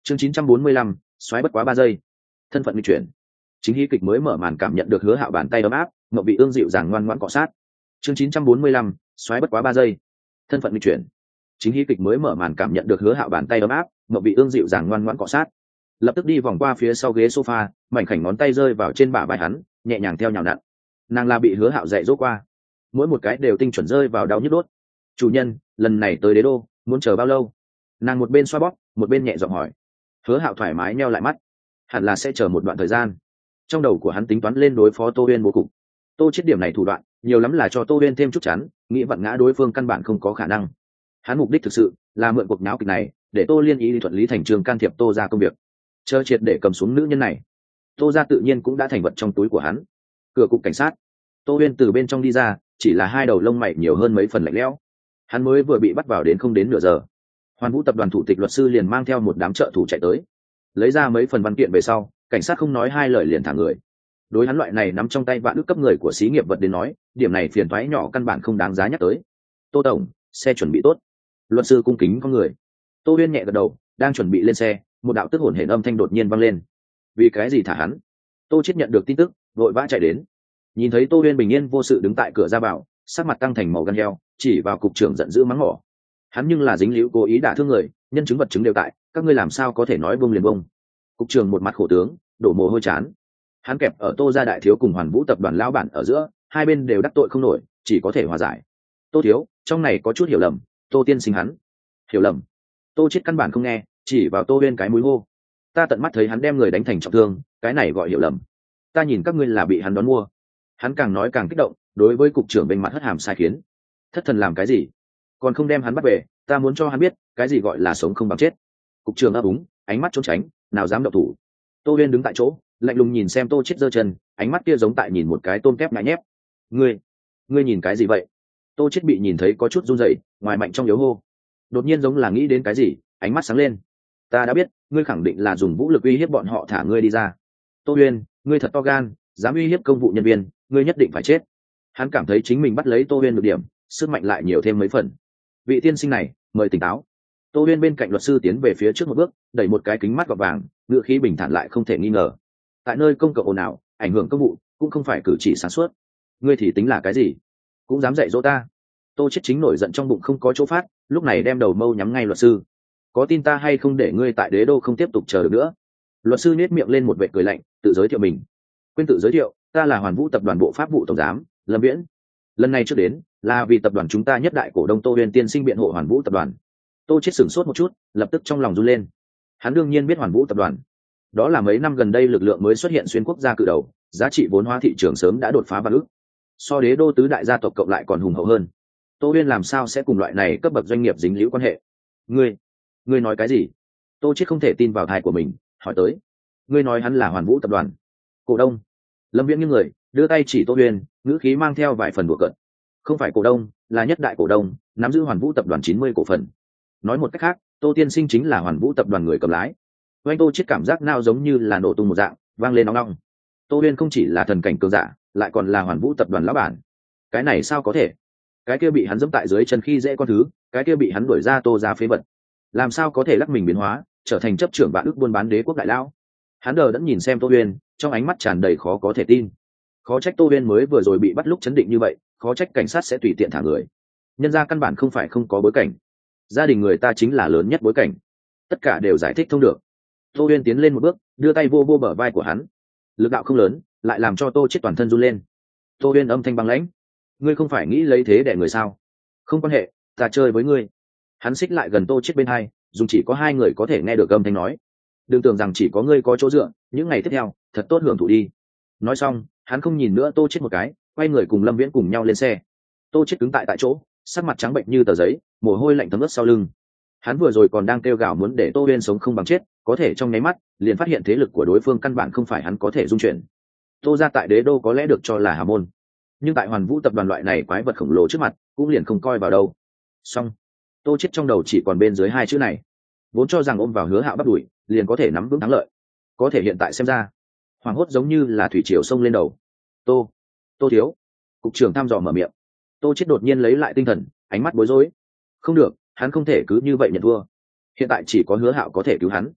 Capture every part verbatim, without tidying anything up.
chương chín trăm bốn mươi lăm, xoáy bất quá ba giây. Thân phận nghịch chuyển. Chính hí kịch mới mở màn cảm nhận được Hứa Hạo bàn tay ấm áp, Mộng Vị Ương dịu dàng ngoan ngoãn cọ sát. chương chín trăm bốn mươi lăm, xoáy bất quá ba giây. Thân phận nghịch chuyển. Chính hí kịch mới mở màn cảm nhận được Hứa Hạo bàn tay ấm áp, Mộng Vị Ương dịu dàng ngoan ngoãn cọ sát. Lập tức đi vòng qua phía sau ghế sofa, mảnh khảnh ngón tay rơi vào trên bả vai hắn, nhẹ nhàng theo nhào nặn. Nàng là bị Hứa Hạo dạy dỗ qua, mỗi một cái đều tinh chuẩn rơi vào đau nhức đốt. Chủ nhân, lần này tới đế đô, muốn chờ bao lâu? Nàng một bên xoa bóp, một bên nhẹ giọng hỏi. Hứa Hạo thoải mái nheo lại mắt, hẳn là sẽ chờ một đoạn thời gian. Trong đầu của hắn tính toán lên đối phó Tô Uyên bố cục. Tô Chiết điểm này thủ đoạn, nhiều lắm là cho Tô Uyên thêm chút chắn, nghĩ vặn ngã đối phương căn bản không có khả năng. Hắn mục đích thực sự là mượn cuộc náo kịch này, để Tô Liên ý đi thuận lý thành trường can thiệp Tô gia công việc. Chờ triệt để cầm xuống nữ nhân này, Tô gia tự nhiên cũng đã thành vật trong túi của hắn. Cửa cục cảnh sát, Tô Uyên từ bên trong đi ra, chỉ là hai đầu lông mày nhiều hơn mấy phần lạnh lẽo. Hắn mới vừa bị bắt vào đến không đến nửa giờ, Hoàn Vũ tập đoàn thủ tịch luật sư liền mang theo một đám trợ thủ chạy tới, lấy ra mấy phần văn kiện về sau, cảnh sát không nói hai lời liền thả người. Đối hắn loại này nắm trong tay vạn ước cấp người của xí nghiệp vật đến nói, điểm này phiền toái nhỏ căn bản không đáng giá nhắc tới. Tô tổng, xe chuẩn bị tốt. Luật sư cung kính con người. Tô Uyên nhẹ gật đầu, đang chuẩn bị lên xe, một đạo tức hồn hển âm thanh đột nhiên vang lên. Vì cái gì thả hắn? Tô Chiết nhận được tin tức, vội vã chạy đến. Nhìn thấy Tô Uyên bình yên vô sự đứng tại cửa ra vào, sắc mặt tăng thành màu gan heo, chỉ vào cục trưởng giận dữ mắng mỏ. Hắn nhưng là dính líu cố ý đả thương người, nhân chứng vật chứng đều tại, các ngươi làm sao có thể nói bông liền bông? Cục trưởng một mặt khổ tướng, đổ mồ hôi chán. Hắn kẹp ở Tô gia đại thiếu cùng Hoàn Vũ tập đoàn lão bản ở giữa, hai bên đều đắc tội không nổi, chỉ có thể hòa giải. Tô thiếu, trong này có chút hiểu lầm, Tô tiên sinh hắn. Hiểu lầm? Tô Chiết căn bản không nghe, chỉ vào Tô Uyên cái mũi hô. Ta tận mắt thấy hắn đem người đánh thành trọng thương, cái này gọi hiểu lầm. Ta nhìn các ngươi là bị hắn đón mua. Hắn càng nói càng kích động, đối với cục trưởng bên mặt hất hàm sai khiến. Thất thần làm cái gì? Còn không đem hắn bắt về, ta muốn cho hắn biết, cái gì gọi là sống không bằng chết. Cục trưởng ấp úng, ánh mắt trốn tránh, nào dám động thủ. Tô Uyên đứng tại chỗ, lạnh lùng nhìn xem Tô Chiết giơ chân, ánh mắt kia giống tại nhìn một cái tôm kép ngại nhép. Ngươi, ngươi nhìn cái gì vậy? Tô Chiết bị nhìn thấy có chút run rẩy, ngoài mạnh trong yếu hô. Đột nhiên giống là nghĩ đến cái gì, ánh mắt sáng lên. Ta đã biết, ngươi khẳng định là dùng vũ lực uy hiếp bọn họ thả ngươi đi ra. Tô Uyên, ngươi thật to gan, dám uy hiếp công vụ nhân viên, ngươi nhất định phải chết. Hắn cảm thấy chính mình bắt lấy Tô Uyên được điểm, sức mạnh lại nhiều thêm mấy phần. Vị tiên sinh này, mời tỉnh táo. Tô Uyên bên cạnh luật sư tiến về phía trước một bước, đẩy một cái kính mắt gọt vàng, ngựa khí bình thản lại không thể nghi ngờ. Tại nơi công cộng ồn ào, ảnh hưởng công vụ, cũng không phải cử chỉ sáng suốt. Ngươi thì tính là cái gì? Cũng dám dạy dỗ ta? Tô Chiết chính nổi giận trong bụng không có chỗ phát, lúc này đem đầu mâu nhắm ngay luật sư. Có tin ta hay không để ngươi tại đế đô không tiếp tục chờ được nữa? Luật sư nhếch miệng lên một vệt cười lạnh, tự giới thiệu mình. Quên tự giới thiệu, ta là Hoàn Vũ tập đoàn bộ pháp vụ tổng giám, Lâm Viễn. Lần này trước đến, là vì tập đoàn chúng ta nhất đại cổ đông Tô Uyên tiên sinh biện hộ Hoàn Vũ tập đoàn. Tô Chiết sửng sốt một chút, lập tức trong lòng run lên. Hắn đương nhiên biết Hoàn Vũ tập đoàn. Đó là mấy năm gần đây lực lượng mới xuất hiện xuyên quốc gia cự đầu, giá trị vốn hóa thị trường sớm đã đột phá vạn ức. So đế đô tứ đại gia tộc cộng lại còn hùng hậu hơn. Tô Uyên làm sao sẽ cùng loại này cấp bậc doanh nghiệp dính líu quan hệ? Ngươi, ngươi nói cái gì? Tô Chiết không thể tin vào tai của mình, hỏi tới. Ngươi nói hắn là Hoàn Vũ tập đoàn cổ đông? Lâm Viễn nghiêng người, đưa tay chỉ Tô Uyên, ngữ khí mang theo vài phần đùa cợt. Không phải cổ đông, là nhất đại cổ đông, nắm giữ Hoàn Vũ tập đoàn chín mươi cổ phần. Nói một cách khác, Tô tiên sinh chính là Hoàn Vũ tập đoàn người cầm lái. Oanh Tô Chiết cảm giác nào giống như là nổ tung một dạng, vang lên nóng nóng. Tô Uyên không chỉ là thần cảnh cường giả, lại còn là Hoàn Vũ tập đoàn lão bản. Cái này sao có thể? Cái kia bị hắn giẫm tại dưới chân khi dễ con thứ, cái kia bị hắn đuổi ra Tô gia phế vật, làm sao có thể lắc mình biến hóa, trở thành chấp trưởng vạn ước buôn bán đế quốc đại lão? Hắn đờ đẫn nhìn xem Tô Uyên, trong ánh mắt tràn đầy khó có thể tin. Khó trách Tô Uyên mới vừa rồi bị bắt lúc chấn định như vậy, khó trách cảnh sát sẽ tùy tiện thả người. Nhân gia căn bản không phải không có bối cảnh, gia đình người ta chính là lớn nhất bối cảnh, tất cả đều giải thích thông được. Tô Uyên tiến lên một bước, đưa tay vô vô bờ vai của hắn, lực đạo không lớn, lại làm cho Tô Chiết toàn thân run lên. Tô Uyên âm thanh băng lãnh, ngươi không phải nghĩ lấy thế để người sao? Không quan hệ, ta chơi với ngươi. Hắn xích lại gần Tô Chiết bên hai, dùng chỉ có hai người có thể nghe được âm thanh nói. Đừng tưởng rằng chỉ có ngươi có chỗ dựa, những ngày tiếp theo, thật tốt hưởng thụ đi. Nói xong, hắn không nhìn nữa Tô Chiết một cái, quay người cùng Lâm Viễn cùng nhau lên xe. Tô Chiết cứng tại tại chỗ, sắc mặt trắng bệnh như tờ giấy, mồ hôi lạnh thấm ướt sau lưng. Hắn vừa rồi còn đang kêu gào muốn để Tô Uyên sống không bằng chết, có thể trong nháy mắt, liền phát hiện thế lực của đối phương căn bản không phải hắn có thể dung chuyển. Tô gia tại đế đô có lẽ được cho là hào môn, nhưng tại Hoàn Vũ tập đoàn loại này quái vật khổng lồ trước mặt, cũng liền không coi vào đâu. Xong, Tô Chiết trong đầu chỉ còn bên dưới hai chữ này, vốn cho rằng ôm vào Hứa Hạo bắt đuổi, liền có thể nắm vững thắng lợi. Có thể hiện tại xem ra, hoàng hốt giống như là thủy triều sông lên đầu. Tô, Tô thiếu, cục trưởng thăm dò mở miệng. Tô Chiết đột nhiên lấy lại tinh thần, ánh mắt bối rối. Không được, hắn không thể cứ như vậy nhận thua. Hiện tại chỉ có Hứa Hạo có thể cứu hắn.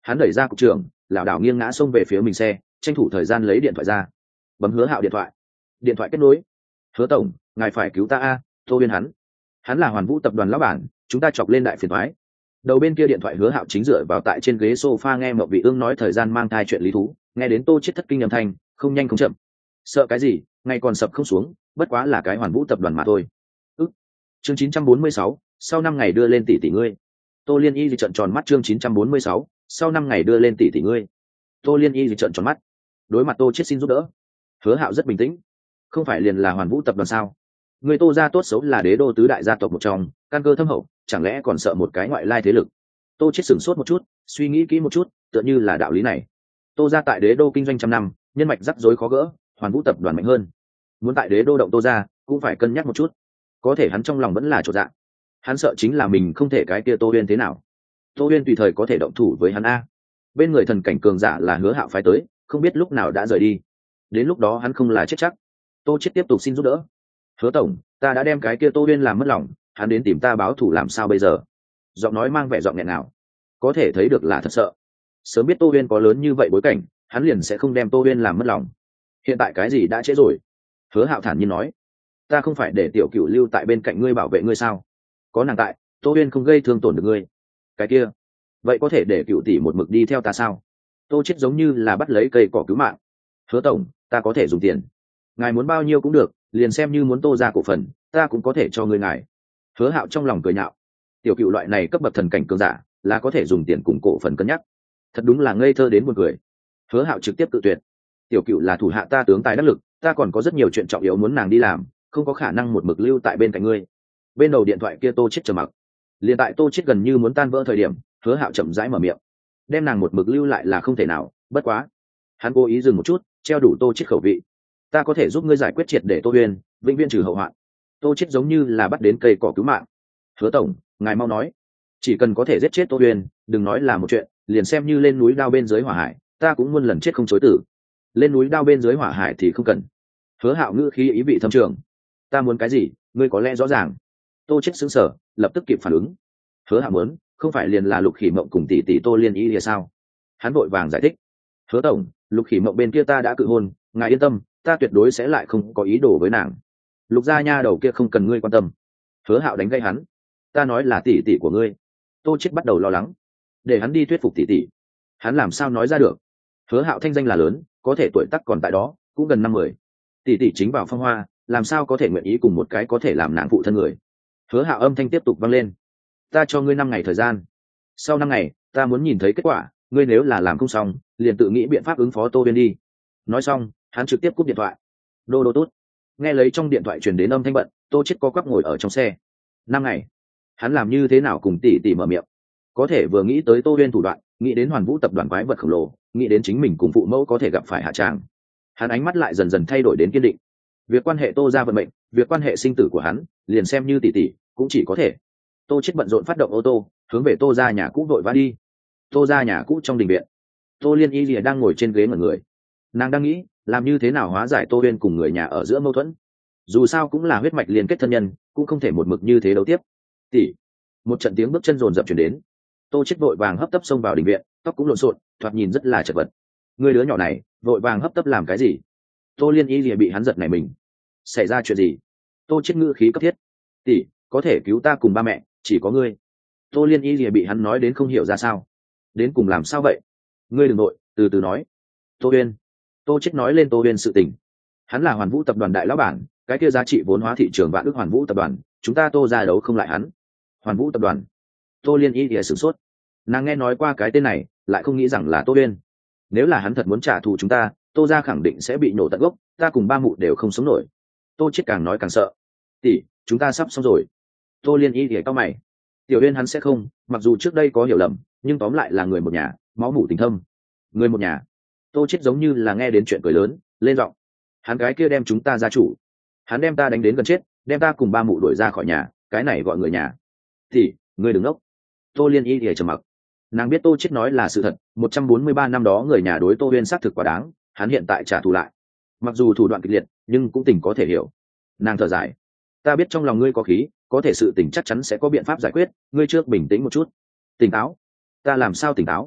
Hắn đẩy ra cục trưởng, lảo đảo nghiêng ngã xông về phía mình xe, tranh thủ thời gian lấy điện thoại ra, bấm Hứa Hạo điện thoại. Điện thoại kết nối. Hứa tổng, ngài phải cứu ta a, Tô Uyên hắn hắn là Hoàn Vũ tập đoàn lão bản, chúng ta chọc lên đại phiền toái. Đầu bên kia điện thoại Hứa Hạo chính dựa vào tại trên ghế sofa nghe Mộng Vị Ương nói thời gian mang thai chuyện lý thú, nghe đến Tô Chiết thất kinh âm thanh, không nhanh không chậm. Sợ cái gì, ngày còn sập không xuống, bất quá là cái Hoàn Vũ tập đoàn mà thôi. Ức. Chương chín trăm bốn mươi sáu, sau năm ngày đưa lên tỷ tỷ ngươi. Tô Liên Y trợn tròn mắt chương chín trăm bốn mươi sáu, sau năm ngày đưa lên tỷ tỷ ngươi. Tô Liên Y trợn tròn mắt. Đối mặt Tô Chiết xin giúp đỡ. Hứa Hạo rất bình tĩnh. Không phải liền là Hoàn Vũ tập đoàn sao? Người Tô gia tốt xấu là đế đô tứ đại gia tộc một trong, căn cơ thâm hậu, chẳng lẽ còn sợ một cái ngoại lai thế lực? Tô Chiết sửng sốt một chút, suy nghĩ kỹ một chút, tựa như là đạo lý này. Tô gia tại đế đô kinh doanh trăm năm, nhân mạch rắc rối khó gỡ, Hoàn Vũ tập đoàn mạnh hơn. Muốn tại đế đô động Tô gia, cũng phải cân nhắc một chút. Có thể hắn trong lòng vẫn là chột dạ. Hắn sợ chính là mình không thể cái kia Tô Uyên thế nào. Tô Uyên tùy thời có thể động thủ với hắn a. Bên người thần cảnh cường giả là Hứa Hạo phái tới, không biết lúc nào đã rời đi. Đến lúc đó hắn không là chết chắc. Tô Chiết tiếp tục xin giúp đỡ. Hứa tổng, ta đã đem cái kia Tô Uyên làm mất lòng, hắn đến tìm ta báo thù làm sao bây giờ? Giọng nói mang vẻ giọng nghẹn nào, có thể thấy được là thật sợ. Sớm biết Tô Uyên có lớn như vậy bối cảnh, hắn liền sẽ không đem Tô Uyên làm mất lòng. Hiện tại cái gì đã trễ rồi. Hứa Hạo thản nhiên nói, ta không phải để tiểu cửu lưu tại bên cạnh ngươi bảo vệ ngươi sao? Có nàng tại, Tô Uyên không gây thương tổn được ngươi. Cái kia, vậy có thể để cửu tỷ một mực đi theo ta sao? Tô Chiết giống như là bắt lấy cây cỏ cứu mạng. Hứa tổng, ta có thể dùng tiền, ngài muốn bao nhiêu cũng được, liền xem như muốn Tô gia cổ phần, ta cũng có thể cho ngươi ngài. Hứa Hạo trong lòng cười nhạo, tiểu cựu loại này cấp bậc thần cảnh cường giả là có thể dùng tiền cùng cổ phần cân nhắc, thật đúng là ngây thơ đến buồn cười. Hứa Hạo trực tiếp tự tuyệt, tiểu cựu là thủ hạ ta tướng tài đắc lực, ta còn có rất nhiều chuyện trọng yếu muốn nàng đi làm, không có khả năng một mực lưu tại bên cạnh ngươi. Bên đầu điện thoại kia Tô Chiết trầm mặc, liền tại Tô Chiết gần như muốn tan vỡ thời điểm, Hứa Hạo chậm rãi mở miệng, đem nàng một mực lưu lại là không thể nào, bất quá hắn cố ý dừng một chút, treo đủ Tô Chiết khẩu vị, ta có thể giúp ngươi giải quyết triệt để Tô Uyên, vĩnh viễn trừ hậu hoạn. Tô Chiết giống như là bắt đến cây cỏ cứu mạng. Hứa tổng, ngài mau nói, chỉ cần có thể giết chết Tô Uyên, đừng nói là một chuyện, liền xem như lên núi đao bên dưới hỏa hải, ta cũng muôn lần chết không chối tử. Lên núi đao bên dưới hỏa hải thì không cần. Hứa Hạo ngữ khí ý vị thâm trường, ta muốn cái gì, ngươi có lẽ rõ ràng. Tô Chiết sững sờ, lập tức kịp phản ứng. Hứa Hạo muốn, không phải liền là Lục Khỉ Mộng cùng tỷ tỷ Tô Liên Y thì sao? Hắn vội vàng giải thích, Hứa tổng, Lục Khỉ Mộng bên kia ta đã cự hôn, ngài yên tâm, ta tuyệt đối sẽ lại không có ý đồ với nàng. Lục gia nha đầu kia không cần ngươi quan tâm. Hứa Hạo đánh gây hắn, ta nói là tỷ tỷ của ngươi. Tô Chiết bắt đầu lo lắng, để hắn đi thuyết phục tỷ tỷ, hắn làm sao nói ra được? Hứa Hạo thanh danh là lớn, có thể tuổi tác còn tại đó, cũng gần năm mười, tỷ tỷ chính vào phong hoa, làm sao có thể nguyện ý cùng một cái có thể làm nàng phụ thân người? Hứa Hạo âm thanh tiếp tục vang lên, ta cho ngươi năm ngày thời gian, sau năm ngày ta muốn nhìn thấy kết quả, ngươi nếu là làm không xong, liền tự nghĩ biện pháp ứng phó Tô Uyên đi. Nói xong, hắn trực tiếp cúp điện thoại. Đô đô tốt. Nghe lấy trong điện thoại truyền đến âm thanh bận, Tô Chiết co quắp ngồi ở trong xe. Năm ngày, hắn làm như thế nào cùng tỷ tỷ mở miệng? Có thể vừa nghĩ tới Tô Uyên thủ đoạn, nghĩ đến Hoàn Vũ tập đoàn quái vật khổng lồ, nghĩ đến chính mình cùng phụ mẫu có thể gặp phải hạ tràng, hắn ánh mắt lại dần dần thay đổi đến kiên định. Việc quan hệ Tô gia vận mệnh, việc quan hệ sinh tử của hắn, liền xem như tỷ tỷ cũng chỉ có thể. Tô Chiết bận rộn phát động ô tô, hướng về Tô gia nhà cũ vội vã đi. Tô gia nhà cũ trong đình viện, Tô Liên Y lìa đang ngồi trên ghế ngẩn người, nàng đang nghĩ làm như thế nào hóa giải Tô Uyên cùng người nhà ở giữa mâu thuẫn. Dù sao cũng là huyết mạch liên kết thân nhân, cũng không thể một mực như thế đấu tiếp. Tỷ, một trận tiếng bước chân rồn rập chuyển đến. Tô Chiết vội vàng hấp tấp xông vào đình viện, tóc cũng lộn xộn, thoạt nhìn rất là chật vật. Người đứa nhỏ này vội vàng hấp tấp làm cái gì? Tô Liên Y lìa bị hắn giật nảy mình. Xảy ra chuyện gì? Tô Chiết ngữ khí cấp thiết. Tỷ, có thể cứu ta cùng ba mẹ, chỉ có ngươi. Tô Liên Y lìa bị hắn nói đến không hiểu ra sao. Đến cùng làm sao vậy? Ngươi đừng nội, từ từ nói. Tô Uyên. Tô Chiết nói lên Tô Uyên sự tình. Hắn là Hoàn Vũ tập đoàn đại lão bản, cái kia giá trị vốn hóa thị trường vạn ức Hoàn Vũ tập đoàn, chúng ta Tô gia đấu không lại hắn. Hoàn Vũ tập đoàn. Tô Liên Y thì sửng sốt. Nàng nghe nói qua cái tên này, lại không nghĩ rằng là Tô Uyên. Nếu là hắn thật muốn trả thù chúng ta, Tô gia khẳng định sẽ bị nổ tận gốc, ta cùng ba mụ đều không sống nổi. Tô Chiết càng nói càng sợ. Tỷ, chúng ta sắp xong rồi. Tô Liên Y thì cau mày. Tiểu Uyên hắn sẽ không, mặc dù trước đây có hiểu lầm, nhưng tóm lại là người một nhà, máu mủ tình thâm. Người một nhà. Tô Chiết giống như là nghe đến chuyện cười lớn, lên giọng. Hắn cái kia đem chúng ta gia chủ, hắn đem ta đánh đến gần chết, đem ta cùng ba mụ đuổi ra khỏi nhà, cái này gọi người nhà. Thì, ngươi đừng ngốc. Tô Liên Y thì trầm mặc. Nàng biết Tô Chiết nói là sự thật, một trăm bốn mươi ba năm đó người nhà đối Tô Uyên xác thực quá đáng, hắn hiện tại trả thù lại. Mặc dù thủ đoạn kịch liệt, nhưng cũng tình có thể hiểu. Nàng thở dài. Ta biết trong lòng ngươi có khí, có thể sự tình chắc chắn sẽ có biện pháp giải quyết, ngươi trước bình tĩnh một chút. Tỉnh táo? Ta làm sao tỉnh táo?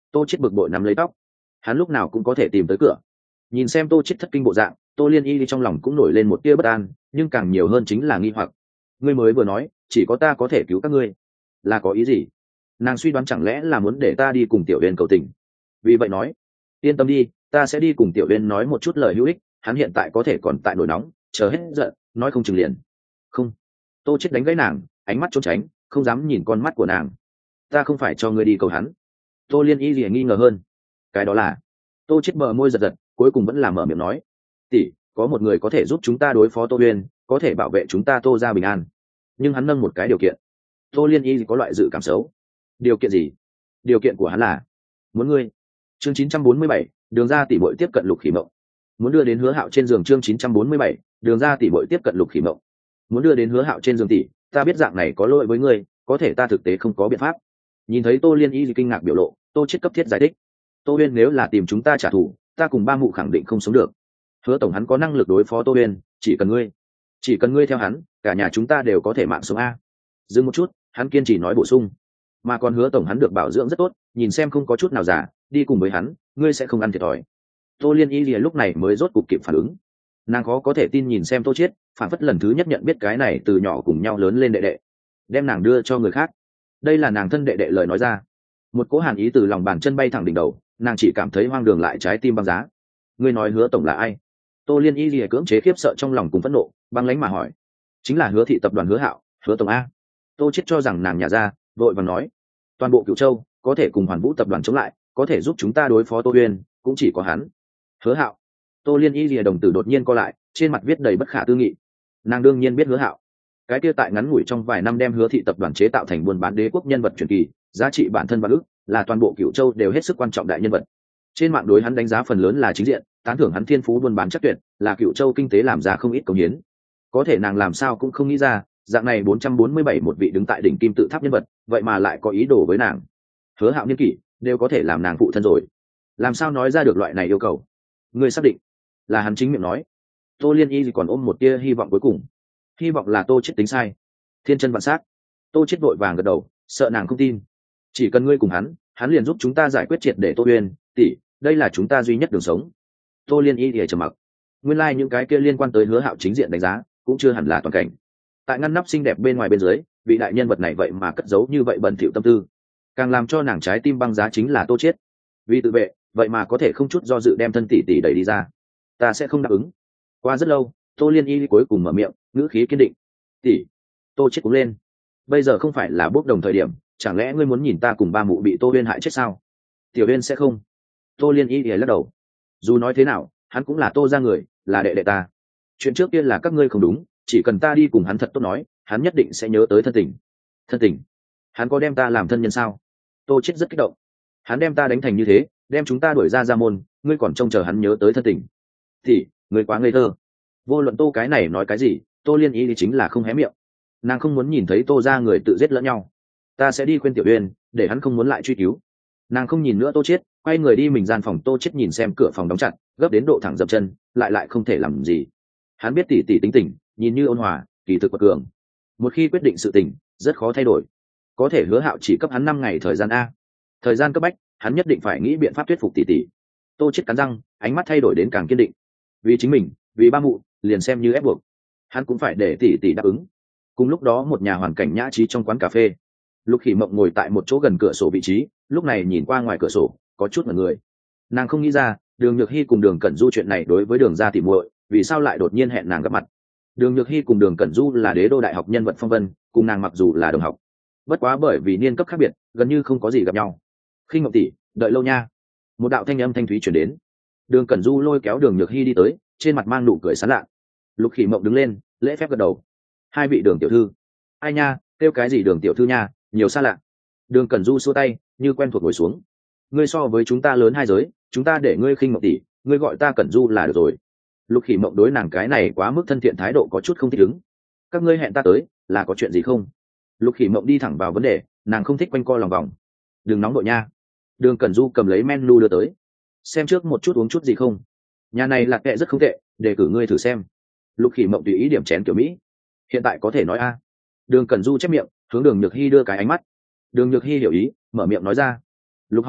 Tô chết bực bội nắm lấy tóc. Hắn lúc nào cũng có thể tìm tới cửa. Nhìn xem Tô chết thất kinh bộ dạng, Tô Liên Y trong lòng cũng nổi lên một tia bất an, nhưng càng nhiều hơn chính là nghi hoặc. Ngươi mới vừa nói chỉ có ta có thể cứu các ngươi, là có ý gì? Nàng suy đoán chẳng lẽ là muốn để ta đi cùng Tiểu Uyên cầu tình. Vì vậy nói, yên tâm đi, ta sẽ đi cùng Tiểu Uyên nói một chút lời hữu ích, hắn hiện tại có thể còn tại nổi nóng, chờ hết giận nói không chừng liền. Không. Tô chết đánh gãy nàng, ánh mắt trốn tránh, không dám nhìn con mắt của nàng. Ta không phải cho ngươi đi cầu hắn. Tô Liên Y lìa nghi ngờ hơn. Cái đó là. Tô chết bờ môi giật giật, cuối cùng vẫn là mở miệng nói, tỷ, có một người có thể giúp chúng ta đối phó Tô Uyên, có thể bảo vệ chúng ta Tô gia bình an, nhưng hắn nâng một cái điều kiện. Tô Liên Y có loại dự cảm xấu. Điều kiện gì? Điều kiện của hắn là muốn ngươi. Chương chín trăm bốn mươi bảy, đường ra tỷ muội tiếp cận Lục Khỉ Mộng. Muốn đưa đến Hứa Hạo trên giường. Chương chín trăm bốn mươi bảy, đường ra tỷ muội tiếp cận Lục Khỉ Mộng. Muốn đưa đến Hứa Hạo trên giường tỷ, ta biết dạng này có lỗi với ngươi, có thể ta thực tế không có biện pháp. Nhìn thấy Tô Liên Y kinh ngạc biểu lộ, Tô chết cấp thiết giải thích. Tô Uyên nếu là tìm chúng ta trả thù, ta cùng ba mụ khẳng định không sống được. Hứa tổng hắn có năng lực đối phó Tô Uyên, chỉ cần ngươi, chỉ cần ngươi theo hắn, cả nhà chúng ta đều có thể mạng sống a. Dừng một chút, hắn kiên trì nói bổ sung, mà còn Hứa tổng hắn được bảo dưỡng rất tốt, nhìn xem không có chút nào giả, đi cùng với hắn, ngươi sẽ không ăn thiệt thòi. Tô Liên Y lúc này mới rốt cục kịp phản ứng. Nàng khó có thể tin nhìn xem Tô Chiết, phản phất lần thứ nhất nhận biết cái này từ nhỏ cùng nhau lớn lên đệ đệ, đem nàng đưa cho người khác. Đây là nàng thân đệ đệ lời nói ra. Một cỗ hàn ý từ lòng bàn chân bay thẳng đỉnh đầu, nàng chỉ cảm thấy hoang đường lại trái tim băng giá. Ngươi nói Hứa tổng là ai? Tô Liên Y lìa cưỡng chế khiếp sợ trong lòng cùng phẫn nộ, băng lãnh mà hỏi. Chính là Hứa thị tập đoàn Hứa Hạo, Hứa tổng a. Tô Chiết cho rằng nàng nhà ra, vội vàng nói, toàn bộ Cửu Châu có thể cùng Hoàn Vũ tập đoàn chống lại, có thể giúp chúng ta đối phó Tô Uyên, cũng chỉ có hắn. Hứa Hạo. Tô Liên Y lìa đồng tử đột nhiên co lại, trên mặt viết đầy bất khả tư nghị. Nàng đương nhiên biết Hứa Hạo, cái kia tại ngắn ngủi trong vài năm đem Hứa thị tập đoàn chế tạo thành buôn bán đế quốc nhân vật truyền kỳ, giá trị bản thân và ước, là toàn bộ Cửu Châu đều hết sức quan trọng đại nhân vật. Trên mạng đối hắn đánh giá phần lớn là chính diện, tán thưởng hắn thiên phú buôn bán chắc tuyệt, là Cửu Châu kinh tế làm ra không ít công hiến. Có thể nàng làm sao cũng không nghĩ ra, dạng này bốn trăm bốn mươi bảy một vị đứng tại đỉnh kim tự tháp nhân vật, vậy mà lại có ý đồ với nàng. Hứa Hạo niên kỷ đều có thể làm nàng phụ thân rồi, làm sao nói ra được loại này yêu cầu? Ngươi xác định? Là hắn chính miệng nói. Tô Liên Y còn ôm một tia hy vọng cuối cùng, hy vọng là Tô chết tính sai, thiên chân vạn sát. Tô chết vội vàng gật đầu, sợ nàng không tin. Chỉ cần ngươi cùng hắn, hắn liền giúp chúng ta giải quyết triệt để Tô Uyên tỷ, đây là chúng ta duy nhất đường sống. Tô Liên Y thì trầm mặc. Nguyên lai like những cái kia liên quan tới Hứa Hạo chính diện đánh giá, cũng chưa hẳn là toàn cảnh. Tại ngăn nắp xinh đẹp bên ngoài bên dưới, vị đại nhân vật này vậy mà cất giấu như vậy bẩn thỉu tâm tư. Càng làm cho nàng trái tim băng giá chính là Tô chết. Vì tự vệ, vậy mà có thể không chút do dự đem thân tỷ tỷ đẩy đi ra. Ta sẽ không đáp ứng. Qua rất lâu, Tô Liên Y cuối cùng mở miệng, ngữ khí kiên định. Tỷ. Tô chết cũng lên. Bây giờ không phải là bước đồng thời điểm, chẳng lẽ ngươi muốn nhìn ta cùng ba mụ bị Tô Uyên hại chết sao? Tiểu Uyên sẽ không. Tô Liên Y lắc đầu. Dù nói thế nào, hắn cũng là Tô gia người, là đệ đệ ta. Chuyện trước kia là các ngươi không đúng, chỉ cần ta đi cùng hắn thật tốt nói, hắn nhất định sẽ nhớ tới thân tình. Thân tình? Hắn có đem ta làm thân nhân sao? Tô chết rất kích động. Hắn đem ta đánh thành như thế, đem chúng ta đuổi ra ra môn, ngươi còn trông chờ hắn nhớ tới thân tình? Thì, ngươi quá ngây thơ. Vô luận Tô cái này nói cái gì, Tô Liên Y thì chính là không hé miệng. Nàng không muốn nhìn thấy Tô gia người tự giết lẫn nhau. Ta sẽ đi khuyên Tiểu Uyên, để hắn không muốn lại truy cứu. Nàng không nhìn nữa Tô chết, quay người đi mình gian phòng. Tô chết nhìn xem cửa phòng đóng chặt, gấp đến độ thẳng dậm chân, lại lại không thể làm gì. Hắn biết tỷ tỷ tính tình, nhìn như ôn hòa, kỳ thực quật cường. Một khi quyết định sự tình, rất khó thay đổi. Có thể Hứa Hạo chỉ cấp hắn năm ngày thời gian a. Thời gian cấp bách, hắn nhất định phải nghĩ biện pháp thuyết phục tỷ tỷ. Tô chết cắn răng, ánh mắt thay đổi đến càng kiên định. Vì chính mình, vì ba mụ, liền xem như ép buộc, hắn cũng phải để tỷ tỷ đáp ứng. Cùng lúc đó một nhà hoàn cảnh nhã trí trong quán cà phê, Lục Khỉ Mộng ngồi tại một chỗ gần cửa sổ vị trí, lúc này nhìn qua ngoài cửa sổ, có chút ngẩn người. Nàng không nghĩ ra, Đường Nhược Hi cùng Đường Cẩn Du chuyện này đối với Đường gia tỷ muội, vì sao lại đột nhiên hẹn nàng gặp mặt. Đường Nhược Hi cùng Đường Cẩn Du là đế đô đại học nhân vật phong vân, cùng nàng mặc dù là đồng học, bất quá bởi vì niên cấp khác biệt, gần như không có gì gặp nhau. Khinh Mộng tỷ, đợi lâu nha. Một đạo thanh âm thanh thúy truyền đến. Đường Cẩn Du lôi kéo Đường Nhược Hi đi tới, trên mặt mang nụ cười sán lạ. Lục Khỉ Mộng đứng lên, lễ phép gật đầu. Hai vị Đường tiểu thư. Ai nha, kêu cái gì Đường tiểu thư nha, nhiều xa lạ. Đường Cẩn Du xua tay, như quen thuộc ngồi xuống. Ngươi so với chúng ta lớn hai giới, chúng ta để ngươi Khinh Mộng tỷ, ngươi gọi ta Cẩn Du là được rồi. Lục Khỉ Mộng đối nàng cái này quá mức thân thiện thái độ có chút không thích ứng. Các ngươi hẹn ta tới, là có chuyện gì không? Lục Khỉ Mộng đi thẳng vào vấn đề, nàng không thích quanh co lòng vòng. Đừng nóng đội nha. Đường Cẩn Du cầm lấy menu đưa tới. Xem trước một chút uống chút gì không? Nhà này lạc kệ rất không tệ, để cử ngươi thử xem. Lục Khỉ Mộng tùy ý điểm chén kiểu Mỹ. Hiện tại có thể nói a. Đường Cẩn Du chép miệng, hướng Đường Nhược Hi đưa cái ánh mắt. Đường Nhược Hi hiểu ý, mở miệng nói ra. Lục học tỷ,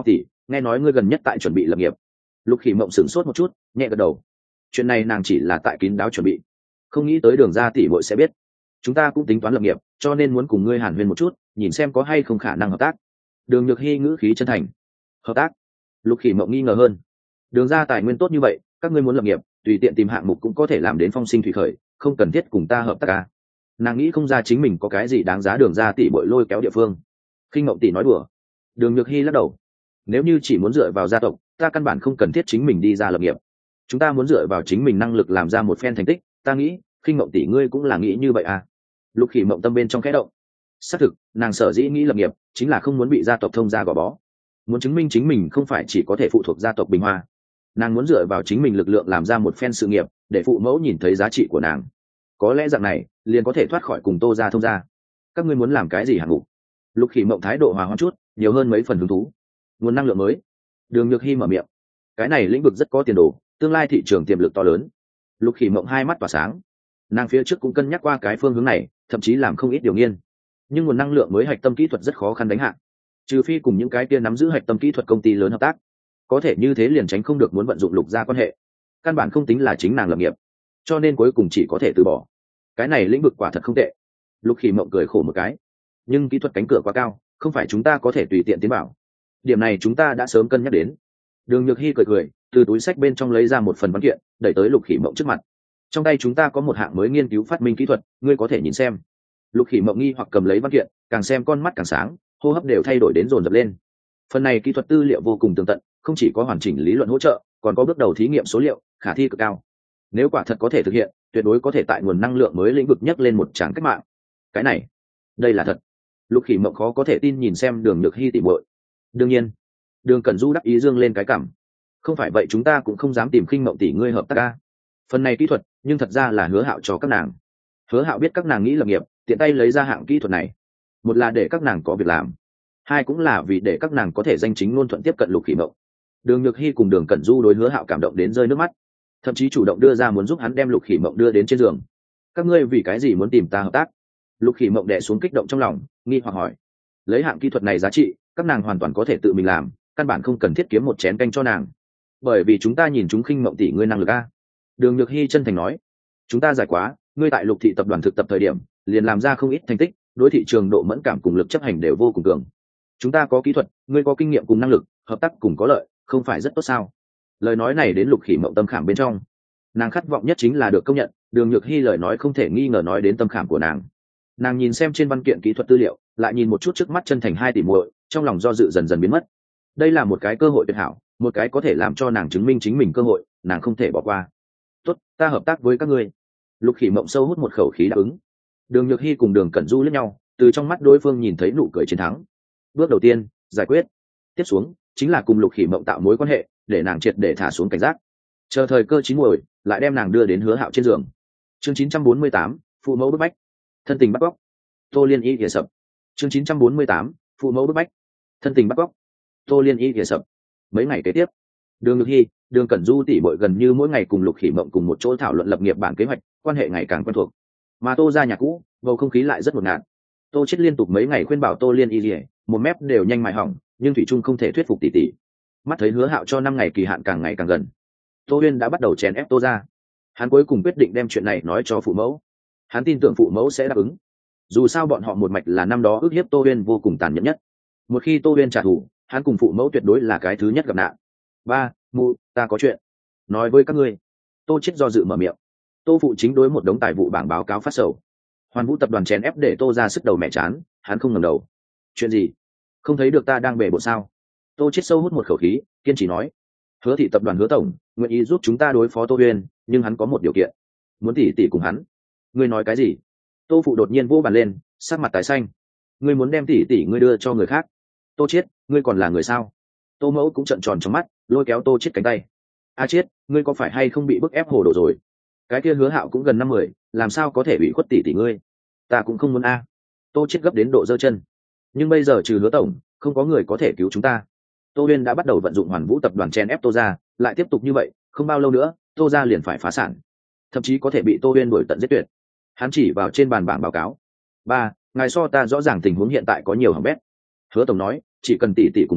nghe nói ngươi gần nhất tại chuẩn bị lập nghiệp. Lục Khỉ Mộng sửng sốt một chút, nhẹ gật đầu. Chuyện này nàng chỉ là tại kín đáo chuẩn bị, không nghĩ tới Đường gia tỷ muội sẽ biết. Chúng ta cũng tính toán lập nghiệp, cho nên muốn cùng ngươi hàn huyên một chút, nhìn xem có hay không khả năng hợp tác. Đường Nhược Hi ngữ khí chân thành. Hợp tác? Lục Khỉ Mộng nghi ngờ hơn. Đường gia tài nguyên tốt như vậy, các ngươi muốn lập nghiệp, tùy tiện tìm hạng mục cũng có thể làm đến phong sinh thủy khởi, không cần thiết cùng ta hợp tác à? Nàng nghĩ không ra chính mình có cái gì đáng giá Đường gia tỷ muội lôi kéo địa phương. Khinh Mộng tỷ nói đùa. Đường Nhược Hi lắc đầu. Nếu như chỉ muốn dựa vào gia tộc, ta căn bản không cần thiết chính mình đi ra lập nghiệp. Chúng ta muốn dựa vào chính mình năng lực làm ra một phen thành tích, ta nghĩ, Khinh Mộng tỷ ngươi cũng là nghĩ như vậy à? Lục Khỉ Mộng tâm bên trong khẽ động. Xác thực, nàng sở dĩ nghĩ lập nghiệp, chính là không muốn bị gia tộc thông gia gò bó, muốn chứng minh chính mình không phải chỉ có thể phụ thuộc gia tộc Bình Hoa. Nàng muốn dựa vào chính mình lực lượng làm ra một phen sự nghiệp, để phụ mẫu nhìn thấy giá trị của nàng. Có lẽ dạng này, liền có thể thoát khỏi cùng Tô gia thông gia. Các ngươi muốn làm cái gì hạng mục? Lục Khỉ Mộng thái độ hòa hoãn chút, nhiều hơn mấy phần hứng thú. Nguồn năng lượng mới. Đường Nhược Hi mở miệng. Cái này lĩnh vực rất có tiền đồ, tương lai thị trường tiềm lực to lớn. Lục Khỉ Mộng hai mắt tỏa sáng. Nàng phía trước cũng cân nhắc qua cái phương hướng này, thậm chí làm không ít điều nghiên. Nhưng nguồn năng lượng mới hạch tâm kỹ thuật rất khó khăn đánh hạ, trừ phi cùng những cái kia nắm giữ hạch tâm kỹ thuật công ty lớn hợp tác, có thể như thế liền tránh không được muốn vận dụng Lục gia quan hệ, căn bản không tính là chính nàng lập nghiệp, cho nên cuối cùng chỉ có thể từ bỏ. Cái này lĩnh vực quả thật không tệ. Lục Khỉ Mộng cười khổ một cái. Nhưng kỹ thuật cánh cửa quá cao, không phải chúng ta có thể tùy tiện tiến vào. Điểm này chúng ta đã sớm cân nhắc đến. Đường Nhược Hi cười cười, từ túi sách bên trong lấy ra một phần văn kiện, đẩy tới Lục Khỉ Mộng trước mặt. Trong tay chúng ta có một hạng mới nghiên cứu phát minh kỹ thuật, ngươi có thể nhìn xem. Lục Khỉ Mộng nghi hoặc cầm lấy văn kiện, càng xem con mắt càng sáng, hô hấp đều thay đổi đến dồn dập lên. Phần này kỹ thuật tư liệu vô cùng tường tận, không chỉ có hoàn chỉnh lý luận hỗ trợ, còn có bước đầu thí nghiệm số liệu, khả thi cực cao. Nếu quả thật có thể thực hiện, tuyệt đối có thể tại nguồn năng lượng mới lĩnh vực nhấc lên một tràng cách mạng. Cái này, đây là thật. Lục Khỉ Mộng khó có thể tin nhìn xem Đường Nhược Hi tỉ muội. Đương nhiên, Đường Cẩn Du đắc ý dương lên cái cằm. Không phải vậy chúng ta cũng không dám tìm Khinh Mộng tỷ ngươi hợp tác a. Phần này kỹ thuật, nhưng thật ra là Hứa Hạo cho các nàng. Hứa Hạo biết các nàng nghĩ lập nghiệp, tiện tay lấy ra hạng kỹ thuật này. Một là để các nàng có việc làm, hai cũng là vì để các nàng có thể danh chính ngôn thuận tiếp cận Lục Khỉ Mộng. Đường Nhược Hi cùng Đường Cẩn Du đối Hứa Hạo cảm động đến rơi nước mắt, thậm chí chủ động đưa ra muốn giúp hắn đem Lục Khỉ Mộng đưa đến trên giường. Các ngươi vì cái gì muốn tìm ta hợp tác? Lục Khỉ Mộng đè xuống kích động trong lòng, nghi hoặc hỏi. Lấy hạng kỹ thuật này giá trị, các nàng hoàn toàn có thể tự mình làm, căn bản không cần thiết kiếm một chén canh cho nàng. Bởi vì chúng ta nhìn chúng Khinh Mộng tỷ ngươi năng lực a. Đường Nhược Hi chân thành nói. Chúng ta giải quá, ngươi tại Lục thị tập đoàn thực tập thời điểm, liền làm ra không ít thành tích, đối thị trường độ mẫn cảm cùng lực chấp hành đều vô cùng cường. Chúng ta có kỹ thuật, ngươi có kinh nghiệm cùng năng lực, hợp tác cùng có lợi, không phải rất tốt sao? Lời nói này đến Lục Khỉ Mộng tâm khảm bên trong. Nàng khát vọng nhất chính là được công nhận. Đường Nhược Hi lời nói không thể nghi ngờ nói đến tâm khảm của nàng. Nàng nhìn xem trên văn kiện kỹ thuật tư liệu, lại nhìn một chút trước mắt chân thành hai tỷ muội, trong lòng do dự dần dần biến mất. Đây là một cái cơ hội tuyệt hảo, một cái có thể làm cho nàng chứng minh chính mình cơ hội, nàng không thể bỏ qua. Tốt, ta hợp tác với các ngươi. Lục Khỉ Mộng sâu hút một khẩu khí đáp ứng. Đường Nhược Hi cùng Đường Cẩn Du liếc nhau, từ trong mắt đối phương nhìn thấy nụ cười chiến thắng. Bước đầu tiên, giải quyết. Tiếp xuống, chính là cùng Lục Khỉ Mộng tạo mối quan hệ, để nàng triệt để thả xuống cảnh giác. Chờ thời cơ chín muồi, lại đem nàng đưa đến Hứa Hạo trên giường. Chương chín trăm bốn mươi tám, phụ mẫu bức bách. Thân tình bắt cóc. Tô Liên Y thìa sập. Chương chín trăm bốn mươi tám, phụ mẫu bức bách. Thân tình bắt cóc. Tô Liên Y thìa sập. Mấy ngày kế tiếp, Đường Nhược Hi, Đường Cẩn Du tỷ muội gần như mỗi ngày cùng Lục Khỉ Mộng cùng một chỗ thảo luận lập nghiệp bản kế hoạch, quan hệ ngày càng quen thuộc. Mà Tô gia nhà cũ, bầu không khí lại rất ngột ngạt. Tô Chiết liên tục mấy ngày khuyên bảo Tô Liên Y lìa, một mép đều nhanh mài hỏng, nhưng thủy trung không thể thuyết phục tỷ tỷ. Mắt thấy Hứa Hạo cho năm ngày kỳ hạn càng ngày càng gần, Tô Uyên đã bắt đầu chèn ép Tô gia. Hắn cuối cùng quyết định đem chuyện này nói cho phụ mẫu. Hắn tin tưởng phụ mẫu sẽ đáp ứng. Dù sao bọn họ một mạch là năm đó ức hiếp Tô Uyên vô cùng tàn nhẫn nhất. Một khi Tô Uyên trả thù, hắn cùng phụ mẫu tuyệt đối là cái thứ nhất gặp nạn. Ba, mụ, ta có chuyện nói với các ngươi. Tô Chiết do dự mở miệng. Tô phụ chính đối một đống tài vụ bảng báo cáo phát sầu. Hoàn Vũ tập đoàn chèn ép để Tô ra sức đầu mẹ chán, hắn không ngẩng đầu. Chuyện gì? Không thấy được ta đang bể bộn sao? Tô Chiết sâu hút một khẩu khí, kiên trì nói. Hứa thị tập đoàn Hứa tổng nguyện ý giúp chúng ta đối phó Tô Uyên, nhưng hắn có một điều kiện, muốn tỷ tỷ cùng hắn. Ngươi nói cái gì? Tô phụ đột nhiên vỗ bàn lên, sắc mặt tái xanh. Ngươi muốn đem tỷ tỷ ngươi đưa cho người khác? Tô Chiết, ngươi còn là người sao? Tô mẫu cũng trợn tròn trong mắt, lôi kéo Tô Chiết cánh tay. A Chiết, ngươi có phải hay không bị bức ép hồ đồ rồi? Cái kia Hứa Hạo cũng gần năm mười, làm sao có thể bị khuất tỷ tỷ ngươi? Ta cũng không muốn a. Tô Chiết gấp đến độ giơ chân. Nhưng bây giờ trừ Hứa tổng, không có người có thể cứu chúng ta. Tô Uyên đã bắt đầu vận dụng Hoàn Vũ tập đoàn chen ép Tô gia, lại tiếp tục như vậy, không bao lâu nữa, Tô gia liền phải phá sản, thậm chí có thể bị Tô Uyên đuổi tận giết tuyệt. Hắn chỉ vào trên bàn bảng báo cáo. Ba, ngài so ta rõ ràng tình huống hiện tại có nhiều hỏng bét. Hứa tổng nói, chỉ cần tỷ tỷ cùng hắn,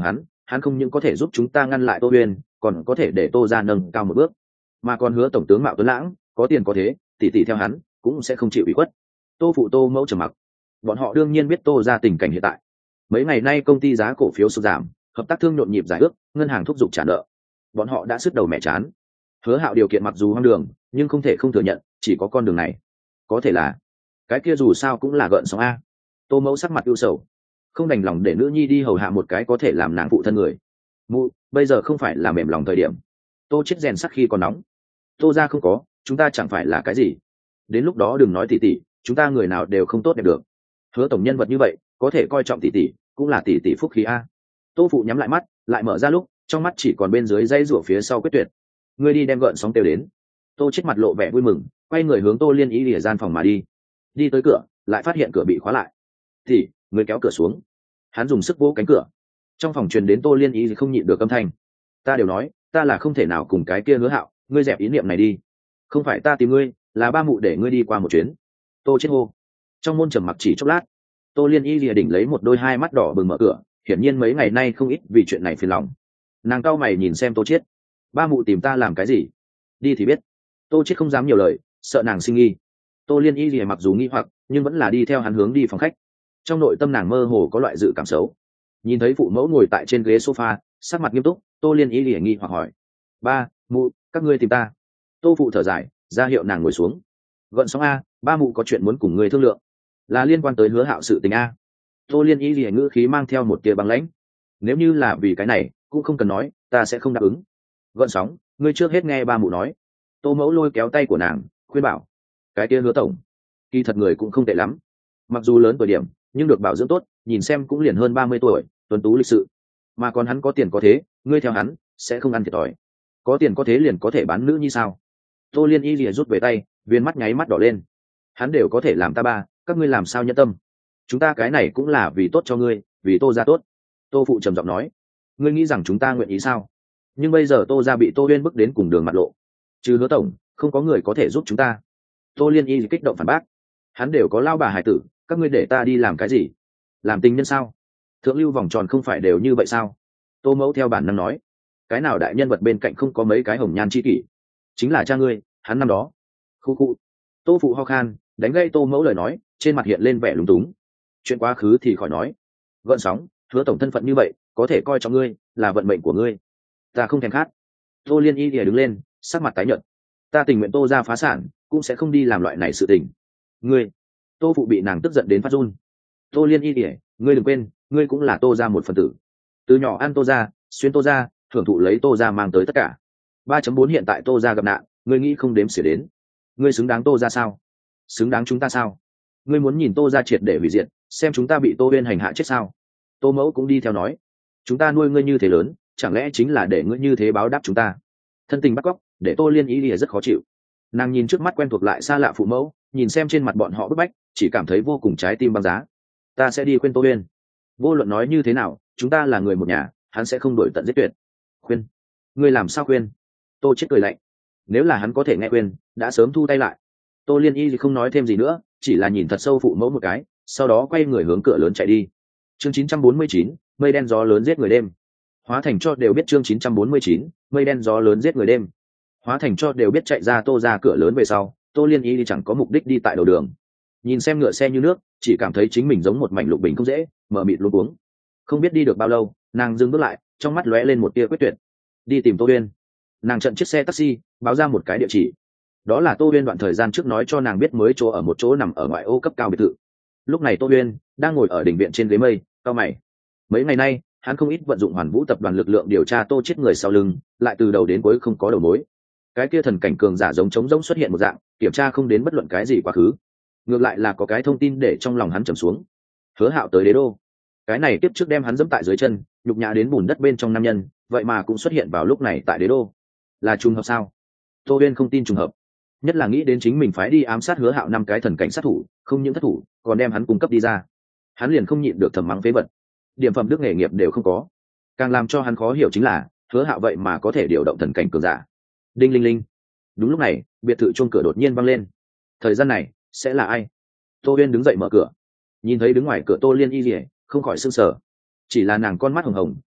hắn không những có thể giúp chúng ta ngăn lại Tô Uyên, còn có thể để Tô gia nâng cao một bước, mà còn hứa tổng tướng Mạo Tuấn Lãng có tiền có thế, tỷ tỷ theo hắn cũng sẽ không chịu ủy khuất. Tô phụ Tô mẫu trầm mặc. Bọn họ đương nhiên biết Tô gia tình cảnh hiện tại. Mấy ngày nay công ty giá cổ phiếu sụt giảm, hợp tác thương nhộn nhịp giải ước, ngân hàng thúc giục trả nợ. Bọn họ đã sứt đầu mẹ chán. Hứa Hạo điều kiện mặc dù hoang đường, nhưng không thể không thừa nhận, chỉ có con đường này. Có thể là cái kia dù sao cũng là gợn sóng a. Tô mẫu sắc mặt ưu sầu, không đành lòng để nữ nhi đi hầu hạ một cái có thể làm nàng phụ thân người. Mụ, bây giờ không phải là mềm lòng thời điểm. Tô chết rèn sắc khi còn nóng. Tô gia không có, chúng ta chẳng phải là cái gì. Đến lúc đó đừng nói tỷ tỷ, chúng ta người nào đều không tốt đẹp được. Hứa tổng nhân vật như vậy, có thể coi trọng tỷ tỷ, cũng là tỷ tỷ phúc khí a. Tô phụ nhắm lại mắt, lại mở ra lúc, trong mắt chỉ còn bên dưới dây rủa phía sau quyết tuyệt. Ngươi đi đem gợn sóng tiêu đến. Tô chết mặt lộ vẻ vui mừng, quay người hướng Tô Liên ý lìa gian phòng mà đi. Đi tới cửa, lại phát hiện cửa bị khóa lại. Thì, người kéo cửa xuống. Hắn dùng sức vỗ cánh cửa. Trong phòng truyền đến Tô Liên ý không nhịn được âm thanh. Ta đều nói, ta là không thể nào cùng cái kia Hứa Hạo, ngươi dẹp ý niệm này đi. Không phải ta tìm ngươi, là ba mụ để ngươi đi qua một chuyến. Tô chết hô. Trong môn trầm mặc chỉ chốc lát, Tô Liên y lìa đỉnh lấy một đôi hai mắt đỏ bừng mở cửa, hiển nhiên mấy ngày nay không ít vì chuyện này phiền lòng. Nàng cau mày nhìn xem Tô Chiết. Ba mụ tìm ta làm cái gì? Đi thì biết. Tô Chiết không dám nhiều lời, sợ nàng sinh nghi. Tô Liên y lìa mặc dù nghi hoặc, nhưng vẫn là đi theo hắn hướng đi phòng khách. Trong nội tâm nàng mơ hồ có loại dự cảm xấu. Nhìn thấy phụ mẫu ngồi tại trên ghế sofa, sắc mặt nghiêm túc, Tô Liên y lìa nghi hoặc hỏi: ba mụ, các ngươi tìm ta? Tô phụ thở dài, ra hiệu nàng ngồi xuống. Gợn sóng a, ba mụ có chuyện muốn cùng ngươi thương lượng, là liên quan tới Hứa Hạo sự tình a. Tô Liên ý lìa ngữ khí mang theo một tia băng lãnh. Nếu như là vì cái này, cũng không cần nói, ta sẽ không đáp ứng. Gợn sóng, ngươi trước hết nghe ba mụ nói. Tô mẫu lôi kéo tay của nàng, khuyên bảo: cái kia Hứa tổng, kỳ thật người cũng không tệ lắm, mặc dù lớn tuổi điểm, nhưng được bảo dưỡng tốt, nhìn xem cũng liền hơn ba mươi tuổi, tuấn tú lịch sự, mà còn hắn có tiền có thế, ngươi theo hắn sẽ không ăn thiệt thòi. Có tiền có thế liền có thể bán nữ như sao? Tô Liên y lìa rút về tay, viên mắt nháy mắt đỏ lên. Hắn đều có thể làm ta ba, các ngươi làm sao nhẫn tâm? Chúng ta cái này cũng là vì tốt cho ngươi, vì Tô gia tốt. Tô phụ trầm giọng nói: ngươi nghĩ rằng chúng ta nguyện ý sao? Nhưng bây giờ Tô gia bị Tô Uyên bức đến cùng đường mặt lộ, trừ Hứa tổng, không có người có thể giúp chúng ta. Tô Liên y kích động phản bác: hắn đều có lao bà hải tử, các ngươi để ta đi làm cái gì? Làm tình nhân sao? Thượng lưu vòng tròn không phải đều như vậy sao? Tô mẫu theo bản năng nói: cái nào đại nhân vật bên cạnh không có mấy cái hồng nhan chi kỷ? Chính là cha ngươi, hắn năm đó. Khu khu. Tô phụ ho khan, đánh gây Tô mẫu lời nói, trên mặt hiện lên vẻ lúng túng. Chuyện quá khứ thì khỏi nói. Gợn sóng, Hứa tổng thân phận như vậy, có thể coi trọng ngươi, là vận mệnh của ngươi. Ta không thèm khát. Tô Liên y lìa đứng lên, sắc mặt tái nhợt. Ta tình nguyện Tô gia phá sản, cũng sẽ không đi làm loại này sự tình. Ngươi. Tô phụ bị nàng tức giận đến phát run. Tô Liên y lìa, ngươi đừng quên, ngươi cũng là Tô gia một phần tử. Từ nhỏ ăn Tô gia, xuyên Tô gia, thưởng thụ lấy Tô gia mang tới tất cả. ba chấm bốn hiện tại Tô gia gặp nạn, ngươi nghĩ không đếm xỉa đến. Ngươi xứng đáng Tô gia sao? Xứng đáng chúng ta sao? Ngươi muốn nhìn Tô gia triệt để hủy diệt, xem chúng ta bị Tô Uyên hành hạ chết sao? Tô mẫu cũng đi theo nói: chúng ta nuôi ngươi như thế lớn, chẳng lẽ chính là để ngươi như thế báo đáp chúng ta? Thân tình bắt cóc, để Tô Liên ý lìa rất khó chịu. Nàng nhìn trước mắt quen thuộc lại xa lạ phụ mẫu, nhìn xem trên mặt bọn họ bức bách, chỉ cảm thấy vô cùng trái tim băng giá. Ta sẽ đi khuyên Tô Uyên. Vô luận nói như thế nào, chúng ta là người một nhà, hắn sẽ không đổi tận giết tuyệt. Khuyên? Ngươi làm sao khuyên? Tô chết cười lạnh. Nếu là hắn có thể nghe khuyên, đã sớm thu tay lại. Tô Liên y thì không nói thêm gì nữa, chỉ là nhìn thật sâu phụ mẫu một cái, sau đó quay người hướng cửa lớn chạy đi. Chương chín trăm bốn mươi chín, mây đen gió lớn giết người đêm. Hóa thành cho đều biết chương chín trăm bốn mươi chín, mây đen gió lớn giết người đêm. Hóa thành cho đều biết chạy ra Tô ra cửa lớn về sau, Tô Liên y thì chẳng có mục đích đi tại đầu đường. Nhìn xem ngựa xe như nước, chỉ cảm thấy chính mình giống một mảnh lục bình không dễ, mở mịt luống cuống. Không biết đi được bao lâu, nàng dừng bước lại, trong mắt lóe lên một tia quyết tuyệt. Đi tìm Tô Uyên. Nàng chặn chiếc xe taxi, báo ra một cái địa chỉ. Đó là Tô Uyên đoạn thời gian trước nói cho nàng biết mới chỗ ở một chỗ nằm ở ngoại ô cấp cao biệt thự. Lúc này Tô Uyên đang ngồi ở đỉnh viện trên ghế mây, cao mày. Mấy ngày nay, hắn không ít vận dụng Hoàn Vũ tập đoàn lực lượng điều tra Tô chết người sau lưng, lại từ đầu đến cuối không có đầu mối. Cái kia thần cảnh cường giả giống trống rỗng xuất hiện một dạng, kiểm tra không đến bất luận cái gì quá khứ. Ngược lại là có cái thông tin để trong lòng hắn trầm xuống. Hứa Hạo tới Đế đô. Cái này tiếp trước đem hắn dẫm tại dưới chân, nhục nhã đến bùn đất bên trong nam nhân, vậy mà cũng xuất hiện vào lúc này tại Đế đô. Là trùng hợp sao? Tô Uyên không tin trùng hợp, nhất là nghĩ đến chính mình phái đi ám sát Hứa Hạo năm cái thần cảnh sát thủ, không những thất thủ, còn đem hắn cung cấp đi ra. Hắn liền không nhịn được thầm mắng phế vật, điểm phẩm đức nghề nghiệp đều không có. Càng làm cho hắn khó hiểu chính là, Hứa Hạo vậy mà có thể điều động thần cảnh cường giả. Đinh linh linh. Đúng lúc này, biệt thự chuông cửa đột nhiên vang lên. Thời gian này, sẽ là ai? Tô Uyên đứng dậy mở cửa, nhìn thấy đứng ngoài cửa Tô Liên y lìa, không khỏi sửng sở. Chỉ là nàng con mắt hồng hồng,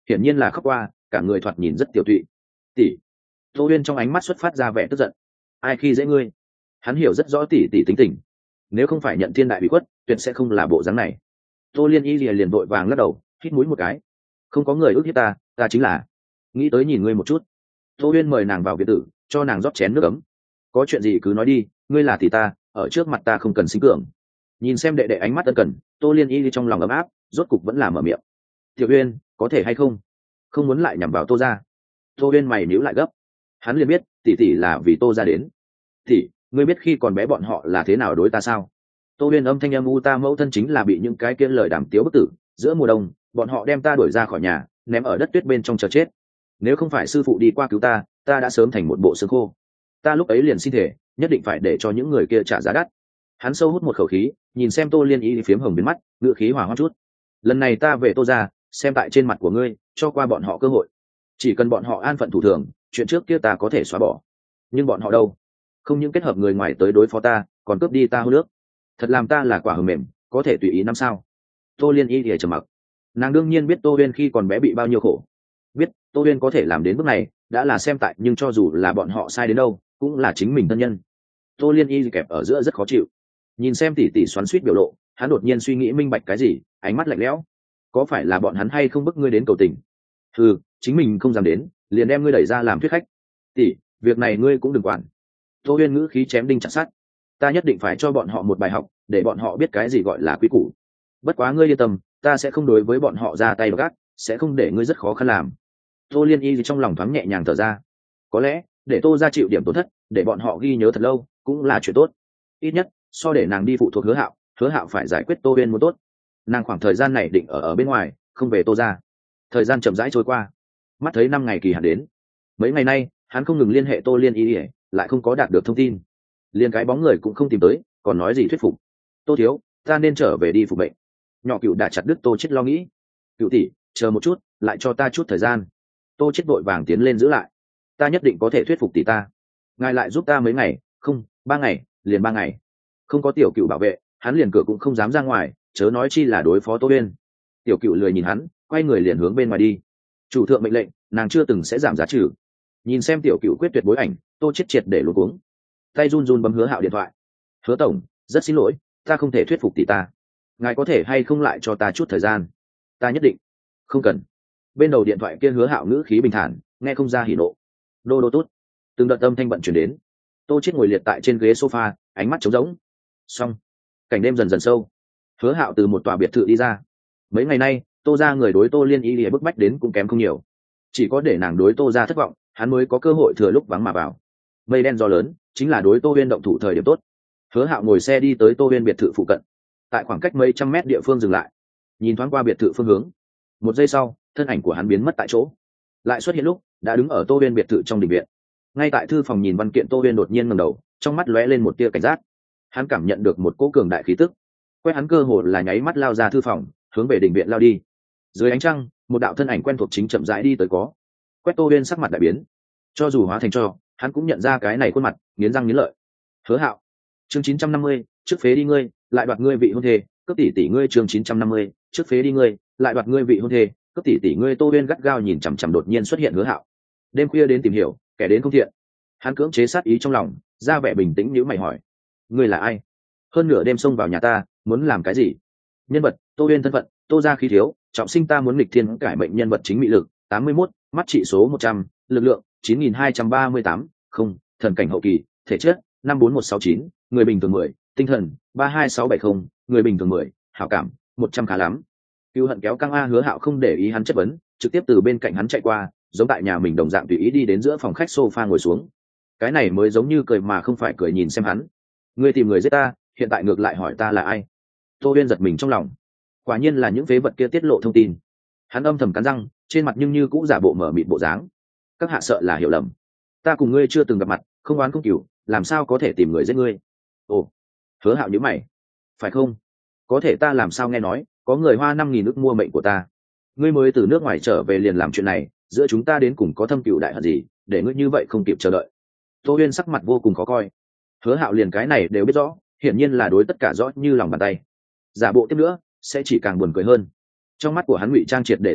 hiển nhiên là khóc qua, cả người thoạt nhìn rất tiểu tụy. Tỷ. Tô Uyên trong ánh mắt xuất phát ra vẻ tức giận. Ai khi dễ ngươi? Hắn hiểu rất rõ tỷ tỷ tính tình, nếu không phải nhận thiên đại bị quất, tuyệt sẽ không là bộ dáng này. Tô Liên Y liền liền vội vàng lắc đầu, hít mũi một cái. Không có người ước hiếp ta, ta chính là nghĩ tới nhìn ngươi một chút. Tô Uyên mời nàng vào biệt tử, cho nàng rót chén nước ấm. Có chuyện gì cứ nói đi, ngươi là tỷ ta, ở trước mặt ta không cần sinh cường. Nhìn xem đệ đệ ánh mắt ân cần, Tô Liên Y trong lòng ấm áp, rốt cục vẫn là mở miệng. Tiểu Uyên, có thể hay không? Không muốn lại nhằm vào Tô gia. Tô Uyên mày níu lại gấp. Hắn liền biết, tỷ tỷ là vì Tô gia đến. Tỷ, ngươi biết khi còn bé bọn họ là thế nào đối ta sao? Tô Uyên âm thanh âm u, ta mẫu thân chính là bị những cái kia lời đàm tiếu bức tử, giữa mùa đông, bọn họ đem ta đuổi ra khỏi nhà, ném ở đất tuyết bên trong chờ chết. Nếu không phải sư phụ đi qua cứu ta, ta đã sớm thành một bộ xương khô. Ta lúc ấy liền xin thể, nhất định phải để cho những người kia trả giá đắt. Hắn sâu hút một khẩu khí, nhìn xem Tô Liên Y phiếm hồng biến mắt, ngựa khí hòa hoãn chút. Lần này ta về Tô gia, xem tại trên mặt của ngươi, cho qua bọn họ cơ hội. Chỉ cần bọn họ an phận thủ thường, chuyện trước kia ta có thể xóa bỏ. Nhưng bọn họ đâu? Không những kết hợp người ngoài tới đối phó ta, còn cướp đi ta hô nước. Thật làm ta là quả hờ mềm, có thể tùy ý năm sao? Tô Liên Y thì trầm mặc. Nàng đương nhiên biết Tô Uyên khi còn bé bị bao nhiêu khổ, biết Tô Uyên có thể làm đến bước này đã là xem tại, nhưng cho dù là bọn họ sai đến đâu cũng là chính mình thân nhân. Tô Liên Y kẹp ở giữa rất khó chịu, nhìn xem tỷ tỷ xoắn xuýt biểu lộ, hắn đột nhiên suy nghĩ minh bạch cái gì, ánh mắt lạnh lẽo. Có phải là bọn hắn hay không bức ngươi đến cầu tình? Ừ, chính mình không dám đến, liền đem ngươi đẩy ra làm thuyết khách. Tỷ, việc này ngươi cũng đừng quản. Tô Uyên ngữ khí chém đinh chặt sắt. Ta nhất định phải cho bọn họ một bài học, để bọn họ biết cái gì gọi là quý củ. Bất quá ngươi yên tâm, ta sẽ không đối với bọn họ ra tay gắt, sẽ không để ngươi rất khó khăn làm. Tô Liên Y trong lòng thoáng nhẹ nhàng thở ra. Có lẽ để Tô ra chịu điểm tổn thất, để bọn họ ghi nhớ thật lâu cũng là chuyện tốt. Ít nhất so để nàng đi phụ thuộc Hứa Hạo, Hứa Hạo phải giải quyết Tô Uyên muốn tốt. Nàng khoảng thời gian này định ở ở bên ngoài, không về Tô ra. Thời gian chậm rãi trôi qua, mắt thấy năm ngày kỳ hạn đến. Mấy ngày nay hắn không ngừng liên hệ Tô Liên Y, lại không có đạt được thông tin, liền cái bóng người cũng không tìm tới, còn nói gì thuyết phục. Tô thiếu, ta nên trở về đi phục bệnh. Nhỏ Cựu đã chặt đứt Tô Chết lo nghĩ. Cựu tỷ, chờ một chút, lại cho ta chút thời gian. Tô Chết vội vàng tiến lên giữ lại. Ta nhất định có thể thuyết phục tỷ ta. Ngài lại giúp ta mấy ngày, không, ba ngày, liền ba ngày. Không có Tiểu Cựu bảo vệ, hắn liền cửa cũng không dám ra ngoài, chớ nói chi là đối phó Tô Uyên. Tiểu Cựu lười nhìn hắn, quay người liền hướng bên ngoài đi. Chủ thượng mệnh lệnh, nàng chưa từng sẽ giảm giá trừ. Nhìn xem Tiểu Cựu quyết tuyệt bối ảnh, Tô Chết triệt để luống cuống, tay run run bấm Hứa Hạo điện thoại. Hứa tổng, rất xin lỗi, ta không thể thuyết phục tỷ ta, ngài có thể hay không lại cho ta chút thời gian? Ta nhất định. Không cần. Bên đầu điện thoại kia Hứa Hạo ngữ khí bình thản, nghe không ra hỉ nộ. Đô đô tốt. Từng đợt âm thanh bận chuyển đến. Tô Chết ngồi liệt tại trên ghế sofa, ánh mắt trống rỗng. Xong. Cảnh đêm dần dần sâu. Hứa Hạo từ một tòa biệt thự đi ra. Mấy ngày nay Tô ra người đối Tô Liên Y lìa bức bách đến cũng kém không nhiều, chỉ có để nàng đối Tô ra thất vọng, hắn mới có cơ hội thừa lúc vắng mà vào. Mây đen gió lớn chính là đối Tô Uyên động thủ thời điểm tốt. Hứa Hạo ngồi xe đi tới Tô Uyên biệt thự phụ cận, tại khoảng cách mấy trăm mét địa phương dừng lại, nhìn thoáng qua biệt thự phương hướng. Một giây sau thân ảnh của hắn biến mất tại chỗ, lại xuất hiện lúc đã đứng ở Tô Uyên biệt thự trong đình viện. Ngay tại thư phòng nhìn văn kiện, Tô Uyên đột nhiên ngẩng đầu, trong mắt lóe lên một tia cảnh giác. Hắn cảm nhận được một cỗ cường đại khí tức, quét hắn cơ hồ là nháy mắt lao ra thư phòng, hướng về đình viện lao đi. Dưới ánh trăng một đạo thân ảnh quen thuộc chính chậm rãi đi tới, có quét Tô Uyên sắc mặt đại biến. Cho dù hóa thành tro, hắn cũng nhận ra cái này khuôn mặt, nghiến răng nghiến lợi. Hứa Hạo. Chương chín trăm năm mươi, trước phế đi ngươi, lại đoạt ngươi vị hôn thê, cướp tỷ tỷ ngươi. Chương chín trăm năm mươi, trước phế đi ngươi, lại đoạt ngươi vị hôn thê, cướp tỷ tỷ ngươi. Tô Uyên gắt gao nhìn chằm chằm đột nhiên xuất hiện Hứa Hạo. Đêm khuya đến tìm hiểu, kẻ đến không thiện. Hắn cưỡng chế sát ý trong lòng, ra vẻ bình tĩnh nhíu mày hỏi: ngươi là ai? Hơn nửa đêm xông vào nhà ta, muốn làm cái gì? Nhân vật: Tô Uyên. Thân phận: Tô gia khí thiếu, trọng sinh. Ta muốn nghịch thiên cải mệnh. Nhân vật chính: mị lực tám mươi mốt, mắt trị số một trăm, lực lượng chín nghìn hai trăm ba mươi tám, không, thần cảnh hậu kỳ, thể chất năm bốn một sáu chín, người bình thường mười, tinh thần ba hai sáu bảy không, người bình thường mười, hảo cảm một trăm. Khá lắm. Cưu hận kéo căng a. Hứa Hạo không để ý hắn chất vấn, trực tiếp từ bên cạnh hắn chạy qua, giống tại nhà mình đồng dạng tùy ý đi đến giữa phòng khách sofa ngồi xuống. Cái này mới giống như cười mà không phải cười nhìn xem hắn. Ngươi tìm người giết ta, hiện tại ngược lại hỏi ta là ai? Tô Uyên giật mình trong lòng, quả nhiên là những phế vật kia tiết lộ thông tin. Hắn âm thầm cắn răng, trên mặt nhưng như cũng giả bộ mở mịt bộ dáng. Các hạ sợ là hiểu lầm, ta cùng ngươi chưa từng gặp mặt, không oán không cừu, làm sao có thể tìm người giết ngươi? Ồ. Hứa Hạo nhíu mày. Phải không? Có thể ta làm sao nghe nói có người hoa năm nghìn ức mua mệnh của ta? Ngươi mới từ nước ngoài trở về liền làm chuyện này, giữa chúng ta đến cùng có thâm cừu đại hận gì, để ngươi như vậy không kịp chờ đợi? Tô Uyên sắc mặt vô cùng khó coi. Hứa Hạo liền cái này đều biết rõ, hiển nhiên là đối tất cả rõ như lòng bàn tay. Giả bộ tiếp nữa sẽ chỉ càng buồn cười hơn. Trong mắt của hắn ngụy trang triệt để rút đi,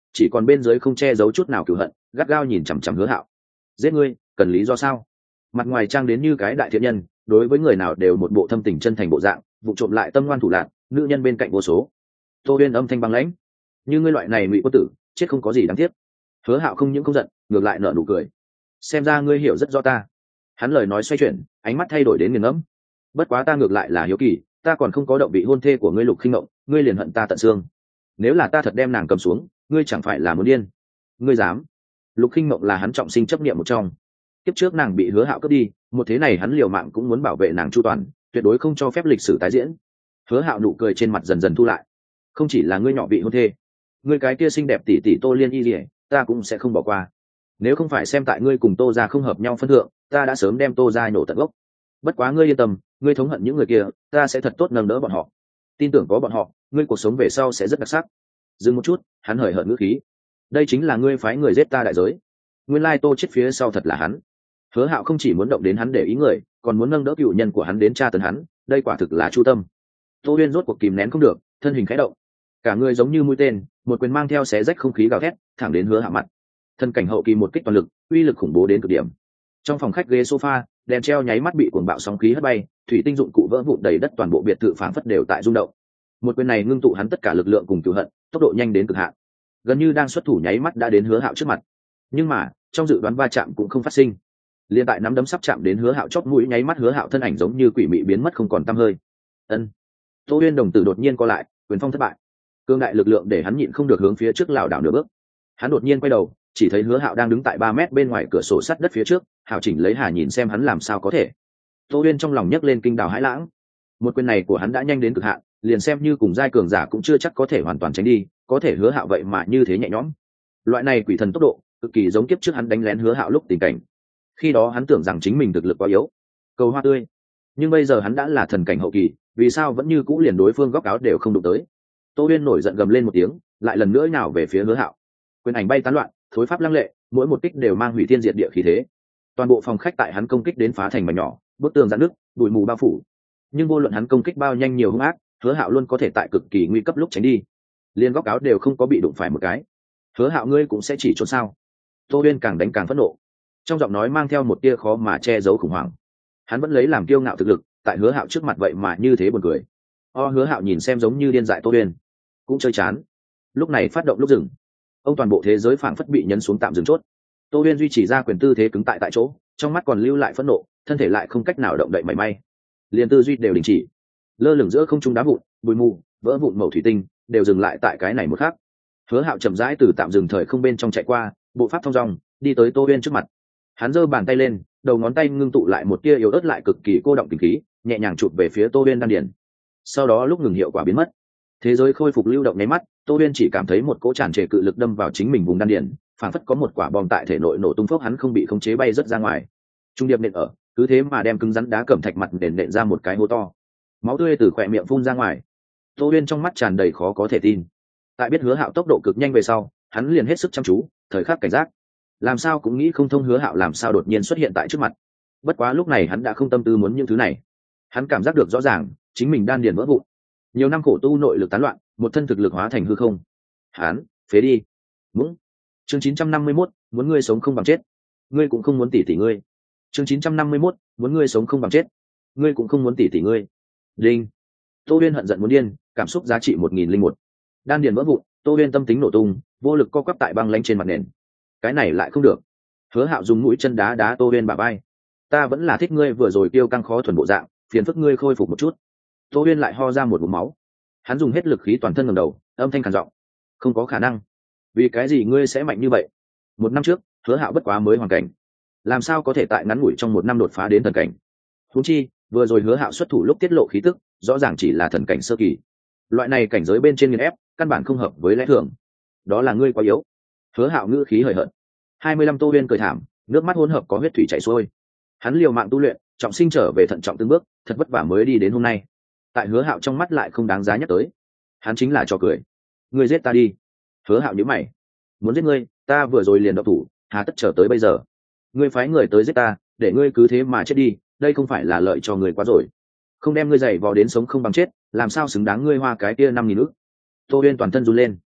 chỉ còn bên dưới không che giấu chút nào cửu hận, gắt gao nhìn chằm chằm Hứa Hạo. Giết ngươi cần lý do sao? Mặt ngoài trang đến như cái đại thiện nhân, đối với người nào đều một bộ thâm tình chân thành bộ dạng, vụ trộm lại tâm ngoan thủ lạn, nữ nhân bên cạnh vô số. Tô Uyên âm thanh băng lãnh, như ngươi loại này ngụy quân tử, chết không có gì đáng tiếc. Hứa Hạo không những không giận, ngược lại nở nụ cười. Xem ra ngươi hiểu rất rõ ta. Hắn lời nói xoay chuyển, ánh mắt thay đổi đến nghiền ngẫm. Bất quá ta ngược lại là hiếu kỳ, ta còn không có động vị hôn thê của ngươi Lục Khinh Mộng, ngươi liền hận ta tận xương. Nếu là ta thật đem nàng cầm xuống, ngươi chẳng phải là muốn điên? Ngươi dám? Lục Khinh Mộng là hắn trọng sinh chấp niệm một trong. Tiếp trước nàng bị Hứa Hạo cướp đi, một thế này hắn liều mạng cũng muốn bảo vệ nàng chu toàn, tuyệt đối không cho phép lịch sử tái diễn. Hứa Hạo nụ cười trên mặt dần dần thu lại. Không chỉ là ngươi nhỏ vị hôn thê, ngươi cái kia xinh đẹp tỷ tỷ Tô Liên Y Lệ, ta cũng sẽ không bỏ qua. Nếu không phải xem tại ngươi cùng Tô gia không hợp nhau phân thượng, ta đã sớm đem Tô gia nổ tận gốc. Bất quá ngươi yên tâm, ngươi thống hận những người kia, ta sẽ thật tốt nâng đỡ bọn họ. Tin tưởng có bọn họ, ngươi cuộc sống về sau sẽ rất đặc sắc. Dừng một chút, hắn hời hợt ngữ khí. Đây chính là ngươi phái người giết ta đại giới. Nguyên lai Tô chết phía sau thật là hắn. Hứa Hạo không chỉ muốn động đến hắn để ý người, còn muốn nâng đỡ cựu nhân của hắn đến tra tấn hắn, đây quả thực là chu tâm. Tô Uyên rốt cuộc kìm nén không được, thân hình khẽ động, cả người giống như mũi tên, một quyền mang theo xé rách không khí gào thét, thẳng đến Hứa Hạo mặt. Thân cảnh hậu kỳ một kích toàn lực, uy lực khủng bố đến cực điểm. Trong phòng khách ghế sofa, đèn treo nháy mắt bị cuồng bạo sóng khí hất bay, thủy tinh dụng cụ vỡ vụn đầy đất, toàn bộ biệt thự phảng phất đều tại rung động. Một quyền này ngưng tụ hắn tất cả lực lượng cùng cừu hận, tốc độ nhanh đến cực hạn, gần như đang xuất thủ nháy mắt đã đến Hứa Hạo trước mặt. Nhưng mà, trong dự đoán va chạm cũng không phát sinh. Liên tại nắm đấm sắp chạm đến Hứa Hạo chóp mũi nháy mắt, Hứa Hạo thân ảnh giống như quỷ mị biến mất không còn tăm hơi. Ân. Tô Uyên đồng tử đột nhiên co lại, quyền phong thất bại. Cương đại lực lượng để hắn nhịn không được hướng phía trước lảo đảo nửa bước. Hắn đột nhiên quay đầu, chỉ thấy Hứa Hạo đang đứng tại ba mét bên ngoài cửa sổ sắt đất phía trước, hảo chỉnh lấy hà nhìn xem hắn làm sao có thể. Tô Uyên trong lòng nhấc lên kinh đào hãi lãng. Một quyền này của hắn đã nhanh đến cực hạn, liền xem như cùng giai cường giả cũng chưa chắc có thể hoàn toàn tránh đi, có thể Hứa Hạo vậy mà như thế nhẹ nhõm. Loại này quỷ thần tốc độ, cực kỳ giống kiếp trước hắn đánh lén Hứa Hạo lúc tình cảnh. Khi đó hắn tưởng rằng chính mình thực lực quá yếu, cầu hoa tươi, nhưng bây giờ hắn đã là thần cảnh hậu kỳ, vì sao vẫn như cũ liền đối phương góc áo đều không đụng tới. Tô Uyên nổi giận gầm lên một tiếng, lại lần nữa nhào về phía Hứa Hạo. Quyền ảnh bay tán loạn, thối pháp lăng lệ, mỗi một kích đều mang hủy thiên diệt địa khí thế. Toàn bộ phòng khách tại hắn công kích đến phá thành mảnh nhỏ, bức tường rạn nứt, bụi mù bao phủ. Nhưng vô luận hắn công kích bao nhanh nhiều hung ác, Hứa Hạo luôn có thể tại cực kỳ nguy cấp lúc tránh đi, liên góc áo đều không có bị đụng phải một cái. Hứa Hạo ngươi cũng sẽ chỉ trốn sao? Tô Uyên càng đánh càng phẫn nộ, trong giọng nói mang theo một tia khó mà che giấu khủng hoảng. Hắn vẫn lấy làm kiêu ngạo thực lực, tại Hứa Hạo trước mặt vậy mà như thế buồn cười. O Hứa Hạo nhìn xem giống như điên dại Tô Uyên, cũng chơi chán. Lúc này phát động lúc dừng, ông toàn bộ thế giới phảng phất bị nhấn xuống tạm dừng chốt. Tô Uyên duy trì ra quyền tư thế cứng tại tại chỗ, trong mắt còn lưu lại phẫn nộ, thân thể lại không cách nào động đậy mảy may, liền tư duy đều đình chỉ. Lơ lửng giữa không trung đá vụn, bụi mù, vỡ vụn mẩu thủy tinh đều dừng lại tại cái này một khắc. Hứa Hạo chậm rãi từ tạm dừng thời không bên trong chạy qua, bộ pháp thong dong đi tới Tô Uyên trước mặt. Hắn giơ bàn tay lên, đầu ngón tay ngưng tụ lại một tia yếu ớt lại cực kỳ cô động tình khí, nhẹ nhàng chụp về phía Tô Uyên đan điền. Sau đó lúc ngừng hiệu quả biến mất, thế giới khôi phục lưu động nháy mắt, Tô Uyên chỉ cảm thấy một cỗ tràn trề cự lực đâm vào chính mình vùng đan điền, phản phất có một quả bom tại thể nội nổ tung, phốc hắn không bị khống chế bay rất ra ngoài. Trung điệp nện ở, cứ thế mà đem cứng rắn đá cẩm thạch mặt nền nện ra một cái hố to. Máu tươi từ khóe miệng phun ra ngoài. Tô Uyên trong mắt tràn đầy khó có thể tin. Tại biết Hứa Hạo tốc độ cực nhanh về sau, hắn liền hết sức chăm chú, thời khắc cảnh giác. Làm sao cũng nghĩ không thông Hứa Hạo làm sao đột nhiên xuất hiện tại trước mặt. Bất quá lúc này hắn đã không tâm tư muốn những thứ này. Hắn cảm giác được rõ ràng, chính mình đan điền vỡ vụn. Nhiều năm khổ tu nội lực tán loạn, một thân thực lực hóa thành hư không. Hắn, phế đi. Muốn. Chương chín trăm năm mươi mốt, muốn ngươi sống không bằng chết. Ngươi cũng không muốn tỷ tỷ ngươi. Chương chín trăm năm mươi mốt, muốn ngươi sống không bằng chết. Ngươi cũng không muốn tỷ tỷ ngươi. Đinh. Tô Uyên hận giận muốn điên, cảm xúc giá trị một nghìn linh một. Đan điền vỡ vụn, Tô Uyên tâm tính nổ tung, vô lực co quắp tại băng lãnh trên mặt nền. Cái này lại không được. Hứa Hạo dùng mũi chân đá đá Tô Uyên bả vai. Ta vẫn là thích ngươi vừa rồi tiêu căng khó thuần bộ dạng, phiền phức ngươi khôi phục một chút. Tô Uyên lại ho ra một ngụm máu. Hắn dùng hết lực khí toàn thân ngẩng đầu, âm thanh khàn giọng. Không có khả năng. Vì cái gì ngươi sẽ mạnh như vậy? Một năm trước, Hứa Hạo bất quá mới hoàn cảnh, làm sao có thể tại ngắn ngủi trong một năm đột phá đến thần cảnh? Huống chi, vừa rồi Hứa Hạo xuất thủ lúc tiết lộ khí tức, rõ ràng chỉ là thần cảnh sơ kỳ. Loại này cảnh giới bên trên nghiền ép, căn bản không hợp với lẽ thường. Đó là ngươi quá yếu. Hứa Hạo ngữ khí hời hợt. hai mươi lăm Tô Uyên cười thảm, nước mắt hỗn hợp có huyết thủy chảy xuôi. Hắn liều mạng tu luyện, trọng sinh trở về thận trọng từng bước, thật vất vả mới đi đến hôm nay. Tại Hứa Hạo trong mắt lại không đáng giá nhắc tới. Hắn chính là trò cười. Ngươi giết ta đi. Hứa Hạo nhíu mày. Muốn giết ngươi, ta vừa rồi liền động thủ, hà tất chờ tới bây giờ? Ngươi phái người tới giết ta, để ngươi cứ thế mà chết đi, đây không phải là lợi cho ngươi quá rồi. Không đem ngươi giày vò đến sống không bằng chết, làm sao xứng đáng ngươi hoa cái kia năm nghìn ức. Tô Uyên toàn thân run lên.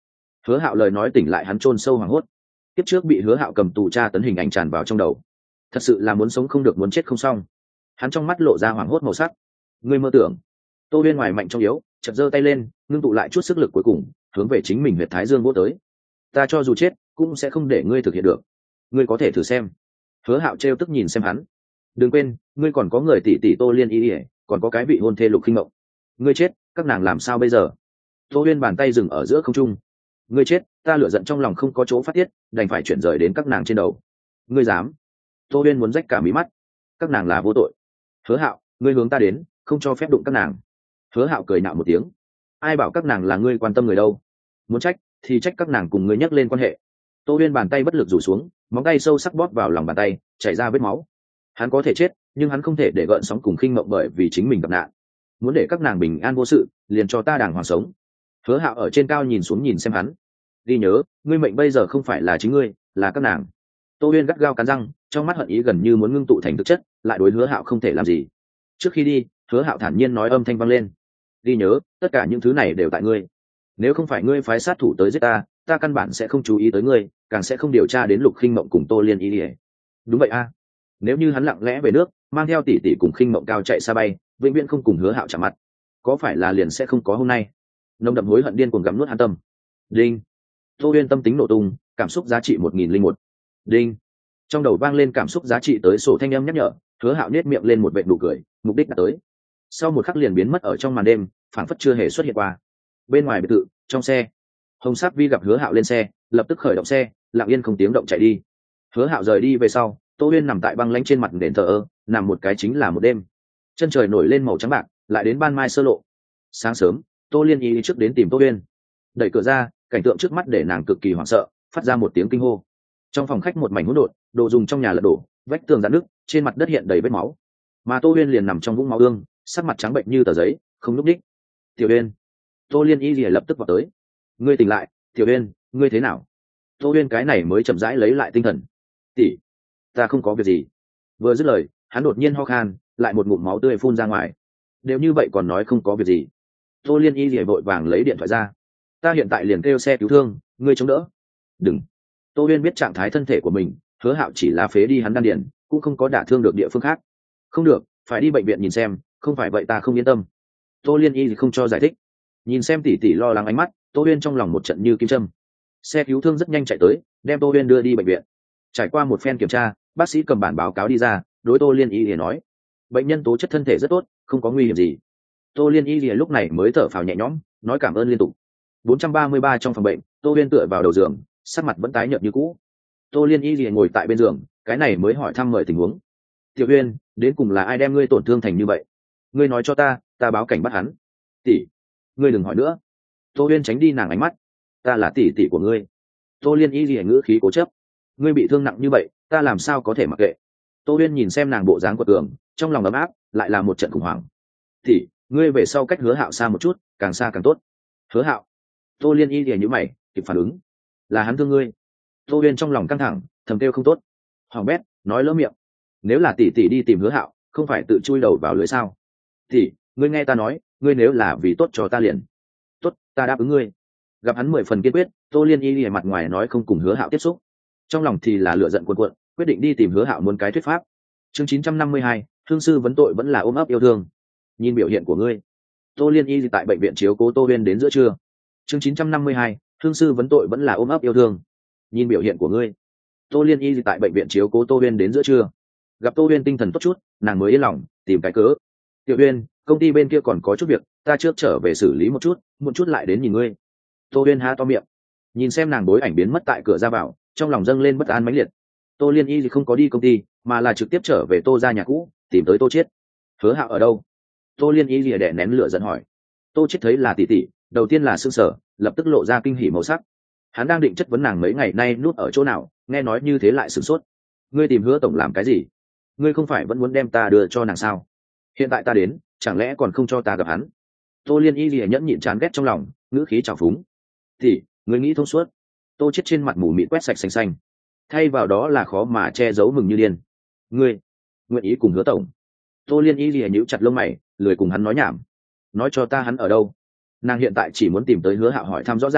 Hứa Hạo lời nói tỉnh lại hắn chôn sâu hoảng hốt. Tiếp trước bị Hứa Hạo cầm tù tra tấn hình ảnh tràn vào trong đầu, thật sự là muốn sống không được muốn chết không xong. Hắn trong mắt lộ ra hoảng hốt màu sắc. Ngươi mơ tưởng. Tô Huyên ngoài mạnh trong yếu, chợt giơ tay lên, ngưng tụ lại chút sức lực cuối cùng, hướng về chính mình huyệt thái dương vỗ tới. Ta cho dù chết, cũng sẽ không để ngươi thực hiện được. Ngươi có thể thử xem. Hứa Hạo trêu tức nhìn xem hắn. Đừng quên, ngươi còn có người tỷ tỷ Tô Liên Y, còn có cái vị hôn thê Lục Khinh Mộng. Ngươi chết, các nàng làm sao bây giờ? Tô Huyên bàn tay dừng ở giữa không trung. Ngươi chết, ta lửa giận trong lòng không có chỗ phát tiết, đành phải chuyển rời đến các nàng trên đầu. Ngươi dám? Tô Huyên muốn rách cả mí mắt. Các nàng là vô tội. Hứa Hạo, ngươi hướng ta đến, không cho phép đụng các nàng. Hứa Hạo cười nạo một tiếng. Ai bảo các nàng là ngươi quan tâm người đâu? Muốn trách thì trách các nàng cùng ngươi nhắc lên quan hệ. Tô Huyên bàn tay bất lực rủ xuống, móng tay sâu sắc bóp vào lòng bàn tay, chảy ra vết máu. Hắn có thể chết, nhưng hắn không thể để gợn sóng cùng Khinh Mộng bởi vì chính mình gặp nạn. Muốn để các nàng bình an vô sự, liền cho ta đàng hoàng sống. Hứa Hạo ở trên cao nhìn xuống nhìn xem hắn. Ghi nhớ, ngươi mệnh bây giờ không phải là chính ngươi, là các nàng. Tô Huyên gắt gao cắn răng, trong mắt hận ý gần như muốn ngưng tụ thành thực chất, lại đối Hứa Hạo không thể làm gì. Trước khi đi, Hứa Hạo thản nhiên nói âm thanh vang lên. Ghi nhớ, tất cả những thứ này đều tại ngươi. Nếu không phải ngươi phái sát thủ tới giết ta, ta căn bản sẽ không chú ý tới ngươi, càng sẽ không điều tra đến Lục Khinh Mộng cùng Tô Liên Y. Đúng vậy a. Nếu như hắn lặng lẽ về nước, mang theo tỷ tỷ cùng Khinh Mộng cao chạy xa bay, vĩnh viễn không cùng Hứa Hạo chạm mặt, có phải là liền sẽ không có hôm nay? Nồng đậm hối hận điên cuồng gặm nuốt hắn tâm. Đinh. Tô Huyên tâm tính nổ tung, cảm xúc giá trị một nghìn linh một. Đinh. Trong đầu vang lên cảm xúc giá trị tới sổ thanh âm nhắc nhở. Hứa Hạo nhếch miệng lên một vệt nụ cười, mục đích đã tới. Sau một khắc liền biến mất ở trong màn đêm, phảng phất chưa hề xuất hiện qua. Bên ngoài biệt thự, trong xe, Hồng Sát Vi gặp Hứa Hạo lên xe, lập tức khởi động xe, lặng yên không tiếng động chạy đi. Hứa Hạo rời đi về sau, Tô Huyên nằm tại băng lãnh trên mặt nền thờ ơ, nằm một cái chính là một đêm. Chân trời nổi lên màu trắng bạc, lại đến ban mai sơ lộ. Sáng sớm, Tô Liên Y trước đến tìm Tô Huyên. Đẩy cửa ra, cảnh tượng trước mắt để nàng cực kỳ hoảng sợ, phát ra một tiếng kinh hô. Trong phòng khách một mảnh hỗn độn, đồ dùng trong nhà lật đổ, vách tường rạn nứt, trên mặt đất hiện đầy vết máu. Mà Tô Huyên liền nằm trong vũng máu ương, sắc mặt trắng bệnh như tờ giấy, không nhúc nhích. Tiểu Huyên. Tô Liên Y lập tức vào tới. Ngươi tỉnh lại, Tiểu Huyên, ngươi thế nào? Tô Huyên cái này mới chậm rãi lấy lại tinh thần. Tỷ, ta không có việc gì. Vừa dứt lời, hắn đột nhiên ho khan, lại một ngụm máu tươi phun ra ngoài. Đều như vậy còn nói không có việc gì. Tô Liên Y lìa vội vàng lấy điện thoại ra. Ta hiện tại liền kêu xe cứu thương, ngươi chống đỡ. Đừng. Tô Huyên biết trạng thái thân thể của mình, Hứa Hạo chỉ là phế đi hắn đan điền, cũng không có đả thương được địa phương khác. Không được, phải đi bệnh viện nhìn xem, không phải vậy ta không yên tâm. Tô Liên Y thì không cho giải thích. Nhìn xem tỷ tỷ lo lắng ánh mắt, Tô Huyên trong lòng một trận như kim châm. Xe cứu thương rất nhanh chạy tới, đem Tô Huyên đưa đi bệnh viện. Trải qua một phen kiểm tra, bác sĩ cầm bản báo cáo đi ra, đối Tô Liên Y thì nói: bệnh nhân tố chất thân thể rất tốt, không có nguy hiểm gì. Tô Liên Y lúc này mới thở phào nhẹ nhõm, nói cảm ơn liên tục. bốn trăm ba mươi ba trong phòng bệnh, Tô Huyên tựa vào đầu giường, sắc mặt vẫn tái nhợt như cũ. Tô Liên Y ngồi tại bên giường, cái này mới hỏi thăm mời tình huống. Tiểu Huyên, đến cùng là ai đem ngươi tổn thương thành như vậy? Ngươi nói cho ta, ta báo cảnh bắt hắn. Tỷ, ngươi đừng hỏi nữa. Tô Huyên tránh đi nàng ánh mắt. Ta là tỷ tỷ của ngươi. Tô Liên Y ngữ khí cố chấp. Ngươi bị thương nặng như vậy, ta làm sao có thể mặc kệ? Tô Huyên nhìn xem nàng bộ dáng của tường, trong lòng ấm áp, lại là một trận khủng hoảng. Tỷ, ngươi về sau cách Hứa Hạo xa một chút, càng xa càng tốt. Hứa Hạo. Tô Liên Y lìa nhíu mày, kịp phản ứng. Là hắn thương ngươi. Tô Huyên trong lòng căng thẳng, thầm kêu không tốt. Hoàng bét, nói lỡ miệng. Nếu là tỷ tỷ đi tìm Hứa Hạo, không phải tự chui đầu vào lưới sao? Tỷ, ngươi nghe ta nói, ngươi nếu là vì tốt cho ta liền. Tốt, ta đáp ứng ngươi. Gặp hắn mười phần kiên quyết, Tô Liên Y lìa mặt ngoài nói không cùng Hứa Hạo tiếp xúc, trong lòng thì là lửa giận cuồn cuộn, quyết định đi tìm Hứa Hạo muốn cái thuyết pháp. Chương chín trăm năm mươi hai, thương sư vấn tội vẫn là ôm ấp yêu thương. Nhìn biểu hiện của ngươi. Tô Liên Y tại bệnh viện chiếu cố Tô Huyên đến giữa trưa. Chương chín trăm năm mươi hai, thương sư vấn tội vẫn là ôm ấp yêu thương. Nhìn biểu hiện của ngươi. Tô Liên Y tại bệnh viện chiếu cố Tô Huyên đến giữa trưa. Gặp Tô Huyên tinh thần tốt chút, nàng mới yên lòng, tìm cái cớ. Tiểu Huyên, công ty bên kia còn có chút việc, ta trước trở về xử lý một chút, một chút lại đến nhìn ngươi. Tô Huyên há to miệng, nhìn xem nàng bối ảnh biến mất tại cửa ra vào, trong lòng dâng lên bất an mãnh liệt. Tô Liên Y thì không có đi công ty, mà là trực tiếp trở về Tô gia nhà cũ, tìm tới Tô Chiết. Hứa Hạo ở đâu? Tô Liên Y lìa đè nén lửa giận hỏi. Tô Chiết thấy là tỷ tỷ, đầu tiên là sững sờ, lập tức lộ ra kinh hỉ màu sắc. Hắn đang định chất vấn nàng mấy ngày nay núp ở chỗ nào, nghe nói như thế lại sửng sốt. Ngươi tìm Hứa tổng làm cái gì? Ngươi không phải vẫn muốn đem ta đưa cho nàng sao? Hiện tại ta đến, chẳng lẽ còn không cho ta gặp hắn? Tô Liên Y lìa nhẫn nhịn chán ghét trong lòng, ngữ khí trào phúng. Tỷ, ngươi nghĩ thông suốt. Tô Chiết trên mặt mù mịt quét sạch xanh xanh, thay vào đó là khó mà che giấu mừng như điên. Ngươi nguyện ý cùng Hứa tổng? Tô Liên Y lìa nhíu chặt lông mày, lười cùng hắn nói nhảm. Nói cho ta hắn ở đâu? Nàng hiện tại chỉ muốn tìm tới Hứa Hạo hỏi thăm rõ ràng,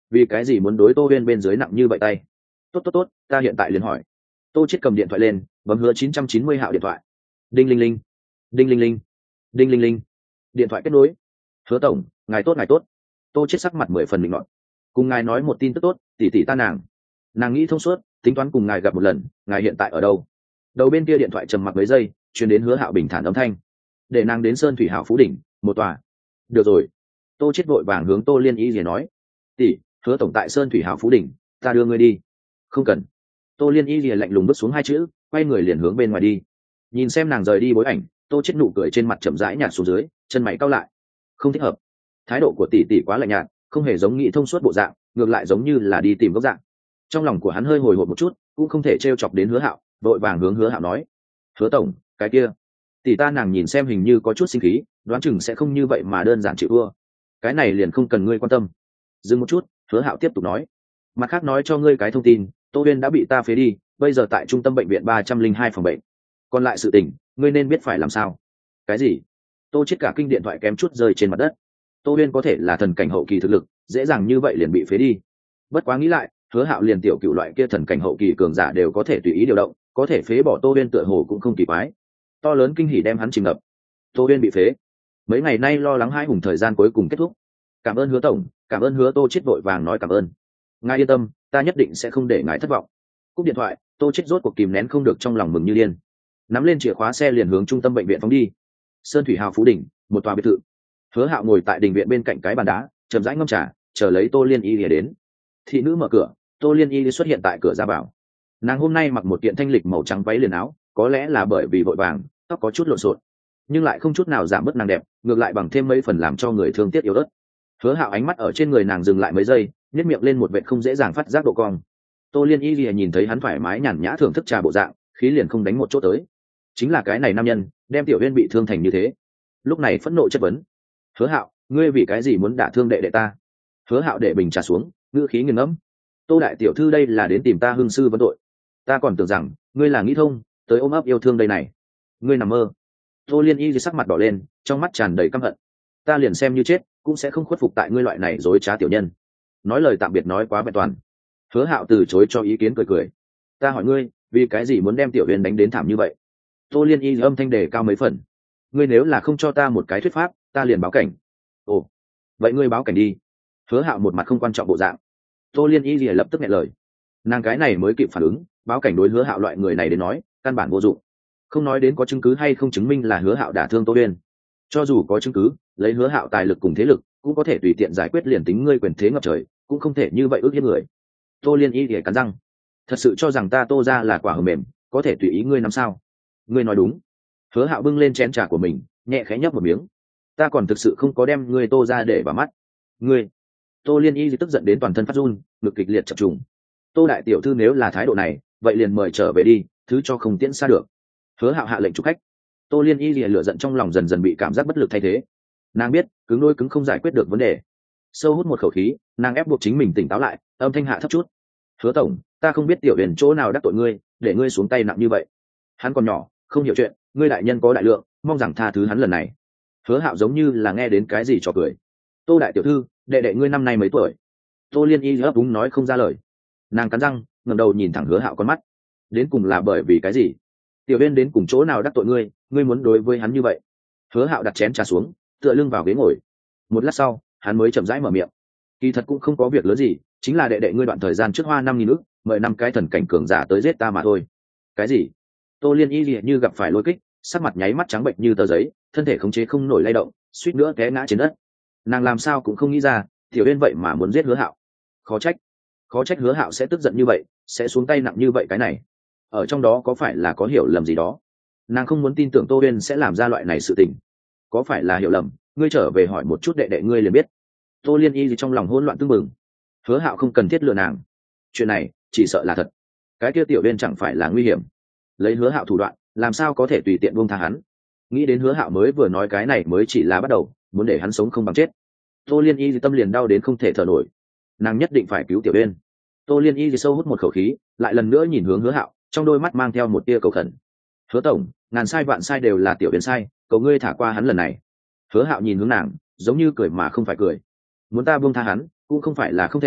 vì cái gì muốn đối Tô Huyên bên dưới nặng như vậy tay? Tốt tốt tốt, ta hiện tại liền hỏi. Tô Chiết cầm điện thoại lên, bấm hứa chín trăm chín mươi hạo điện thoại. Đinh linh linh, đinh linh linh, đinh linh linh. Điện thoại kết nối. Hứa tổng, ngài tốt ngài tốt. Tô Chiết sắc mặt mười phần định nọt. Cùng ngài nói một tin tức tốt, tỷ tỷ ta nàng. Nàng nghĩ thông suốt, tính toán cùng ngài gặp một lần, ngài hiện tại ở đâu? Đầu bên kia điện thoại trầm mặc mấy giây, truyền đến Hứa Hạo bình thản âm thanh. Để nàng đến Sơn Thủy Hạo Phú đỉnh, một tòa. Được rồi. Tô Chiết vội vàng hướng Tô Liên Y liền nói. Tỷ, Hứa tổng tại Sơn Thủy Hạo Phú đỉnh, ta đưa ngươi đi. Không cần. Tô Liên Y liền lạnh lùng bước xuống hai chữ, quay người liền hướng bên ngoài đi. Nhìn xem nàng rời đi bối ảnh, Tô Chiết nụ cười trên mặt chậm rãi nhạt xuống dưới, chân mày cau lại. Không thích hợp. Thái độ của tỷ tỷ quá lạnh nhạt, không hề giống nghĩ thông suốt bộ dạng, ngược lại giống như là đi tìm gốc dạng. Trong lòng của hắn hơi hồi hộp một chút, cũng không thể trêu chọc đến Hứa Hạo, vội vàng hướng Hứa Hạo nói: Hứa tổng, cái kia tỷ ta nàng nhìn xem hình như có chút sinh khí, đoán chừng sẽ không như vậy mà đơn giản chịu thua. Cái này liền không cần ngươi quan tâm. Dừng một chút, Hứa Hạo tiếp tục nói: mặt khác nói cho ngươi cái thông tin, Tô Huyên đã bị ta phế đi, bây giờ tại trung tâm bệnh viện ba trăm linh hai phòng bệnh. Còn lại sự tình, ngươi nên biết phải làm sao. Cái gì? Tô Chiết cả kinh điện thoại kém chút rơi trên mặt đất. Tô Huyên có thể là thần cảnh hậu kỳ thực lực, dễ dàng như vậy liền bị phế đi. Bất quá nghĩ lại, Hứa Hạo liền tiểu cựu loại kia thần cảnh hậu kỳ cường giả đều có thể tùy ý điều động, có thể phế bỏ Tô Huyên tựa hồ cũng không kỳ quái. To lớn kinh hỉ đem hắn chìm ngập. Tô Huyên bị phế. Mấy ngày nay lo lắng hai hùng thời gian cuối cùng kết thúc. Cảm ơn Hứa tổng, cảm ơn Hứa. Tô Chiết vội vàng nói cảm ơn. Ngài yên tâm, ta nhất định sẽ không để ngài thất vọng. Cúp điện thoại, Tô Chiết rốt cuộc kìm nén không được trong lòng mừng như điên. Nắm lên chìa khóa xe liền hướng trung tâm bệnh viện phóng đi. Sơn Thủy Hào Phú đỉnh, một tòa biệt thự. Hứa Hạo ngồi tại đình viện bên cạnh cái bàn đá, chậm rãi ngâm trà, chờ lấy Tô Liên Y lìa đến. Thị nữ mở cửa, Tô Liên Y xuất hiện tại cửa ra vào. Nàng hôm nay mặc một kiện thanh lịch màu trắng váy liền áo, có lẽ là bởi vì vội vàng, tóc có chút lộn xộn, nhưng lại không chút nào giảm bớt nàng đẹp, ngược lại bằng thêm mấy phần làm cho người thương tiếc yếu ớt. Hứa Hạo ánh mắt ở trên người nàng dừng lại mấy giây, nhếch miệng lên một vệt không dễ dàng phát giác độ cong. Tô Liên Y lìa nhìn thấy hắn thoải mái nhàn nhã thưởng thức trà bộ dạng, khí liền không đánh một chỗ tới. Chính là cái này nam nhân, đem Tiểu Huyên bị thương thành như thế. Lúc này phẫn nộ chất vấn: Hứa Hạo, ngươi vì cái gì muốn đả thương đệ đệ ta? Hứa Hạo để bình trà xuống, ngữ khí nghiền ngẫm: Tô đại tiểu thư đây là đến tìm ta hương sư vấn tội, ta còn tưởng rằng ngươi là nghĩ thông, tới ôm ấp yêu thương đây này. Ngươi nằm mơ. Tô Liên Y sắc mặt đỏ lên, trong mắt tràn đầy căm hận. Ta liền xem như chết, cũng sẽ không khuất phục tại ngươi loại này dối trá tiểu nhân. Nói lời tạm biệt nói quá vẹn toàn. Hứa Hạo từ chối cho ý kiến cười cười. Ta hỏi ngươi, vì cái gì muốn đem Tiểu Huyền đánh đến thảm như vậy? Tô Liên Y âm thanh đề cao mấy phần. Ngươi nếu là không cho ta một cái thuyết pháp, ta liền báo cảnh. Ồ, vậy ngươi báo cảnh đi. Hứa Hạo một mặt không quan trọng bộ dạng. Tô Liên Y lập tức nghẹn lời. Nàng cái này mới kịp phản ứng, báo cảnh đối Hứa Hạo loại người này đến nói, căn bản vô dụng. Không nói đến có chứng cứ hay không chứng minh là Hứa Hạo đả thương Tô Uyên. Cho dù có chứng cứ, lấy Hứa Hạo tài lực cùng thế lực, cũng có thể tùy tiện giải quyết liền tính ngươi quyền thế ngập trời, cũng không thể như vậy ước hiếp người. Tô Liên Y thì cắn răng. Thật sự cho rằng ta Tô ra là quả hờ mềm, có thể tùy ý ngươi nắm sao? Ngươi nói đúng. Hứa Hạo bưng lên chén trà của mình, nhẹ khẽ nhấp một miếng. Ta còn thực sự không có đem ngươi Tô ra để vào mắt. Ngươi. Tô Liên Y tức giận đến toàn thân phát run, ngực kịch liệt chập trùng. Tô đại tiểu thư nếu là thái độ này, vậy liền mời trở về đi, thứ cho không tiễn xa được. Hứa Hạo hạ lệnh chụp khách. Tô Liên Y lìa lửa giận trong lòng dần dần bị cảm giác bất lực thay thế. Nàng biết cứng đôi cứng không giải quyết được vấn đề. Sâu hút một khẩu khí, nàng ép buộc chính mình tỉnh táo lại, âm thanh hạ thấp chút. Hứa tổng, ta không biết Tiểu Huyền chỗ nào đắc tội ngươi, để ngươi xuống tay nặng như vậy. Hắn còn nhỏ, không hiểu chuyện, ngươi đại nhân có đại lượng, mong rằng tha thứ hắn lần này. Hứa Hạo giống như là nghe đến cái gì trò cười. Tô đại tiểu thư, đệ đệ ngươi năm nay mấy tuổi? Tô Liên Y ấp úng nói không ra lời. Nàng cắn răng, ngẩng đầu nhìn thẳng Hứa Hạo con mắt. Đến cùng là bởi vì cái gì? Tiểu Uyên đến cùng chỗ nào đắc tội ngươi, ngươi muốn đối với hắn như vậy? Hứa Hạo đặt chén trà xuống, tựa lưng vào ghế ngồi. Một lát sau, hắn mới chậm rãi mở miệng. Kỳ thật cũng không có việc lớn gì, chính là đệ đệ ngươi đoạn thời gian trước hoa năm nghìn ức, mời năm cái thần cảnh cường giả tới giết ta mà thôi. Cái gì? Tô Liên Y lìa như gặp phải lôi kích, sắc mặt nháy mắt trắng bệnh như tờ giấy, thân thể khống chế không nổi lay động, suýt nữa té ngã trên đất. Nàng làm sao cũng không nghĩ ra, Tiểu Uyên vậy mà muốn giết Hứa Hạo. Khó trách, khó trách Hứa Hạo sẽ tức giận như vậy, sẽ xuống tay nặng như vậy cái này. Ở trong đó có phải là có hiểu lầm gì đó? Nàng không muốn tin tưởng Tô Uyên sẽ làm ra loại này sự tình. Có phải là hiểu lầm, ngươi trở về hỏi một chút đệ đệ ngươi liền biết. Tô Liên Y gì trong lòng hỗn loạn tương mừng. Hứa Hạo không cần thiết lừa nàng. Chuyện này chỉ sợ là thật. Cái kia Tiểu Uyên chẳng phải là nguy hiểm. Lấy Hứa Hạo thủ đoạn, làm sao có thể tùy tiện buông tha hắn. Nghĩ đến Hứa Hạo mới vừa nói cái này mới chỉ là bắt đầu, muốn để hắn sống không bằng chết. Tô Liên Y tâm liền đau đến không thể thở nổi. Nàng nhất định phải cứu Tiểu Uyên. Tô Liên Y sâu hút một khẩu khí, lại lần nữa nhìn hướng Hứa Hạo, trong đôi mắt mang theo một tia cầu khẩn. Hứa tổng, ngàn sai vạn sai đều là Tiểu Uyên sai, cầu ngươi thả qua hắn lần này. Hứa Hạo nhìn hướng nàng, giống như cười mà không phải cười. Muốn ta buông tha hắn, cũng không phải là không thể,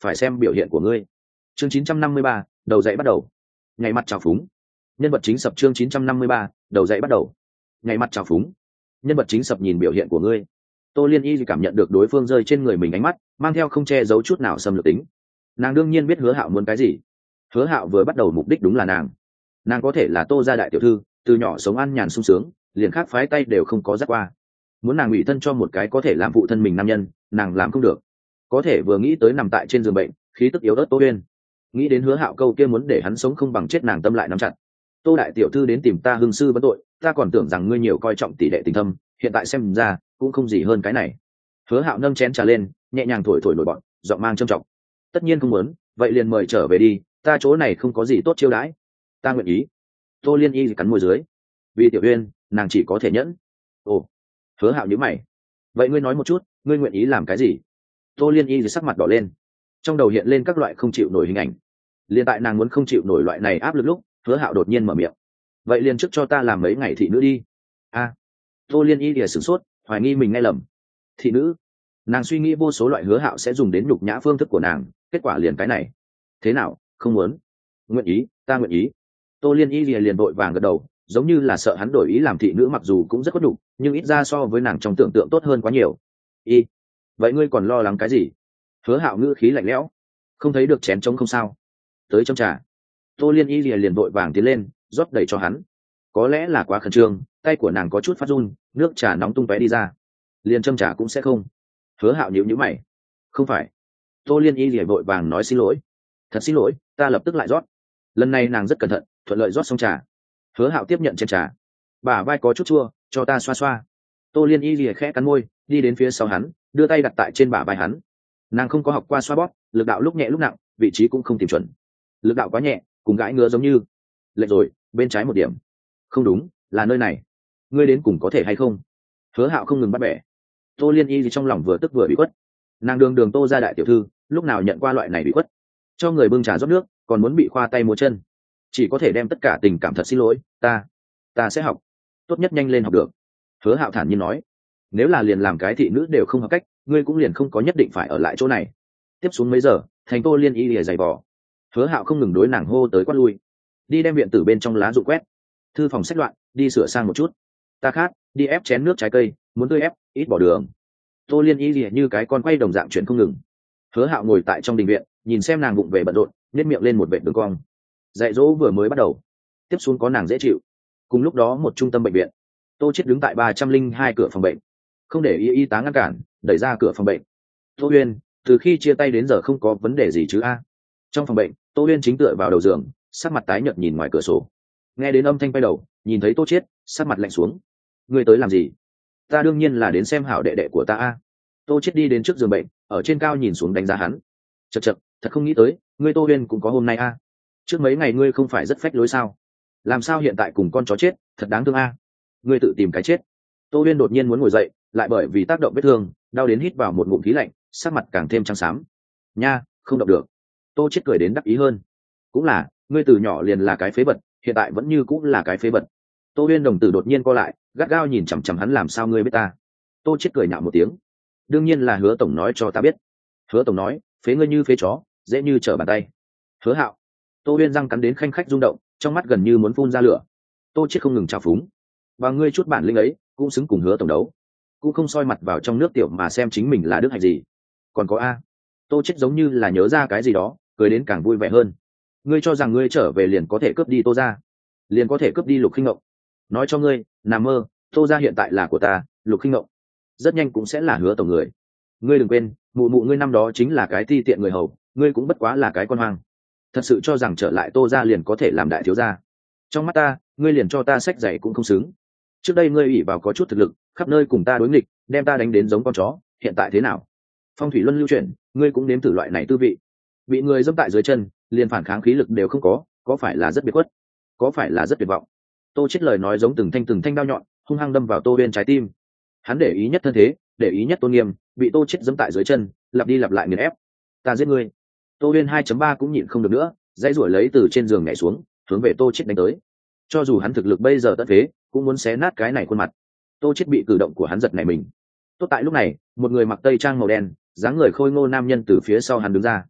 phải xem biểu hiện của ngươi. Chương chín trăm năm mươi ba, đầu dậy bắt đầu. Ngày mặt trào phúng. Nhân vật chính sập chương chín trăm năm mươi ba, đầu dậy bắt đầu. Ngày mặt trào phúng. Nhân vật chính sập nhìn biểu hiện của ngươi. Tô Liên Y cảm nhận được đối phương rơi trên người mình ánh mắt, mang theo không che giấu chút nào xâm lược tính. Nàng đương nhiên biết Hứa Hạo muốn cái gì. Hứa Hạo vừa bắt đầu mục đích đúng là nàng. Nàng có thể là Tô gia đại tiểu thư, từ nhỏ sống ăn nhàn sung sướng, liền khác phái tay đều không có dắt qua. Muốn nàng ủy thân cho một cái có thể làm phụ thân mình nam nhân, nàng làm không được. Có thể vừa nghĩ tới nằm tại trên giường bệnh, khí tức yếu ớt Tô Uyên, nghĩ đến Hứa Hạo câu kia muốn để hắn sống không bằng chết, nàng tâm lại nắm chặt. Tô đại tiểu thư đến tìm ta hưng sư vấn tội, ta còn tưởng rằng ngươi nhiều coi trọng tỷ đệ tình thâm, hiện tại xem ra cũng không gì hơn cái này. Hứa Hạo nâng chén trà lên, nhẹ nhàng thổi thổi nổi bọn, giọng mang trầm trọng. Tất nhiên không muốn, vậy liền mời trở về đi, ta chỗ này không có gì tốt chiêu đãi. Ta nguyện ý. Tô Liên Y cắn môi dưới. Vì tiểu Uyên, nàng chỉ có thể nhẫn. Ồ. Hứa Hạo nhíu mày. Vậy ngươi nói một chút, ngươi nguyện ý làm cái gì? Tô Liên Y sắc mặt đỏ lên, trong đầu hiện lên các loại không chịu nổi hình ảnh. Liên tại nàng muốn không chịu nổi loại này áp lực lúc, Hứa Hạo đột nhiên mở miệng. Vậy liền trước cho ta làm mấy ngày thị nữ đi. A. À. Tô Liên Y lìa sửng sốt, hoài nghi mình nghe lầm. Thị nữ? Nàng suy nghĩ vô số loại Hứa Hạo sẽ dùng đến nhục nhã phương thức của nàng, kết quả liền cái này. Thế nào, không muốn? Nguyện ý, ta nguyện ý. Tô Liên Y lìa liền vội vàng gật đầu, giống như là sợ hắn đổi ý làm thị nữ, mặc dù cũng rất có đủ, nhưng ít ra so với nàng trong tưởng tượng tốt hơn quá nhiều. Y. Vậy ngươi còn lo lắng cái gì? Hứa Hạo ngữ khí lạnh lẽo. Không thấy được chén trống không sao? Tới châm trà. Tô Liên Y lìa liền vội vàng tiến lên, rót đầy cho hắn. Có lẽ là quá khẩn trương, tay của nàng có chút phát run, nước trà nóng tung tóe đi ra. Liền châm trà cũng sẽ không. Hứa Hạo nhíu nhíu mày. Không phải. Tô Liên Y lìa vội vàng nói xin lỗi. Thật xin lỗi, ta lập tức lại rót. Lần này nàng rất cẩn thận, thuận lợi rót xong trà. Hứa Hạo tiếp nhận chén trà. Bả vai có chút chua, cho ta xoa xoa. Tô Liên Y lìa khẽ cắn môi, đi đến phía sau hắn, đưa tay đặt tại trên bả vai hắn. Nàng không có học qua xoa bóp, lực đạo lúc nhẹ lúc nặng, vị trí cũng không tìm chuẩn. Lực đạo quá nhẹ, cùng gãi ngứa giống như. Lệch rồi, bên trái một điểm. Không đúng, là nơi này. Ngươi đến cùng có thể hay không? Hứa Hạo không ngừng bắt bẻ. Tô Liên Y gì trong lòng vừa tức vừa bị quất. Nàng đường đường Tô gia đại tiểu thư, lúc nào nhận qua loại này bị quất? Cho người bưng trà rót nước, còn muốn bị khoa tay múa chân. Chỉ có thể đem tất cả tình cảm thật xin lỗi, ta, ta sẽ học, tốt nhất nhanh lên học được. Hứa Hạo thản nhiên nói. Nếu là liền làm cái thị nữ đều không hợp cách, ngươi cũng liền không có nhất định phải ở lại chỗ này. Tiếp xuống mấy giờ, thành Tô Liên Y lìa giày vò. Hứa Hạo không ngừng đối nàng hô tới quát lui. Đi đem viện tử bên trong lá rụng quét, thư phòng sách loạn, đi sửa sang một chút. Ta khát, đi ép chén nước trái cây, muốn tươi ép, ít bỏ đường. Tô Liên Y lìa như cái con quay đồng dạng chuyển không ngừng. Hứa Hạo ngồi tại trong đình viện, nhìn xem nàng vụng về bận rộn, nhếch miệng lên một vệt đường cong. Dạy dỗ vừa mới bắt đầu, tiếp xuống có nàng dễ chịu. Cùng lúc đó một trung tâm bệnh viện, Tô Chiết đứng tại ba trăm linh hai cửa phòng bệnh, không để y y tá ngăn cản, đẩy ra cửa phòng bệnh. Tô Uyên, từ khi chia tay đến giờ không có vấn đề gì chứ a? Trong phòng bệnh, Tô Uyên chính tựa vào đầu giường, sắc mặt tái nhợt nhìn ngoài cửa sổ. Nghe đến âm thanh quay đầu, nhìn thấy Tô Chiết, sắc mặt lạnh xuống. Ngươi tới làm gì? Ta đương nhiên là đến xem hảo đệ đệ của ta a. Tô Chiết đi đến trước giường bệnh, ở trên cao nhìn xuống đánh giá hắn. Chậc chậc, thật không nghĩ tới, ngươi Tô Uyên cũng có hôm nay a. Trước mấy ngày ngươi không phải rất phách lối sao? Làm sao hiện tại cùng con chó chết, thật đáng thương a. Ngươi tự tìm cái chết. Tô Uyên đột nhiên muốn ngồi dậy, lại bởi vì tác động vết thương, đau đến hít vào một ngụm khí lạnh, sắc mặt càng thêm trắng xám. Nha, không động được. Tô Chiết cười đến đắc ý hơn. Cũng là, ngươi từ nhỏ liền là cái phế vật, hiện tại vẫn như cũng là cái phế vật. Tô Uyên đồng tử đột nhiên co lại, gắt gao nhìn chằm chằm hắn, làm sao ngươi biết ta? Tô Chiết cười nhạo một tiếng. Đương nhiên là Hứa tổng nói cho ta biết. Hứa tổng nói, phế ngươi như phế chó, dễ như trở bàn tay. Hứa Hạo. Tô Uyên răng cắn đến khanh khách rung động, trong mắt gần như muốn phun ra lửa. Tô Chiết không ngừng trào phúng. Và ngươi chút bản lĩnh ấy, cũng xứng cùng Hứa tổng đấu. Cũng không soi mặt vào trong nước tiểu mà xem chính mình là đức hạnh gì. Còn có a. Tô Chiết giống như là nhớ ra cái gì đó, cười đến càng vui vẻ hơn. Ngươi cho rằng ngươi trở về liền có thể cướp đi Tô gia, liền có thể cướp đi Lục Khinh Ngộng? Nói cho ngươi, nằm mơ, Tô gia hiện tại là của ta, Lục Khinh Ngộng rất nhanh cũng sẽ là Hứa tổng người. Ngươi đừng quên, mụ mụ ngươi năm đó chính là cái ti tiện người hầu, ngươi cũng bất quá là cái con hoang. Thật sự cho rằng trở lại Tô gia liền có thể làm đại thiếu gia? Trong mắt ta, ngươi liền cho ta sách giày cũng không xứng. Trước đây ngươi ủy vào có chút thực lực, khắp nơi cùng ta đối nghịch, đem ta đánh đến giống con chó, hiện tại thế nào? Phong thủy luân lưu chuyển, ngươi cũng nếm thử loại này tư vị. Bị người dẫm tại dưới chân, liền phản kháng khí lực đều không có, có phải là rất biệt khuất? Có phải là rất tuyệt vọng? Tô Chiết lời nói giống từng thanh từng thanh đao nhọn, hung hăng đâm vào Tô Uyên trái tim. Hắn để ý nhất thân thế, để ý nhất tôn nghiêm, bị Tô Chiết dẫm tại dưới chân, lặp đi lặp lại nghiền ép. Ta giết ngươi. Tô Uyên hai chấm ba cũng nhịn không được nữa, dãy rủa lấy từ trên giường nhảy xuống, hướng về Tô Chiết đánh tới. Cho dù hắn thực lực bây giờ tận phế, cũng muốn xé nát cái này khuôn mặt. Tô Chiết bị cử động của hắn giật nảy mình. Tốt tại lúc này, một người mặc tây trang màu đen, dáng người khôi ngô nam nhân từ phía sau hắn đứng ra.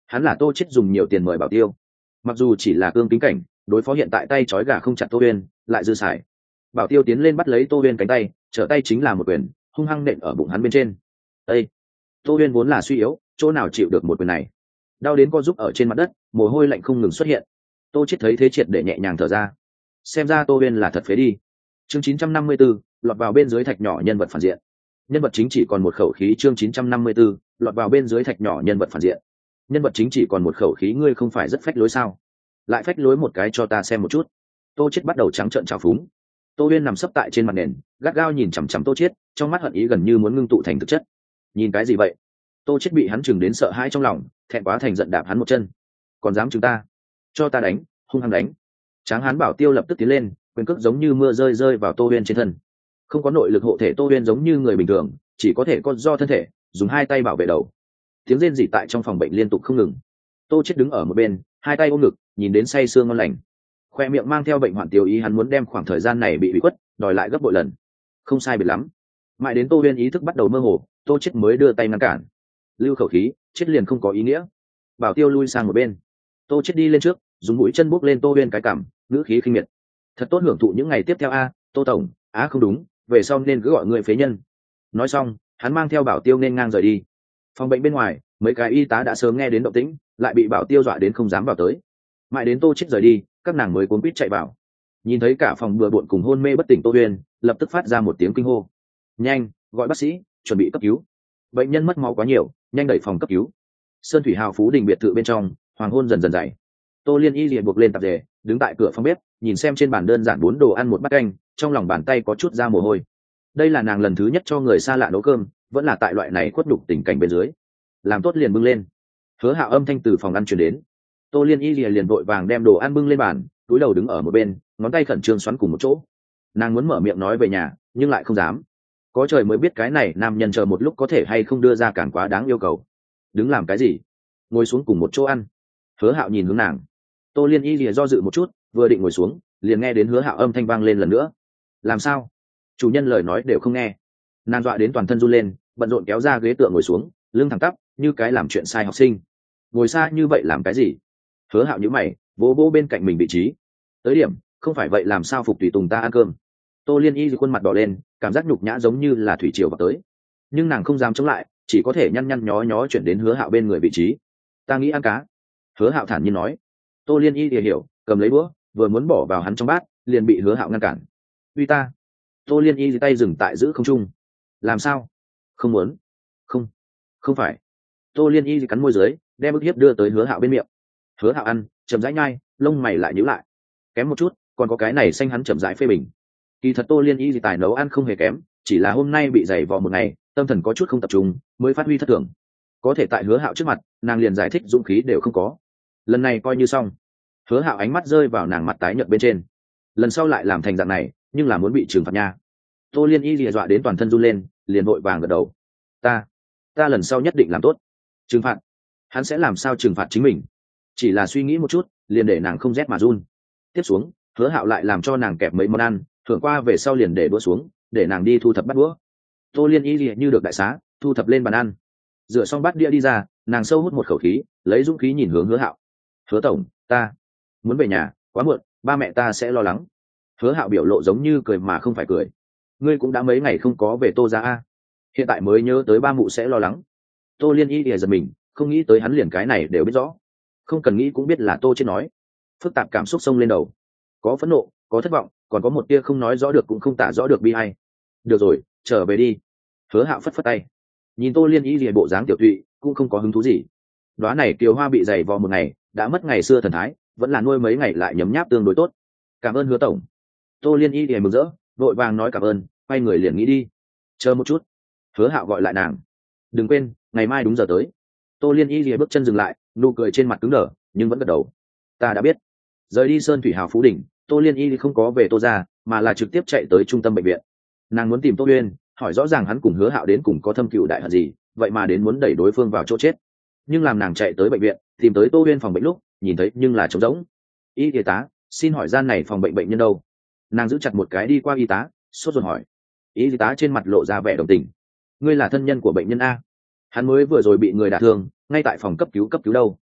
Hắn là Tô Chiết dùng nhiều tiền mời Bảo Tiêu, mặc dù chỉ là cương kính cảnh, đối phó hiện tại tay trói gà không chặt Tô Uyên lại dư xài. Bảo Tiêu tiến lên bắt lấy Tô Uyên cánh tay, trở tay chính là một quyền hung hăng nện ở bụng hắn bên trên. Ê! Tô Uyên vốn là suy yếu, chỗ nào chịu được một quyền này, đau đến co giúp ở trên mặt đất, mồ hôi lạnh không ngừng xuất hiện. Tô Chiết thấy thế triệt để nhẹ nhàng thở ra, xem ra Tô Uyên là thật phế đi. Chương chín trăm năm mươi tư, lọt vào bên dưới thạch nhỏ nhân vật phản diện. Nhân vật chính chỉ còn một khẩu khí. Chương chín trăm năm mươi tư, lọt vào bên dưới thạch nhỏ nhân vật phản diện. Nhân vật chính chỉ còn một khẩu khí, ngươi không phải rất phách lối sao? Lại phách lối một cái cho ta xem một chút. Tô Chiết bắt đầu trắng trợn trào phúng. Tô Uyên nằm sấp tại trên mặt nền, gắt gao nhìn chằm chằm Tô Chiết, trong mắt hận ý gần như muốn ngưng tụ thành thực chất. Nhìn cái gì vậy? Tô Chiết bị hắn chừng đến sợ hãi trong lòng, thẹn quá thành giận đạp hắn một chân. Còn dám chừng ta? Cho ta đánh, hung hăng đánh. Tráng hán Bảo Tiêu lập tức tiến lên, quyền cước giống như mưa rơi rơi vào Tô Uyên trên thân. Không có nội lực hộ thể, Tô Uyên giống như người bình thường, chỉ có thể con do thân thể, dùng hai tay bảo vệ đầu. Tiếng rên rỉ tại trong phòng bệnh liên tục không ngừng. Tô Chiết đứng ở một bên, hai tay ôm ngực, nhìn đến say sưa ngon lành. Khoe miệng mang theo bệnh hoạn tiêu ý, hắn muốn đem khoảng thời gian này bị bị quất đòi lại gấp bội lần. Không sai biệt lắm. Mãi đến Tô Uyên ý thức bắt đầu mơ hồ, Tô Chiết mới đưa tay ngăn cản. Lưu khẩu khí, chết liền không có ý nghĩa. Bảo Tiêu lui sang một bên. Tô Chiết đi lên trước, dùng mũi chân bốc lên Tô Uyên cái cằm, ngữ khí khinh miệt. Thật tốt hưởng thụ những ngày tiếp theo a, Tô tổng, á không đúng, về sau nên cứ gọi người phế nhân. Nói xong, hắn mang theo Bảo Tiêu nên ngang rời đi. Phòng bệnh bên ngoài, mấy cái y tá đã sớm nghe đến động tĩnh, lại bị Bảo Tiêu dọa đến không dám vào tới. Mãi đến Tô Chiết rời đi, các nàng mới cuống quýt chạy vào. Nhìn thấy cả phòng bừa bộn cùng hôn mê bất tỉnh Tô Uyên, lập tức phát ra một tiếng kinh hô. Nhanh, gọi bác sĩ, chuẩn bị cấp cứu. Bệnh nhân mất máu quá nhiều, nhanh đẩy phòng cấp cứu. Sơn Thủy Hào Phú Đình biệt thự bên trong, hoàng hôn dần dần dậy. Tô Liên Y liền buộc lên tạp dề, đứng tại cửa phòng bếp, nhìn xem trên bàn đơn giản bốn đồ ăn một bát canh, trong lòng bàn tay có chút ra mồ hôi. Đây là nàng lần thứ nhất cho người xa lạ nấu cơm, vẫn là tại loại này khuất đục tình cảnh bên dưới. Làm tốt liền bưng lên. Hứa Hạo âm thanh từ phòng ăn truyền đến. Tô Liên Y liền liền vội vàng đem đồ ăn bưng lên bàn, cúi đầu đứng ở một bên, ngón tay khẩn trương xoắn cùng một chỗ. Nàng muốn mở miệng nói về nhà, nhưng lại không dám. Có trời mới biết cái này nam nhân chờ một lúc có thể hay không đưa ra càng quá đáng yêu cầu. Đứng làm cái gì? Ngồi xuống cùng một chỗ ăn. Hứa Hạo nhìn hướng nàng. Tô Liên Y lìa do dự một chút, vừa định ngồi xuống, liền nghe đến Hứa Hạo âm thanh vang lên lần nữa. Làm sao? Chủ nhân lời nói đều không nghe. Nàng dọa đến toàn thân run lên, bận rộn kéo ra ghế tựa ngồi xuống, lưng thẳng tắp, như cái làm chuyện sai học sinh. Ngồi xa như vậy làm cái gì? Hứa Hạo nhíu mày, vỗ vỗ bên cạnh mình vị trí. Tới điểm, không phải vậy làm sao phục tùy tùng ta ăn cơm? Tô Liên Y khuôn mặt đỏ lên, cảm giác nhục nhã giống như là thủy triều vào tới. Nhưng nàng không dám chống lại, chỉ có thể nhăn nhăn nhó nhó chuyển đến Hứa Hạo bên người vị trí. Ta nghĩ ăn cá. Hứa Hạo thản nhiên nói. Tô Liên Y thì hiểu, cầm lấy đũa, vừa muốn bỏ vào hắn trong bát, liền bị Hứa Hạo ngăn cản. Uy ta. Tô Liên Y thì tay dừng tại giữ không trung. Làm sao? Không muốn. Không, không phải. Tô Liên Y thì cắn môi dưới, đem ức hiếp đưa tới Hứa Hạo bên miệng. Hứa Hạo ăn, chậm rãi nhai, lông mày lại nhíu lại. Kém một chút, còn có cái này xanh hắn chậm rãi phê bình. Kỳ thật Tô Liên Y thì tài nấu ăn không hề kém, chỉ là hôm nay bị dày vò một ngày, tâm thần có chút không tập trung, mới phát huy thất thường. Có thể tại Hứa Hạo trước mặt, nàng liền giải thích dũng khí đều không có. Lần này coi như xong. Hứa Hạo ánh mắt rơi vào nàng mặt tái nhợt bên trên. Lần sau lại làm thành dạng này, nhưng là muốn bị trừng phạt nha. Tô Liên Y lìa dọa đến toàn thân run lên, liền vội vàng gật đầu. Ta, ta lần sau nhất định làm tốt. Trừng phạt? Hắn sẽ làm sao trừng phạt chính mình? Chỉ là suy nghĩ một chút, liền để nàng không rét mà run. Tiếp xuống, Hứa Hạo lại làm cho nàng kẹp mấy món ăn, thưởng qua về sau liền để đũa xuống, để nàng đi thu thập bát đũa. Tô Liên Y lìa như được đại xá, thu thập lên bàn ăn. Rửa xong bát đĩa đi ra, nàng sâu hút một khẩu khí, lấy dũng khí nhìn hướng Hứa Hạo. Hứa tổng, ta muốn về nhà, quá muộn, ba mẹ ta sẽ lo lắng. Hứa Hạo biểu lộ giống như cười mà không phải cười. Ngươi cũng đã mấy ngày không có về Tô gia a, hiện tại mới nhớ tới ba mụ sẽ lo lắng. Tô Liên Y lìa giật mình, không nghĩ tới hắn liền cái này đều biết rõ. Không cần nghĩ cũng biết là Tô Chết nói. Phức tạp cảm xúc xông lên đầu, có phẫn nộ, có thất vọng, còn có một tia không nói rõ được cũng không tả rõ được bi ai. Được rồi, trở về đi. Hứa Hạo phất phất tay. Nhìn Tô Liên Y lìa bộ dáng tiểu tụy, cũng không có hứng thú gì. Đóa này Kiều Hoa bị dày vò một ngày, đã mất ngày xưa thần thái, vẫn là nuôi mấy ngày lại nhấm nháp tương đối tốt. Cảm ơn Hứa tổng. Tô Liên Y lìa mừng rỡ, vội vàng nói cảm ơn, quay người liền nghĩ đi. Chờ một chút. Hứa Hạo gọi lại nàng. Đừng quên, ngày mai đúng giờ tới. Tô Liên Y lìa bước chân dừng lại, nụ cười trên mặt cứng đờ, nhưng vẫn gật đầu. Ta đã biết. Rời đi Sơn Thủy Hào Phú Đỉnh, Tô Liên Y không có về Tô gia, mà là trực tiếp chạy tới trung tâm bệnh viện. Nàng muốn tìm Tô Uyên, hỏi rõ ràng hắn cùng Hứa Hạo đến cùng có thâm cựu đại hận gì, vậy mà đến muốn đẩy đối phương vào chỗ chết. Nhưng làm nàng chạy tới bệnh viện, tìm tới Tô Uyên phòng bệnh lúc, nhìn thấy nhưng là trống rỗng. Y y tá, xin hỏi gian này phòng bệnh bệnh nhân đâu? Nàng giữ chặt một cái đi qua y tá, sốt ruột hỏi. Y tá trên mặt lộ ra vẻ đồng tình. Ngươi là thân nhân của bệnh nhân a? Hắn mới vừa rồi bị người đả thương, ngay tại phòng cấp cứu cấp cứu đâu.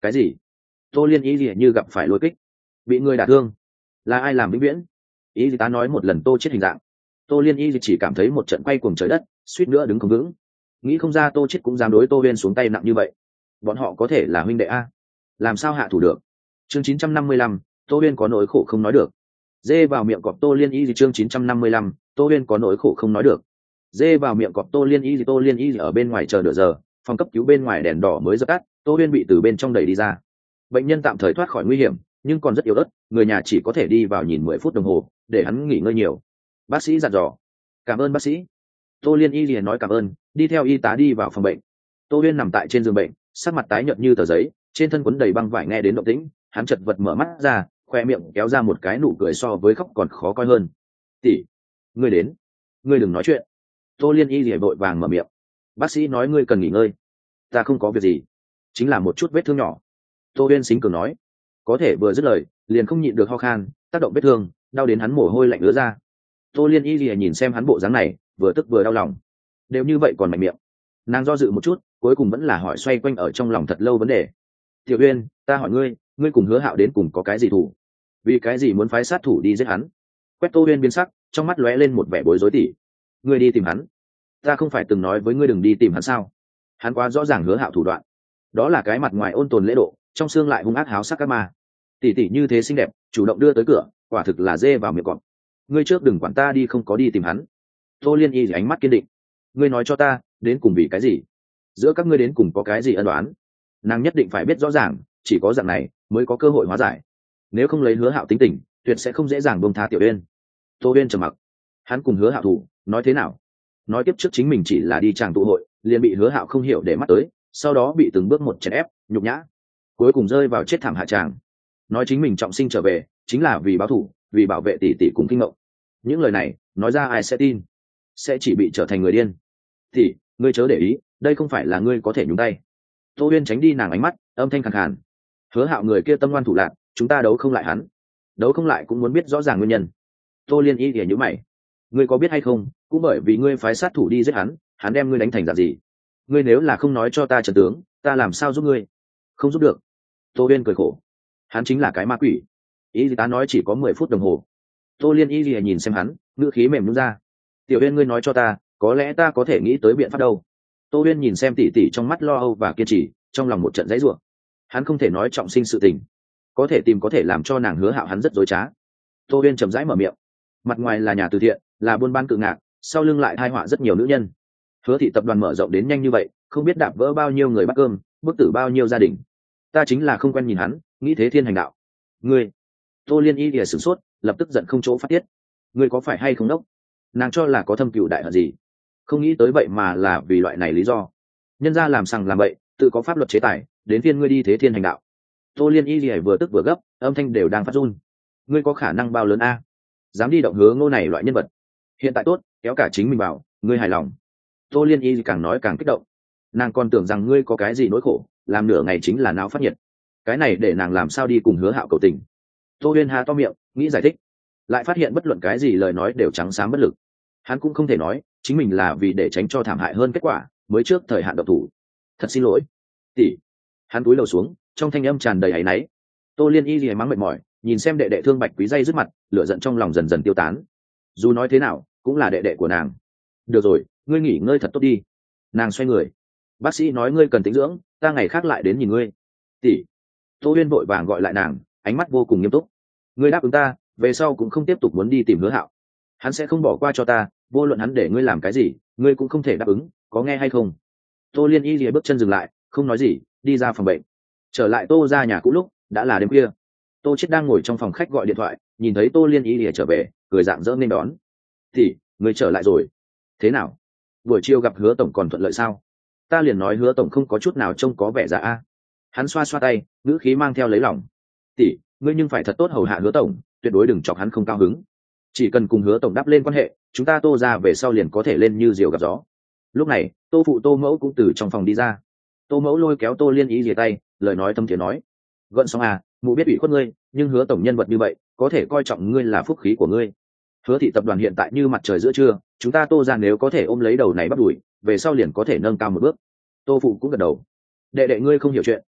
Cái gì? Tô liên y gì như gặp phải lôi kích, bị người đả thương. Là ai làm vĩnh viễn? Y tá nói một lần tô chết hình dạng. Tô liên y chỉ cảm thấy một trận quay cuồng trời đất, suýt nữa đứng không vững. Nghĩ không ra tô chết cũng dám đối tô huyên xuống tay nặng như vậy. Bọn họ có thể là huynh đệ a? Làm sao hạ thủ được? Chương chín trăm năm mươi lăm, tô huyên có nỗi khổ không nói được. Dê vào miệng cọp tô liên y gì chương chín trăm năm mươi lăm, tô huyên có nỗi khổ không nói được. Dê vào miệng cọp tô liên y gì tô liên y ở bên ngoài chờ nửa giờ, phòng cấp cứu bên ngoài đèn đỏ mới dập tắt, tô huyên bị từ bên trong đẩy đi ra. Bệnh nhân tạm thời thoát khỏi nguy hiểm, nhưng còn rất yếu ớt, người nhà chỉ có thể đi vào nhìn mười phút đồng hồ để hắn nghỉ ngơi nhiều. Bác sĩ dặn dò. Cảm ơn bác sĩ. Tô liên y liền nói cảm ơn, đi theo y tá đi vào phòng bệnh. Tô huyên nằm tại trên giường bệnh, sắc mặt tái nhợt như tờ giấy, trên thân quấn đầy băng vải. Nghe đến động tĩnh, hắn chật vật mở mắt ra, khoe miệng kéo ra một cái nụ cười so với khóc còn khó coi hơn. Tỷ, ngươi đến. Ngươi đừng nói chuyện. Tô liên y liền vội vàng mở miệng. Bác sĩ nói ngươi cần nghỉ ngơi. Ta không có việc gì, chính là một chút vết thương nhỏ. Tô huyên xính cường nói. Có thể vừa dứt lời liền không nhịn được ho khan, tác động vết thương đau đến hắn mồ hôi lạnh ứa ra. Tô liên y lìa nhìn xem hắn bộ dáng này, vừa tức vừa đau lòng. Đều như vậy còn mạnh miệng. Nàng do dự một chút, cuối cùng vẫn là hỏi xoay quanh ở trong lòng thật lâu vấn đề. Tiểu uyên, ta hỏi ngươi, ngươi cùng Hứa Hạo đến cùng có cái gì thủ? Vì cái gì muốn phái sát thủ đi giết hắn? Quét Tô uyên biến sắc, trong mắt lóe lên một vẻ bối rối. Tỉ, ngươi đi tìm hắn? Ta không phải từng nói với ngươi đừng đi tìm hắn sao? Hắn quá rõ ràng Hứa Hạo thủ đoạn. Đó là cái mặt ngoài ôn tồn lễ độ, trong xương lại hung ác háo sắc các ma. Tỷ tỷ như thế xinh đẹp, chủ động đưa tới cửa, quả thực là dê vào miệng cọp. Ngươi trước đừng quản ta đi không có đi tìm hắn. Tô liên y ánh mắt kiên định. Ngươi nói cho ta, đến cùng vì cái gì? Giữa các ngươi đến cùng có cái gì ân đoán? Nàng nhất định phải biết rõ ràng, chỉ có dạng này mới có cơ hội hóa giải. Nếu không lấy Hứa Hạo tính tình, tuyệt sẽ không dễ dàng buông tha Tiểu Uyên. Tô Uyên trầm mặc. Hắn cùng Hứa Hạo thủ, nói thế nào? Nói tiếp trước chính mình chỉ là đi chàng tụ hội, liền bị Hứa Hạo không hiểu để mắt tới, sau đó bị từng bước một chèn ép, nhục nhã, cuối cùng rơi vào chết thảm hạ tràng. Nói chính mình trọng sinh trở về chính là vì báo thù, vì bảo vệ tỷ tỷ cùng Kinh Ngộng. Những lời này nói ra ai sẽ tin? Sẽ chỉ bị trở thành người điên. Thì ngươi chớ để ý, đây không phải là ngươi có thể nhúng tay. Tô Uyên tránh đi nàng ánh mắt, âm thanh khàn khàn. Hứa Hạo người kia tâm ngoan thủ lạn, chúng ta đấu không lại hắn. Đấu không lại cũng muốn biết rõ ràng nguyên nhân. Tô liên y thì nhíu mày. Ngươi có biết hay không, cũng bởi vì ngươi phái sát thủ đi giết hắn, hắn đem ngươi đánh thành dạng gì? Ngươi nếu là không nói cho ta trận tướng, ta làm sao giúp ngươi? Không giúp được. Tô Uyên cười khổ. Hắn chính là cái ma quỷ. Y tá nói chỉ có mười phút đồng hồ. Tô liên y lìa nhìn xem hắn, ngữ khí mềm nhún ra. Tiểu Uyên, ngươi nói cho ta, có lẽ ta có thể nghĩ tới biện pháp đâu. Tô Uyên nhìn xem tỷ tỷ trong mắt lo âu và kiên trì, trong lòng một trận dãy rủa. Hắn không thể nói trọng sinh sự tình, có thể tìm có thể làm cho nàng Hứa Hạo hắn rất dối trá. Tô Uyên chậm rãi mở miệng. Mặt ngoài là nhà từ thiện, là buôn bán cự ngạc, sau lưng lại thai họa rất nhiều nữ nhân. Hứa thị tập đoàn mở rộng đến nhanh như vậy, không biết đạp vỡ bao nhiêu người bắt cơm, bức tử bao nhiêu gia đình. Ta chính là không quen nhìn hắn, nghĩ thế thiên hành đạo. Ngươi. Tô liên y lìa sửng sốt, lập tức giận không chỗ phát tiết. Ngươi có phải hay không đốc? Nàng cho là có thâm cựu đại hận gì, không nghĩ tới vậy mà là vì loại này lý do. Nhân ra làm sằng làm bậy, tự có pháp luật chế tài, đến phiên ngươi đi thế thiên hành đạo. Tô liên y lìa vừa tức vừa gấp, âm thanh đều đang phát run. Ngươi có khả năng bao lớn a? Dám đi động Hứa Ngô này loại nhân vật. Hiện tại tốt, kéo cả chính mình vào, ngươi hài lòng. Tô liên y càng nói càng kích động. Nàng còn tưởng rằng ngươi có cái gì nỗi khổ, làm nửa ngày chính là não phát nhiệt. Cái này để nàng làm sao đi cùng Hứa Hạo cầu tình. Tô Uyên há to miệng nghĩ giải thích, lại phát hiện bất luận cái gì lời nói đều trắng xám bất lực. Hắn cũng không thể nói chính mình là vì để tránh cho thảm hại hơn kết quả mới trước thời hạn độc thủ. Thật xin lỗi tỷ. Hắn cúi đầu xuống, trong thanh âm tràn đầy áy náy. Tô liên y lìa mắng mệt mỏi, nhìn xem đệ đệ thương bạch quý dây dứt mặt, lửa giận trong lòng dần dần tiêu tán. Dù nói thế nào cũng là đệ đệ của nàng. Được rồi, ngươi nghỉ ngơi thật tốt đi. Nàng xoay người. Bác sĩ nói ngươi cần tĩnh dưỡng, ta ngày khác lại đến nhìn ngươi. Tỷ. Tô Uyên vội vàng gọi lại nàng, ánh mắt vô cùng nghiêm túc. Ngươi đáp ứng ta, về sau cũng không tiếp tục muốn đi tìm Hứa Hạo. Hắn sẽ không bỏ qua cho ta, vô luận hắn để ngươi làm cái gì, ngươi cũng không thể đáp ứng, có nghe hay không? Tô liên y lìa bước chân dừng lại, không nói gì, đi ra phòng bệnh. Trở lại Tô ra nhà cũ lúc đã là đêm khuya. Tô Chiết đang ngồi trong phòng khách gọi điện thoại, nhìn thấy Tô liên y lìa trở về, cười rạng rỡ nên đón. Thì ngươi trở lại rồi. Thế nào, buổi chiều gặp Hứa tổng còn thuận lợi sao? Ta liền nói Hứa tổng không có chút nào trông có vẻ già a. Hắn xoa xoa tay, ngữ khí mang theo lấy lòng. Tỷ, ngươi nhưng phải thật tốt hầu hạ Hứa tổng, tuyệt đối đừng chọc hắn không cao hứng. Chỉ cần cùng Hứa tổng đắp lên quan hệ, chúng ta Tô ra về sau liền có thể lên như diều gặp gió. Lúc này Tô phụ Tô mẫu cũng từ trong phòng đi ra. Tô mẫu lôi kéo Tô liên ý rìa tay, lời nói thâm thiế nói. Gợn xong à, mụ biết ủy khuất ngươi, nhưng Hứa tổng nhân vật như vậy, có thể coi trọng ngươi là phúc khí của ngươi. Hứa thị tập đoàn hiện tại như mặt trời giữa trưa, chúng ta Tô ra nếu có thể ôm lấy đầu này bắt đuổi, về sau liền có thể nâng cao một bước. Tô phụ cũng gật đầu. Đệ đệ ngươi không hiểu chuyện,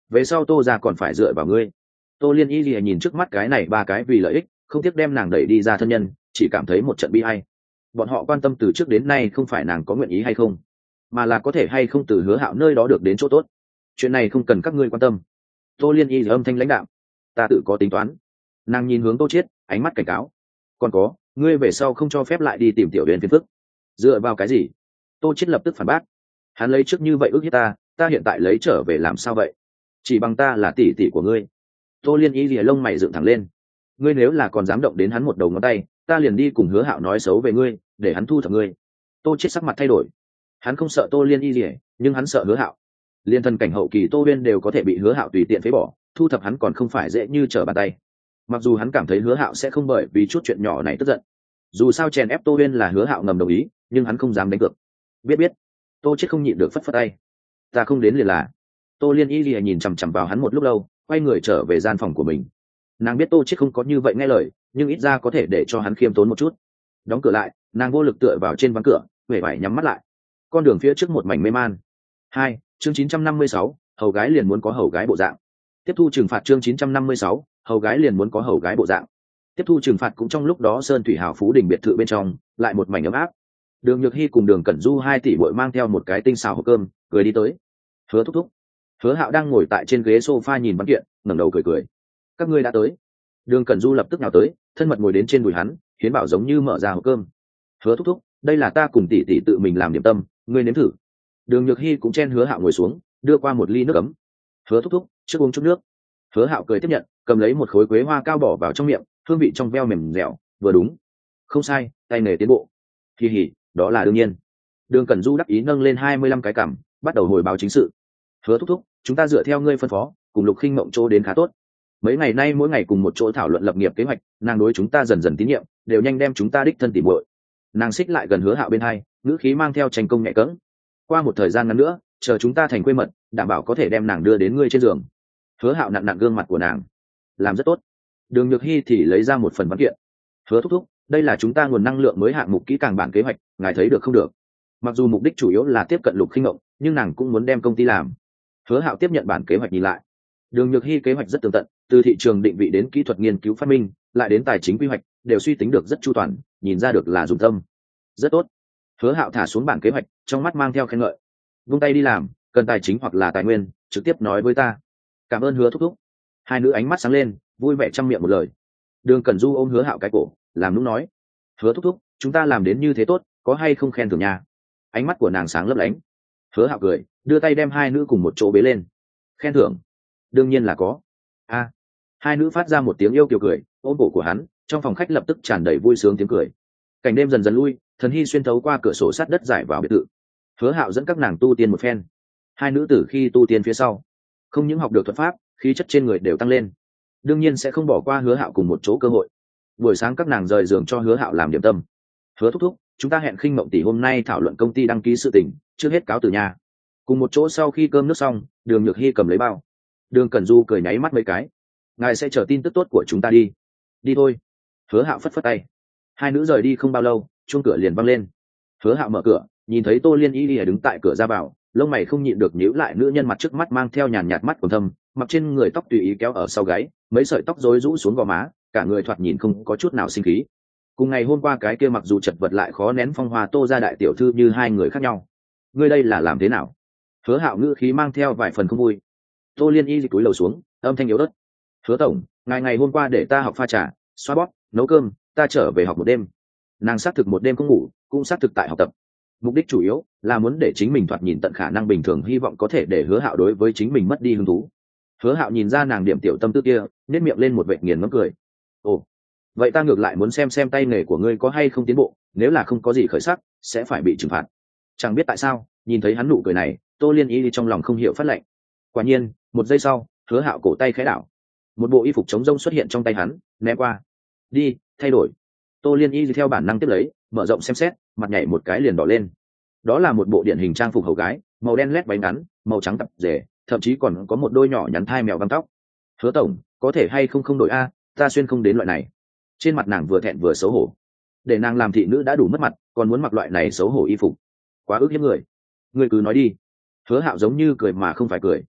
về sau tô ra còn phải dựa vào ngươi. Tô liên y lìa nhìn trước mắt cái này ba cái vì lợi ích không tiếc đem nàng đẩy đi ra thân nhân, chỉ cảm thấy một trận bi hay. Bọn họ quan tâm từ trước đến nay không phải nàng có nguyện ý hay không, mà là có thể hay không từ Hứa Hạo nơi đó được đến chỗ tốt. Chuyện này không cần các ngươi quan tâm. Tô liên y âm thanh lãnh đạm, ta tự có tính toán. Nàng nhìn hướng Tô Chiết, ánh mắt cảnh cáo. Còn có, ngươi về sau không cho phép lại đi tìm tiểu huyền phiền phức. Dựa vào cái gì? Tô Chiết lập tức phản bác. Hắn lấy trước như vậy ước hiếp ta, ta hiện tại lấy trở về làm sao vậy? Chỉ bằng ta là tỷ tỷ của ngươi. Tô liên y lìa lông mày dựng thẳng lên. Ngươi nếu là còn dám động đến hắn một đầu ngón tay, ta liền đi cùng Hứa Hạo nói xấu về ngươi, để hắn thu thập ngươi. Tô Chiết sắc mặt thay đổi. Hắn không sợ Tô liên y lìa, nhưng hắn sợ Hứa Hạo. Liên thân cảnh hậu kỳ Tô Uyên đều có thể bị Hứa Hạo tùy tiện phế bỏ, thu thập hắn còn không phải dễ như trở bàn tay. Mặc dù hắn cảm thấy Hứa Hạo sẽ không bởi vì chút chuyện nhỏ này tức giận, dù sao chèn ép Tô Uyên là Hứa Hạo ngầm đồng ý, nhưng hắn không dám đánh cược. Biết biết. Tô Chiết không nhịn được phất phất tay. Ta không đến liền là. Tô liên y lìa nhìn chằm chằm vào hắn một lúc lâu, quay người trở về gian phòng của mình. Nàng biết Tô Chiết không có như vậy nghe lời, nhưng ít ra có thể để cho hắn khiêm tốn một chút. Đóng cửa lại, nàng vô lực tựa vào trên ván cửa, huệ vải nhắm mắt lại. Con đường phía trước một mảnh mê man. Hai, chương chín trăm năm mươi sáu, hầu gái liền muốn có hầu gái bộ dạng. Tiếp thu trừng phạt chương chín trăm năm mươi sáu, hầu gái liền muốn có hầu gái bộ dạng. Tiếp thu trừng phạt cũng trong lúc đó Sơn Thủy Hào Phú Đình biệt thự bên trong, lại một mảnh ấm áp. Đường Nhược Hi cùng Đường Cẩn Du hai tỷ muội mang theo một cái tinh xào hộp cơm, cười đi tới. Hứa thúc thúc. Hứa Hạo đang ngồi tại trên ghế sofa nhìn văn kiện, ngẩng đầu cười cười. Các ngươi đã tới. Đường Cẩn Du lập tức nào tới, thân mật ngồi đến trên đùi hắn, Hiến Bảo giống như mở ra hộp cơm. Hứa thúc thúc, đây là ta cùng tỷ tỷ tự mình làm điểm tâm, ngươi nếm thử. Đường Nhược Hi cũng chen Hứa Hạo ngồi xuống, đưa qua một ly nước ấm. Hứa thúc thúc, trước uống chút nước. Hứa Hạo cười tiếp nhận, cầm lấy một khối quế hoa cao bỏ vào trong miệng, hương vị trong veo mềm dẻo, vừa đúng. Không sai, tay nghề tiến bộ. Kỳ hỉ, đó là đương nhiên. Đường Cẩn Du đắc ý nâng lên hai mươi lăm cái cằm, bắt đầu hồi báo chính sự. Hứa thúc thúc, chúng ta dựa theo ngươi phân phó, cùng Lục Khinh Mộng chỗ đến khá tốt. Mấy ngày nay mỗi ngày cùng một chỗ thảo luận lập nghiệp kế hoạch, nàng đối chúng ta dần dần tín nhiệm, đều nhanh đem chúng ta đích thân tỉ muội. Nàng xích lại gần Hứa Hạo bên hai, ngữ khí mang theo tranh công nhẹ cẫng. Qua một thời gian ngắn nữa, chờ chúng ta thành quê mật, đảm bảo có thể đem nàng đưa đến ngươi trên giường. Hứa Hạo nặn nặn gương mặt của nàng, làm rất tốt. Đường Nhược Hi thì lấy ra một phần văn kiện. Hứa thúc thúc, đây là chúng ta nguồn năng lượng mới hạng mục kỹ càng bản kế hoạch, ngài thấy được không được? Mặc dù mục đích chủ yếu là tiếp cận Lục Khinh Mộng, nhưng nàng cũng muốn đem công ty làm. Hứa Hạo tiếp nhận bản kế hoạch nhìn lại. Đường Nhược Hi kế hoạch rất tường tận, từ thị trường định vị đến kỹ thuật nghiên cứu phát minh, lại đến tài chính quy hoạch, đều suy tính được rất chu toàn, nhìn ra được là dụng tâm. Rất tốt. Hứa Hạo thả xuống bản kế hoạch, trong mắt mang theo khen ngợi. Vung tay đi làm, cần tài chính hoặc là tài nguyên, trực tiếp nói với ta. Cảm ơn Hứa thúc thúc. Hai nữ ánh mắt sáng lên, vui vẻ trăm miệng một lời. Đường Cẩn Du ôm Hứa Hạo cái cổ, làm nũng nói: Hứa thúc thúc, chúng ta làm đến như thế tốt, có hay không khen thưởng nha? Ánh mắt của nàng sáng lấp lánh. Hứa Hạo cười, đưa tay đem hai nữ cùng một chỗ bế lên. Khen thưởng? Đương nhiên là có. A. Hai nữ phát ra một tiếng yêu kiều cười, ôm cổ của hắn, trong phòng khách lập tức tràn đầy vui sướng tiếng cười. Cảnh đêm dần dần lui, Thần Hy xuyên thấu qua cửa sổ sát đất giải vào biệt thự. Hứa Hạo dẫn các nàng tu tiên một phen. Hai nữ tử khi tu tiên phía sau, không những học được thuật pháp, khí chất trên người đều tăng lên. Đương nhiên sẽ không bỏ qua Hứa Hạo cùng một chỗ cơ hội. Buổi sáng các nàng rời giường cho Hứa Hạo làm điểm tâm. Hứa thúc thúc, chúng ta hẹn Khinh Mộng tỷ hôm nay thảo luận công ty đăng ký sự tình, trước hết cáo từ nhà. Cùng một chỗ sau khi cơm nước xong, Đường Nhược Hi cầm lấy bao. Đường Cẩn Du cười nháy mắt mấy cái. Ngài sẽ chờ tin tức tốt của chúng ta đi. Đi thôi. Hứa Hạo phất phất tay. Hai nữ rời đi không bao lâu, chuông cửa liền vang lên. Hứa Hạo mở cửa, nhìn thấy Tô Liên Y lìa đứng tại cửa ra vào, lông mày không nhịn được nhíu lại. Nữ nhân mặt trước mắt mang theo nhàn nhạt mắt còn thâm, mặc trên người tóc tùy ý kéo ở sau gáy, mấy sợi tóc rối rũ xuống gò má, cả người thoạt nhìn không có chút nào sinh khí. Cùng ngày hôm qua cái kia mặc dù chật vật lại khó nén phong hoa Tô gia đại tiểu thư như hai người khác nhau. Ngươi đây là làm thế nào? Hứa Hạo ngữ khí mang theo vài phần không vui. Tô Liên Y cúi đầu xuống, âm thanh yếu ớt. Hứa tổng, ngày ngày hôm qua để ta học pha trà, xoa bóp, nấu cơm, ta trở về học một đêm. Nàng xác thực một đêm không ngủ, cũng xác thực tại học tập. Mục đích chủ yếu là muốn để chính mình thoạt nhìn tận khả năng bình thường, hy vọng có thể để Hứa Hạo đối với chính mình mất đi hứng thú. Hứa Hạo nhìn ra nàng điểm tiểu tâm tư kia, nhếch miệng lên một vệt nghiền ngẫm cười. Ồ, vậy ta ngược lại muốn xem xem tay nghề của ngươi có hay không tiến bộ, nếu là không có gì khởi sắc, sẽ phải bị trừng phạt. Chẳng biết tại sao, nhìn thấy hắn nụ cười này, Tô Liên Y trong lòng không hiểu phát lệnh. Quả nhiên, một giây sau, Hứa Hạo cổ tay khẽ đảo, một bộ y phục chống rông xuất hiện trong tay hắn, ném qua. Đi, thay đổi. Tô Liên Y theo bản năng tiếp lấy, mở rộng xem xét, mặt nhảy một cái liền đỏ lên. Đó là một bộ điển hình trang phục hầu gái, màu đen lét váy ngắn, màu trắng tập rể, thậm chí còn có một đôi nhỏ nhắn thai mèo băng tóc. Hứa tổng, có thể hay không không đổi a, ta xuyên không đến loại này. Trên mặt nàng vừa thẹn vừa xấu hổ. Để nàng làm thị nữ đã đủ mất mặt, còn muốn mặc loại này xấu hổ y phục, quá ức hiếp người. Ngươi cứ nói đi. Hứa Hạo giống như cười mà không phải cười.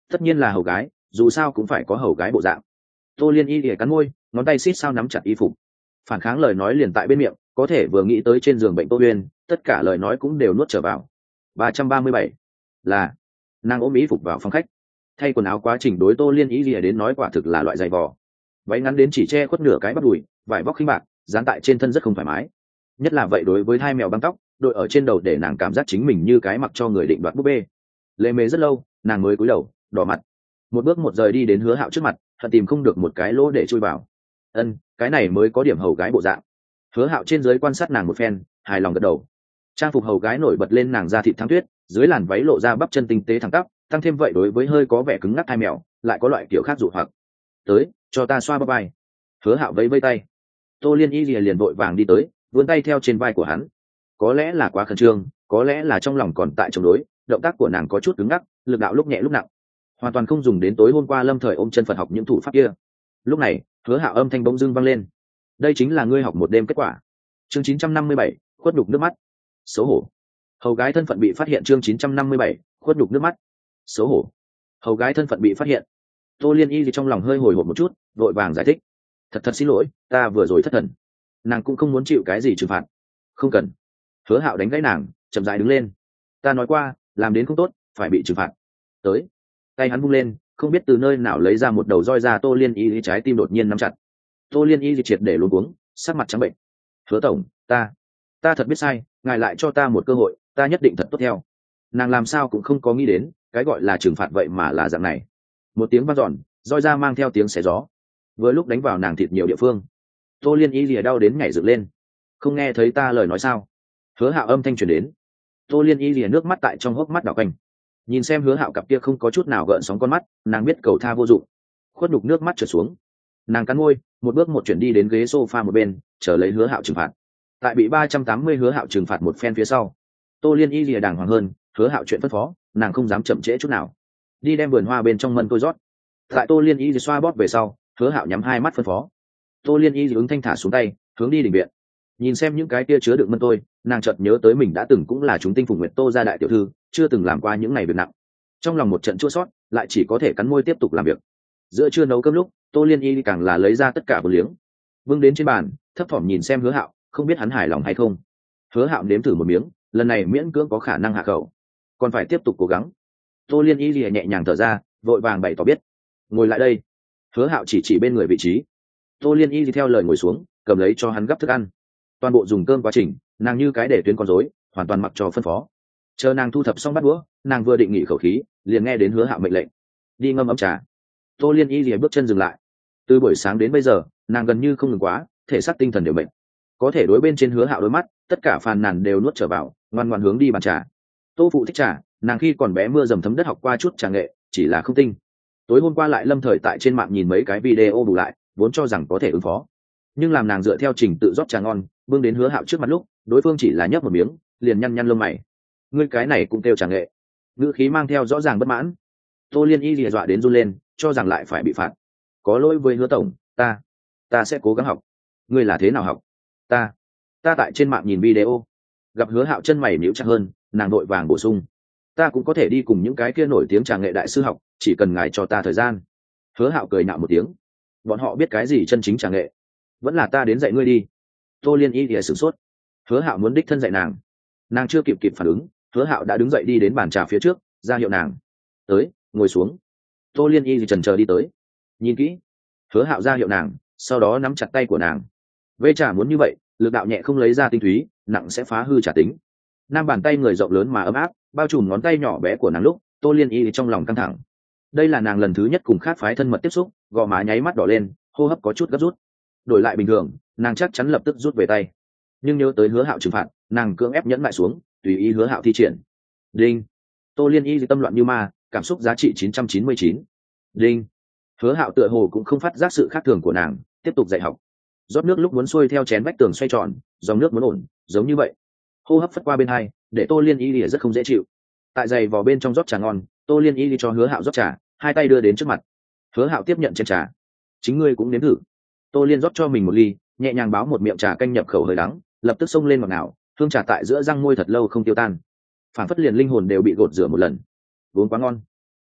tất nhiên là hầu gái, dù sao cũng phải có hầu gái bộ dạng. Tô Liên Y thì cắn môi, ngón tay xít sao nắm chặt y phục, phản kháng lời nói liền tại bên miệng, có thể vừa nghĩ tới trên giường bệnh Tô Uyên, tất cả lời nói cũng đều nuốt trở vào. ba trăm ba mươi bảy là nàng ôm y phục vào phòng khách, thay quần áo quá trình đối Tô Liên Y lìa đến nói quả thực là loại dày vò. Váy ngắn đến chỉ che khuất nửa cái bắp đùi, vải vóc khinh bạc, dán tại trên thân rất không thoải mái. Nhất là vậy đối với hai mèo băng tóc, đội ở trên đầu để nàng cảm giác chính mình như cái mặc cho người định đoạt búp bê. Lệ mề rất lâu, nàng mới cúi đầu, đỏ mặt, một bước một rời đi đến Hứa Hạo trước mặt, thật tìm không được một cái lỗ để chui vào. Ân, cái này mới có điểm hầu gái bộ dạng. Hứa Hạo trên dưới quan sát nàng một phen, hài lòng gật đầu. Trang phục hầu gái nổi bật lên nàng da thịt thắng tuyết, dưới làn váy lộ ra bắp chân tinh tế thẳng tắp, tăng thêm vậy đối với hơi có vẻ cứng ngắc hai mèo, lại có loại kiểu khác dụ hoặc. Tới, cho ta xoa bắp vai. Hứa Hạo vẫy vẫy tay. Tô Liên Y lìa liền vội vàng đi tới, vươn tay theo trên vai của hắn. Có lẽ là quá khẩn trương, có lẽ là trong lòng còn tại chống đối, động tác của nàng có chút cứng ngắc, lực đạo lúc nhẹ lúc nặng, hoàn toàn không dùng đến tối hôm qua Lâm Thời ôm chân Phật học những thủ pháp kia. Lúc này, Hứa Hạo âm thanh bỗng dưng vang lên. Đây chính là ngươi học một đêm kết quả. Chương chín trăm năm mươi bảy, khuất nhục nước mắt. Xấu hổ. Hầu gái thân phận bị phát hiện. Chương chín trăm năm mươi bảy, khuất nhục nước mắt. Xấu hổ. Hầu gái thân phận bị phát hiện. Tô Liên Y thì trong lòng hơi hồi hộp một chút, vội vàng giải thích. Thật thật xin lỗi, ta vừa rồi thất thần. Nàng cũng không muốn chịu cái gì trừng phạt. Không cần. Hứa Hạo đánh gãy nàng, chậm rãi đứng lên. Ta nói qua, làm đến không tốt, phải bị trừng phạt. Tới. Tay hắn vung lên, không biết từ nơi nào lấy ra một đầu roi ra. Tô Liên Y trái tim đột nhiên nắm chặt. Tô Liên Y triệt để luống cuống, sắc mặt trắng bệnh. Hứa tổng, ta, ta thật biết sai, ngài lại cho ta một cơ hội, ta nhất định thật tốt theo. Nàng làm sao cũng không có nghĩ đến, cái gọi là trừng phạt vậy mà là dạng này. Một tiếng vang dọn, roi ra mang theo tiếng xé gió, vừa lúc đánh vào nàng thịt nhiều địa phương. Tô Liên Y lìa đau đến nhảy dựng lên. Không nghe thấy ta lời nói sao? Hứa Hạo âm thanh truyền đến. Tô Liên Y lìa nước mắt tại trong hốc mắt đảo quanh, nhìn xem Hứa Hạo cặp kia không có chút nào gợn sóng con mắt, nàng biết cầu tha vô dụng, khuất nhục nước mắt trượt xuống. Nàng cắn môi, một bước một chuyển đi đến ghế sofa một bên, chờ lấy Hứa Hạo trừng phạt. Tại bị ba trăm tám mươi Hứa Hạo trừng phạt một phen phía sau, Tô Liên Y lìa đàng hoàng hơn, Hứa Hạo chuyện phân phó, nàng không dám chậm trễ chút nào. Đi đem vườn hoa bên trong mân tôi rót. Tại Tô Liên Y lìa xoa bóp về sau, Hứa Hạo nhắm hai mắt phân phó. Tô Liên Y ứng thanh thả xuống tay, hướng đi đình viện. Nhìn xem những cái kia chứa đựng mân tôi, nàng chợt nhớ tới mình đã từng cũng là chúng tinh phục nguyệt Tô gia đại tiểu thư, chưa từng làm qua những ngày việc nặng. Trong lòng một trận chua xót, lại chỉ có thể cắn môi tiếp tục làm việc. Giữa trưa nấu cơm lúc, Tô Liên Y càng là lấy ra tất cả bột liếng, bưng đến trên bàn, thấp thỏm nhìn xem Hứa Hạo, không biết hắn hài lòng hay không. Hứa Hạo nếm thử một miếng, lần này miễn cưỡng có khả năng hạ khẩu, còn phải tiếp tục cố gắng. Tô Liên Y lìa nhẹ nhàng thở ra, vội vàng bày tỏ biết. Ngồi lại đây. Hứa Hạo chỉ chỉ bên người vị trí. Tô Liên Y theo lời ngồi xuống, cầm lấy cho hắn gắp thức ăn. Toàn bộ dùng cơm quá trình, nàng như cái để tuyến con rối, hoàn toàn mặc cho phân phó. Chờ nàng thu thập xong bát đũa, nàng vừa định nghỉ khẩu khí, liền nghe đến Hứa Hạo mệnh lệnh, đi ngâm ấm trà. Tô Liên Y lìa bước chân dừng lại. Từ buổi sáng đến bây giờ, nàng gần như không ngừng quá, thể xác tinh thần đều mệt. Có thể đối bên trên Hứa Hạo đôi mắt, tất cả phàn nàn đều nuốt trở vào, ngoan ngoãn hướng đi bàn trà. Tô phụ thích trà, nàng khi còn bé mưa dầm thấm đất học qua chút trà nghệ, chỉ là không tinh. Tối hôm qua lại lâm thời tại trên mạng nhìn mấy cái video bù lại, vốn cho rằng có thể ứng phó. Nhưng làm nàng dựa theo trình tự rót trà ngon, bưng đến Hứa Hạo trước mặt lúc, đối phương chỉ là nhấp một miếng, liền nhăn nhăn lông mày. Ngươi cái này cũng kêu trà nghệ? Ngữ khí mang theo rõ ràng bất mãn. Tô Liên Y lìa dọa đến run lên, cho rằng lại phải bị phạt. Có lỗi với Hứa tổng, ta, ta sẽ cố gắng học. Ngươi là thế nào học? Ta, ta tại trên mạng nhìn video. Gặp Hứa Hạo chân mày nhíu chặt hơn, nàng vội vàng bổ sung. Ta cũng có thể đi cùng những cái kia nổi tiếng trà nghệ đại sư học, chỉ cần ngài cho ta thời gian. Hứa Hạo cười nhạo một tiếng. Bọn họ biết cái gì chân chính trà nghệ? Vẫn là ta đến dạy ngươi đi. Tô Liên Y lìa sửng sốt. Hứa Hạo muốn đích thân dạy nàng. Nàng chưa kịp kịp phản ứng, Hứa Hạo đã đứng dậy đi đến bàn trà phía trước, ra hiệu nàng tới, ngồi xuống. Tô Liên Y thì chần chờ đi tới, nhìn kỹ. Hứa Hạo ra hiệu nàng, sau đó nắm chặt tay của nàng. Vê trà muốn như vậy, lực đạo nhẹ không lấy ra tinh túy, nặng sẽ phá hư trà tính. Nam bàn tay người rộng lớn mà ấm áp, bao trùm ngón tay nhỏ bé của nàng lúc, Tô Liên Y thì trong lòng căng thẳng. Đây là nàng lần thứ nhất cùng khác phái thân mật tiếp xúc, gò má nháy mắt đỏ lên, hô hấp có chút gấp rút. Đổi lại bình thường, nàng chắc chắn lập tức rút về tay. Nhưng nhớ tới Hứa Hạo trừng phạt, nàng cưỡng ép nhẫn lại xuống, tùy ý Hứa Hạo thi triển. Đinh. Tô Liên Y tâm loạn như ma, cảm xúc giá trị chín trăm chín mươi chín. Đinh. Hứa Hạo tựa hồ cũng không phát giác sự khác thường của nàng, tiếp tục dạy học. Rót nước lúc muốn xuôi theo chén vách tường xoay tròn, dòng nước muốn ổn, giống như vậy. Hô hấp phất qua bên hai, để Tô Liên Y rất không dễ chịu. Tại giày vò bên trong rót trà ngon, Tô Liên Y cho Hứa Hạo rót trà, hai tay đưa đến trước mặt. Hứa Hạo tiếp nhận chén trà. Chính ngươi cũng nếm thử. Tô Liên rót cho mình một ly, nhẹ nhàng báo một miệng trà canh nhập khẩu hơi đắng, lập tức xông lên ngọt ngào, hương trà tại giữa răng môi thật lâu không tiêu tan, phản phất liền linh hồn đều bị gột rửa một lần. Uống quá ngon.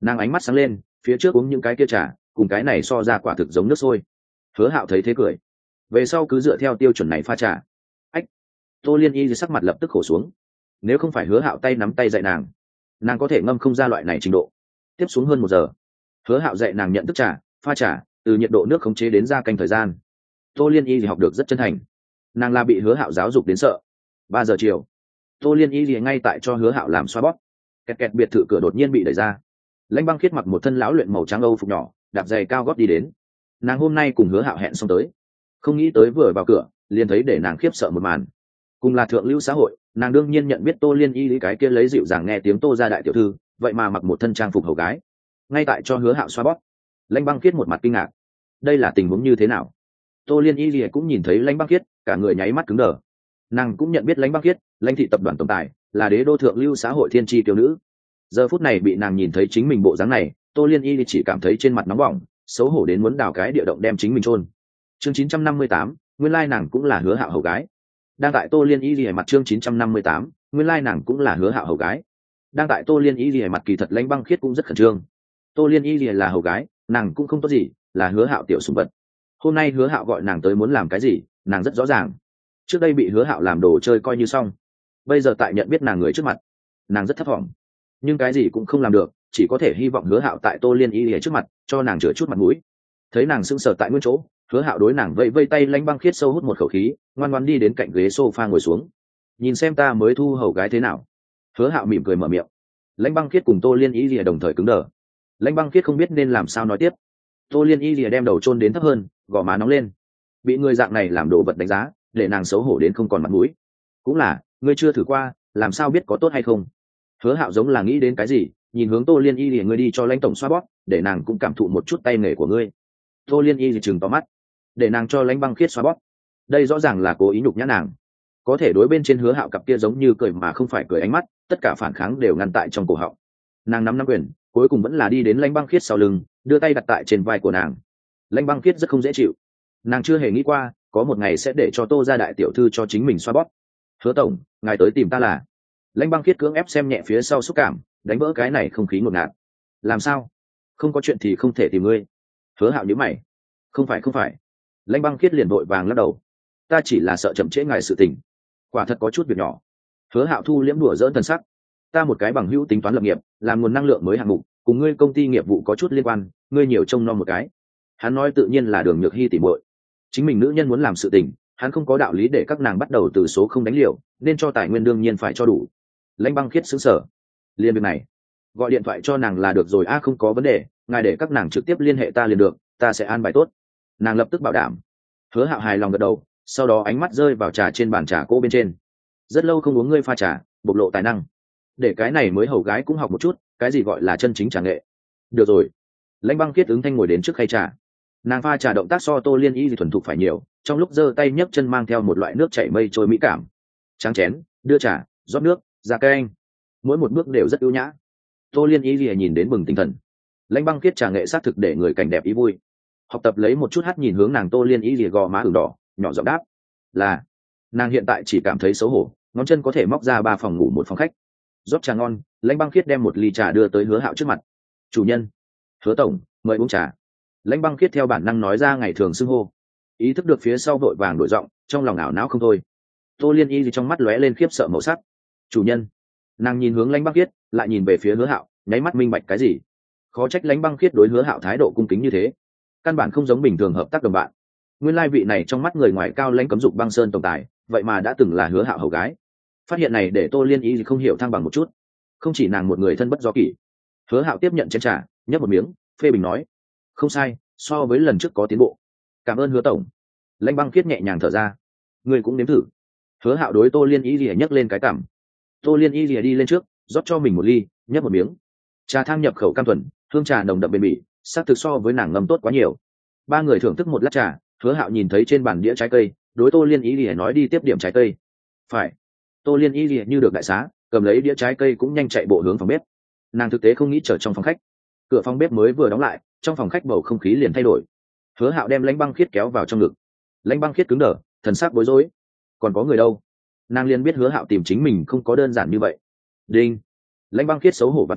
Nàng ánh mắt sáng lên, phía trước uống những cái kia trà cùng cái này so ra quả thực giống nước sôi. Hứa Hạo thấy thế cười, về sau cứ dựa theo tiêu chuẩn này pha trà. Ách. Tô Liên Y sắc mặt lập tức khổ xuống, nếu không phải Hứa Hạo tay nắm tay dạy nàng, nàng có thể ngâm không ra loại này trình độ. Tiếp xuống hơn một giờ, Hứa Hạo dạy nàng nhận thức trà, pha trà, từ nhiệt độ nước khống chế đến ra canh thời gian. Tô Liên Y thì học được rất chân thành, nàng là bị Hứa Hạo giáo dục đến sợ. Ba giờ chiều, Tô Liên Y thì ngay tại cho Hứa Hạo làm xoa bóp. Kẹt kẹt, biệt thự cửa đột nhiên bị đẩy ra. Lãnh Băng Khiết mặc một thân lão luyện màu trắng âu phục nhỏ, đạp giày cao gót đi đến. Nàng hôm nay cùng Hứa Hạo hẹn xong tới, không nghĩ tới vừa vào cửa liền thấy để nàng khiếp sợ một màn. Cùng là thượng lưu xã hội, nàng đương nhiên nhận biết Tô Liên Y lý cái kia lấy dịu dàng nghe tiếng Tô gia đại tiểu thư, vậy mà mặc một thân trang phục hầu gái, ngay tại cho Hứa Hạo xoa bóp. Lãnh Băng Khiết một mặt kinh ngạc, đây là tình huống như thế nào? Tô Liên Y lìa cũng nhìn thấy Lãnh Băng Khiết, cả người nháy mắt cứng đờ. Nàng cũng nhận biết Lãnh Băng Khiết, Lãnh thị tập đoàn tổng tài, là đế đô thượng lưu xã hội thiên chi tiểu nữ. Giờ phút này bị nàng nhìn thấy chính mình bộ dáng này, Tô Liên Y chỉ cảm thấy trên mặt nóng bỏng, xấu hổ đến muốn đào cái địa động đem chính mình chôn. Chương chín trăm năm mươi tám, nguyên lai nàng cũng là Hứa Hạo hầu gái. Đang tại Tô Liên Y lìa mặt chương chín trăm năm mươi tám, nguyên lai nàng cũng là Hứa Hạo hầu gái. Đang tại Tô Liên Y lìa mặt kỳ thật Lãnh Băng Khiết cũng rất khẩn trương. Tô Liên Y lìa là hầu gái, nàng cũng không tốt gì, là Hứa Hạo tiểu sủng vật. Hôm nay Hứa Hạo gọi nàng tới muốn làm cái gì, nàng rất rõ ràng. Trước đây bị Hứa Hạo làm đồ chơi coi như xong, bây giờ tại nhận biết nàng người trước mặt, nàng rất thất vọng, nhưng cái gì cũng không làm được, chỉ có thể hy vọng Hứa Hạo tại Tô Liên Y lìa trước mặt cho nàng chữa chút mặt mũi. Thấy nàng sững sờ tại nguyên chỗ, Hứa Hạo đối nàng vẫy vây tay. Lãnh Băng Khiết sâu hút một khẩu khí, ngoan ngoãn đi đến cạnh ghế sofa ngồi xuống. Nhìn xem ta mới thu hầu gái thế nào. Hứa Hạo mỉm cười mở miệng. Lãnh Băng Khiết cùng Tô Liên Y lìa đồng thời cứng đờ. Lãnh Băng Khiết không biết nên làm sao nói tiếp. Tô Liên Y lìa đem đầu chôn đến thấp hơn, gò má nóng lên. Bị người dạng này làm đồ vật đánh giá, để nàng xấu hổ đến không còn mặt mũi. Cũng là, ngươi chưa thử qua, làm sao biết có tốt hay không? Hứa Hạo giống là nghĩ đến cái gì, nhìn hướng Tô Liên Y lìa, ngươi đi cho Lãnh tổng xoa bóp, để nàng cũng cảm thụ một chút tay nghề của ngươi. Tô Liên Y trừng to mắt, để nàng cho Lãnh Băng Khiết xoa bóp. Đây rõ ràng là cố ý nhục nhã nàng. Có thể đối bên trên Hứa Hạo cặp kia giống như cười mà không phải cười ánh mắt, tất cả phản kháng đều ngăn tại trong cổ họng. Nàng nắm nắm quyền, cuối cùng vẫn là đi đến Lãnh Băng Khiết sau lưng, đưa tay đặt tại trên vai của nàng. Lãnh Băng Khiết rất không dễ chịu, nàng chưa hề nghĩ qua có một ngày sẽ để cho Tô gia đại tiểu thư cho chính mình xoa bóp. Hứa tổng, ngài tới tìm ta là? Lãnh Băng Khiết cưỡng ép xem nhẹ phía sau xúc cảm, đánh vỡ cái này không khí ngột ngạt. Làm sao? Không có chuyện thì không thể tìm ngươi. Hứa Hạo nhíu mày. Không phải không phải. Lãnh Băng Khiết liền vội vàng lắc đầu. Ta chỉ là sợ chậm trễ ngài sự tình. Quả thật có chút việc nhỏ. Hứa Hạo thu liễm đùa dỡn thần sắc. Ta một cái bằng hữu tính toán lập nghiệp, làm nguồn năng lượng mới hạng mục, cùng ngươi công ty nghiệp vụ có chút liên quan, ngươi nhiều trông nom một cái. Hắn nói tự nhiên là Đường Nhược Hi tỉ muội. Chính mình nữ nhân muốn làm sự tình, hắn không có đạo lý để các nàng bắt đầu từ số không đánh liều, nên cho tài nguyên đương nhiên phải cho đủ. Lãnh Băng Khiết sững sờ. Liên việc này, gọi điện thoại cho nàng là được rồi a, à, không có vấn đề, ngài để các nàng trực tiếp liên hệ ta liền được, ta sẽ an bài tốt. Nàng lập tức bảo đảm. Hứa Hạo hài lòng gật đầu, sau đó ánh mắt rơi vào trà trên bàn trà cỗ bên trên. Rất lâu không uống ngươi pha trà, bộc lộ tài năng, để cái này mới hầu gái cũng học một chút cái gì gọi là chân chính trà nghệ. Được rồi. Lãnh Băng Khiết ứng thanh ngồi đến trước khay trà. Nàng pha trà động tác so Tô Liên Y thì thuần thục phải nhiều, trong lúc giơ tay nhấc chân mang theo một loại nước chảy mây trôi mỹ cảm. Tráng chén, đưa trà, rót nước, ra canh, mỗi một bước đều rất ưu nhã. Tô Liên Y lìa nhìn đến bừng tinh thần. Lãnh Băng Khiết trà nghệ sát thực để người cảnh đẹp ý vui. Học tập lấy một chút hát, nhìn hướng nàng Tô Liên Y lìa gò má ửng đỏ, nhỏ giọng đáp là. Nàng hiện tại chỉ cảm thấy xấu hổ, ngón chân có thể móc ra ba phòng ngủ một phòng khách. Rót trà ngon, Lãnh Băng Khiết đem một ly trà đưa tới Hứa Hạo trước mặt. Chủ nhân, Hứa tổng, mời uống trà. Lãnh Băng Khiết theo bản năng nói ra ngày thường xưng hô, ý thức được phía sau vội vàng đổi giọng, trong lòng ảo não không thôi. Tô Liên Y gì trong mắt lóe lên khiếp sợ màu sắc. Chủ nhân. Nàng nhìn hướng Lãnh Băng Khiết, lại nhìn về phía Hứa Hạo, nháy mắt minh bạch cái gì. Khó trách Lãnh Băng Khiết đối Hứa Hạo thái độ cung kính như thế, căn bản không giống bình thường hợp tác đồng bạn. Nguyên lai vị này trong mắt người ngoài cao lãnh cấm dục băng sơn tổng tài, vậy mà đã từng là Hứa Hạo hầu gái. Phát hiện này để Tô Liên Y không hiểu thăng bằng một chút. Không chỉ nàng một người thân bất do kỷ. Hứa Hạo tiếp nhận chén trà, nhấp một miếng, phê bình nói: không sai, so với lần trước có tiến bộ. Cảm ơn Hứa tổng. Lãnh Băng Khiết nhẹ nhàng thở ra. Ngươi cũng nếm thử. Hứa Hạo đối Tô Liên Y lìa nhấc lên cái cằm. Tô Liên Y lìa đi lên trước, rót cho mình một ly, nhấp một miếng. Trà thang nhập khẩu cam thuần, hương trà nồng đậm bền bỉ, sắc thực so với nàng ngâm tốt quá nhiều. Ba người thưởng thức một lát trà, Hứa Hạo nhìn thấy trên bàn đĩa trái cây, đối Tô Liên Y lìa nói đi tiếp điểm trái cây. Phải. Tô Liên Y lìa như được đại xá, cầm lấy đĩa trái cây cũng nhanh chạy bộ hướng phòng bếp. Nàng thực tế không nghĩ chờ trong phòng khách. Cửa phòng bếp mới vừa đóng lại, trong phòng khách bầu không khí liền thay đổi. Hứa Hạo đem Lãnh Băng Khiết kéo vào trong ngực. Lãnh Băng Khiết cứng đờ, thần sắc bối rối. Còn có người đâu? Nàng liền biết Hứa Hạo tìm chính mình không có đơn giản như vậy. Đinh. Lãnh Băng Khiết xấu hổ và phần,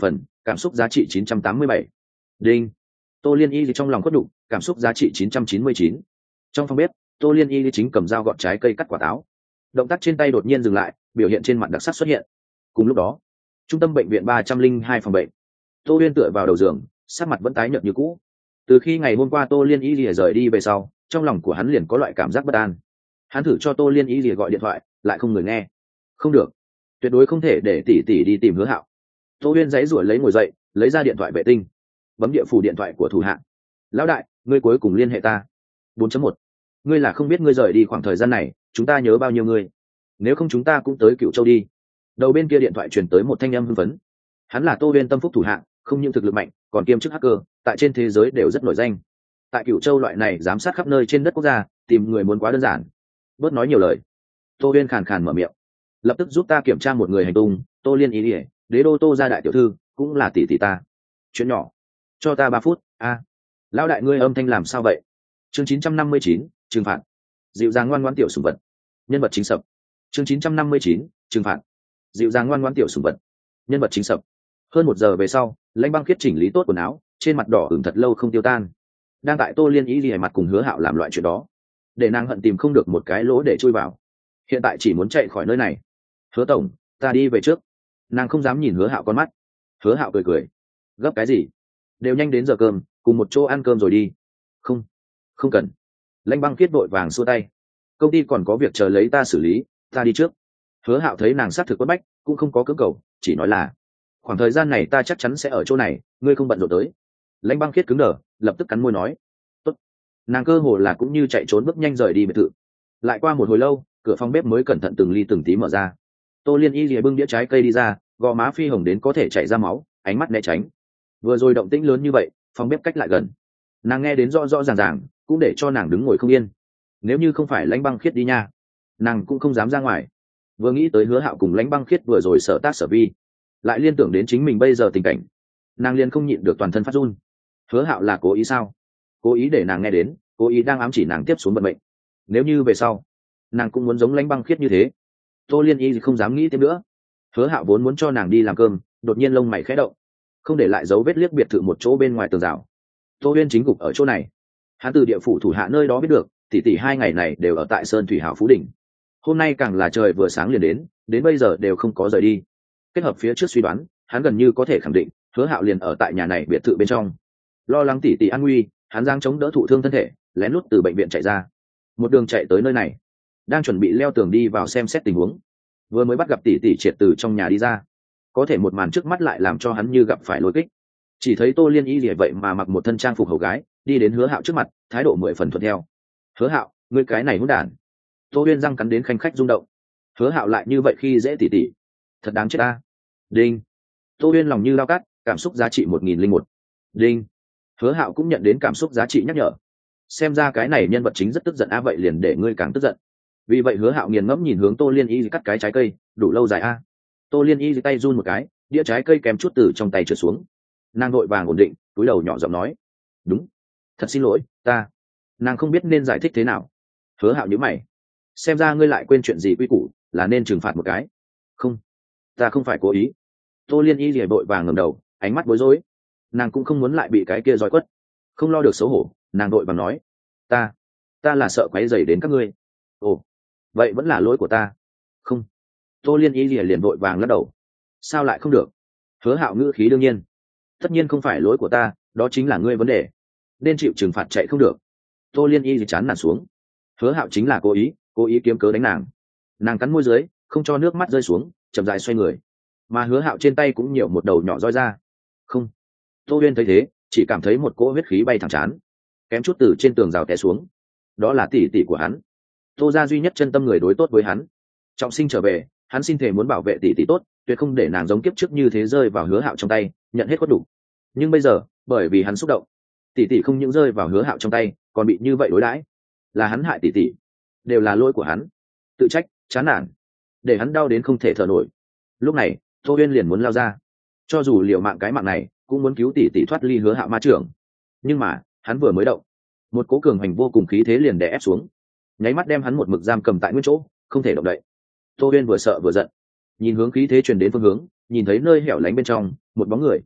cảm xúc giá trị chín trăm tám mươi bảy. Đinh. Tô Liên Y trong lòng khuất đục, cảm xúc giá trị chín trăm chín mươi chín. Trong phòng bếp, Tô Liên Y chính cầm dao gọt trái cây cắt quả táo. Động tác trên tay đột nhiên dừng lại, biểu hiện trên mặt đặc sắc xuất hiện. Cùng lúc đó, trung tâm bệnh viện ba trăm linh hai phòng bệnh, Tô Liên tựa vào đầu giường, sắc mặt vẫn tái nhợt như cũ. Từ khi ngày hôm qua Tô Liên Y lìa rời đi về sau, trong lòng của hắn liền có loại cảm giác bất an. Hắn thử cho Tô Liên Y lìa gọi điện thoại, lại không người nghe. Không được, tuyệt đối không thể để tỷ tỷ đi tìm Hứa Hạo. Tô Liên giãy giụa lấy ngồi dậy, lấy ra điện thoại vệ tinh, bấm địa phủ điện thoại của thủ hạ. Lão đại, ngươi cuối cùng liên hệ ta. bốn chấm một. Ngươi là không biết ngươi rời đi khoảng thời gian này, chúng ta nhớ bao nhiêu ngươi. Nếu không chúng ta cũng tới Cựu Châu đi. Đầu bên kia điện thoại truyền tới một thanh âm hưng phấn. Hắn là Tô Liên tâm phúc thủ hạ, không những thực lực mạnh, còn kiêm chức hacker, tại trên thế giới đều rất nổi danh. Tại Cựu Châu loại này giám sát khắp nơi trên đất quốc gia, tìm người muốn quá đơn giản. Bớt nói nhiều lời. Tô Liên khàn khàn mở miệng. Lập tức giúp ta kiểm tra một người hành tung. Tô Liên ý ỉa, đế đô Tô gia đại tiểu thư, cũng là tỷ tỷ ta. Chuyện nhỏ, cho ta ba phút. A, lão đại ngươi âm thanh làm sao vậy? Chương chín trăm năm mươi chín, trừng phạt. Dịu dàng ngoan ngoãn tiểu sủng vật. Nhân vật chính sập. Chương chín trăm năm mươi chín, trừng phạt. Dịu dàng ngoan ngoãn tiểu sủng vật. Nhân vật chính sập. Hơn một giờ về sau, Lãnh Băng Khiết chỉnh lý tốt quần áo, trên mặt đỏ ửng thật lâu không tiêu tan. Đang tại Tô Liên ý gì mặt cùng Hứa Hạo làm loại chuyện đó, để nàng hận tìm không được một cái lỗ để chui vào. Hiện tại chỉ muốn chạy khỏi nơi này. Hứa tổng, ta đi về trước. Nàng không dám nhìn Hứa Hạo con mắt. Hứa Hạo cười cười. Gấp cái gì? Đều nhanh đến giờ cơm, cùng một chỗ ăn cơm rồi đi. Không, không cần. Lãnh Băng Khiết vội vàng xua tay. Công ty còn có việc chờ lấy ta xử lý, ta đi trước. Hứa Hạo thấy nàng sát thực quất bách, cũng không có cưỡng cầu, chỉ nói là khoảng thời gian này ta chắc chắn sẽ ở chỗ này, ngươi không bận rộn tới. Lãnh Băng Khiết cứng đờ, lập tức cắn môi nói tốt. Nàng cơ hồ là cũng như chạy trốn bước nhanh rời đi biệt thự. Lại qua một hồi lâu, cửa phòng bếp mới cẩn thận từng ly từng tí mở ra. Tô Liên Y lìa bưng đĩa trái cây đi ra, gò má phi hồng đến có thể chảy ra máu, ánh mắt né tránh. Vừa rồi động tĩnh lớn như vậy, phòng bếp cách lại gần, nàng nghe đến rõ rõ ràng ràng, cũng để cho nàng đứng ngồi không yên. Nếu như không phải Lãnh Băng Khiết đi nha, nàng cũng không dám ra ngoài. Vừa nghĩ tới Hứa Hạo cùng Lãnh Băng Khiết vừa rồi sở tác sở vi, lại liên tưởng đến chính mình bây giờ tình cảnh, nàng liền không nhịn được toàn thân phát run. Hứa Hạo là cố ý sao? Cố ý để nàng nghe đến, cố ý đang ám chỉ nàng tiếp xuống vận mệnh. Nếu như về sau nàng cũng muốn giống Lãnh Băng Khiết như thế. Tô Liên Y không dám nghĩ thêm nữa. Hứa Hạo vốn muốn cho nàng đi làm cơm, đột nhiên lông mày khẽ động, không để lại dấu vết liếc biệt thự một chỗ bên ngoài tường rào. Tô Uyên chính gục ở chỗ này. Hắn từ địa phủ thủ hạ nơi đó biết được, tỷ tỷ hai ngày này đều ở tại Sơn Thủy Hảo Phú Đỉnh. Hôm nay càng là trời vừa sáng liền đến, đến bây giờ đều không có rời đi. Kết hợp phía trước suy đoán, hắn gần như có thể khẳng định, Hứa Hạo liền ở tại nhà này biệt thự bên trong. Lo lắng tỷ tỷ an nguy, hắn giang chống đỡ thụ thương thân thể, lén lút từ bệnh viện chạy ra, một đường chạy tới nơi này, đang chuẩn bị leo tường đi vào xem xét tình huống. Vừa mới bắt gặp tỷ tỷ triệt từ trong nhà đi ra, có thể một màn trước mắt lại làm cho hắn như gặp phải lôi kích. Chỉ thấy Tô Liên Y lìa vậy mà mặc một thân trang phục hầu gái, đi đến Hứa Hạo trước mặt, thái độ mười phần thuận theo. Hứa Hạo, ngươi cái này hỗn đản! Tô Uyên răng cắn đến khanh khách rung động. Hứa Hạo lại như vậy khi dễ tỷ tỷ, thật đáng chết ta. Đinh. Tô Uyên lòng như lao cắt, cảm xúc giá trị một nghìn lẻ một. Đinh. Hứa Hạo cũng nhận đến cảm xúc giá trị nhắc nhở. Xem ra cái này nhân vật chính rất tức giận a, vậy liền để ngươi càng tức giận. Vì vậy Hứa Hạo nghiền ngẫm nhìn hướng Tô Liên Y cắt cái trái cây, đủ lâu dài a. Tô Liên Y tay run một cái, đĩa trái cây kém chút từ trong tay trượt xuống. Nàng vội vàng ổn định, cúi đầu nhỏ giọng nói đúng, thật xin lỗi ta. Nàng không biết nên giải thích thế nào. Hứa Hạo nhíu mày, xem ra ngươi lại quên chuyện gì quy củ, là nên trừng phạt một cái. Không, ta không phải cố ý. Tô Liên Y lìa vội vàng ngẩng đầu, ánh mắt bối rối. Nàng cũng không muốn lại bị cái kia roi quất, không lo được xấu hổ, nàng vội vàng nói ta ta là sợ quấy rầy đến các ngươi. Ồ, vậy vẫn là lỗi của ta. Không. Tô Liên Y lìa liền vội vàng lắc đầu. Sao lại không được? Hứa Hạo ngữ khí đương nhiên. Tất nhiên không phải lỗi của ta, đó chính là ngươi vấn đề, nên chịu trừng phạt chạy không được. Tô Liên Y thì chán nản xuống. Hứa Hạo chính là cố ý, cố ý kiếm cớ đánh nàng. Nàng cắn môi dưới, không cho nước mắt rơi xuống, chậm rãi xoay người. Mà Hứa Hạo trên tay cũng nhiều một đầu nhỏ roi ra. Không. Tô Uyên thấy thế, chỉ cảm thấy một cỗ huyết khí bay thẳng chán, kém chút từ trên tường rào té xuống. Đó là tỷ tỷ của hắn, Tô gia duy nhất chân tâm người đối tốt với hắn. Trọng sinh trở về, hắn xin thể muốn bảo vệ tỷ tỷ tốt, tuyệt không để nàng giống kiếp trước như thế rơi vào Hứa Hạo trong tay, nhận hết có đủ. Nhưng bây giờ, bởi vì hắn xúc động, tỷ tỷ không những rơi vào Hứa Hạo trong tay, còn bị như vậy đối đãi. Là hắn hại tỷ tỷ, đều là lỗi của hắn. Tự trách, chán nản, để hắn đau đến không thể thở nổi. Lúc này, Tô Uyên liền muốn lao ra, cho dù liều mạng cái mạng này, cũng muốn cứu tỷ tỷ thoát ly Hứa Hạo ma trưởng. Nhưng mà, hắn vừa mới động, một cố cường hành vô cùng khí thế liền đè ép xuống, nháy mắt đem hắn một mực giam cầm tại nguyên chỗ, không thể động đậy. Tô Uyên vừa sợ vừa giận, nhìn hướng khí thế truyền đến phương hướng, nhìn thấy nơi hẻo lánh bên trong một bóng người.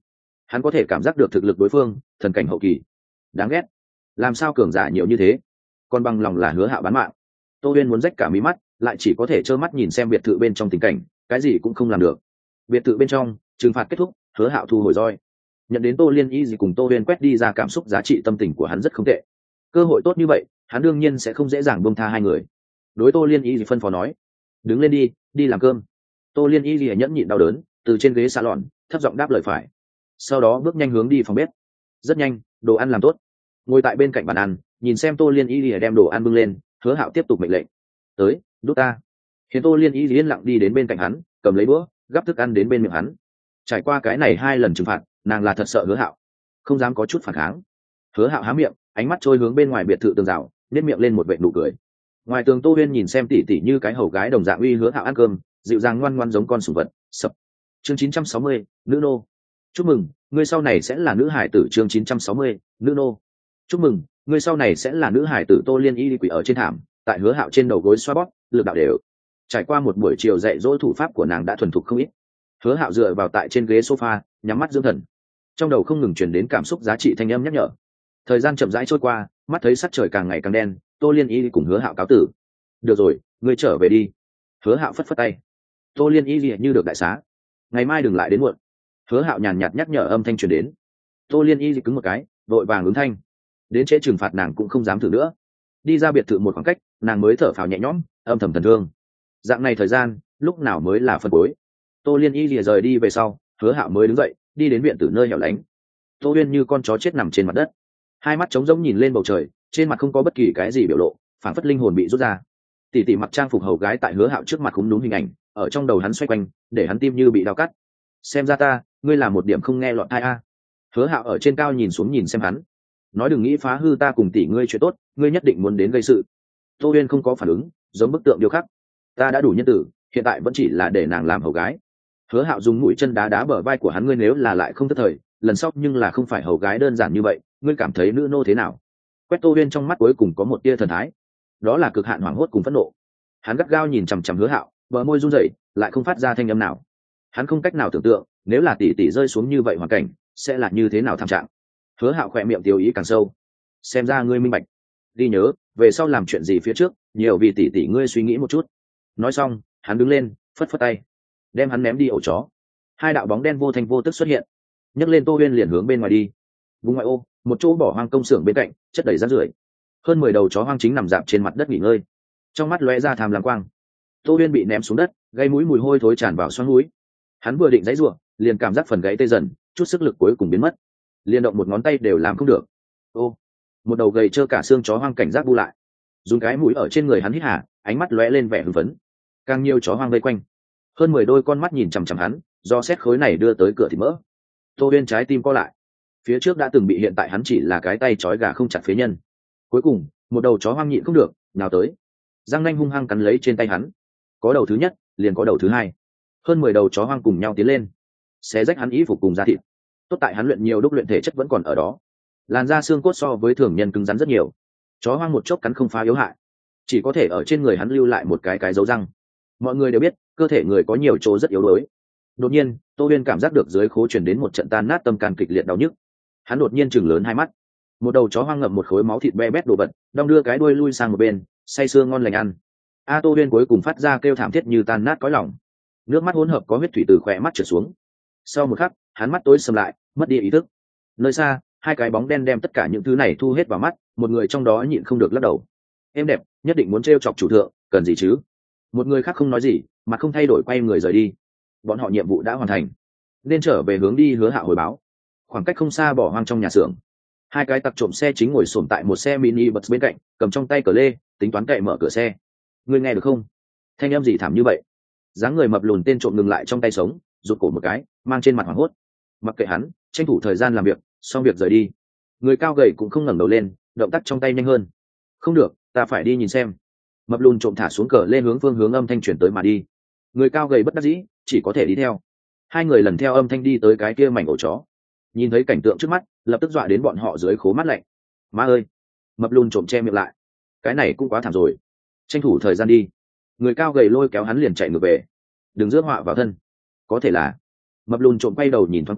hắn có thể cảm giác được thực lực đối phương thần cảnh hậu kỳ. Đáng ghét, làm sao cường giả nhiều như thế, còn bằng lòng là Hứa Hạo bán mạng. Tô Uyên muốn rách cả mí mắt, lại chỉ có thể trơ mắt nhìn xem biệt thự bên trong tình cảnh, cái gì cũng không làm được. Biệt thự bên trong trừng phạt kết thúc, Hứa Hạo thu hồi roi, nhận đến Tô Liên Y gì cùng Tô Uyên quét đi ra cảm xúc giá trị tâm tình của hắn rất không tệ. Cơ hội tốt như vậy, hắn đương nhiên sẽ không dễ dàng buông tha hai người. Đối Tô Liên Y gì phân phó nói, đứng lên đi, đi làm cơm. Tô Liên Y gì nhẫn nhịn đau đớn, từ trên ghế salon thấp giọng đáp lời phải, sau đó bước nhanh hướng đi phòng bếp. Rất nhanh, đồ ăn làm tốt, ngồi tại bên cạnh bàn ăn, nhìn xem Tô Liên Y gì đem đồ ăn bưng lên, Hứa Hạo tiếp tục mệnh lệnh, tới, đút ta. Hiện Tô Liên Y gì yên lặng đi đến bên cạnh hắn, cầm lấy đũa, gắp thức ăn đến bên miệng hắn. Trải qua cái này hai lần trừng phạt, nàng là thật sợ Hứa Hạo, không dám có chút phản kháng. Hứa Hạo há miệng, ánh mắt trôi hướng bên ngoài biệt thự tường rào, nếp miệng lên một vệt nụ cười. Ngoài tường Tô Uyên nhìn xem tỉ tỉ như cái hầu gái đồng dạng uy Hứa Hạo ăn cơm, dịu dàng ngoan ngoãn giống con sủng vật. Sập. Chương chín trăm sáu mươi, nữ nô. Chúc mừng, ngươi sau này sẽ là nữ hải tử. Chương chín trăm sáu mươi, nữ nô. Chúc mừng, ngươi sau này sẽ là nữ hải tử. Tô Liên Y quỳ ở trên thảm, tại Hứa Hạo trên đầu gối xoa bóp, lực đạo đều. Trải qua một buổi chiều dạy dỗ, thủ pháp của nàng đã thuần thục không ít. Hứa Hạo dựa vào tại trên ghế sofa, nhắm mắt dưỡng thần. Trong đầu không ngừng truyền đến cảm xúc giá trị thanh âm nhắc nhở. Thời gian chậm rãi trôi qua, mắt thấy sắc trời càng ngày càng đen, Tô Liên Y cùng Hứa Hạo cáo tử. Được rồi, ngươi trở về đi. Hứa Hạo phất phất tay. Tô Liên Y lìa như được đại xá, ngày mai đừng lại đến muộn. Hứa Hạo nhàn nhạt nhắc nhở âm thanh truyền đến. Tô Liên Y cứng một cái, vội vàng ứng thanh. Đến trễ trừng phạt nàng cũng không dám thử nữa. Đi ra biệt thự một khoảng cách, nàng mới thở phào nhẹ nhõm, âm thầm thần thương. Dạng này thời gian, lúc nào mới là phần cuối. Tô Liên Y lìa rời đi về sau, Hứa Hạo mới đứng dậy, đi đến viện tử nơi hẻo lánh. Tô Uyên như con chó chết nằm trên mặt đất, hai mắt trống rỗng nhìn lên bầu trời, trên mặt không có bất kỳ cái gì biểu lộ, phảng phất linh hồn bị rút ra. Tỷ tỷ mặc trang phục hầu gái tại Hứa Hạo trước mặt khúm núm hình ảnh, ở trong đầu hắn xoay quanh, để hắn tim như bị đau cắt. Xem ra ta, ngươi là một điểm không nghe lọt tai a. Hứa Hạo ở trên cao nhìn xuống nhìn xem hắn, nói đừng nghĩ phá hư ta cùng tỷ ngươi chuyện tốt, ngươi nhất định muốn đến gây sự. Tô Uyên không có phản ứng, giống bức tượng điêu khắc. Ta đã đủ nhân tử, hiện tại vẫn chỉ là để nàng làm hầu gái. Hứa Hạo dùng mũi chân đá đá bờ vai của hắn, ngươi nếu là lại không thất thời, lần sau nhưng là không phải hầu gái đơn giản như vậy, ngươi cảm thấy nữ nô thế nào? Quét Tô Uyên trong mắt cuối cùng có một tia thần thái, đó là cực hạn hoảng hốt cùng phẫn nộ. Hắn gắt gao nhìn chằm chằm Hứa Hạo, bờ môi run rẩy, lại không phát ra thanh âm nào. Hắn không cách nào tưởng tượng, nếu là tỷ tỷ rơi xuống như vậy hoàn cảnh, sẽ là như thế nào thảm trạng. Hứa Hạo khỏe miệng tiêu ý càng sâu. Xem ra ngươi minh bạch. Đi nhớ, về sau làm chuyện gì phía trước, nhiều vì tỷ tỷ ngươi suy nghĩ một chút. Nói xong, hắn đứng lên, phất phất tay, đem hắn ném đi ổ chó. Hai đạo bóng đen vô thanh vô tức xuất hiện, nhấc lên Tô Uyên liền hướng bên ngoài đi. Vùng ngoại ô, một chỗ bỏ hoang công xưởng bên cạnh, chất đầy rác rưởi. Hơn mười đầu chó hoang chính nằm rạp trên mặt đất nghỉ ngơi, trong mắt lóe ra tham lam quang. Tô Uyên bị ném xuống đất, gây mũi mùi hôi thối tràn vào xoang mũi. Hắn vừa định giãy giụa, liền cảm giác phần gáy tê dần, chút sức lực cuối cùng biến mất, liên động một ngón tay đều làm không được. Ô, một đầu gầy trơ cả xương chó hoang cảnh giác bu lại, dùng cái mũi ở trên người hắn hít hà, ánh mắt lóe lên vẻ hưng phấn. Càng nhiều chó hoang vây quanh, hơn mười đôi con mắt nhìn chằm chằm hắn, do xét khối này đưa tới cửa thì mỡ. Tô Uyên trái tim co lại, phía trước đã từng bị, hiện tại hắn chỉ là cái tay trói gà không chặt phế nhân. Cuối cùng, một đầu chó hoang nhịn không được, nào tới, răng nanh hung hăng cắn lấy trên tay hắn. Có đầu thứ nhất, liền có đầu thứ hai. Hơn mười đầu chó hoang cùng nhau tiến lên, xé rách hắn y phục cùng da thịt. Tốt tại hắn luyện nhiều đúc luyện thể chất vẫn còn ở đó, làn da xương cốt so với thường nhân cứng rắn rất nhiều. Chó hoang một chốc cắn không phá yếu hại, chỉ có thể ở trên người hắn lưu lại một cái cái dấu răng. Mọi người đều biết, cơ thể người có nhiều chỗ rất yếu đuối. Đột nhiên, Tô Uyên cảm giác được dưới khố truyền đến một trận tan nát tâm can kịch liệt đau nhức. Hắn đột nhiên chừng lớn hai mắt, một đầu chó hoang ngậm một khối máu thịt be bét đồ vật, đong đưa cái đuôi lui sang một bên, say sưa ngon lành ăn. A Tô Uyên cuối cùng phát ra kêu thảm thiết như tan nát cõi lòng, nước mắt hỗn hợp có huyết thủy từ khỏe mắt trượt xuống. Sau một khắc, hắn mắt tối sầm lại, mất đi ý thức. Nơi xa, hai cái bóng đen đem tất cả những thứ này thu hết vào mắt, một người trong đó nhịn không được lắc đầu. Em đẹp, nhất định muốn trêu chọc chủ thượng, cần gì chứ? Một người khác không nói gì, mà không thay đổi quay người rời đi. Bọn họ nhiệm vụ đã hoàn thành, nên trở về hướng đi Hứa Hạo hồi báo. Khoảng cách không xa bỏ hoang trong nhà xưởng, hai cái tặc trộm xe chính ngồi xổm tại một xe mini bus bên cạnh, cầm trong tay cờ lê, tính toán cậy mở cửa xe. Ngươi nghe được không? Thanh âm gì thảm như vậy? Dáng người mập lùn tên trộm ngừng lại trong tay sống, rụt cổ một cái, mang trên mặt hoảng hốt. Mặc kệ hắn, tranh thủ thời gian làm việc, xong việc rời đi. Người cao gầy cũng không ngẩng đầu lên, động tác trong tay nhanh hơn. Không được, ta phải đi nhìn xem. Mập lùn trộm thả xuống cờ lên hướng phương hướng âm thanh chuyển tới mà đi. Người cao gầy bất đắc dĩ, chỉ có thể đi theo. Hai người lần theo âm thanh đi tới cái kia mảnh ổ chó. Nhìn thấy cảnh tượng trước mắt, lập tức dọa đến bọn họ dưới khố mắt lạnh. Má ơi! Mập lùn trộm che miệng lại. Cái này cũng quá thảm rồi. Tranh thủ thời gian đi. Người cao gầy lôi kéo hắn liền chạy ngược về. Đừng rước họa vào thân. Có thể là. Mập lùn trộm quay đầu nhìn thoáng qua,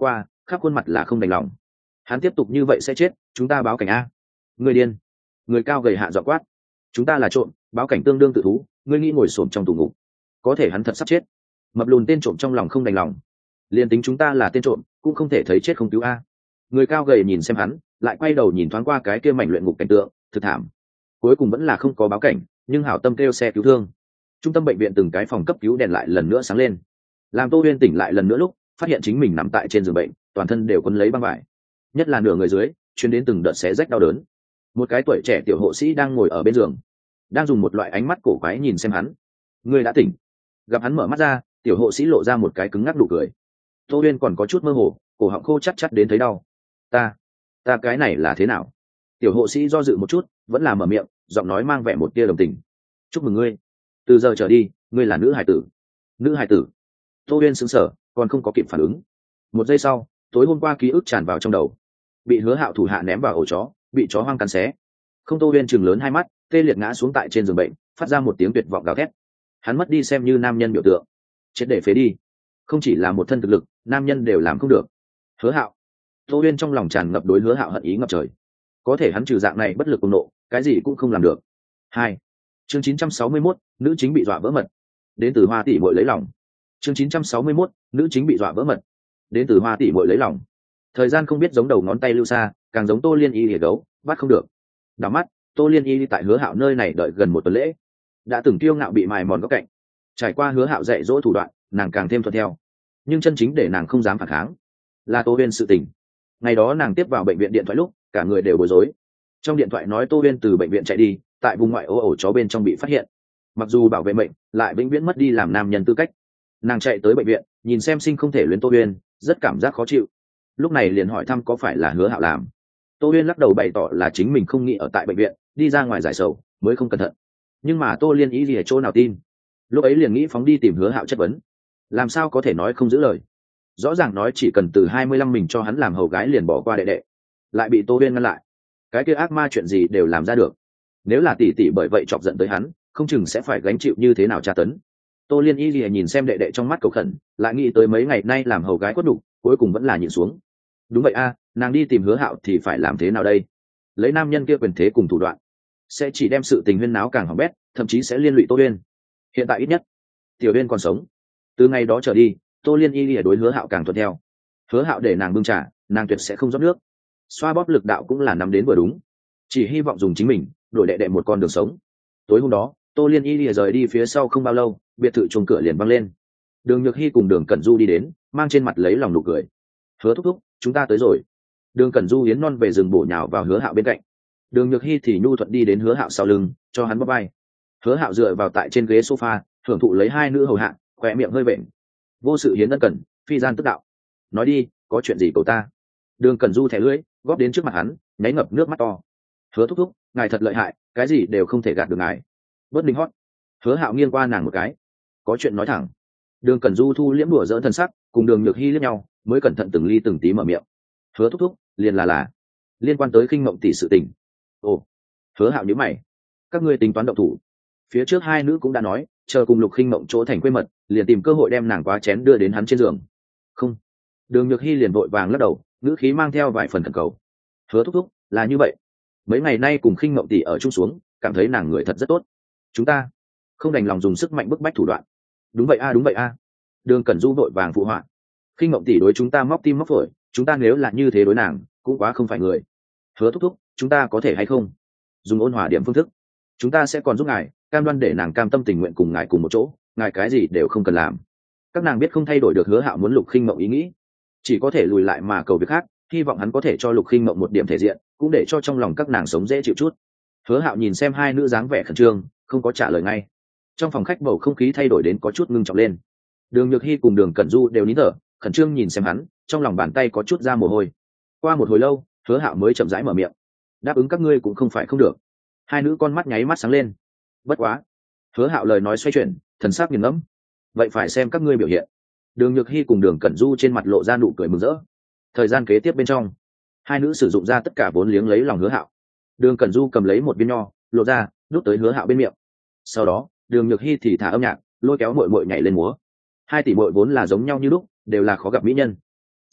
khắp khuôn mặt là không đành lòng. Hắn tiếp tục như vậy sẽ chết, chúng ta báo cảnh a. Người điên. Người cao gầy hạ giọng quát. Chúng ta là trộm, báo cảnh tương đương tự thú, ngươi nghĩ ngồi xổm trong tù ngục. Có thể hắn thật sắp chết. Mập lùn tên trộm trong lòng không đành lòng. Liên tính chúng ta là tên trộm, cũng không thể thấy chết không cứu a. Người cao gầy nhìn xem hắn, lại quay đầu nhìn thoáng qua cái kia mảnh luyện ngục cảnh tượng, thực thảm. Cuối cùng vẫn là không có báo cảnh, nhưng hảo tâm kêu xe cứu thương. Trung tâm bệnh viện từng cái phòng cấp cứu đèn lại lần nữa sáng lên. Làm Tô Huyên tỉnh lại lần nữa lúc phát hiện chính mình nằm tại trên giường bệnh, toàn thân đều quấn lấy băng vải, nhất là nửa người dưới chuyến đến từng đợt xé rách đau đớn. Một cái tuổi trẻ tiểu hộ sĩ đang ngồi ở bên giường, đang dùng một loại ánh mắt cổ quái nhìn xem hắn. Người đã tỉnh. Gặp hắn mở mắt ra, tiểu hộ sĩ lộ ra một cái cứng ngắc nụ cười. Tô Huyên còn có chút mơ hồ, cổ họng khô chắc chắc đến thấy đau. Ta, ta cái này là thế nào? Tiểu hộ sĩ do dự một chút, vẫn là mở miệng, giọng nói mang vẻ một tia đồng tình. Chúc mừng ngươi, từ giờ trở đi, ngươi là nữ hải tử. Nữ hải tử? Tô Huyên sững sờ, còn không có kịp phản ứng. Một giây sau, tối hôm qua ký ức tràn vào trong đầu. Bị Hứa Hạo thủ hạ ném vào ổ chó, bị chó hoang cắn xé. Không, Tô Huyên chừng lớn hai mắt, tê liệt ngã xuống tại trên giường bệnh, phát ra một tiếng tuyệt vọng gào thét. Hắn mất đi xem như nam nhân biểu tượng, chết để phế đi. Không chỉ là một thân thực lực, nam nhân đều làm không được. Hứa Hạo. Tô Huyên trong lòng tràn ngập đối Hứa Hạo hận ý ngập trời. Có thể hắn trừ dạng này bất lực cùng nộ, cái gì cũng không làm được. Hai. Chương chín trăm sáu mươi mốt, nữ chính bị dọa vỡ mật. Đến từ Hoa tỷ muội lấy lòng. Chương chín trăm sáu mươi mốt, nữ chính bị dọa vỡ mật. Đến từ Hoa tỷ muội lấy lòng. Thời gian không biết giống đầu ngón tay lưu xa, càng giống Tô Liên Y lìa gấu, bắt không được. Đảo mắt, Tô Liên Y tại Hứa Hạo nơi này đợi gần một tuần lễ. Đã từng kiêu ngạo bị mài mòn góc cạnh. Trải qua Hứa Hạo dạy dỗ thủ đoạn, nàng càng thêm thuận theo. Nhưng chân chính để nàng không dám phản kháng là Tô Huyên sự tình. Ngày đó nàng tiếp vào bệnh viện điện thoại lúc, cả người đều bối rối. Trong điện thoại nói Tô Huyên từ bệnh viện chạy đi, tại vùng ngoại ô ổ chó bên trong bị phát hiện. Mặc dù bảo vệ mệnh, lại vĩnh viễn mất đi làm nam nhân tư cách. Nàng chạy tới bệnh viện, nhìn xem sinh không thể luyến Tô Huyên, rất cảm giác khó chịu. Lúc này liền hỏi thăm có phải là Hứa Hạo làm. Tô Huyên lắc đầu bày tỏ là chính mình không nghĩ ở tại bệnh viện, đi ra ngoài giải sầu mới không cẩn thận. Nhưng mà Tô Liên ý gì ở chỗ nào tin. Lúc ấy liền nghĩ phóng đi tìm Hứa Hạo chất vấn. Làm sao có thể nói không giữ lời. Rõ ràng nói chỉ cần từ hai mươi lăm mình cho hắn làm hầu gái liền bỏ qua đệ đệ, lại bị Tô Huyên ngăn lại. Cái kia ác ma chuyện gì đều làm ra được. Nếu là tỷ tỷ bởi vậy chọc giận tới hắn, không chừng sẽ phải gánh chịu như thế nào tra tấn. Tô Liên Y lìa nhìn xem đệ đệ trong mắt cầu khẩn, lại nghĩ tới mấy ngày nay làm hầu gái quất đủ, cuối cùng vẫn là nhịn xuống. Đúng vậy a, nàng đi tìm Hứa Hạo thì phải làm thế nào đây? Lấy nam nhân kia quyền thế cùng thủ đoạn, sẽ chỉ đem sự tình huyên náo càng hỏng bét, thậm chí sẽ liên lụy Tô Huyên. Hiện tại ít nhất, Tiểu Huyên còn sống. Từ ngày đó trở đi, Tô Liên Y lìa đối Hứa Hạo càng thuận theo. Hứa Hạo để nàng bưng trà, nàng tuyệt sẽ không rót nước. Xoa bóp lực đạo cũng là nắm đến vừa đúng, chỉ hy vọng dùng chính mình đổi đệ đệ một con đường sống. Tối hôm đó, Tô Liên Y lìa rời đi phía sau không bao lâu, biệt thự chuông cửa liền văng lên. Đường Nhược Hy cùng Đường Cẩn Du đi đến, mang trên mặt lấy lòng nụ cười. Hứa thúc thúc, chúng ta tới rồi. Đường Cẩn Du hiến non về rừng bổ nhào vào Hứa Hạo bên cạnh. Đường Nhược Hy thì nhu thuận đi đến Hứa Hạo sau lưng, cho hắn bóp vai. Hứa Hạo dựa vào tại trên ghế sofa, hưởng thụ lấy hai nữ hầu hạ, khỏe miệng hơi vện. Vô sự hiến ân cần, phi gian tức đạo. Nói đi, có chuyện gì cầu ta? Đường Cẩn Du thẻ lưỡi, góp đến trước mặt hắn, nháy ngập nước mắt to. Hứa thúc thúc, ngài thật lợi hại, cái gì đều không thể gạt được ngài. Bớt đinh hót. Hứa Hạo nghiêng qua nàng một cái. Có chuyện nói thẳng. Đường Cẩn Du thu liễm đùa dỡ thân sắc, cùng Đường Nhược Hy liếc nhau, mới cẩn thận từng ly từng tí mở miệng. Hứa thúc thúc, liền là là liên quan tới Khinh Mộng tỷ sự tình. Ồ. Hứa Hạo nhíu mày. Các ngươi tính toán động thủ? Phía trước hai nữ cũng đã nói, chờ cùng Lục Khinh Mộng chỗ thành quê mật, liền tìm cơ hội đem nàng quá chén đưa đến hắn trên giường. Không. Đường Nhược Hy liền vội vàng lắc đầu, ngữ khí mang theo vài phần khẩn cầu. Hứa thúc thúc, là như vậy. Mấy ngày nay cùng Khinh Mộng tỷ ở chung xuống, cảm thấy nàng người thật rất tốt. Chúng ta không đành lòng dùng sức mạnh bức bách thủ đoạn. Đúng vậy a, đúng vậy a. Đường Cẩn Du vội vàng phụ họa. Khinh Mộng tỷ đối chúng ta móc tim móc phổi, chúng ta nếu là như thế đối nàng, cũng quá không phải người. Hứa thúc thúc, chúng ta có thể hay không dùng ôn hòa điểm phương thức? Chúng ta sẽ còn giúp ngài, cam đoan để nàng cam tâm tình nguyện cùng ngài cùng một chỗ, ngài cái gì đều không cần làm. Các nàng biết không thay đổi được Hứa Hạo muốn Lục Khinh Mộng ý nghĩ, chỉ có thể lùi lại mà cầu việc khác, hy vọng hắn có thể cho Lục Khinh Mộng một điểm thể diện, cũng để cho trong lòng các nàng sống dễ chịu chút. Hứa Hạo nhìn xem hai nữ dáng vẻ khẩn trương, không có trả lời ngay. Trong phòng khách bầu không khí thay đổi đến có chút ngưng trọng lên. Đường Nhược Hy cùng Đường Cẩn Du đều nín thở, khẩn trương nhìn xem hắn, trong lòng bàn tay có chút ra mồ hôi. Qua một hồi lâu, Hứa Hạo mới chậm rãi mở miệng. Đáp ứng các ngươi cũng không phải không được. Hai nữ con mắt nháy mắt sáng lên. Bất quá. Hứa Hạo lời nói xoay chuyển, thần sắc nghiền ngẫm. Vậy phải xem các ngươi biểu hiện. Đường Nhược Hy cùng Đường Cẩn Du trên mặt lộ ra nụ cười mừng rỡ. Thời gian kế tiếp bên trong, hai nữ sử dụng ra tất cả vốn liếng lấy lòng Hứa Hạo. Đường Cẩn Du cầm lấy một viên nho, lộ ra, đút tới Hứa Hạo bên miệng. Sau đó, Đường Nhược Hy thì thả âm nhạc, lôi kéo muội muội nhảy lên múa. Hai tỷ muội vốn là giống nhau như lúc, đều là khó gặp mỹ nhân.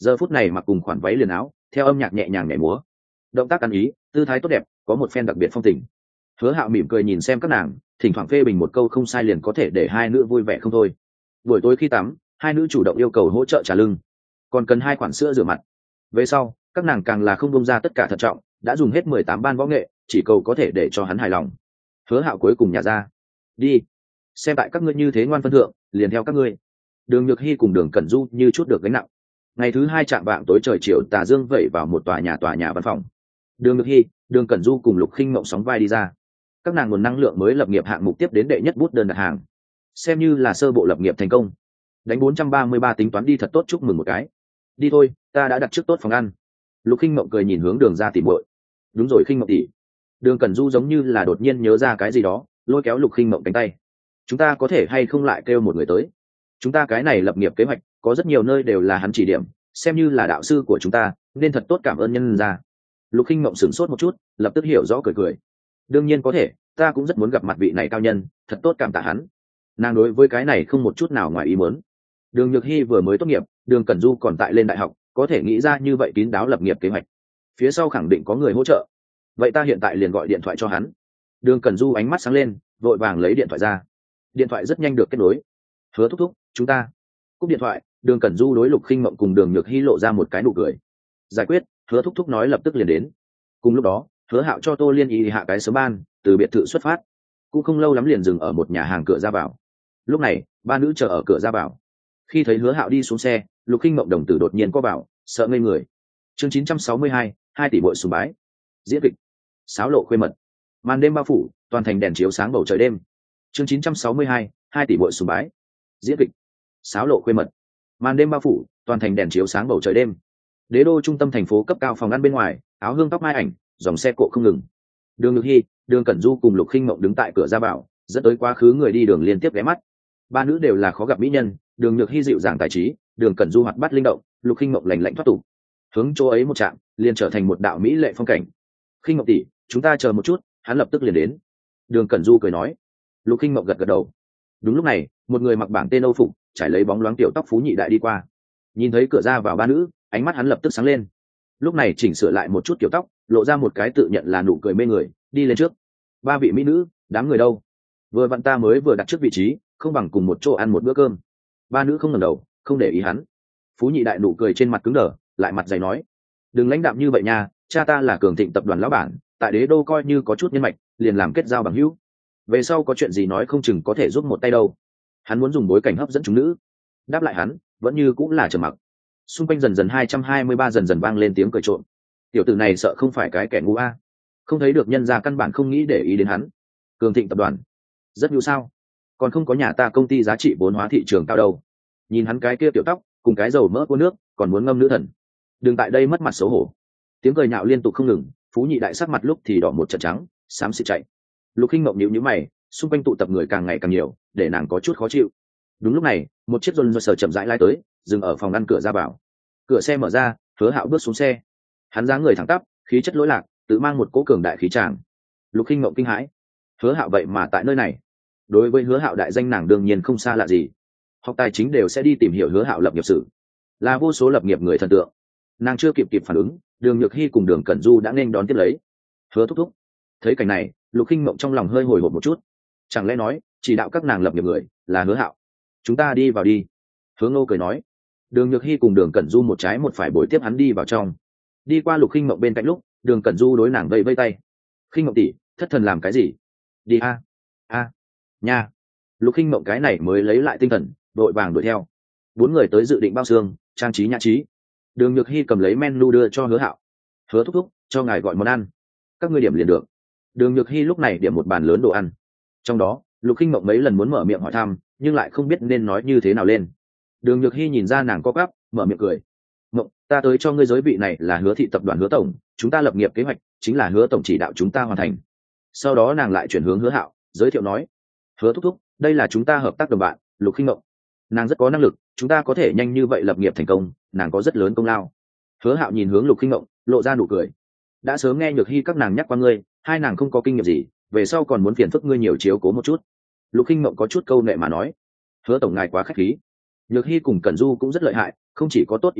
giờ phút này mặc cùng khoản váy liền áo theo âm nhạc nhẹ nhàng nhảy múa, động tác ăn ý, tư thái tốt đẹp, có một phen đặc biệt phong tình. Hứa Hạo mỉm cười nhìn xem các nàng, thỉnh thoảng phê bình một câu không sai liền có thể để hai nữ vui vẻ không thôi. Buổi tối khi tắm, hai nữ chủ động yêu cầu hỗ trợ trả lưng, còn cần hai khoản sữa rửa mặt. Về sau các nàng càng là không bông ra tất cả thận trọng, đã dùng hết mười tám ban võ nghệ, chỉ cầu có thể để cho hắn hài lòng. Hứa Hạo cuối cùng nhả ra, đi, xem tại các ngươi như thế ngoan phân thượng, liền theo các ngươi. Đường Nhược Hy cùng Đường Cẩn Du như chút được gánh nặng. Ngày thứ hai chạm vạng tối trời chiều tà dương vẩy vào một tòa nhà tòa nhà văn phòng. Đường Nhược Hy, Đường Cẩn Du cùng Lục Khinh Mộng sóng vai đi ra. Các nàng nguồn năng lượng mới lập nghiệp hạng mục tiếp đến đệ nhất bút đơn đặt hàng, xem như là sơ bộ lập nghiệp thành công. Đánh bốn trăm ba mươi ba tính toán đi thật tốt, chúc mừng một cái. Đi thôi, ta đã đặt trước tốt phòng ăn. Lục Khinh Mộng cười nhìn hướng Đường ra tỉ muội. Đúng rồi Khinh Mộng tỷ. Đường Cẩn Du giống như là đột nhiên nhớ ra cái gì đó, lôi kéo Lục Khinh Mộng cánh tay. Chúng ta có thể hay không lại kêu một người tới? Chúng ta cái này lập nghiệp kế hoạch có rất nhiều nơi đều là hắn chỉ điểm, xem như là đạo sư của chúng ta, nên thật tốt cảm ơn nhân ra. Lục Khinh Mộng sửng sốt một chút, lập tức hiểu rõ cười cười. Đương nhiên có thể, ta cũng rất muốn gặp mặt vị này cao nhân, thật tốt cảm tạ hắn. Nàng đối với cái này không một chút nào ngoài ý muốn. Đường Nhược Hy vừa mới tốt nghiệp, Đường Cẩn Du còn tại lên đại học, có thể nghĩ ra như vậy kín đáo lập nghiệp kế hoạch, phía sau khẳng định có người hỗ trợ. Vậy ta hiện tại liền gọi điện thoại cho hắn. Đường Cẩn Du ánh mắt sáng lên, vội vàng lấy điện thoại ra. Điện thoại rất nhanh được kết nối. Hứa thúc thúc, chúng ta. Cúp điện thoại, Đường Cẩn Du đối Lục Khinh Mộng cùng Đường Nhược Hy lộ ra một cái nụ cười. Giải quyết, Hứa thúc thúc nói lập tức liền đến. Cùng lúc đó, Hứa Hạo cho Tô Liên Y hạ cái sớm ban, từ biệt thự xuất phát. Cũng không lâu lắm liền dừng ở một nhà hàng cửa ra vào. Lúc này, ba nữ chờ ở cửa ra vào. Khi thấy Hứa Hạo đi xuống xe, Lục Khinh Mộng đồng tử đột nhiên có vào, sợ ngây người. Chương chín trăm sáu mươi hai, hai tỷ muội sùng bái. Diễn kịch. Sáo lộ khuê mật. Màn đêm bao phủ, toàn thành đèn chiếu sáng bầu trời đêm. Chương chín trăm sáu mươi hai, hai tỷ muội sùng bái. Diễn kịch. Sáo lộ khuê mật. Màn đêm bao phủ, toàn thành đèn chiếu sáng bầu trời đêm. Đế đô trung tâm thành phố cấp cao phòng ăn bên ngoài, áo hương tóc mai ảnh, dòng xe cộ không ngừng. Đường Nhược Hy, Đường Cẩn Du cùng Lục Khinh Mộng đứng tại cửa ra vào, dẫn tới quá khứ người đi đường liên tiếp ghé mắt. Ba nữ đều là khó gặp mỹ nhân, Đường Nhược Hy dịu dàng tài trí, Đường Cẩn Du hoạt bát linh động, Lục Khinh Mộng lành lạnh thoát tục. Hướng chỗ ấy một chạm, liền trở thành một đạo mỹ lệ phong cảnh. Khinh Mộng tỷ, chúng ta chờ một chút, hắn lập tức liền đến. Đường Cẩn Du cười nói. Lục Khinh Mộng gật gật đầu. Đúng lúc này, một người mặc bảng tên Âu phục, trải lấy bóng loáng tiểu tóc phú nhị đại đi qua. Nhìn thấy cửa ra vào ba nữ, ánh mắt hắn lập tức sáng lên. Lúc này chỉnh sửa lại một chút kiểu tóc, lộ ra một cái tự nhận là nụ cười mê người, đi lên trước. Ba vị mỹ nữ, đám người đâu? Vừa vặn ta mới vừa đặt trước vị trí, không bằng cùng một chỗ ăn một bữa cơm. Ba nữ không ngẩng đầu, không để ý hắn. Phú nhị đại nụ cười trên mặt cứng đờ, lại mặt dày nói: đừng lãnh đạm như vậy nha, cha ta là Cường Thịnh tập đoàn lão bản, tại đế đô coi như có chút nhân mạch, liền làm kết giao bằng hữu. Về sau có chuyện gì nói không chừng có thể giúp một tay đâu. Hắn muốn dùng bối cảnh hấp dẫn chúng nữ. Đáp lại hắn, vẫn như cũng là trầm mặc. Xung quanh dần dần hai trăm hai mươi ba dần dần vang lên tiếng cười trộm. Tiểu tử này sợ không phải cái kẻ ngu a, không thấy được nhân gia căn bản không nghĩ để ý đến hắn. Cường Thịnh tập đoàn rất nhu sao, còn không có nhà ta công ty giá trị vốn hóa thị trường cao đâu. Nhìn hắn cái kia tiểu tóc cùng cái dầu mỡ của nước, còn muốn ngâm nữ thần. Đừng tại đây mất mặt xấu hổ. Tiếng cười nhạo liên tục không ngừng, Phú nhị đại sắc mặt lúc thì đỏ một trận trắng, xám xịt chạy. Lục Khinh Mộng nhíu nhíu mày, xung quanh tụ tập người càng ngày càng nhiều, để nàng có chút khó chịu. Đúng lúc này, một chiếc Rolls Royce chậm rãi lái tới, dừng ở phòng ngăn cửa ra vào. Cửa xe mở ra, Hứa Hạo bước xuống xe. Hắn dáng người thẳng tắp, khí chất lỗi lạc, tự mang một cỗ cường đại khí tràng. Lục Khinh Mộng kinh hãi. Hứa Hạo vậy mà tại nơi này. Đối với Hứa Hạo đại danh nàng đương nhiên không xa lạ gì. Học tài chính đều sẽ đi tìm hiểu Hứa Hạo lập nghiệp sử, là vô số lập nghiệp người thần tượng. Nàng chưa kịp kịp phản ứng, Đường Nhược Hy cùng Đường Cẩn Du đã nên đón tiếp lấy. Hứa thúc thúc. Thấy cảnh này, Lục Khinh Mộng trong lòng hơi hồi hộp một chút. Chẳng lẽ nói chỉ đạo các nàng lập nghiệp người là Hứa Hạo? Chúng ta đi vào đi. Hứa Ngô cười nói. Đường Nhược Hy cùng Đường Cẩn Du một trái một phải bồi tiếp hắn đi vào trong. Đi qua Lục Khinh Mộng bên cạnh lúc, Đường Cẩn Du đối nàng vẫy vẫy tay. Khinh Mộng tỷ, thất thần làm cái gì? Đi a a nha. Lục Khinh Mộng cái này mới lấy lại tinh thần, đội vàng đuổi theo. Bốn người tới dự định bao xương, trang trí nhã trí. Đường Nhược Hy cầm lấy menu đưa cho Hứa Hạo. Hứa thúc thúc, cho ngài gọi món ăn. Các ngươi điểm liền được. Đường Nhược Hy lúc này điểm một bàn lớn đồ ăn. Trong đó, Lục Khinh Mộng mấy lần muốn mở miệng hỏi thăm, nhưng lại không biết nên nói như thế nào lên. Đường Nhược Hy nhìn ra nàng có gắp, mở miệng cười. Mộng, ta tới cho ngươi giới vị này là Hứa thị tập đoàn Hứa tổng, chúng ta lập nghiệp kế hoạch chính là Hứa tổng chỉ đạo chúng ta hoàn thành. Sau đó nàng lại chuyển hướng Hứa Hạo, giới thiệu nói: Hứa thúc thúc, đây là chúng ta hợp tác đồng bạn, Lục Khinh Mộng. Nàng rất có năng lực, chúng ta có thể nhanh như vậy lập nghiệp thành công, nàng có rất lớn công lao. Hứa Hạo nhìn hướng Lục Khinh Mộng, lộ ra nụ cười. Đã sớm nghe Nhược Hy các nàng nhắc qua ngươi, hai nàng không có kinh nghiệm gì, về sau còn muốn phiền phức ngươi nhiều chiếu cố một chút. Lục Khinh Mộng có chút câu nệ mà nói. Hứa tổng ngài quá khách khí. Nhược Hy cùng Cẩn Du cũng rất lợi hại, không chỉ có tốt ý nghĩ,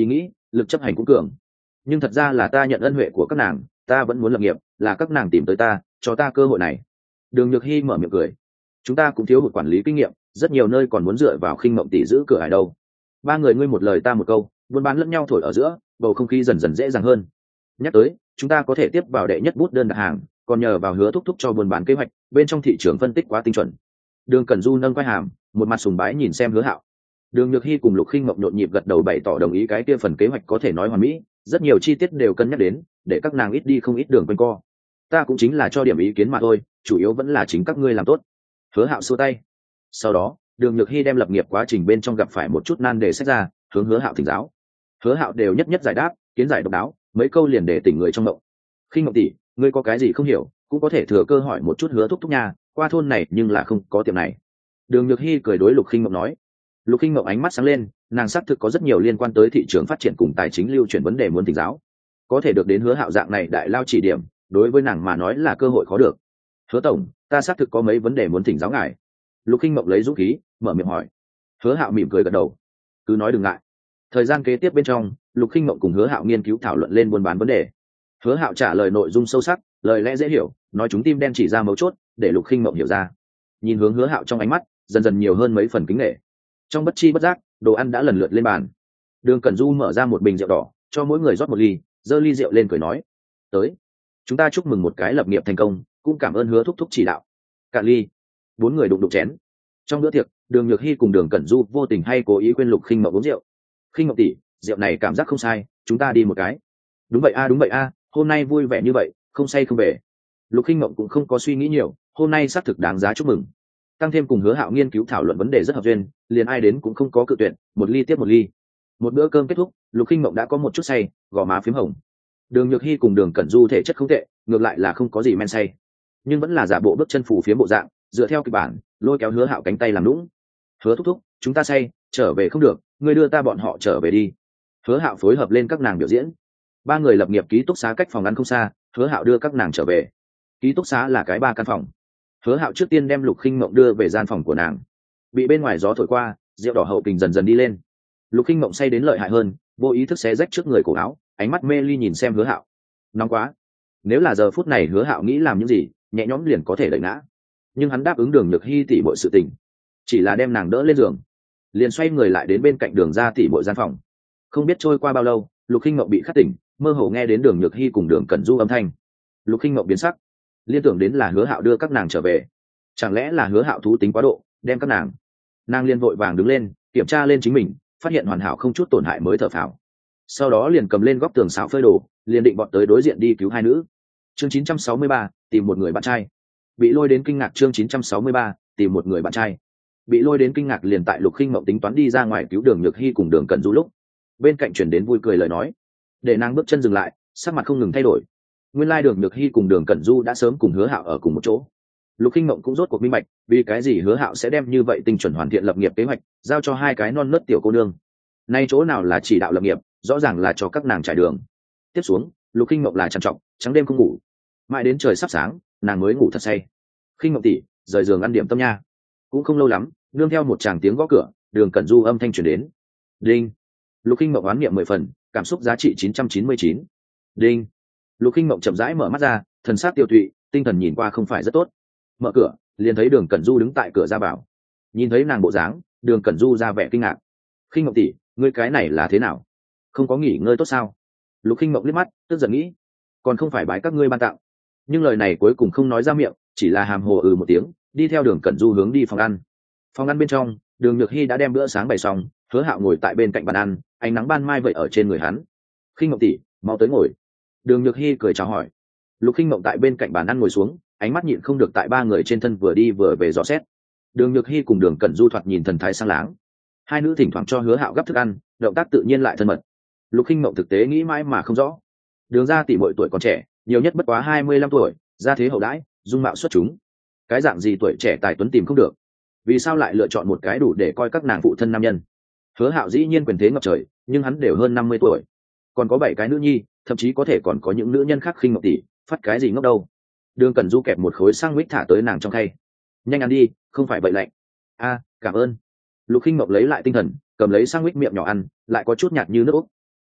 lực chấp hành cũng cường. Nhưng thật ra là ta nhận ân huệ của các nàng, ta vẫn muốn lập nghiệp, là các nàng tìm tới ta, cho ta cơ hội này. Đường Nhược Hy mở miệng cười. Chúng ta cũng thiếu hụt quản lý kinh nghiệm, rất nhiều nơi còn muốn dựa vào Khinh Mộng tỷ giữ cửa hải đâu. Ba người ngươi một lời ta một câu, buôn bán lẫn nhau thổi ở giữa, bầu không khí dần dần dễ dàng hơn. Nhắc tới, chúng ta có thể tiếp vào đệ nhất bút đơn đặt hàng, còn nhờ vào Hứa thúc thúc cho buôn bán kế hoạch, bên trong thị trường phân tích quá tinh chuẩn. Đường Cẩn Du nâng quai hàm, một mặt sùng bái nhìn xem Hứa Hạo. Đường Nhược Hy cùng Lục Khinh Mộng nhộn nhịp gật đầu bày tỏ đồng ý, cái kia phần kế hoạch có thể nói hoàn mỹ, rất nhiều chi tiết đều cân nhắc đến, để các nàng ít đi không ít đường quanh co. Ta cũng chính là cho điểm ý kiến mà thôi, chủ yếu vẫn là chính các ngươi làm tốt. Hứa Hạo xua tay. Sau đó, Đường Nhược Hy đem lập nghiệp quá trình bên trong gặp phải một chút nan đề sách ra, hướng Hứa Hạo thỉnh giáo. Hứa Hạo đều nhất nhất giải đáp, kiến giải độc đáo, mấy câu liền để tỉnh người trong mộng. Khinh Mộng tỷ, ngươi có cái gì không hiểu, cũng có thể thừa cơ hỏi một chút Hứa thúc thúc nha, qua thôn này nhưng là không có tiệm này. Đường Nhược Hy cười đối Lục Khinh Mộng nói. Lục Khinh Mộng ánh mắt sáng lên, nàng xác thực có rất nhiều liên quan tới thị trường phát triển cùng tài chính lưu chuyển vấn đề muốn thỉnh giáo. Có thể được đến Hứa Hạo dạng này đại lao chỉ điểm, đối với nàng mà nói là cơ hội khó được. Hứa tổng, ta xác thực có mấy vấn đề muốn thỉnh giáo ngài. Lục Khinh Mộng lấy dũng khí mở miệng hỏi. Hứa Hạo mỉm cười gật đầu. Cứ nói đừng ngại. Thời gian kế tiếp bên trong, Lục Khinh Mộng cùng Hứa Hạo nghiên cứu thảo luận lên buôn bán vấn đề. Hứa Hạo trả lời nội dung sâu sắc, lời lẽ dễ hiểu, nói chúng tim đen chỉ ra mấu chốt, để Lục Khinh Mộng hiểu ra. Nhìn hướng Hứa Hạo trong ánh mắt, dần dần nhiều hơn mấy phần kính nể. Trong bất chi bất giác, đồ ăn đã lần lượt lên bàn. Đường Cẩn Du mở ra một bình rượu đỏ, cho mỗi người rót một ly, giơ ly rượu lên cười nói: "Tới, chúng ta chúc mừng một cái lập nghiệp thành công, cũng cảm ơn Hứa thúc thúc chỉ đạo." Cạn ly. Bốn người đụng đụng chén. Trong bữa tiệc, Đường Nhược Hy cùng Đường Cẩn Du vô tình hay cố ý khuyên Lục Khinh Mộng uống rượu. "Khinh Mộng tỷ, rượu này cảm giác không sai, chúng ta đi một cái." "Đúng vậy a, đúng vậy a, hôm nay vui vẻ như vậy, không say không về." Lục Khinh Mộng cũng không có suy nghĩ nhiều, hôm nay xác thực đáng giá chúc mừng. Tăng thêm cùng Hứa Hạo nghiên cứu thảo luận vấn đề rất hợp duyên, liền ai đến cũng không có cự tuyệt, một ly tiếp một ly. Một bữa cơm kết thúc, Lục Khinh Mộng đã có một chút say, gò má phím hồng. Đường Nhược Hy cùng Đường Cẩn Du thể chất không tệ, ngược lại là không có gì men say, nhưng vẫn là giả bộ bước chân phù phiếm bộ dạng, dựa theo kịch bản, lôi kéo Hứa Hạo cánh tay làm nũng. "Hứa thúc thúc, chúng ta say, trở về không được, ngươi đưa ta bọn họ trở về đi." Hứa Hạo phối hợp lên các nàng biểu diễn. Ba người lập nghiệp ký túc xá cách phòng ăn không xa, Hứa Hạo đưa các nàng trở về. Ký túc xá là cái ba căn phòng. Hứa Hạo trước tiên đem Lục Khinh Mộng đưa về gian phòng của nàng. Bị bên ngoài gió thổi qua, rượu đỏ hậu kình dần dần đi lên. Lục Khinh Mộng say đến lợi hại hơn, vô ý thức xé rách trước người cổ áo, ánh mắt mê ly nhìn xem Hứa Hạo. Nóng quá. Nếu là giờ phút này Hứa Hạo nghĩ làm những gì, nhẹ nhõm liền có thể đẩy ngã. Nhưng hắn đáp ứng Đường Nhược Hy tỉ muội sự tình, chỉ là đem nàng đỡ lên giường, liền xoay người lại đến bên cạnh Đường ra tỉ muội gian phòng. Không biết trôi qua bao lâu, Lục Khinh Mộng bị khát tỉnh, mơ hồ nghe đến Đường Nhược Hy cùng Đường Cẩn Du âm thanh. Lục Khinh Mộng biến sắc, liên tưởng đến là Hứa Hạo đưa các nàng trở về, chẳng lẽ là Hứa Hạo thú tính quá độ, đem các nàng. Nàng liền vội vàng đứng lên, kiểm tra lên chính mình, phát hiện hoàn hảo không chút tổn hại mới thở phào. Sau đó liền cầm lên góc tường xào phơi đồ, liền định bọn tới đối diện đi cứu hai nữ. Chương chín trăm sáu mươi ba, tìm một người bạn trai. Bị lôi đến kinh ngạc. Chương chín trăm sáu mươi ba, tìm một người bạn trai. Bị lôi đến kinh ngạc liền tại Lục Khinh Mộng tính toán đi ra ngoài cứu Đường Nhược Hy cùng Đường Cẩn Du lúc, bên cạnh chuyển đến vui cười lời nói, để nàng bước chân dừng lại, sắc mặt không ngừng thay đổi. Nguyên lai Đường Nhược Hy cùng Đường Cẩn Du đã sớm cùng Hứa Hạo ở cùng một chỗ. Lục Khinh Mộng cũng rốt cuộc minh bạch, vì cái gì Hứa Hạo sẽ đem như vậy tinh chuẩn hoàn thiện lập nghiệp kế hoạch giao cho hai cái non nớt tiểu cô nương. Nay chỗ nào là chỉ đạo lập nghiệp, rõ ràng là cho các nàng trải đường. Tiếp xuống, Lục Khinh Mộng là trằn trọc, trắng đêm không ngủ, mãi đến trời sắp sáng, nàng mới ngủ thật say. "Khinh Mộng tỷ, rời giường ăn điểm tâm nha." Cũng không lâu lắm, nương theo một tràng tiếng gõ cửa, Đường Cẩn Du âm thanh truyền đến. Đinh. Lục Khinh Mộng oán niệm mười phần, cảm xúc giá trị chín trăm chín mươi chín. Đinh. Lục Khinh Mộng chậm rãi mở mắt ra, thần sắc tiêu tụy, tinh thần nhìn qua không phải rất tốt. Mở cửa, liền thấy Đường Cẩn Du đứng tại cửa ra vào. Nhìn thấy nàng bộ dáng, Đường Cẩn Du ra vẻ kinh ngạc. "Khinh Mộng tỷ, ngươi cái này là thế nào? Không có nghỉ ngơi tốt sao?" Lục Khinh Mộng liếc mắt, tức giận nghĩ, còn không phải bái các ngươi ban tặng. Nhưng lời này cuối cùng không nói ra miệng, chỉ là hàm hồ ừ một tiếng, đi theo Đường Cẩn Du hướng đi phòng ăn. Phòng ăn bên trong, Đường Nhược Hy đã đem bữa sáng bày xong, Hứa Hạo ngồi tại bên cạnh bàn ăn, ánh nắng ban mai vậy ở trên người hắn. "Khinh Mộng tỷ, mau tới ngồi." Đường Nhược Hy cười chào hỏi. Lục Khinh Mộng tại bên cạnh bàn ăn ngồi xuống, ánh mắt nhịn không được tại ba người trên thân vừa đi vừa về dò xét. Đường Nhược Hy cùng Đường Cẩn Du thoạt nhìn thần thái sang láng, hai nữ thỉnh thoảng cho Hứa Hạo gắp thức ăn, động tác tự nhiên lại thân mật. Lục Khinh Mộng thực tế nghĩ mãi mà không rõ. Đường gia tỷ muội tuổi còn trẻ, nhiều nhất bất quá hai mươi lăm tuổi, gia thế hậu đãi, dung mạo xuất chúng. Cái dạng gì tuổi trẻ tài tuấn tìm không được, vì sao lại lựa chọn một cái đủ để coi các nàng phụ thân nam nhân? Hứa Hạo dĩ nhiên quyền thế ngập trời, nhưng hắn đều hơn năm mươi tuổi, còn có bảy cái nữ nhi, thậm chí có thể còn có những nữ nhân khác. Khinh Mộng tỷ, phát cái gì ngốc đâu? Đường Cẩn Du kẹp một khối sandwich thả tới nàng trong khay. "Nhanh ăn đi, không phải vậy lạnh." "A, cảm ơn." Lục Khinh Mộng lấy lại tinh thần, cầm lấy sandwich miệng nhỏ ăn, lại có chút nhạt như nước úc.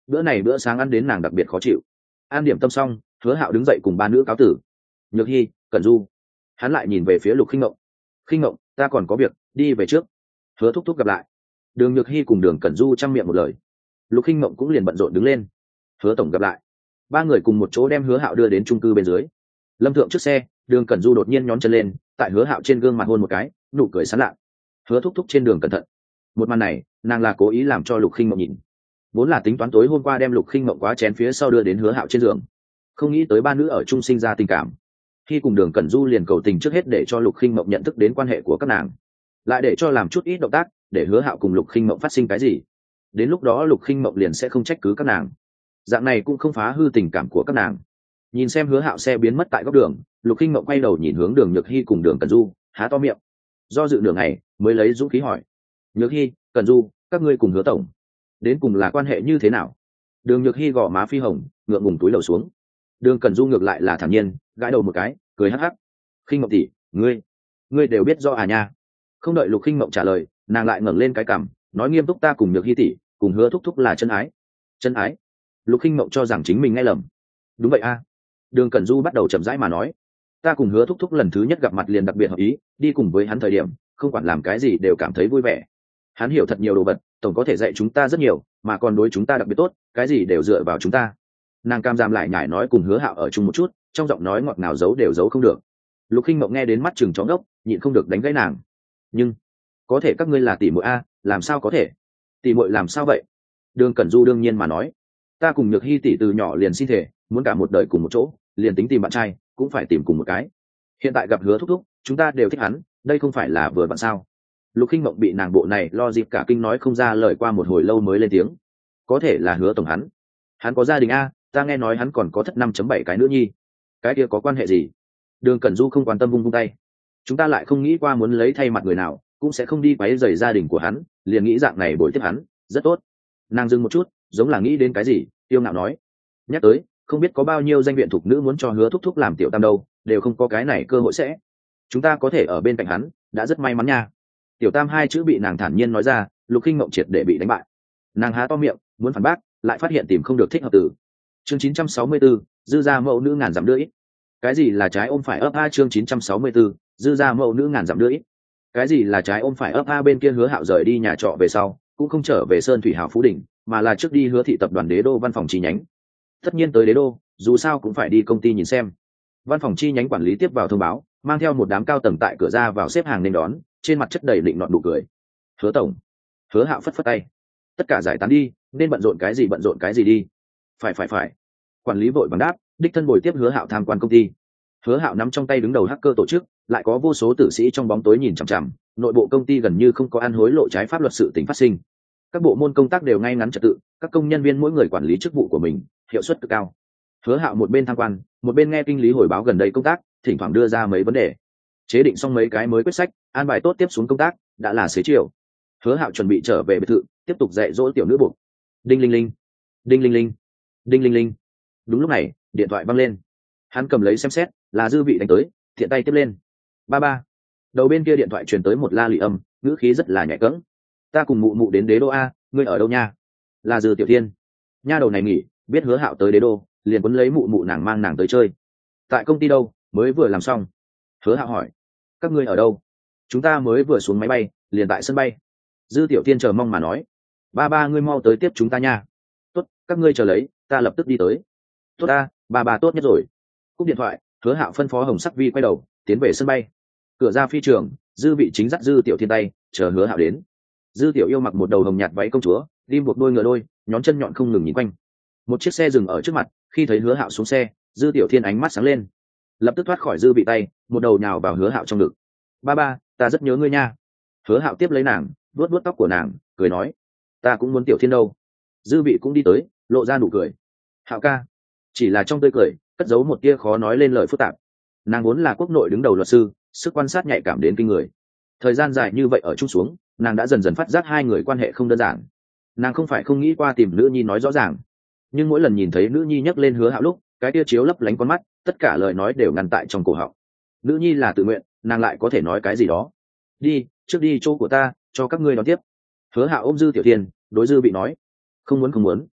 bữa này bữa sáng ăn đến nàng đặc biệt khó chịu. An điểm tâm xong, Hứa Hạo đứng dậy cùng ba nữ cáo tử. Nhược Hi, Cẩn Du. Hắn lại nhìn về phía Lục Khinh Ngộng. Khinh Ngộng, ta còn có việc, đi về trước. Hứa thúc thúc gặp lại. Đường Nhược Hi cùng Đường Cẩn Du chăm miệng một lời. Lục Khinh Ngộng cũng liền bận rộn đứng lên. Hứa tổng gặp lại. Ba người cùng một chỗ đem Hứa Hạo đưa đến chung cư bên dưới. Lâm thượng trước xe, Đường Cẩn Du đột nhiên nhón chân lên, tại Hứa Hạo trên gương mặt hôn một cái, nụ cười sán lạ. Hứa thúc thúc trên đường cẩn thận. Một màn này, nàng là cố ý làm cho Lục Khinh Ngộng nhìn. Vốn là tính toán tối hôm qua đem Lục Khinh Ngộng quá chén phía sau đưa đến Hứa Hạo trên giường, không nghĩ tới ba nữ ở chung sinh ra tình cảm. Khi cùng Đường Cẩn Du liền cầu tình trước hết để cho Lục Khinh Mộng nhận thức đến quan hệ của các nàng, lại để cho làm chút ít động tác để Hứa Hạo cùng Lục Khinh Mộng phát sinh cái gì. Đến lúc đó Lục Khinh Mộng liền sẽ không trách cứ các nàng, dạng này cũng không phá hư tình cảm của các nàng. Nhìn xem Hứa Hạo xe biến mất tại góc đường, Lục Khinh Mộng quay đầu nhìn hướng Đường Nhược Hi cùng Đường Cẩn Du, há to miệng, do dự nửa ngày mới lấy dũng khí hỏi: Nhược Hi, Cẩn Du, các ngươi cùng Hứa tổng đến cùng là quan hệ như thế nào? Đường Nhược Hi gò má phi hồng, ngượng ngùng túi đầu xuống. Đường Cẩn Du ngược lại là thản nhiên, gãi đầu một cái, cười hắc hắc. Khinh Mộng tỷ, ngươi, ngươi đều biết do à nha? Không đợi Lục Khinh Mộng trả lời, nàng lại ngẩng lên cái cằm, nói nghiêm túc: ta cùng Nhược Hi tỷ, cùng Hứa thúc thúc là chân ái. Chân ái? Lục Khinh Mộng cho rằng chính mình nghe lầm. Đúng vậy a. Đường Cẩn Du bắt đầu chậm rãi mà nói: ta cùng Hứa thúc thúc lần thứ nhất gặp mặt liền đặc biệt hợp ý, đi cùng với hắn thời điểm, không quản làm cái gì đều cảm thấy vui vẻ. Hắn hiểu thật nhiều đồ vật, tổng có thể dạy chúng ta rất nhiều, mà còn đối chúng ta đặc biệt tốt, cái gì đều dựa vào chúng ta. Nàng cam giam lại nhải nói cùng Hứa Hạo ở chung một chút, trong giọng nói ngọt ngào giấu đều giấu không được. Lục Khinh Mộng nghe đến mắt chừng chóng đốc, nhịn không được đánh gãy nàng. Nhưng có thể các ngươi là tỷ muội a, làm sao có thể? Tỷ muội làm sao vậy? Đường Cẩn Du đương nhiên mà nói: ta cùng Nhược Hi tỷ từ nhỏ liền xin thể, muốn cả một đời cùng một chỗ, liền tính tìm bạn trai cũng phải tìm cùng một cái. Hiện tại gặp Hứa thúc thúc, chúng ta đều thích hắn, đây không phải là vừa vặn sao? Lục Khinh Mộng bị nàng bộ này lo dịp cả kinh nói không ra lời, qua một hồi lâu mới lên tiếng: có thể là Hứa tổng hắn, hắn có gia đình a, ta nghe nói hắn còn có thất năm chấm bảy cái nữ nhi. Cái kia có quan hệ gì? Đường Cẩn Du không quan tâm vung vung tay: chúng ta lại không nghĩ qua muốn lấy thay mặt người nào, cũng sẽ không đi quấy rầy gia đình của hắn, liền nghĩ dạng này bồi tiếp hắn, rất tốt. Nàng dừng một chút, giống là nghĩ đến cái gì, tiêu ngạo nói: nhắc tới, không biết có bao nhiêu danh viện thục nữ muốn cho Hứa thúc thúc làm tiểu tam đâu, đều không có cái này cơ hội sẽ. Chúng ta có thể ở bên cạnh hắn, đã rất may mắn nha. Tiểu tam hai chữ bị nàng thản nhiên nói ra, Lục Khinh Mộng triệt để bị đánh bại. Nàng há to miệng muốn phản bác, lại phát hiện tìm không được thích hợp từ. Chương chín trăm sáu mươi tư, dư gia mẫu nữ ngàn dặm đưa ít. Cái gì là trái ôm phải ấp a? Chương chín trăm sáu mươi tư, dư gia mẫu nữ ngàn dặm đưa ít. Cái gì là trái ôm phải ấp a? Bên kia Hứa Hạo rời đi nhà trọ về sau, cũng không trở về Sơn Thủy Hào Phú Đỉnh, mà là trước đi Hứa thị tập đoàn Đế Đô văn phòng chi nhánh. Tất nhiên tới Đế Đô, dù sao cũng phải đi công ty nhìn xem. Văn phòng chi nhánh quản lý tiếp vào thông báo, mang theo một đám cao tầng tại cửa ra vào xếp hàng nên đón, trên mặt chất đầy định nọt nụ cười. Hứa tổng. Hứa Hạo phất phất tay: tất cả giải tán đi, nên bận rộn cái gì bận rộn cái gì đi. Phải phải phải. Quản lý vội vàng đáp, đích thân bồi tiếp Hứa Hạo tham quan công ty. Hứa Hạo nắm trong tay đứng đầu hacker tổ chức, lại có vô số tử sĩ trong bóng tối nhìn chằm chằm, nội bộ công ty gần như không có ăn hối lộ trái pháp luật sự tình phát sinh. Các bộ môn công tác đều ngay ngắn trật tự, các công nhân viên mỗi người quản lý chức vụ của mình, hiệu suất cực cao. Hứa Hạo một bên tham quan, một bên nghe kinh lý hồi báo gần đây công tác, thỉnh thoảng đưa ra mấy vấn đề. Chế định xong mấy cái mới quyết sách, an bài tốt tiếp xuống công tác, đã là xế chiều. Hứa Hạo chuẩn bị trở về biệt thự, tiếp tục dạy dỗ tiểu nữ buộc. Đinh linh linh, đinh linh linh, đinh linh linh. Đúng lúc này, điện thoại vang lên. Hắn cầm lấy xem xét, là Dư Vị đánh tới, thiện tay tiếp lên. Ba ba. Đầu bên kia điện thoại truyền tới một la lị âm, ngữ khí rất là nhẹ cẫng. Ta cùng mụ mụ đến Đế Đô a, ngươi ở đâu nha? Là Dư Tiểu Thiên. Nha đầu này nghỉ, biết Hứa Hạo tới Đế Đô, liền quấn lấy mụ mụ nàng mang nàng tới chơi. Tại công ty đâu, mới vừa làm xong. Hứa Hạo hỏi: các ngươi ở đâu? Chúng ta mới vừa xuống máy bay, liền tại sân bay. Dư Tiểu Thiên chờ mong mà nói: ba ba ngươi mau tới tiếp chúng ta nha. Tốt, các ngươi chờ lấy, ta lập tức đi tới. Tốt ta, ba ba tốt nhất rồi. Cúp điện thoại, Hứa Hạo phân phó Hồng Sắc Vi quay đầu tiến về sân bay. Cửa ra phi trường, Dư Vị chính dắt Dư Tiểu Thiên tay, chờ Hứa Hạo đến. Dư Tiểu Yêu mặc một đầu hồng nhạt váy công chúa, đi buộc đôi ngựa đôi, nhón chân nhọn không ngừng nhìn quanh. Một chiếc xe dừng ở trước mặt, khi thấy Hứa Hạo xuống xe, Dư Tiểu Thiên ánh mắt sáng lên, lập tức thoát khỏi Dư Vị tay, một đầu nhào vào Hứa Hạo trong ngực. Ba ba, ta rất nhớ ngươi nha. Hứa Hạo tiếp lấy nàng, vuốt vuốt tóc của nàng, cười nói: ta cũng muốn Tiểu Thiên đâu. Dư Vị cũng đi tới, lộ ra nụ cười. Hạo ca. Chỉ là trong tươi cười cất giấu một tia khó nói lên lời phức tạp. Nàng vốn là quốc nội đứng đầu luật sư, sức quan sát nhạy cảm đến kinh người. Thời gian dài như vậy ở chung xuống, nàng đã dần dần phát giác hai người quan hệ không đơn giản. Nàng không phải không nghĩ qua tìm nữ nhi nói rõ ràng, nhưng mỗi lần nhìn thấy nữ nhi nhắc lên Hứa Hạo lúc, cái tia chiếu lấp lánh con mắt, tất cả lời nói đều ngăn tại trong cổ họng. Nữ nhi là tự nguyện, nàng lại có thể nói cái gì đó. Đi, trước đi chỗ của ta, cho các ngươi đón tiếp. Hứa Hạo ôm Dư Tiểu Thiên, đối Dư Vị nói: không muốn không muốn.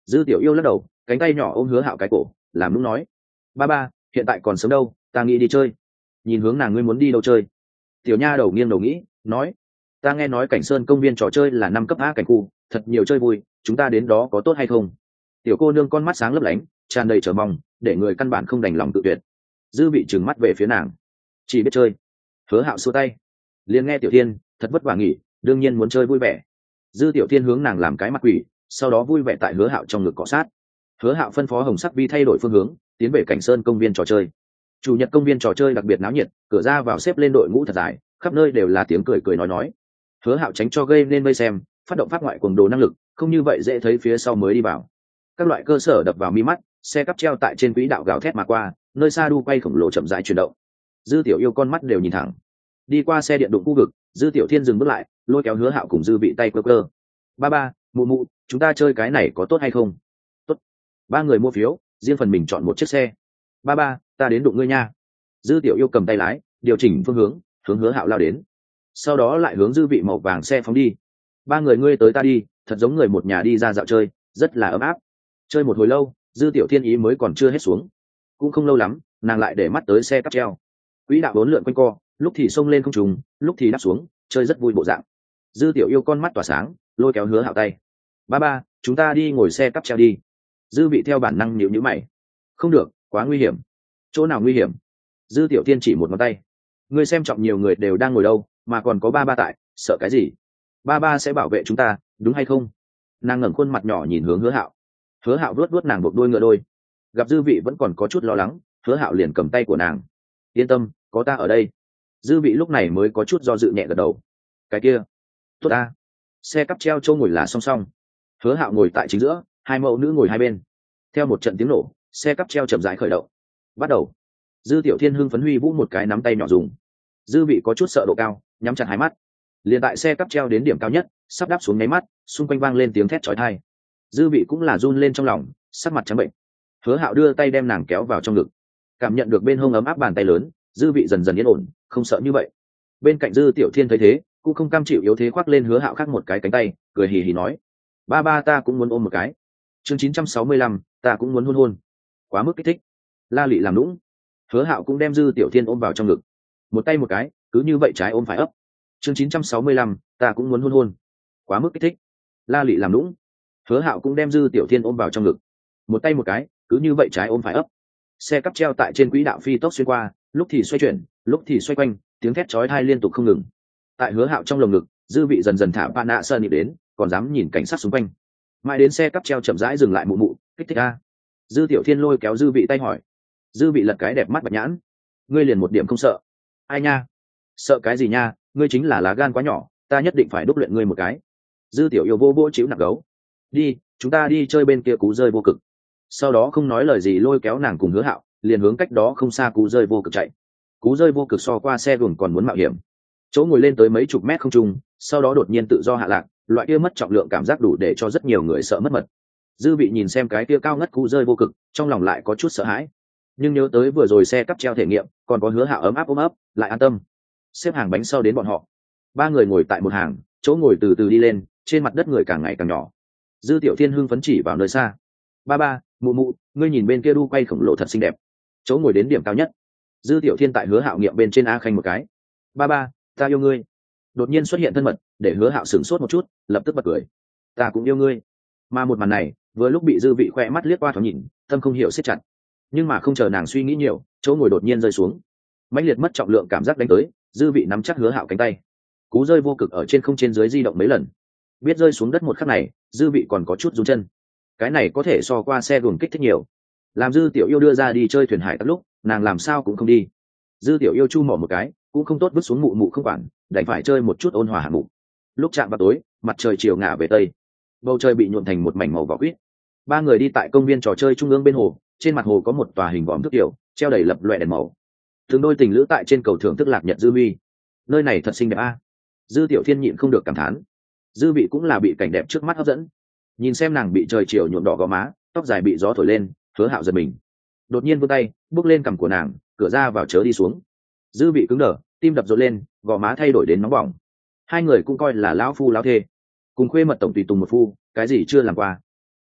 Dư tiểu yêu lắc đầu, cánh tay nhỏ ôm hứa hạo cái cổ, làm nũng nói: ba ba, hiện tại còn sớm đâu, ta nghĩ đi chơi. Nhìn hướng nàng: ngươi muốn đi đâu chơi? Tiểu nha đầu nghiêng đầu nghĩ, nói: ta nghe nói Cảnh Sơn công viên trò chơi là năm cấp A cảnh khu, thật nhiều chơi vui, chúng ta đến đó có tốt hay không? Tiểu cô nương con mắt sáng lấp lánh, tràn đầy chờ mong, để người căn bản không đành lòng tự tuyệt. Dư bị trừng mắt về phía nàng: chỉ biết chơi. Hứa hạo xua tay. Liền nghe Tiểu Thiên: thật vất vả nghỉ, đương nhiên muốn chơi vui vẻ. Dư Tiểu Thiên hướng nàng làm cái mặt quỷ, sau đó vui vẻ tại hứa hạo trong ngực cọ sát. Hứa hạo phân phó Hồng Sắc Vi thay đổi phương hướng, tiến về Cảnh Sơn công viên trò chơi. Chủ nhật công viên trò chơi đặc biệt náo nhiệt, cửa ra vào xếp lên đội ngũ thật dài, khắp nơi đều là tiếng cười cười nói nói. Hứa hạo tránh cho gây nên vây xem, phát động pháp ngoại cuồng đồ năng lực, không như vậy dễ thấy phía sau mới đi vào. Các loại cơ sở đập vào mi mắt, xe cắp treo tại trên quỹ đạo gào thét mà qua, nơi xa đu quay khổng lồ chậm rãi chuyển động. Dư tiểu yêu con mắt đều nhìn thẳng. Đi qua xe điện đụng khu vực, Dư Tiểu Thiên dừng bước lại, lôi kéo hứa hạo cùng Dư vị tay cơ cơ. ba ba, mụ mụ, chúng ta chơi cái này có tốt hay không? Tốt. Ba người mua phiếu, riêng phần mình chọn một chiếc xe. ba ba, ta đến đụng ngươi nha. Dư Tiểu yêu cầm tay lái, điều chỉnh phương hướng, hướng hứa hạo lao đến. Sau đó lại hướng Dư vị màu vàng xe phóng đi. Ba người ngươi tới ta đi, thật giống người một nhà đi ra dạo chơi, rất là ấm áp. Chơi một hồi lâu, Dư Tiểu Thiên ý mới còn chưa hết xuống. Cũng không lâu lắm, nàng lại để mắt tới xe cắp treo. Quỹ đạo bốn lượn quanh co, lúc thì xông lên không trùng, lúc thì đáp xuống, chơi rất vui bộ dạng. Dư tiểu yêu con mắt tỏa sáng, lôi kéo hứa hạo tay. ba ba, chúng ta đi ngồi xe cắp treo đi. Dư vị theo bản năng nhíu nhíu mày. Không được, quá nguy hiểm. Chỗ nào nguy hiểm? Dư tiểu thiên chỉ một ngón tay. Ngươi xem trọng nhiều người đều đang ngồi đâu, mà còn có ba ba tại, sợ cái gì? Ba ba sẽ bảo vệ chúng ta, đúng hay không? Nàng ngẩng khuôn mặt nhỏ nhìn hướng hứa hạo. Hứa hạo vuốt vuốt nàng buộc đuôi ngựa đôi. Gặp dư vị vẫn còn có chút lo lắng, hứa hạo liền cầm tay của nàng. Yên tâm, có ta ở đây. Dư vị lúc này mới có chút do dự nhẹ gật đầu. Cái kia tốt ta. Xe cắp treo châu ngồi là song song, hứa hạo ngồi tại chính giữa, hai mẫu nữ ngồi hai bên. Theo một trận tiếng nổ, xe cắp treo chậm rãi khởi động. Bắt đầu. Dư tiểu thiên hưng phấn huy vũ một cái nắm tay nhỏ dùng. Dư vị có chút sợ độ cao, nhắm chặt hai mắt. Liền tại xe cắp treo đến điểm cao nhất, sắp đáp xuống nháy mắt, xung quanh vang lên tiếng thét chói tai. Dư vị cũng là run lên trong lòng, sắc mặt trắng bệnh. Hứa hạo đưa tay đem nàng kéo vào trong ngực, cảm nhận được bên hông ấm áp bàn tay lớn, dư vị dần dần yên ổn, không sợ như vậy. Bên cạnh Dư tiểu thiên thấy thế, cũng không cam chịu yếu thế, khoác lên hứa hạo khác một cái cánh tay, cười hì hì nói: ba ba, ta cũng muốn ôm một cái. Chương chín trăm sáu mươi lăm, ta cũng muốn hôn hôn. Quá mức kích thích. La lị làm lũng. Hứa hạo cũng đem Dư tiểu thiên ôm vào trong ngực, một tay một cái, cứ như vậy trái ôm phải ấp. Chương chín trăm sáu mươi lăm, ta cũng muốn hôn hôn. Quá mức kích thích. La lị làm lũng. Hứa hạo cũng đem Dư tiểu thiên ôm vào trong ngực, một tay một cái, cứ như vậy trái ôm phải ấp. Xe cắp treo tại trên quỹ đạo phi tốc xuyên qua, lúc thì xoay chuyển, lúc thì xoay quanh, tiếng thét chói tai liên tục không ngừng. Tại hứa hạo trong lồng ngực, dư vị dần dần thả bạn nạ sơn nhịp đến, còn dám nhìn cảnh sát xung quanh. Mãi đến xe cắp treo chậm rãi dừng lại, mụ mụ, kích thích a. Dư tiểu thiên lôi kéo dư vị tay hỏi. Dư vị lật cái đẹp mắt bạch nhãn. Ngươi liền một điểm không sợ? Ai nha? Sợ cái gì nha, ngươi chính là lá gan quá nhỏ, ta nhất định phải đúc luyện ngươi một cái. Dư tiểu yêu vô vô chịu nặng gấu. Đi, chúng ta đi chơi bên kia cú rơi vô cực. Sau đó không nói lời gì lôi kéo nàng cùng hứa hạo, liền hướng cách đó không xa cú rơi vô cực chạy. Cú rơi vô cực so qua xe gồm còn muốn mạo hiểm. Chỗ ngồi lên tới mấy chục mét không trung, sau đó đột nhiên tự do hạ lạc, loại kia mất trọng lượng cảm giác đủ để cho rất nhiều người sợ mất mật. Dư vị nhìn xem cái kia cao ngất cú rơi vô cực, trong lòng lại có chút sợ hãi, nhưng nhớ tới vừa rồi xe cắp treo thể nghiệm, còn có hứa hạo ấm áp ôm ấp, lại an tâm. Xếp hàng bánh sau đến bọn họ, ba người ngồi tại một hàng, chỗ ngồi từ từ đi lên, trên mặt đất người càng ngày càng nhỏ. Dư tiểu thiên hưng phấn chỉ vào nơi xa. Ba ba, mụ mụ, ngươi nhìn bên kia đu quay khổng lồ thật xinh đẹp. Chỗ ngồi đến điểm cao nhất, Dư tiểu thiên tại hứa hạo nghiệm bên trên a khanh một cái. Ba ba, ta yêu ngươi. Đột nhiên xuất hiện thân mật, để hứa hạo sửng sốt một chút, lập tức bật cười. Ta cũng yêu ngươi. Mà một màn này vừa lúc bị dư vị khoe mắt liếc qua thoáng nhìn, tâm không hiểu siết chặt. Nhưng mà không chờ nàng suy nghĩ nhiều, chỗ ngồi đột nhiên rơi xuống, mãnh liệt mất trọng lượng cảm giác đánh tới, dư vị nắm chắc hứa hạo cánh tay, cú rơi vô cực ở trên không trên dưới di động mấy lần. Biết rơi xuống đất một khắc này, dư vị còn có chút run chân. Cái này có thể so qua xe gồm kích thích nhiều. Làm dư tiểu yêu đưa ra đi chơi thuyền hải tặc lúc, nàng làm sao cũng không đi. Dư tiểu yêu chu mỏ một cái, cũng không tốt vứt xuống mụ mụ không quản, đành phải chơi một chút ôn hòa hạng mụ. Lúc chạm vào tối, mặt trời chiều ngả về tây, bầu trời bị nhuộm thành một mảnh màu vỏ quýt. Ba người đi tại công viên trò chơi trung ương bên hồ, trên mặt hồ có một tòa hình vòm thước tiểu, treo đầy lập loè đèn màu. Thường đôi tình lữ tại trên cầu thưởng thức lạc nhật dư huy. Nơi này thật xinh đẹp a. Dư tiểu thiên nhịn không được cảm thán. Dư vị cũng là bị cảnh đẹp trước mắt hấp dẫn, nhìn xem nàng bị trời chiều nhuộm đỏ gò má, tóc dài bị gió thổi lên, hứa hạo giật mình, đột nhiên vươn tay bước lên cằm của nàng, cửa ra vào chớ đi xuống. Dư vị cứng đờ, tim đập rộn lên, gò má thay đổi đến nóng bỏng. Hai người cũng coi là lão phu lão thê, cùng khuê mật tổng tùy tùng một phu, cái gì chưa làm qua.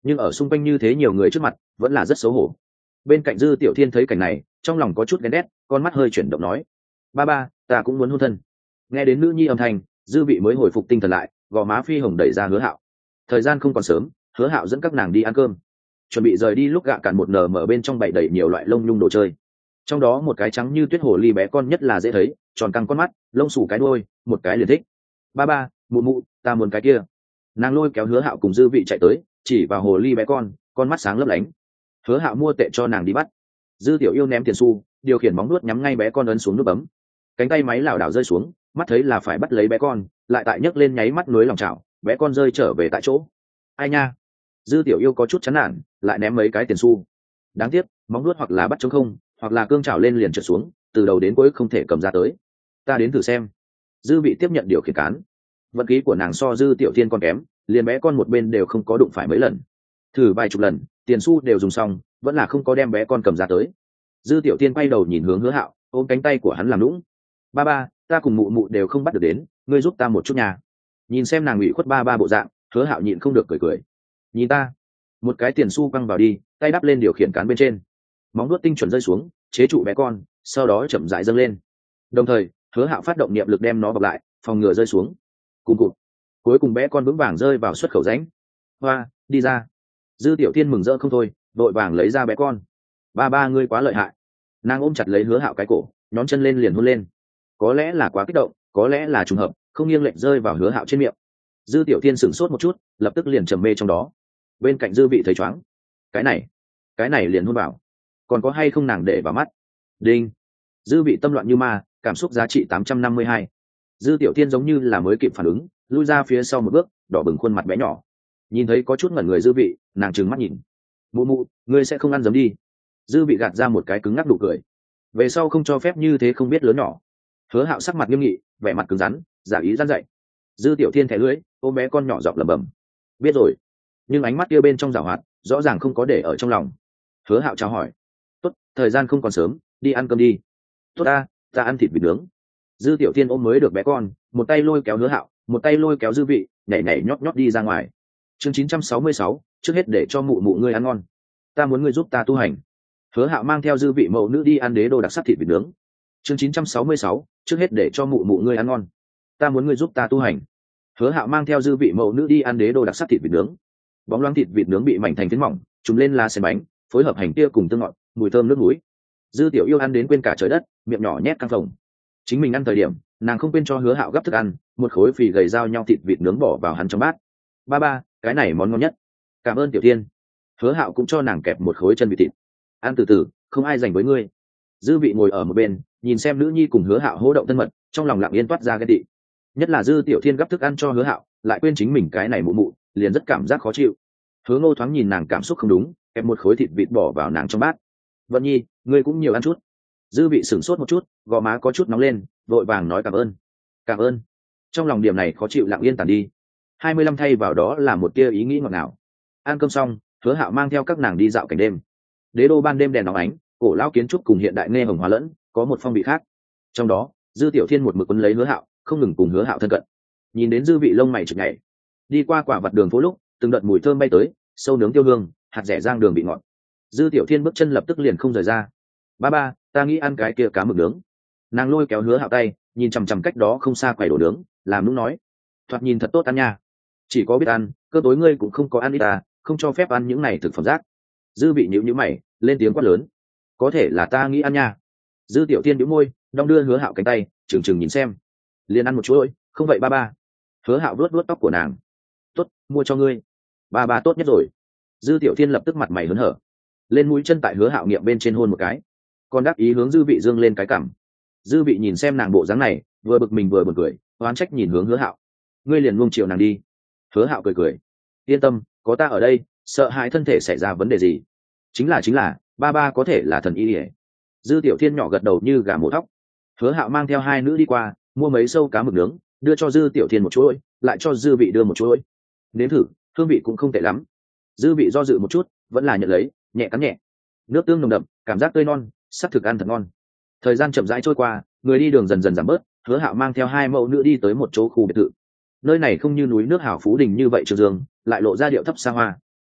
nhưng ở xung quanh như thế nhiều người trước mặt vẫn là rất xấu hổ. Bên cạnh Dư Tiểu Thiên thấy cảnh này, trong lòng có chút ghen ghét, con mắt hơi chuyển động nói: ba ba, ta cũng muốn hôn thân. Nghe đến nữ nhi âm thanh, Dư Vị mới hồi phục tinh thần lại, gò má phi hồng đẩy ra Hứa Hạo. Thời gian không còn sớm, Hứa Hạo dẫn các nàng đi ăn cơm. Chuẩn bị rời đi lúc gạ cạn một nở mở bên trong bày đầy nhiều loại lông nhung đồ chơi. Trong đó một cái trắng như tuyết hồ ly bé con nhất là dễ thấy, tròn căng con mắt, lông xù cái đuôi, một cái liền thích. Ba ba, mụ mụ, ta muốn cái kia. Nàng lôi kéo Hứa Hạo cùng Dư Vị chạy tới, chỉ vào hồ ly bé con, con mắt sáng lấp lánh. Hứa Hạo mua tệ cho nàng đi bắt. Dư Tiểu Yêu ném tiền xu, điều khiển móng nuốt nhắm ngay bé con ấn xuống nút bấm. Cánh tay máy lảo đảo rơi xuống, mắt thấy là phải bắt lấy bé con, lại tại nhấc lên nháy mắt nối lòng chảo, bé con rơi trở về tại chỗ. Ai nha. Dư Tiểu Yêu có chút chán nản, lại ném mấy cái tiền xu. Đáng tiếc, móng nuốt hoặc là bắt trống không, hoặc là cương chảo lên liền trượt xuống, từ đầu đến cuối không thể cầm ra tới. Ta đến thử xem. Dư Vị tiếp nhận điều khiển cán. Vận khí của nàng so Dư Tiểu Thiên còn kém, liền bé con một bên đều không có đụng phải mấy lần. Thử vài chục lần, tiền xu đều dùng xong, vẫn là không có đem bé con cầm ra tới. Dư Tiểu Thiên quay đầu nhìn hướng Hứa Hạo, ôm cánh tay của hắn làm lũng. Ba ba, ta cùng mụ mụ đều không bắt được đến, ngươi giúp ta một chút nhà. Nhìn xem nàng ủy khuất ba ba bộ dạng, Hứa Hạo nhịn không được cười cười. Nhìn ta. Một cái tiền xu quăng vào đi, tay đắp lên điều khiển cán bên trên. Móng vuốt tinh chuẩn rơi xuống, chế trụ bé con, sau đó chậm rãi dâng lên. Đồng thời, Hứa Hạo phát động niệm lực đem nó bọc lại, phòng ngừa rơi xuống. Cùng cụt. Cuối cùng bé con vững vàng rơi vào xuất khẩu rãnh. Hoa, đi ra. Dư Tiểu Thiên mừng rỡ không thôi, vội vàng lấy ra bé con. Ba ba ngươi quá lợi hại. Nàng ôm chặt lấy Hứa Hạo cái cổ, nhón chân lên liền hôn lên. Có lẽ là quá kích động, có lẽ là trùng hợp, không nghiêng lệch rơi vào Hứa Hạo trên miệng. Dư Tiểu Thiên sửng sốt một chút, lập tức liền trầm mê trong đó. Bên cạnh Dư Vị thấy choáng. Cái này, cái này liền hôn vào. Còn có hay không nàng để vào mắt. Đinh. Dư Vị tâm loạn như ma, cảm xúc giá trị tám trăm năm mươi hai. Dư Tiểu Thiên giống như là mới kịp phản ứng, lui ra phía sau một bước, đỏ bừng khuôn mặt bé nhỏ. Nhìn thấy có chút ngẩn người Dư Vị, nàng trừng mắt nhìn. Mụ mụ, ngươi sẽ không ăn giấm đi. Dư Vị gạt ra một cái cứng ngắc nụ cười. Về sau không cho phép như thế không biết lớn nhỏ. Hứa Hạo sắc mặt nghiêm nghị, vẻ mặt cứng rắn, giả ý răn dạy. Dư Tiểu Thiên thẻ lưỡi, ôm bé con nhỏ giọng lẩm bẩm. Biết rồi. Nhưng ánh mắt kia bên trong giảo hoạt, rõ ràng không có để ở trong lòng. Hứa Hạo chào hỏi. Tốt, thời gian không còn sớm, đi ăn cơm đi. Tốt ta, ta ăn thịt vịt nướng. Dư Tiểu Thiên ôm mới được bé con, một tay lôi kéo Hứa Hạo, một tay lôi kéo Dư Vị, nhảy nhảy nhót nhót đi ra ngoài. Chương chín trăm sáu mươi sáu, trước hết để cho mụ mụ ngươi ăn ngon. Ta muốn ngươi giúp ta tu hành. Hứa Hạo mang theo Dư Vị mẫu nữ đi ăn đế đô đặc sắc thịt vịt nướng. Chương chín trăm sáu mươi sáu, trước hết để cho mụ mụ ngươi ăn ngon. Ta muốn ngươi giúp ta tu hành. Hứa Hạo mang theo Dư Vị mẫu nữ đi ăn đế đô đặc sắc thịt vịt nướng. Bóng loáng thịt vịt nướng bị mảnh thành phiến mỏng, trùm lên lá sen bánh, phối hợp hành tia cùng tương ngọt, mùi thơm nước mũi. Dư Tiểu Yêu ăn đến quên cả trời đất, miệng nhỏ nhét căng phồng. Chính mình ăn thời điểm, nàng không quên cho Hứa Hạo gấp thức ăn, một khối phì gầy dao nhau thịt vịt nướng bỏ vào hắn trong bát. Ba ba, cái này món ngon nhất. Cảm ơn Tiểu Thiên. Hứa Hạo cũng cho nàng kẹp một khối chân vịt thịt. Ăn từ từ, không ai dành với ngươi. Dư Vị ngồi ở một bên, nhìn xem nữ nhi cùng Hứa Hạo hô động thân mật, trong lòng lặng yên toát ra ghen tị. Nhất là Dư Tiểu Thiên gấp thức ăn cho Hứa Hạo, lại quên chính mình cái này mụ mụ, liền rất cảm giác khó chịu. Hứa Ngô thoáng nhìn nàng cảm xúc không đúng, kẹp một khối thịt vịt bỏ vào nàng trong bát. Vận Nhi, ngươi cũng nhiều ăn chút. Dư Vị sửng sốt một chút, gò má có chút nóng lên, vội vàng nói cảm ơn. Cảm ơn. Trong lòng điểm này khó chịu lặng yên tàn đi. hai mươi lăm thay vào đó là một tia ý nghĩ ngọt ngào. Ăn cơm xong, Hứa Hạo mang theo các nàng đi dạo cảnh đêm. Đế đô ban đêm đèn óng ánh, cổ lão kiến trúc cùng hiện đại nghe hồng hòa lẫn, có một phong vị khác. Trong đó, Dư Tiểu Thiên một mực quấn lấy Hứa Hạo, không ngừng cùng Hứa Hạo thân cận. Nhìn đến Dư Vị lông mày chực nhảy. Đi qua quả vật đường phố lúc, từng đợt mùi thơm bay tới, sâu nướng tiêu hương, hạt rẻ rang đường bị ngọt. Dư Tiểu Thiên bước chân lập tức liền không rời ra. Ba ba, ta nghĩ ăn cái kia cá mực nướng. Nàng lôi kéo Hứa Hạo tay, nhìn chằm chằm cách đó không xa quầy đồ nướng, làm nũng nói. Thoạt nhìn thật tốt ăn nha. Chỉ có biết ăn, cơ tối ngươi cũng không có ăn ít ta, không cho phép ăn những này thực phẩm rác. Dư Vị nhíu nhíu mày, lên tiếng quát lớn. Có thể là ta nghĩ ăn nha. Dư Tiểu Thiên nhíu môi, đong đưa Hứa Hạo cánh tay, chừng chừng nhìn xem. Liền ăn một chuỗi, không vậy ba ba. Hứa Hạo vuốt vuốt tóc của nàng. Tốt, mua cho ngươi. Ba ba tốt nhất rồi. Dư Tiểu Thiên lập tức mặt mày hớn hở, lên mũi chân tại Hứa Hạo nghiệm bên trên hôn một cái, còn đáp ý hướng Dư Vị dương lên cái cằm. Dư Vị nhìn xem nàng bộ dáng này, vừa bực mình vừa buồn cười, oán trách nhìn hướng Hứa Hạo. Ngươi liền nuông chiều nàng đi. Hứa Hạo cười cười. Yên tâm, có ta ở đây, sợ hãi thân thể xảy ra vấn đề gì. Chính là chính là, ba ba có thể là thần y ỉa. Dư Tiểu Thiên nhỏ gật đầu như gà mổ thóc. Hứa Hạo mang theo hai nữ đi qua, mua mấy sâu cá mực nướng, đưa cho Dư Tiểu Thiên một chuỗi, lại cho Dư Vị đưa một chuỗi. Nếm thử, hương vị cũng không tệ lắm. Dư Vị do dự một chút, vẫn là nhận lấy, nhẹ cắn nhẹ. Nước tương nồng đậm, cảm giác tươi non, sắc thực ăn thật ngon. Thời gian chậm rãi trôi qua, người đi đường dần dần giảm bớt, Hứa Hạo mang theo hai mẫu nữ đi tới một chỗ khu biệt thự. Nơi này không như núi nước hảo phú đình như vậy trường dương, lại lộ ra điệu thấp xa hoa.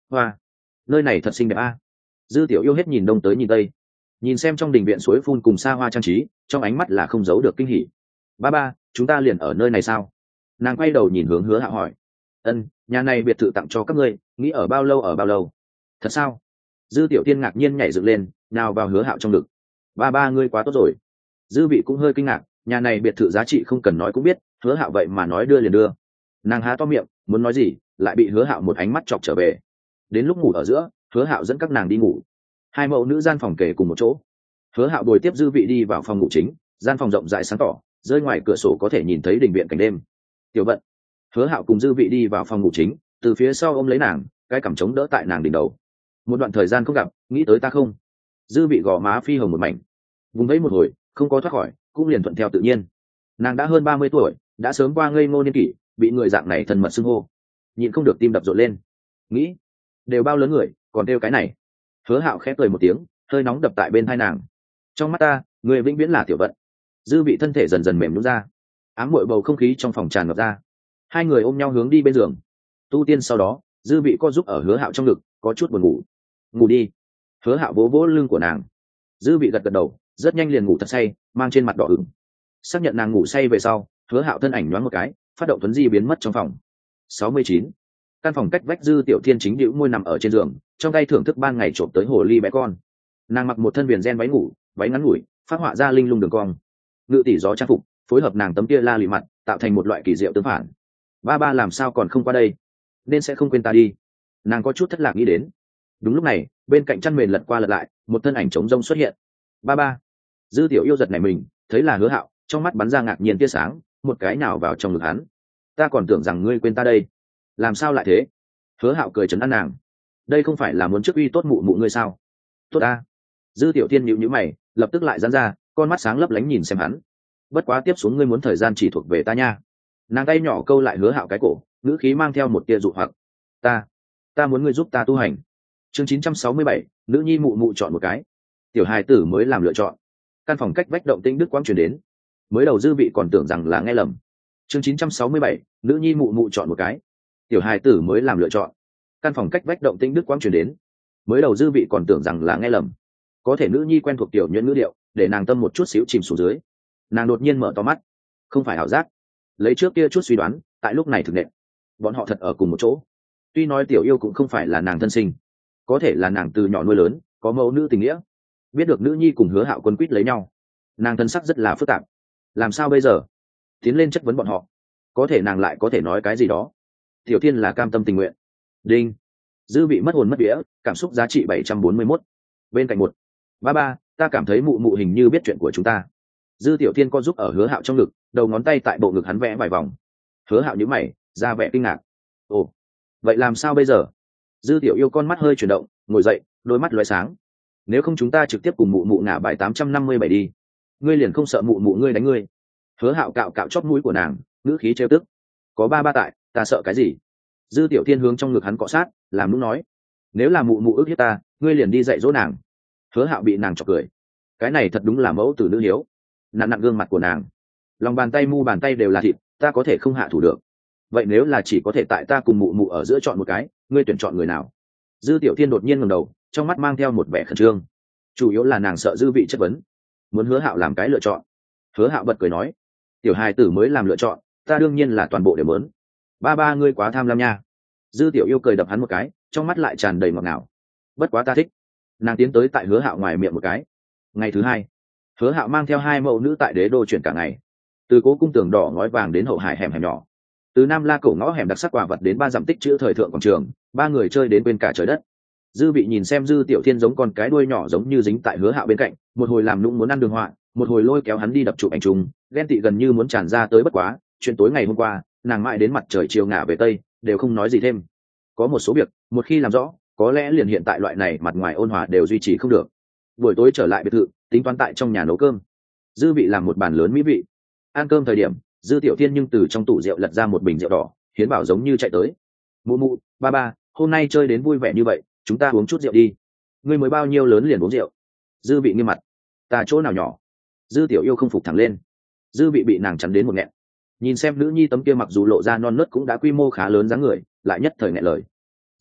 hoa, nơi này thật xinh đẹp a. Dư tiểu yêu hết nhìn đông tới nhìn tây, nhìn xem trong đình viện suối phun cùng xa hoa trang trí, trong ánh mắt là không giấu được kinh hỉ. Ba ba, chúng ta liền ở nơi này sao? Nàng quay đầu nhìn hướng Hứa Hạo hỏi. Ân, nhà này biệt thự tặng cho các ngươi, nghĩ ở bao lâu ở bao lâu? Thật sao? Dư tiểu tiên ngạc nhiên nhảy dựng lên, nào vào Hứa Hạo trong ngực. Ba ba ngươi quá tốt rồi. Dư vị cũng hơi kinh ngạc, nhà này biệt thự giá trị không cần nói cũng biết, Hứa Hạo vậy mà nói đưa liền đưa. Nàng há to miệng muốn nói gì, lại bị Hứa Hạo một ánh mắt chọc trở về. Đến lúc ngủ ở giữa, Hứa Hạo dẫn các nàng đi ngủ. Hai mẫu nữ gian phòng kề cùng một chỗ. Hứa Hạo bồi tiếp Dư vị đi vào phòng ngủ chính, gian phòng rộng rãi sáng tỏ, rơi ngoài cửa sổ có thể nhìn thấy đình viện cảnh đêm. Tiểu Vận. Hứa Hạo cùng Dư vị đi vào phòng ngủ chính, từ phía sau ôm lấy nàng, cái cằm chống đỡ tại nàng đỉnh đầu. Một đoạn thời gian không gặp, nghĩ tới ta không? Dư vị gò má phi hồng một mảnh, vùng vẫy một hồi, không có thoát khỏi, cũng liền thuận theo tự nhiên. Nàng đã hơn ba mươi tuổi, đã sớm qua ngây ngô niên kỷ, bị người dạng này thân mật xưng hô, nhịn không được tim đập rộn lên. Nghĩ, đều bao lớn người, còn đeo cái này. Hứa Hạo khẽ cười một tiếng, hơi nóng đập tại bên tai nàng. Trong mắt ta, người vĩnh viễn là Tiểu Vận. Dư vị thân thể dần dần mềm nhũn ra, ám muội bầu không khí trong phòng tràn ngập ra. Hai người ôm nhau hướng đi bên giường. Tu tiên sau đó, Dư vị co giúp ở Hứa Hạo trong ngực, có chút buồn ngủ. Ngủ đi. Hứa Hạo vỗ vỗ lưng của nàng. Dư vị gật gật đầu, rất nhanh liền ngủ thật say, mang trên mặt đỏ ửng. Xác nhận nàng ngủ say về sau, Hứa Hạo thân ảnh nhoáng một cái, phát động tuấn di biến mất trong phòng. sáu mươi chín. Căn phòng cách vách Dư Tiểu Thiên chính nhíu môi nằm ở trên giường, trong tay thưởng thức ban ngày trộm tới hồ ly bé con. Nàng mặc một thân viền ren váy ngủ, váy ngắn ngủi, phát họa ra linh lung đường cong. Ngự tỷ gió trang phục, phối hợp nàng tấm kia la lì mặt, tạo thành một loại kỳ diệu tương phản. Ba ba làm sao còn không qua đây? Nên sẽ không quên ta đi. Nàng có chút thất lạc nghĩ đến. Đúng lúc này, bên cạnh chăn mền lật qua lật lại, một thân ảnh trống rông xuất hiện. Ba ba. Dư Tiểu yêu giật nảy mình, thấy là Hứa Hạo, trong mắt bắn ra ngạc nhiên tia sáng, một cái nào vào trong ngực hắn. Ta còn tưởng rằng ngươi quên ta đây. Làm sao lại thế? Hứa Hạo cười trấn an nàng. Đây không phải là muốn trước uy tốt mụ mụ ngươi sao? Tốt ta. Dư Tiểu Thiên nhíu nhíu mày, lập tức lại giãn ra, con mắt sáng lấp lánh nhìn xem hắn. Bất quá tiếp xuống ngươi muốn thời gian chỉ thuộc về ta nha. Nàng tay nhỏ câu lại Hứa Hạo cái cổ, ngữ khí mang theo một tia dụ hoặc. Ta, ta muốn ngươi giúp ta tu hành. Chương chín trăm sáu mươi bảy, nữ nhi mụ mụ chọn một cái. Tiểu hài tử mới làm lựa chọn. Căn phòng cách vách động tĩnh đức quang truyền đến. Mới đầu Dư vị còn tưởng rằng là nghe lầm. Chương chín trăm sáu mươi bảy, nữ nhi mụ mụ chọn một cái. Tiểu hài tử mới làm lựa chọn. Căn phòng cách vách động tĩnh đức quang truyền đến. Mới đầu Dư vị còn tưởng rằng là nghe lầm. Có thể nữ nhi quen thuộc tiểu nhuyễn ngữ điệu, để nàng tâm một chút xíu chìm xuống dưới. Nàng đột nhiên mở to mắt. Không phải ảo giác. Lấy trước kia chút suy đoán, tại lúc này thực nện. Bọn họ thật ở cùng một chỗ. Tuy nói Tiểu yêu cũng không phải là nàng thân sinh, có thể là nàng từ nhỏ nuôi lớn, có mẫu nữ tình nghĩa. Biết được nữ nhi cùng Hứa Hạo quân quýt lấy nhau, nàng thân sắc rất là phức tạp. Làm sao bây giờ? Tiến lên chất vấn bọn họ, có thể nàng lại có thể nói cái gì đó. Tiểu Thiên là cam tâm tình nguyện. Đinh. Dư bị mất hồn mất vía, cảm xúc giá trị bảy trăm bốn mươi mốt. Bên cạnh một. Ba ba, ta cảm thấy mụ mụ hình như biết chuyện của chúng ta. Dư Tiểu Thiên co giúp ở Hứa Hạo trong ngực, đầu ngón tay tại bộ ngực hắn vẽ vài vòng. Hứa Hạo nhíu mày, ra vẻ kinh ngạc. Ồ, vậy làm sao bây giờ? Dư Tiểu yêu con mắt hơi chuyển động, ngồi dậy, đôi mắt lóe sáng. Nếu không chúng ta trực tiếp cùng mụ mụ ngả bài tám trăm năm mươi bảy đi. Ngươi liền không sợ mụ mụ ngươi đánh ngươi? Hứa Hạo cạo cạo chóp mũi của nàng, ngữ khí trêu tức. Có ba ba tại, ta sợ cái gì? Dư Tiểu Thiên hướng trong ngực hắn cọ sát, làm lúc nói. Nếu là mụ mụ ức hiếp ta, ngươi liền đi dạy dỗ nàng. Hứa Hạo bị nàng chọc cười. Cái này thật đúng là mẫu tử nữ hiếu. Nặn nặn gương mặt của nàng, lòng bàn tay mu bàn tay đều là thịt, ta có thể không hạ thủ được. Vậy nếu là chỉ có thể tại ta cùng mụ mụ ở giữa chọn một cái, ngươi tuyển chọn người nào? Dư Tiểu Thiên đột nhiên ngẩng đầu, trong mắt mang theo một vẻ khẩn trương. Chủ yếu là nàng sợ Dư vị chất vấn, muốn Hứa Hạo làm cái lựa chọn. Hứa Hạo bật cười nói, tiểu hài tử mới làm lựa chọn, ta đương nhiên là toàn bộ đều muốn. Ba ba ngươi quá tham lam nha. Dư Tiểu yêu cười đập hắn một cái, trong mắt lại tràn đầy ngọt ngào. Bất quá ta thích. Nàng tiến tới tại Hứa Hạo ngoài miệng một cái. Ngày thứ hai, Hứa Hạo mang theo hai mẫu nữ tại đế đô chuyển cả ngày, từ cố cung tường đỏ ngói vàng đến hậu hải hẻm hẻm nhỏ, từ nam la cổ ngõ hẻm đặc sắc quả vật đến ba dặm tích chữ thời thượng quảng trường, ba người chơi đến bên cả trời đất. Dư vị nhìn xem Dư Tiểu Thiên giống con cái đuôi nhỏ giống như dính tại Hứa Hạo bên cạnh, một hồi làm nũng muốn ăn đường họa, một hồi lôi kéo hắn đi đập chụp ảnh chung, ghen tị gần như muốn tràn ra tới. Bất quá chuyện tối ngày hôm qua, nàng mãi đến mặt trời chiều ngả về tây đều không nói gì thêm. Có một số việc một khi làm rõ, có lẽ liền hiện tại loại này mặt ngoài ôn hòa đều duy trì không được. Buổi tối trở lại biệt thự, tính toán tại trong nhà nấu cơm. Dư vị làm một bàn lớn mỹ vị. Ăn cơm thời điểm, Dư Tiểu Thiên nhưng từ trong tủ rượu lật ra một bình rượu đỏ, Hiến Bảo giống như chạy tới. Mụ mụ, ba ba, hôm nay chơi đến vui vẻ như vậy, chúng ta uống chút rượu đi. Ngươi mới bao nhiêu lớn liền uống rượu? Dư vị nghiêm mặt. Ta chỗ nào nhỏ? Dư Tiểu yêu không phục thẳng lên. Dư vị bị nàng chắn đến một nghẹn. Nhìn xem nữ nhi tấm kia mặc dù lộ ra non nớt cũng đã quy mô khá lớn dáng người, lại nhất thời nghẹn lời.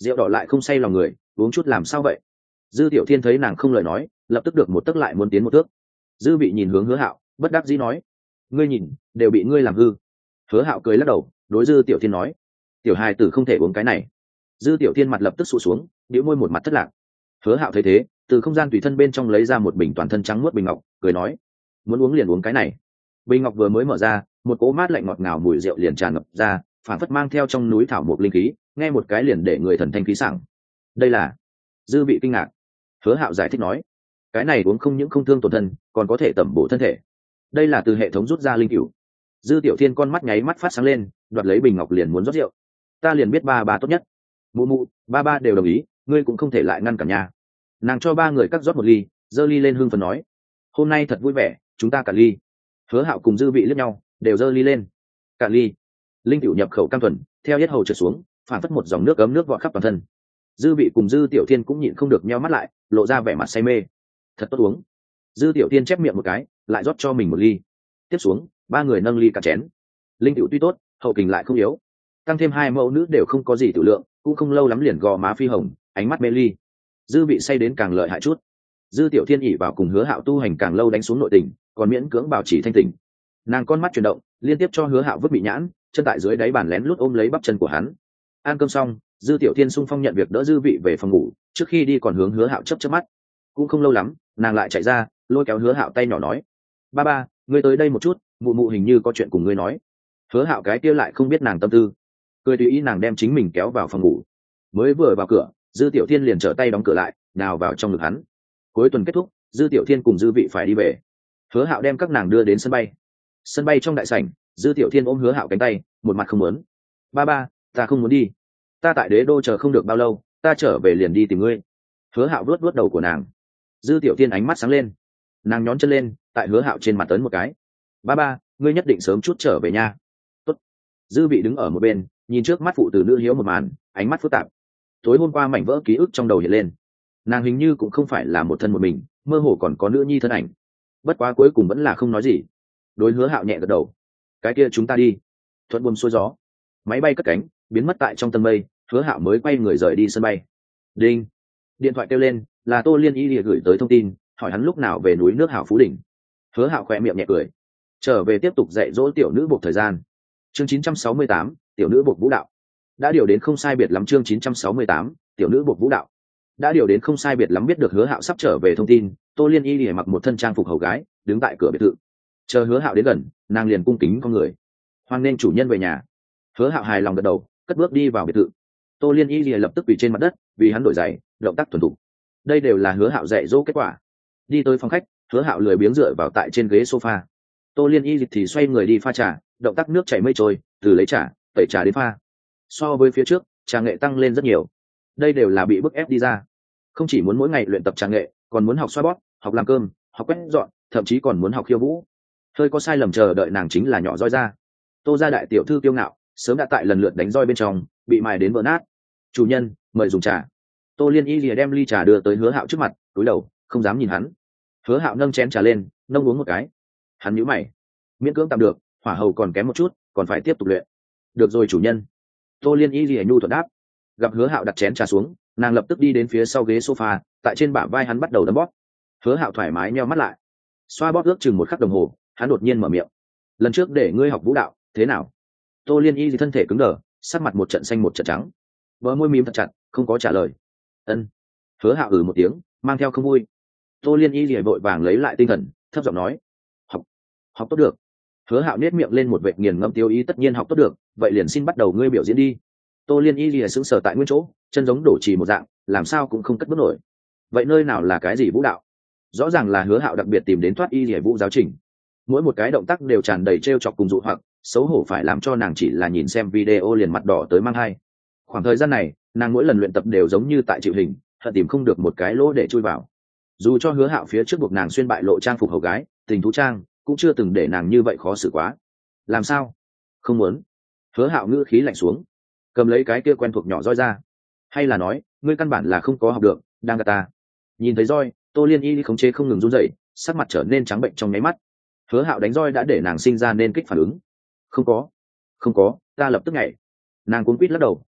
rượu đỏ lại không say lòng người, uống chút làm sao vậy? Dư Tiểu Thiên thấy nàng không lời nói, lập tức được một tấc lại muốn tiến một thước. Dư Vị nhìn hướng Hứa Hạo, bất đắc dĩ nói: ngươi nhìn, đều bị ngươi làm hư. Hứa Hạo cười lắc đầu, đối Dư Tiểu Thiên nói: tiểu hài tử không thể uống cái này. Dư Tiểu Thiên mặt lập tức sụ xuống, bĩu môi một mặt thất lạc. Hứa Hạo thấy thế, từ không gian tùy thân bên trong lấy ra một bình toàn thân trắng muốt bình ngọc, cười nói: muốn uống liền uống cái này. Bình ngọc vừa mới mở ra, một cỗ mát lạnh ngọt ngào mùi rượu liền tràn ngập ra, phản phất mang theo trong núi thảo mộc linh khí, nghe một cái liền để người thần thanh khí sảng. Đây là... Dư Vị kinh ngạc. Hứa Hạo giải thích nói: cái này uống không những không thương tổn thân, còn có thể tẩm bổ thân thể. Đây là từ hệ thống rút ra linh cửu. Dư Tiểu Thiên con mắt nháy mắt phát sáng lên, đoạt lấy bình ngọc liền muốn rót rượu. Ta liền biết ba ba tốt nhất. Mụ mụ, ba ba đều đồng ý, ngươi cũng không thể lại ngăn cản nhà. Nàng cho ba người cắt rót một ly, giơ ly lên hương phấn nói: hôm nay thật vui vẻ, chúng ta cạn ly. Hứa Hạo cùng Dư Vị liếc nhau, đều giơ ly lên. Cạn ly. Linh cửu nhập khẩu cam thuần, theo yết hầu trượt xuống, phản phất một dòng nước ấm nước vọt khắp toàn thân. Dư Vị cùng Dư Tiểu Thiên cũng nhịn không được nheo mắt lại, lộ ra vẻ mặt say mê. Thật tốt uống. Dư Tiểu Thiên chép miệng một cái, lại rót cho mình một ly. Tiếp xuống, ba người nâng ly cả chén. Linh cửu tuy tốt, hậu kình lại không yếu, tăng thêm hai mẫu nữ đều không có gì tự lượng, cũng không lâu lắm liền gò má phi hồng, ánh mắt mê ly. Dư Vị say đến càng lợi hại chút. Dư Tiểu Thiên ỉ vào cùng Hứa Hạo tu hành càng lâu đánh xuống nội tình, còn miễn cưỡng bảo trì thanh tỉnh. Nàng con mắt chuyển động, liên tiếp cho Hứa Hạo vứt bị nhãn, chân tại dưới đáy bàn lén lút ôm lấy bắp chân của hắn. Ăn cơm xong, Dư Tiểu Thiên sung phong nhận việc đỡ Dư Vị về phòng ngủ, trước khi đi còn hướng Hứa Hạo chớp chớp mắt. Cũng không lâu lắm, nàng lại chạy ra, lôi kéo Hứa Hạo tay nhỏ nói: ba ba, ngươi tới đây một chút, mụ mụ hình như có chuyện cùng ngươi nói. Hứa Hạo cái kia lại không biết nàng tâm tư, cười tùy ý nàng đem chính mình kéo vào phòng ngủ. Mới vừa vào cửa, Dư Tiểu Thiên liền trở tay đóng cửa lại, nào vào trong ngực hắn. Cuối tuần kết thúc, Dư Tiểu Thiên cùng Dư Vị phải đi về. Hứa Hạo đem các nàng đưa đến sân bay. Sân bay trong đại sảnh, Dư Tiểu Thiên ôm Hứa Hạo cánh tay, một mặt không muốn. ba ba, ta không muốn đi. Ta tại Đế Đô chờ không được bao lâu, ta trở về liền đi tìm ngươi. Hứa Hạo vuốt vuốt đầu của nàng. Dư Tiểu Thiên ánh mắt sáng lên, nàng nhón chân lên, tại Hứa Hạo trên mặt tấn một cái. ba ba, ngươi nhất định sớm chút trở về nha. Tốt. Dư Vị đứng ở một bên, nhìn trước mắt phụ tử nữ hiếu một màn, ánh mắt phức tạp. Tối hôm qua mảnh vỡ ký ức trong đầu hiện lên, nàng hình như cũng không phải là một thân một mình, mơ hồ còn có nữ nhi thân ảnh. Bất quá cuối cùng vẫn là không nói gì. Đối Hứa Hạo nhẹ gật đầu. Cái kia chúng ta đi. Thuận buồm xuôi gió, máy bay cất cánh, biến mất tại trong tầng mây. Hứa Hạo mới quay người rời đi sân bay. Đinh. Điện thoại kêu lên, là Tô Liên Y Lìa gửi tới thông tin, hỏi hắn lúc nào về núi nước Hảo Phú Đỉnh. Hứa Hạo khẽ miệng nhẹ cười. Trở về tiếp tục dạy dỗ tiểu nữ buộc thời gian. Chương chín trăm sáu mươi tám, tiểu nữ buộc vũ đạo. Đã điều đến không sai biệt lắm. Chương chín trăm sáu mươi tám, tiểu nữ buộc vũ đạo. Đã điều đến không sai biệt lắm. Biết được Hứa Hạo sắp trở về thông tin, Tô Liên Y Lìa mặc một thân trang phục hầu gái, đứng tại cửa biệt thự. Chờ Hứa Hạo đến gần, nàng liền cung kính con người. Hoan nên chủ nhân về nhà. Hứa Hạo hài lòng gật đầu, cất bước đi vào biệt thự. Tô Liên Y Lìa lập tức quỳ trên mặt đất, vì hắn đổi giày, động tác thuần thục. Đây đều là Hứa Hạo dạy dỗ kết quả. Đi tới phòng khách, Hứa Hạo lười biếng dựa vào tại trên ghế sofa. Tô Liên Y thì xoay người đi pha trà, động tác nước chảy mây trôi, từ lấy trà, tẩy trà đến pha. So với phía trước, trà nghệ tăng lên rất nhiều. Đây đều là bị bức ép đi ra. Không chỉ muốn mỗi ngày luyện tập trà nghệ, còn muốn học xoa bóp, học làm cơm, học quét dọn, thậm chí còn muốn học khiêu vũ. Hơi có sai lầm chờ đợi nàng chính là nhỏ roi ra. Tô gia đại tiểu thư kiêu ngạo, sớm đã tại lần lượt đánh roi bên trong, bị mài đến vỡ nát. Chủ nhân, mời dùng trà. Tô Liên Y lìa đem ly trà đưa tới Hứa Hạo trước mặt, cúi đầu, không dám nhìn hắn. Hứa Hạo nâng chén trà lên, nâng uống một cái. Hắn nhíu mày, miễn cưỡng tạm được, hỏa hầu còn kém một chút, còn phải tiếp tục luyện. Được rồi chủ nhân. Tô Liên Y lìa nhu thuận đáp. Gặp Hứa Hạo đặt chén trà xuống, nàng lập tức đi đến phía sau ghế sofa, tại trên bả vai hắn bắt đầu đấm bóp. Hứa Hạo thoải mái nheo mắt lại, xoa bóp ước chừng một khắc đồng hồ, hắn đột nhiên mở miệng. Lần trước để ngươi học vũ đạo, thế nào? Tô Liên Y thì thân thể cứng đờ, sắc mặt một trận xanh một trận trắng, bờ môi mím thật chặt, không có trả lời. Ân. Hứa Hạo ừ một tiếng, mang theo không vui. Tô Liên Y thì vội vàng lấy lại tinh thần, thấp giọng nói: học học tốt được. Hứa Hạo nét miệng lên một vệt nghiền ngẫm tiêu ý, tất nhiên học tốt được, vậy liền xin bắt đầu ngươi biểu diễn đi. Tô Liên Y lìa sững sờ tại nguyên chỗ, chân giống đổ trì một dạng, làm sao cũng không cất bước nổi. Vậy nơi nào là cái gì vũ đạo? Rõ ràng là Hứa Hạo đặc biệt tìm đến thoát y lìa vũ giáo trình, mỗi một cái động tác đều tràn đầy trêu chọc cùng dụ hoặc, xấu hổ phải làm cho nàng chỉ là nhìn xem video liền mặt đỏ tới mang hai. Khoảng thời gian này, nàng mỗi lần luyện tập đều giống như tại chịu hình, hận tìm không được một cái lỗ để chui vào. Dù cho Hứa Hạo phía trước buộc nàng xuyên bại lộ trang phục hầu gái, tình thú trang, cũng chưa từng để nàng như vậy khó xử quá. Làm sao? Không muốn. Hứa Hạo ngữ khí lạnh xuống, cầm lấy cái kia quen thuộc nhỏ roi ra. Hay là nói, ngươi căn bản là không có học được, đang gạt ta? Nhìn thấy roi, Tô Liên Y khống chế không ngừng run rẩy, sắc mặt trở nên trắng bệnh trong nháy mắt. Hứa Hạo đánh roi đã để nàng sinh ra nên kích phản ứng. Không có, không có, ta lập tức nhảy. Nàng cuống quýt lắc đầu,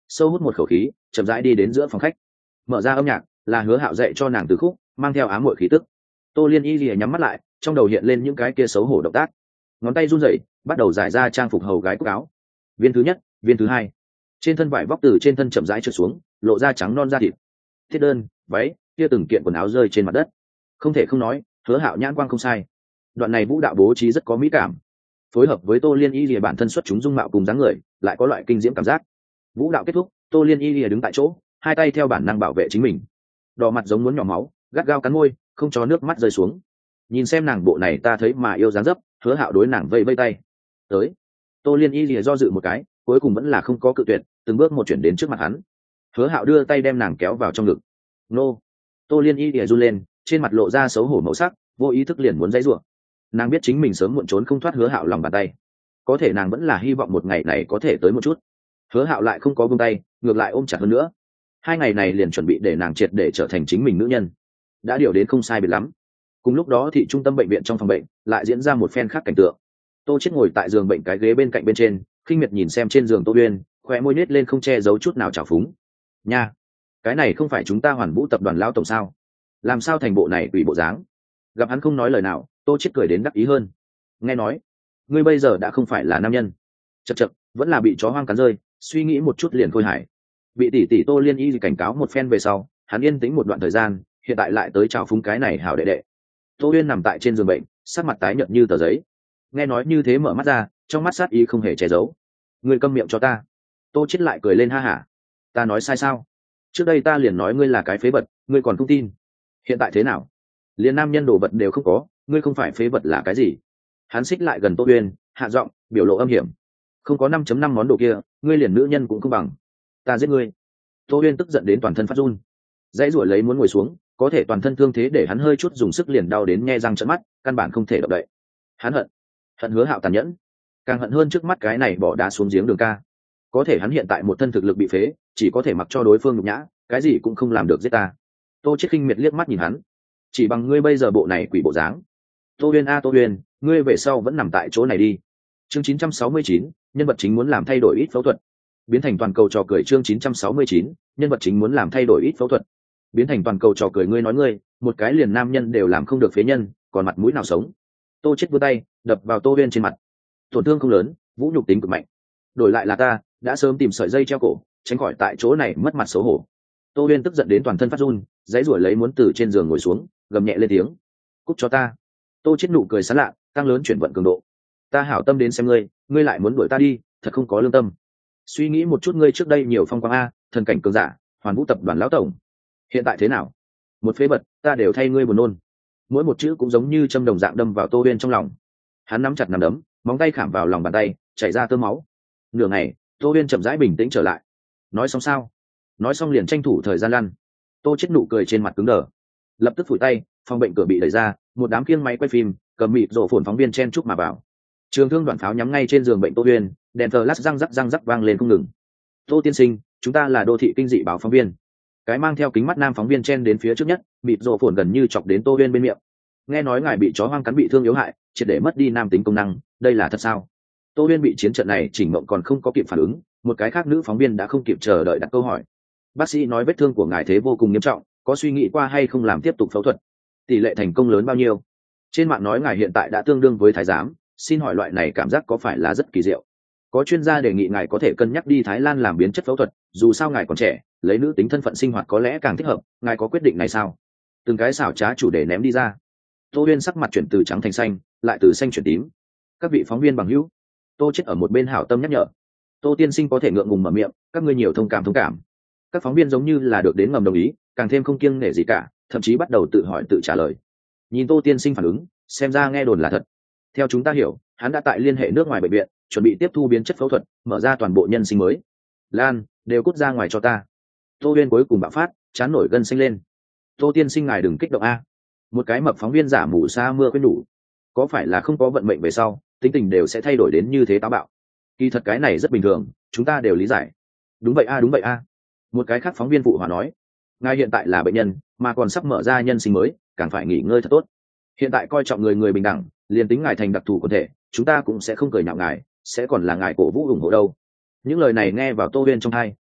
sâu hút một khẩu khí, chậm rãi đi đến giữa phòng khách, mở ra âm nhạc, là Hứa Hạo dạy cho nàng từ khúc, mang theo ám muội khí tức. Tô Liên Y lìa nhắm mắt lại, trong đầu hiện lên những cái kia xấu hổ động tác, ngón tay run rẩy, bắt đầu giải ra trang phục hầu gái cúc áo. Viên thứ nhất, viên thứ hai, trên thân vải vóc từ trên thân chậm rãi trượt xuống, lộ ra trắng non da thịt. Thiết đơn, váy, kia từng kiện quần áo rơi trên mặt đất. Không thể không nói, Hứa Hạo nhãn quang không sai. Đoạn này vũ đạo bố trí rất có mỹ cảm, phối hợp với Tô Liên Y lìa bản thân xuất chúng dung mạo cùng dáng người, lại có loại kinh diễm cảm giác. Vũ đạo kết thúc, Tô Liên Y lìa đứng tại chỗ, hai tay theo bản năng bảo vệ chính mình, đỏ mặt giống muốn nhỏ máu, gắt gao cắn môi, không cho nước mắt rơi xuống. Nhìn xem nàng bộ này ta thấy mà yêu dáng dấp, Hứa Hạo đối nàng vây vây tay. Tới. Tô Liên Y lìa do dự một cái, cuối cùng vẫn là không có cự tuyệt, từng bước một chuyển đến trước mặt hắn. Hứa Hạo đưa tay đem nàng kéo vào trong ngực. Nô. Tô Liên Y lìa run lên, trên mặt lộ ra xấu hổ màu sắc, vô ý thức liền muốn dãy rủa. Nàng biết chính mình sớm muộn trốn không thoát Hứa Hạo lòng bàn tay, có thể nàng vẫn là hy vọng một ngày này có thể tới một chút. Hứa Hạo lại không có buông tay, ngược lại ôm chặt hơn nữa. Hai ngày này liền chuẩn bị để nàng triệt để trở thành chính mình nữ nhân. Đã điều đến không sai biệt lắm. Cùng lúc đó thì trung tâm bệnh viện trong phòng bệnh lại diễn ra một phen khác cảnh tượng. Tô Chiết ngồi tại giường bệnh cái ghế bên cạnh bên trên, khinh miệt nhìn xem trên giường Tô Uyên, khóe môi nhếch lên không che giấu chút nào trào phúng. Nha, cái này không phải chúng ta Hoàn Vũ tập đoàn lão tổng sao? Làm sao thành bộ này quỷ bộ dáng? Gặp hắn không nói lời nào, Tô Chiết cười đến đắc ý hơn. Nghe nói, ngươi bây giờ đã không phải là nam nhân. Chậc chậc, vẫn là bị chó hoang cắn rơi, suy nghĩ một chút liền khôi hài. Bị tỷ tỷ Tô Liên Y cảnh cáo một phen về sau, hắn yên tĩnh một đoạn thời gian, hiện tại lại tới chào phúng cái này hảo đệ đệ. Tô Uyên nằm tại trên giường bệnh, sắc mặt tái nhợt như tờ giấy. Nghe nói như thế mở mắt ra, trong mắt sát ý không hề che giấu. Ngươi câm miệng cho ta. Tô Chiết lại cười lên ha hả. Ta nói sai sao? Trước đây ta liền nói ngươi là cái phế vật, ngươi còn không tin. Hiện tại thế nào? Liền nam nhân đồ vật đều không có, ngươi không phải phế vật là cái gì? Hắn xích lại gần Tô Uyên, hạ giọng, biểu lộ âm hiểm. Không có năm chấm năm món đồ kia, ngươi liền nữ nhân cũng không bằng. Ta giết ngươi. Tô Uyên tức giận đến toàn thân phát run, dãy ruổi lấy muốn ngồi xuống, có thể toàn thân thương thế để hắn hơi chút dùng sức liền đau đến nhe răng trợn mắt, căn bản không thể động đậy. Hắn hận, hận Hứa Hạo tàn nhẫn, càng hận hơn trước mắt cái này bỏ đá xuống giếng Đường ca. Có thể hắn hiện tại một thân thực lực bị phế, chỉ có thể mặc cho đối phương nhục nhã, cái gì cũng không làm được giết ta. Tô Chiết khinh miệt liếc mắt nhìn hắn, chỉ bằng ngươi bây giờ bộ này quỷ bộ dáng. Tô Uyên a Tô Uyên, ngươi về sau vẫn nằm tại chỗ này đi. Chương chín trăm sáu mươi chín, nhân vật chính muốn làm thay đổi ít phẫu thuật. Biến thành toàn cầu trò cười. Chương chín trăm sáu mươi chín, nhân vật chính muốn làm thay đổi ít phẫu thuật. Biến thành toàn cầu trò cười. Ngươi nói ngươi, một cái liền nam nhân đều làm không được phế nhân, còn mặt mũi nào sống? Tô Chiết vươn tay, đập vào Tô Uyên trên mặt. Tổn thương không lớn, vũ nhục tính cực mạnh. Đổi lại là ta, đã sớm tìm sợi dây treo cổ, tránh khỏi tại chỗ này mất mặt xấu hổ. Tô Uyên tức giận đến toàn thân phát run, dãy rủa lấy muốn từ trên giường ngồi xuống, gầm nhẹ lên tiếng. Cút cho ta. Tô Chiết nụ cười sán lạ, tăng lớn chuyển vận cường độ. Ta hảo tâm đến xem ngươi, ngươi lại muốn đuổi ta đi, thật không có lương tâm. Suy nghĩ một chút ngươi trước đây nhiều phong quang a, thần cảnh cường giả, Hoàn Vũ tập đoàn lão tổng. Hiện tại thế nào? Một phế vật, ta đều thay ngươi buồn nôn. Mỗi một chữ cũng giống như châm đồng dạng đâm vào Tô Uyên trong lòng. Hắn nắm chặt nắm đấm, móng tay khảm vào lòng bàn tay, chảy ra tơ máu. Nửa ngày, Tô Uyên chậm rãi bình tĩnh trở lại. Nói xong sao? Nói xong liền tranh thủ thời gian lăn. Tô Chiết nụ cười trên mặt cứng đờ, lập tức phủi tay, phòng bệnh cửa bị đẩy ra, một đám kiêng máy quay phim, cầm mịt rổ phồn phóng viên chen chúc mà vào. Trường thương đoạn pháo nhắm ngay trên giường bệnh Tô Uyên, đèn flash răng rắc răng rắc vang lên không ngừng. Tô tiên sinh, chúng ta là đô thị kinh dị báo phóng viên. Cái mang theo kính mắt nam phóng viên chen đến phía trước nhất, mịt rổ phồn gần như chọc đến Tô Uyên bên miệng. Nghe nói ngài bị chó hoang cắn bị thương yếu hại, triệt để mất đi nam tính công năng, đây là thật sao? Tô Uyên bị chiến trận này chỉnh mộng còn không có kịp phản ứng, một cái khác nữ phóng viên đã không kịp chờ đợi đặt câu hỏi. Bác sĩ nói vết thương của ngài thế vô cùng nghiêm trọng, có suy nghĩ qua hay không làm tiếp tục phẫu thuật? Tỷ lệ thành công lớn bao nhiêu? Trên mạng nói ngài hiện tại đã tương đương với thái giám, xin hỏi loại này cảm giác có phải là rất kỳ diệu? Có chuyên gia đề nghị ngài có thể cân nhắc đi Thái Lan làm biến chất phẫu thuật, dù sao ngài còn trẻ, lấy nữ tính thân phận sinh hoạt có lẽ càng thích hợp, ngài có quyết định này sao? Từng cái xảo trá chủ đề ném đi ra. Tô Uyên sắc mặt chuyển từ trắng thành xanh, lại từ xanh chuyển tím. Các vị phóng viên bằng hữu, Tô Chiết ở một bên hảo tâm nhắc nhở. Tô tiên sinh có thể ngượng ngùng mở miệng, các ngươi nhiều thông cảm thông cảm. Các phóng viên giống như là được đến ngầm đồng ý, càng thêm không kiêng nể gì cả, thậm chí bắt đầu tự hỏi tự trả lời. Nhìn Tô tiên sinh phản ứng, xem ra nghe đồn là thật. Theo chúng ta hiểu, hắn đã tại liên hệ nước ngoài bệnh viện, chuẩn bị tiếp thu biến chất phẫu thuật, mở ra toàn bộ nhân sinh mới. Lan, đều cút ra ngoài cho ta. Tô Uyên cuối cùng bạo phát, chán nổi gân xanh lên. Tô tiên sinh ngài đừng kích động a. Một cái mập phóng viên giả mù sa mưa khuyên đủ. Có phải là không có vận mệnh về sau, tính tình đều sẽ thay đổi đến như thế táo bạo? Kỳ thật cái này rất bình thường, chúng ta đều lý giải. Đúng vậy a, đúng vậy a. Một cái khác phóng viên phụ hòa nói, ngài hiện tại là bệnh nhân, mà còn sắp mở ra nhân sinh mới, càng phải nghỉ ngơi thật tốt. Hiện tại coi trọng người người bình đẳng, liền tính ngài thành đặc thù quần thể, chúng ta cũng sẽ không cười nhạo ngài, sẽ còn là ngài cổ vũ ủng hộ đâu. Những lời này nghe vào Tô Uyên trong tai,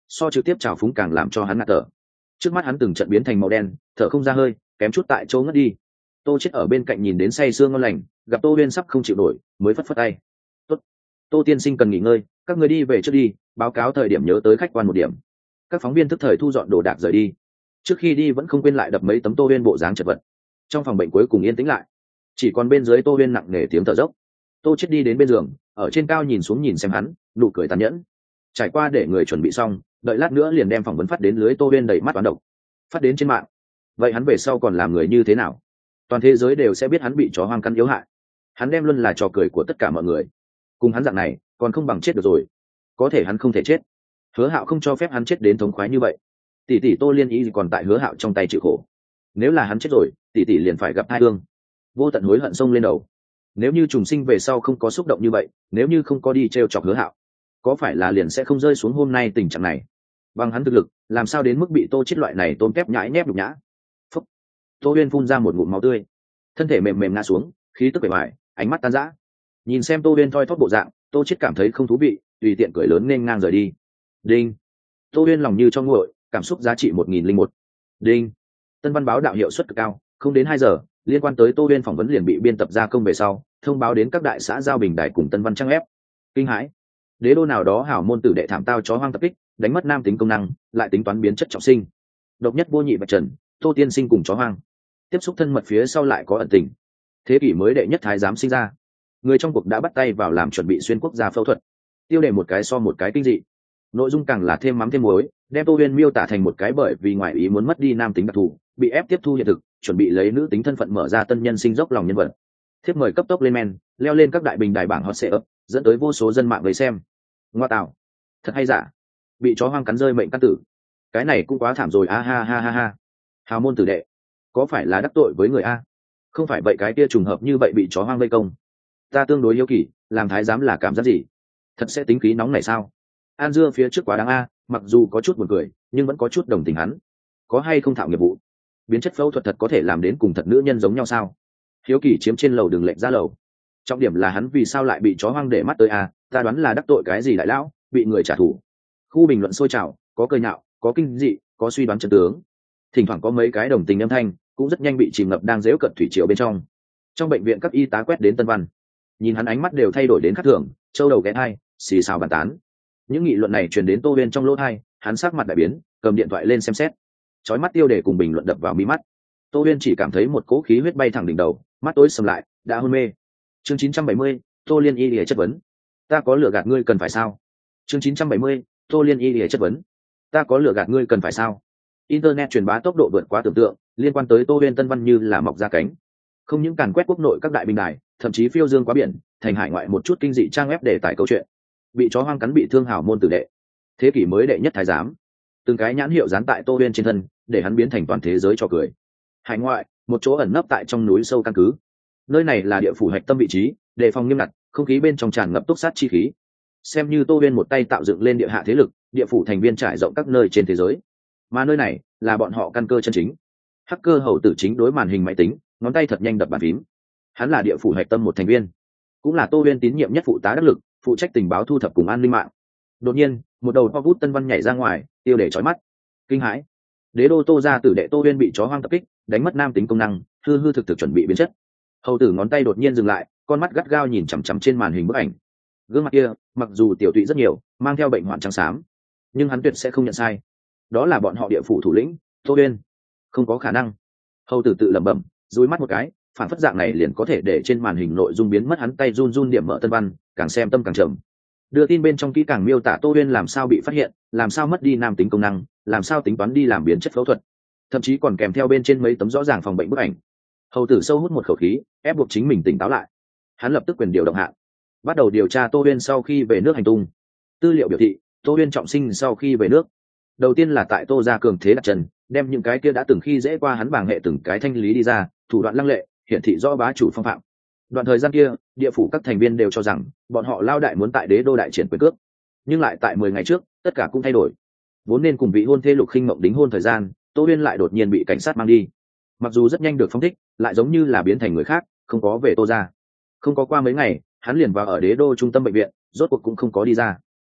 so trực tiếp trào phúng càng làm cho hắn ngạt thở. Trước mắt hắn từng trận biến thành màu đen, thở không ra hơi, kém chút tại chỗ ngất đi. Tô chết ở bên cạnh nhìn đến say sương ngon lành, gặp Tô Uyên sắp không chịu nổi, mới phất phất tay. Tốt, Tô tiên sinh cần nghỉ ngơi, các người đi về trước đi, báo cáo thời điểm nhớ tới khách quan một điểm. Các phóng viên tức thời thu dọn đồ đạc rời đi. Trước khi đi vẫn không quên lại đập mấy tấm Tô Uyên bộ dáng chật vật. Trong phòng bệnh cuối cùng yên tĩnh lại, chỉ còn bên dưới Tô Uyên nặng nề tiếng thở dốc. Tô chết đi đến bên giường, ở trên cao nhìn xuống nhìn xem hắn, nụ cười tàn nhẫn. Trải qua để người chuẩn bị xong, đợi lát nữa liền đem phỏng vấn phát đến lưới Tô Uyên đầy mắt toán độc, phát đến trên mạng. Vậy hắn về sau còn làm người như thế nào? Toàn thế giới đều sẽ biết hắn bị chó hoang cắn yếu hại. Hắn đem luôn là trò cười của tất cả mọi người. Cùng hắn dạng này, còn không bằng chết được rồi. Có thể hắn không thể chết. Hứa Hạo không cho phép hắn chết đến thống khoái như vậy. Tỷ tỷ Tô Liên Y còn tại Hứa Hạo trong tay chịu khổ. Nếu là hắn chết rồi, tỷ tỷ liền phải gặp tai ương. Vô tận hối hận xông lên đầu. Nếu như trùng sinh về sau không có xúc động như vậy, nếu như không có đi trêu chọc Hứa Hạo, có phải là liền sẽ không rơi xuống hôm nay tình trạng này? Bằng hắn thực lực, làm sao đến mức bị Tô chết loại này tôm kép nhãi nhép nhục nhã? Phúc. Tô Uyên phun ra một ngụm máu tươi, thân thể mềm mềm ngã xuống, khí tức bề ngoài, ánh mắt tan rã. Nhìn xem Tô Uyên thoi thóp bộ dạng, Tô chết cảm thấy không thú vị, tùy tiện cười lớn nên ngang rời đi. Đinh. Tô Uyên lòng như cho nguội, cảm xúc giá trị một nghìn lẻ một. Đinh. Tân văn báo đạo hiệu suất cực cao, không đến hai giờ, liên quan tới Tô Uyên phỏng vấn liền bị biên tập gia công về sau, thông báo đến các đại xã giao bình đài cùng Tân văn trang ép. Kinh hãi. Đế đô nào đó hảo môn tử đệ thảm tao chó hoang tập kích, đánh mất nam tính công năng, lại tính toán biến chất trọng sinh. Độc nhất vô nhị bạch trần, Tô tiên sinh cùng chó hoang tiếp xúc thân mật phía sau lại có ẩn tình. Thế kỷ mới đệ nhất thái giám sinh ra, người trong cuộc đã bắt tay vào làm chuẩn bị xuyên quốc gia phẫu thuật. Tiêu đề một cái so một cái kinh dị, nội dung càng là thêm mắm thêm muối, đem Tô Uyên miêu tả thành một cái bởi vì ngoại ý muốn mất đi nam tính đặc thù, bị ép tiếp thu hiện thực, chuẩn bị lấy nữ tính thân phận mở ra tân nhân sinh dốc lòng nhân vật. Thiếp mời cấp tốc lên men, leo lên các đại bình đài bảng hot search, dẫn tới vô số dân mạng người xem. Ngoa tạo, thật hay giả? Bị chó hoang cắn rơi mệnh căn tử, cái này cũng quá thảm rồi a ha ha ha ha. Hào môn tử đệ, có phải là đắc tội với người a? Không phải vậy cái kia trùng hợp như vậy bị chó hoang vây công. Ta tương đối hiếu kỳ, làm thái giám là cảm giác gì? Thật sẽ tính khí nóng này sao? An dưa phía trước quá đáng a, mặc dù có chút buồn cười, nhưng vẫn có chút đồng tình hắn. Có hay không thạo nghiệp vụ? Biến chất phẫu thuật thật có thể làm đến cùng thật nữ nhân giống nhau sao? Hiếu kỳ chiếm trên lầu đường lệnh ra lầu. Trọng điểm là hắn vì sao lại bị chó hoang để mắt tới a? Ta đoán là đắc tội cái gì đại lão, bị người trả thù. Khu bình luận sôi trào, có cười nhạo, có kinh dị, có suy đoán chân tướng. Thỉnh thoảng có mấy cái đồng tình âm thanh, cũng rất nhanh bị chìm ngập đang dễu cận thủy triều bên trong. Trong bệnh viện các y tá quét đến Tân Văn, nhìn hắn ánh mắt đều thay đổi đến khác thường, châu đầu ghé hai, xì xào bàn tán. Những nghị luận này truyền đến Tô Uyên trong lỗ tai, hắn sắc mặt đại biến, cầm điện thoại lên xem xét. Chói mắt tiêu đề cùng bình luận đập vào mi mắt. Tô Uyên chỉ cảm thấy một cỗ khí huyết bay thẳng đỉnh đầu, mắt tối sầm lại, đã hôn mê. Chương chín trăm bảy mươi, Tô Liên Y lìa chất vấn. Ta có lừa gạt ngươi cần phải sao? Chương chín trăm bảy mươi, Tô Liên Y lìa chất vấn. Ta có lừa gạt ngươi cần phải sao? Internet truyền bá tốc độ vượt quá tưởng tượng, liên quan tới Tô Uyên Tân Văn như là mọc ra cánh. Không những càn quét quốc nội các đại bình đài, thậm chí phiêu dương quá biển, thành hải ngoại một chút kinh dị trang web để tải câu chuyện. Bị chó hoang cắn bị thương hảo môn tử đệ, thế kỷ mới đệ nhất thái giám, từng cái nhãn hiệu dán tại Tô Uyên trên thân, để hắn biến thành toàn thế giới cho cười. Hải ngoại, một chỗ ẩn nấp tại trong núi sâu căn cứ. Nơi này là địa phủ hạch tâm vị trí, đề phòng nghiêm ngặt, không khí bên trong tràn ngập túc sát chi khí. Xem như Tô Uyên một tay tạo dựng lên địa hạ thế lực, địa phủ thành viên trải rộng các nơi trên thế giới. Mà nơi này là bọn họ căn cơ chân chính. Hacker hầu tử chính đối màn hình máy tính, ngón tay thật nhanh đập bàn phím. Hắn là địa phủ hạch tâm một thành viên, cũng là Tô Uyên tín nhiệm nhất phụ tá đắc lực, phụ trách tình báo thu thập cùng an ninh mạng. Đột nhiên, một đầu to vút Tân Văn nhảy ra ngoài, tiêu để chói mắt. Kinh hãi. Đế đô Tô gia tử đệ Tô Uyên bị chó hoang tập kích, đánh mất nam tính công năng, hư hư thực thực chuẩn bị biến chất. Hầu tử ngón tay đột nhiên dừng lại, con mắt gắt gao nhìn chằm chằm trên màn hình bức ảnh. Gương mặt kia, mặc dù tiểu tụy rất nhiều, mang theo bệnh hoạn trắng xám, nhưng hắn tuyệt sẽ không nhận sai. Đó là bọn họ địa phủ thủ lĩnh, Tô Uyên. Không có khả năng. Hầu tử tự lẩm bẩm, dúi mắt một cái, phản phất dạng này liền có thể để trên màn hình nội dung biến mất, hắn tay run run điểm mở Tân Văn, càng xem tâm càng trầm. Đưa tin bên trong kỹ càng miêu tả Tô Uyên làm sao bị phát hiện, làm sao mất đi nam tính công năng, làm sao tính toán đi làm biến chất phẫu thuật, thậm chí còn kèm theo bên trên mấy tấm rõ ràng phòng bệnh bức ảnh. Hầu tử sâu hút một khẩu khí, ép buộc chính mình tỉnh táo lại. Hắn lập tức quyền điều động hạn, bắt đầu điều tra Tô Uyên sau khi về nước hành tung. Tư liệu biểu thị, Tô Uyên trọng sinh sau khi về nước, đầu tiên là tại Tô gia cường thế đặt chân, đem những cái kia đã từng khi dễ qua hắn bảng hệ từng cái thanh lý đi ra, thủ đoạn lăng lệ, hiển thị rõ bá chủ phong phạm. Đoạn thời gian kia, địa phủ các thành viên đều cho rằng bọn họ lao đại muốn tại đế đô đại triển quyền cước, nhưng lại tại mười ngày trước, tất cả cũng thay đổi. Vốn nên cùng vị hôn thê Lục Khinh Mộng đính hôn thời gian, Tô Uyên lại đột nhiên bị cảnh sát mang đi. Mặc dù rất nhanh được phóng thích, lại giống như là biến thành người khác, không có về Tô gia. Không có qua mấy ngày, hắn liền vào ở đế đô trung tâm bệnh viện, rốt cuộc cũng không có đi ra.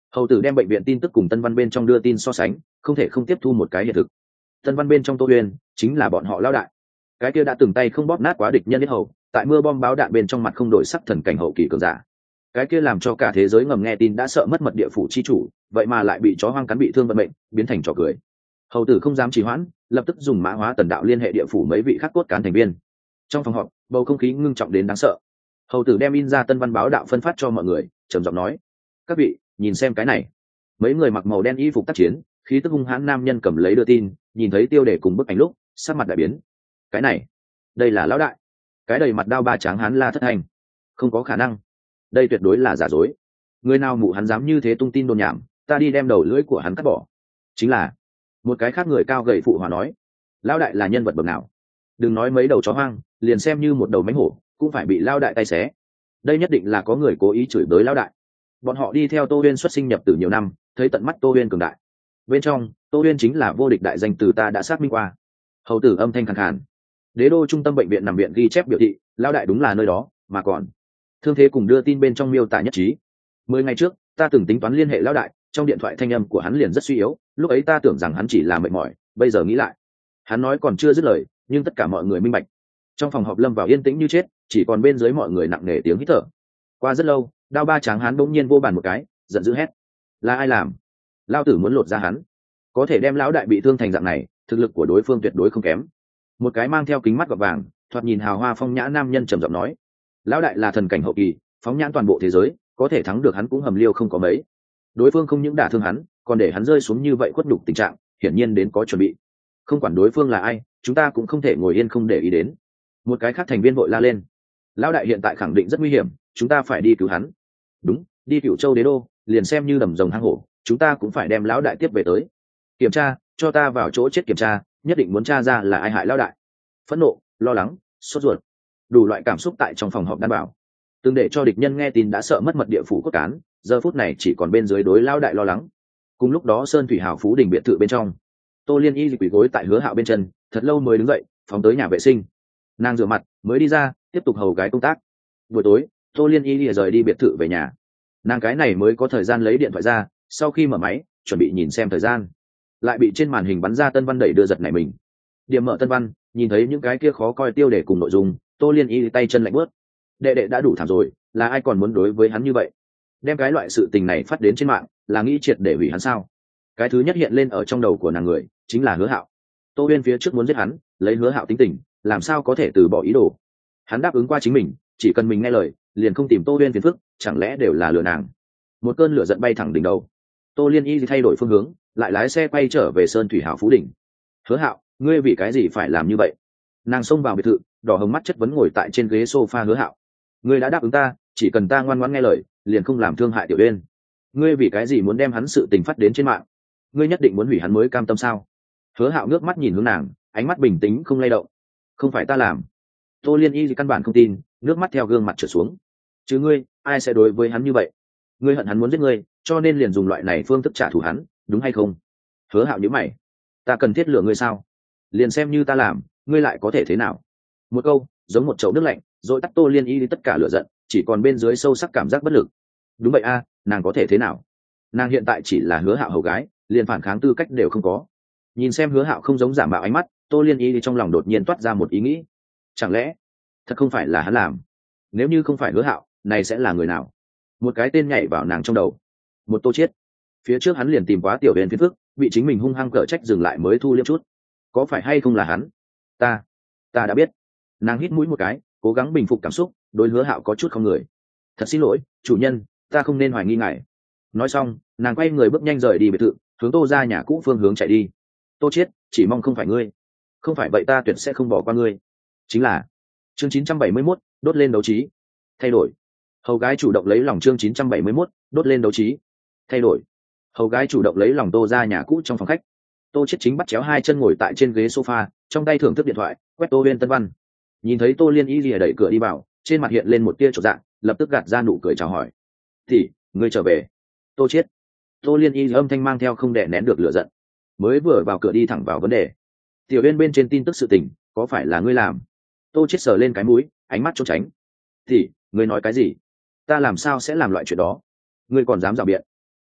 Hầu tử đem bệnh viện tin tức cùng Tân Văn bên trong đưa tin so sánh, không thể không tiếp thu một cái hiện thực. Tân Văn bên trong Tô Uyên chính là bọn họ lão đại, cái kia đã từng tay không bóp nát quá địch nhân hết hầu, tại mưa bom báo đạn bên trong mặt không đổi sắc thần cảnh hậu kỳ cường giả. Cái kia làm cho cả thế giới ngầm nghe tin đã sợ mất mật địa phủ chi chủ, vậy mà lại bị chó hoang cắn bị thương vận mệnh, biến thành trò cười. Hầu tử không dám trì hoãn, lập tức dùng mã hóa tần đạo liên hệ địa phủ mấy vị khác cốt cán thành viên. Trong phòng họp, bầu không khí ngưng trọng đến đáng sợ. Hầu tử đem in ra Tân Văn báo đạo phân phát cho mọi người, trầm giọng nói: các vị nhìn xem cái này. Mấy người mặc màu đen y phục tác chiến, khí tức hung hãn nam nhân cầm lấy đưa tin, nhìn thấy tiêu đề cùng bức ảnh lúc sắc mặt đại biến. Cái này, đây là lão đại. Cái đầy mặt đao ba tráng hán La Thất Hành. Không có khả năng, đây tuyệt đối là giả dối. Người nào mụ hắn dám như thế tung tin đồn nhảm, ta đi đem đầu lưỡi của hắn cắt bỏ. Chính là một cái khác người cao gầy phụ hòa nói: lão đại là nhân vật bậc nào? Đừng nói mấy đầu chó hoang, liền xem như một đầu mánh hổ cũng phải bị lão đại tay xé. Đây nhất định là có người cố ý chửi bới lão đại. Bọn họ đi theo Tô Uyên xuất sinh nhập từ nhiều năm, thấy tận mắt Tô Uyên cường đại. Bên trong, Tô Uyên chính là vô địch đại danh từ ta đã xác minh qua. Hầu tử âm thanh khàn khàn. Đế đô trung tâm bệnh viện nằm viện ghi chép biểu thị, lão đại đúng là nơi đó, mà còn thương thế cùng đưa tin bên trong miêu tả nhất trí. Mười ngày trước, ta từng tính toán liên hệ lão đại, trong điện thoại thanh âm của hắn liền rất suy yếu, lúc ấy ta tưởng rằng hắn chỉ là mệt mỏi, bây giờ nghĩ lại, hắn nói còn chưa dứt lời, nhưng tất cả mọi người minh bạch. Trong phòng họp lâm vào yên tĩnh như chết, chỉ còn bên dưới mọi người nặng nề tiếng hít thở. Qua rất lâu, đao ba tráng hắn bỗng nhiên vô bàn một cái, giận dữ hét: là ai làm? Lao tử muốn lột ra hắn. Có thể đem lão đại bị thương thành dạng này, thực lực của đối phương tuyệt đối không kém. Một cái mang theo kính mắt gọt vàng, thoạt nhìn hào hoa phong nhã nam nhân trầm giọng nói: lão đại là thần cảnh hậu kỳ, phóng nhãn toàn bộ thế giới, có thể thắng được hắn cũng hầm liêu không có mấy. Đối phương không những đả thương hắn, còn để hắn rơi xuống như vậy khuất nhục tình trạng, hiển nhiên đến có chuẩn bị. Không quản đối phương là ai, chúng ta cũng không thể ngồi yên không để ý đến. Một cái khác thành viên vội la lên: lão đại hiện tại khẳng định rất nguy hiểm, chúng ta phải đi cứu hắn. Đúng, đi Cửu Châu đế đô, liền xem như đầm rồng hang hổ, chúng ta cũng phải đem lão đại tiếp về tới. Kiểm tra, cho ta vào chỗ chết kiểm tra, nhất định muốn tra ra là ai hại lão đại. Phẫn nộ, lo lắng, sốt ruột, đủ loại cảm xúc tại trong phòng họp đảm bảo. Từng để cho địch nhân nghe tin đã sợ mất mật địa phủ cốt cán, giờ phút này chỉ còn bên dưới đối lão đại lo lắng. Cùng lúc đó Sơn Thủy Hào Phú Đình biệt thự bên trong, Tô Liên Y quỳ gối tại Hứa Hạo bên chân, thật lâu mới đứng dậy, phóng tới nhà vệ sinh. Nàng rửa mặt, mới đi ra, tiếp tục hầu gái công tác. Buổi tối, Tô Liên Y lìa rời đi biệt thự về nhà. Nàng cái này mới có thời gian lấy điện thoại ra, sau khi mở máy, chuẩn bị nhìn xem thời gian, lại bị trên màn hình bắn ra Tân Văn đẩy đưa giật này mình. Điểm mở Tân Văn, nhìn thấy những cái kia khó coi tiêu đề cùng nội dung, Tô Liên Y tay chân lạnh bớt. Đệ đệ đã đủ thảm rồi, là ai còn muốn đối với hắn như vậy? Đem cái loại sự tình này phát đến trên mạng, là nghĩ triệt để hủy hắn sao? Cái thứ nhất hiện lên ở trong đầu của nàng người, chính là Hứa Hạo. Tô Uyên phía trước muốn giết hắn, lấy Hứa Hạo tính tình, làm sao có thể từ bỏ ý đồ? Hắn đáp ứng qua chính mình, chỉ cần mình nghe lời, liền không tìm Tô Uyên phiền phức, chẳng lẽ đều là lừa nàng? Một cơn lửa giận bay thẳng đỉnh đầu. Tô Liên Y thay đổi phương hướng, lại lái xe quay trở về Sơn Thủy Hào Phú Đỉnh. Hứa Hạo, ngươi vì cái gì phải làm như vậy? Nàng xông vào biệt thự, đỏ hồng mắt chất vấn ngồi tại trên ghế sofa Hứa Hạo. Ngươi đã đáp ứng ta, chỉ cần ta ngoan ngoãn nghe lời, liền không làm thương hại Tiểu Uyên. Ngươi vì cái gì muốn đem hắn sự tình phát đến trên mạng? Ngươi nhất định muốn hủy hắn mới cam tâm sao? Hứa Hạo ngước mắt nhìn hướng nàng, ánh mắt bình tĩnh không lay động. Không phải ta làm. Tô Liên Y căn bản không tin, nước mắt theo gương mặt trượt xuống. Chứ ngươi, ai sẽ đối với hắn như vậy? Ngươi hận hắn muốn giết ngươi, cho nên liền dùng loại này phương thức trả thù hắn, đúng hay không? Hứa Hạo nhíu mày. Ta cần thiết lựa ngươi sao? Liền xem như ta làm, ngươi lại có thể thế nào? Một câu, giống một chậu nước lạnh, rồi tắt Tô Liên Y tất cả lửa giận, chỉ còn bên dưới sâu sắc cảm giác bất lực. Đúng vậy a, nàng có thể thế nào? Nàng hiện tại chỉ là Hứa Hạo hầu gái, liền phản kháng tư cách đều không có. Nhìn xem Hứa Hạo không giống giả mạo ánh mắt, Tô Liên Y trong lòng đột nhiên toát ra một ý nghĩ. Chẳng lẽ thật không phải là hắn làm? Nếu như không phải Hứa Hạo, này sẽ là người nào? Một cái tên nhảy vào nàng trong đầu. Một Tô Chiết. Phía trước hắn liền tìm quá Tiểu Uyên phiền phức, bị chính mình hung hăng cở trách dừng lại mới thu liễm chút. Có phải hay không là hắn? Ta, ta đã biết. Nàng hít mũi một cái, cố gắng bình phục cảm xúc, đối Hứa Hạo có chút không người. Thật xin lỗi, chủ nhân, ta không nên hoài nghi ngài. Nói xong, nàng quay người bước nhanh rời đi biệt thự, hướng Tô ra nhà cũ phương hướng chạy đi. Tô Chiết, chỉ mong không phải ngươi. Không phải vậy ta tuyệt sẽ không bỏ qua ngươi. Chính là chương chín trăm bảy mươi mốt, đốt lên đấu trí. Thay đổi. Hầu gái chủ động lấy lòng chương chín trăm bảy mươi mốt, đốt lên đấu trí. Thay đổi. Hầu gái chủ động lấy lòng Tô ra nhà cũ trong phòng khách. Tô Chiết chính bắt chéo hai chân ngồi tại trên ghế sofa, trong tay thưởng thức điện thoại, quét Tô Uyên Tân Văn. Nhìn thấy Tô Liên Y lìa đẩy cửa đi vào, trên mặt hiện lên một tia chột dạ, lập tức gạt ra nụ cười chào hỏi. "Thì, ngươi trở về." Tô Chiết. Tô Liên Y âm thanh mang theo không đè nén được lửa giận. Mới vừa vào cửa đi thẳng vào vấn đề. "Tiểu Uyên bên trên tin tức sự tình, có phải là ngươi làm?" Tô Chiết sờ lên cái mũi, ánh mắt trốn tránh. "Thì, ngươi nói cái gì? Ta làm sao sẽ làm loại chuyện đó? Ngươi còn dám rào biện?"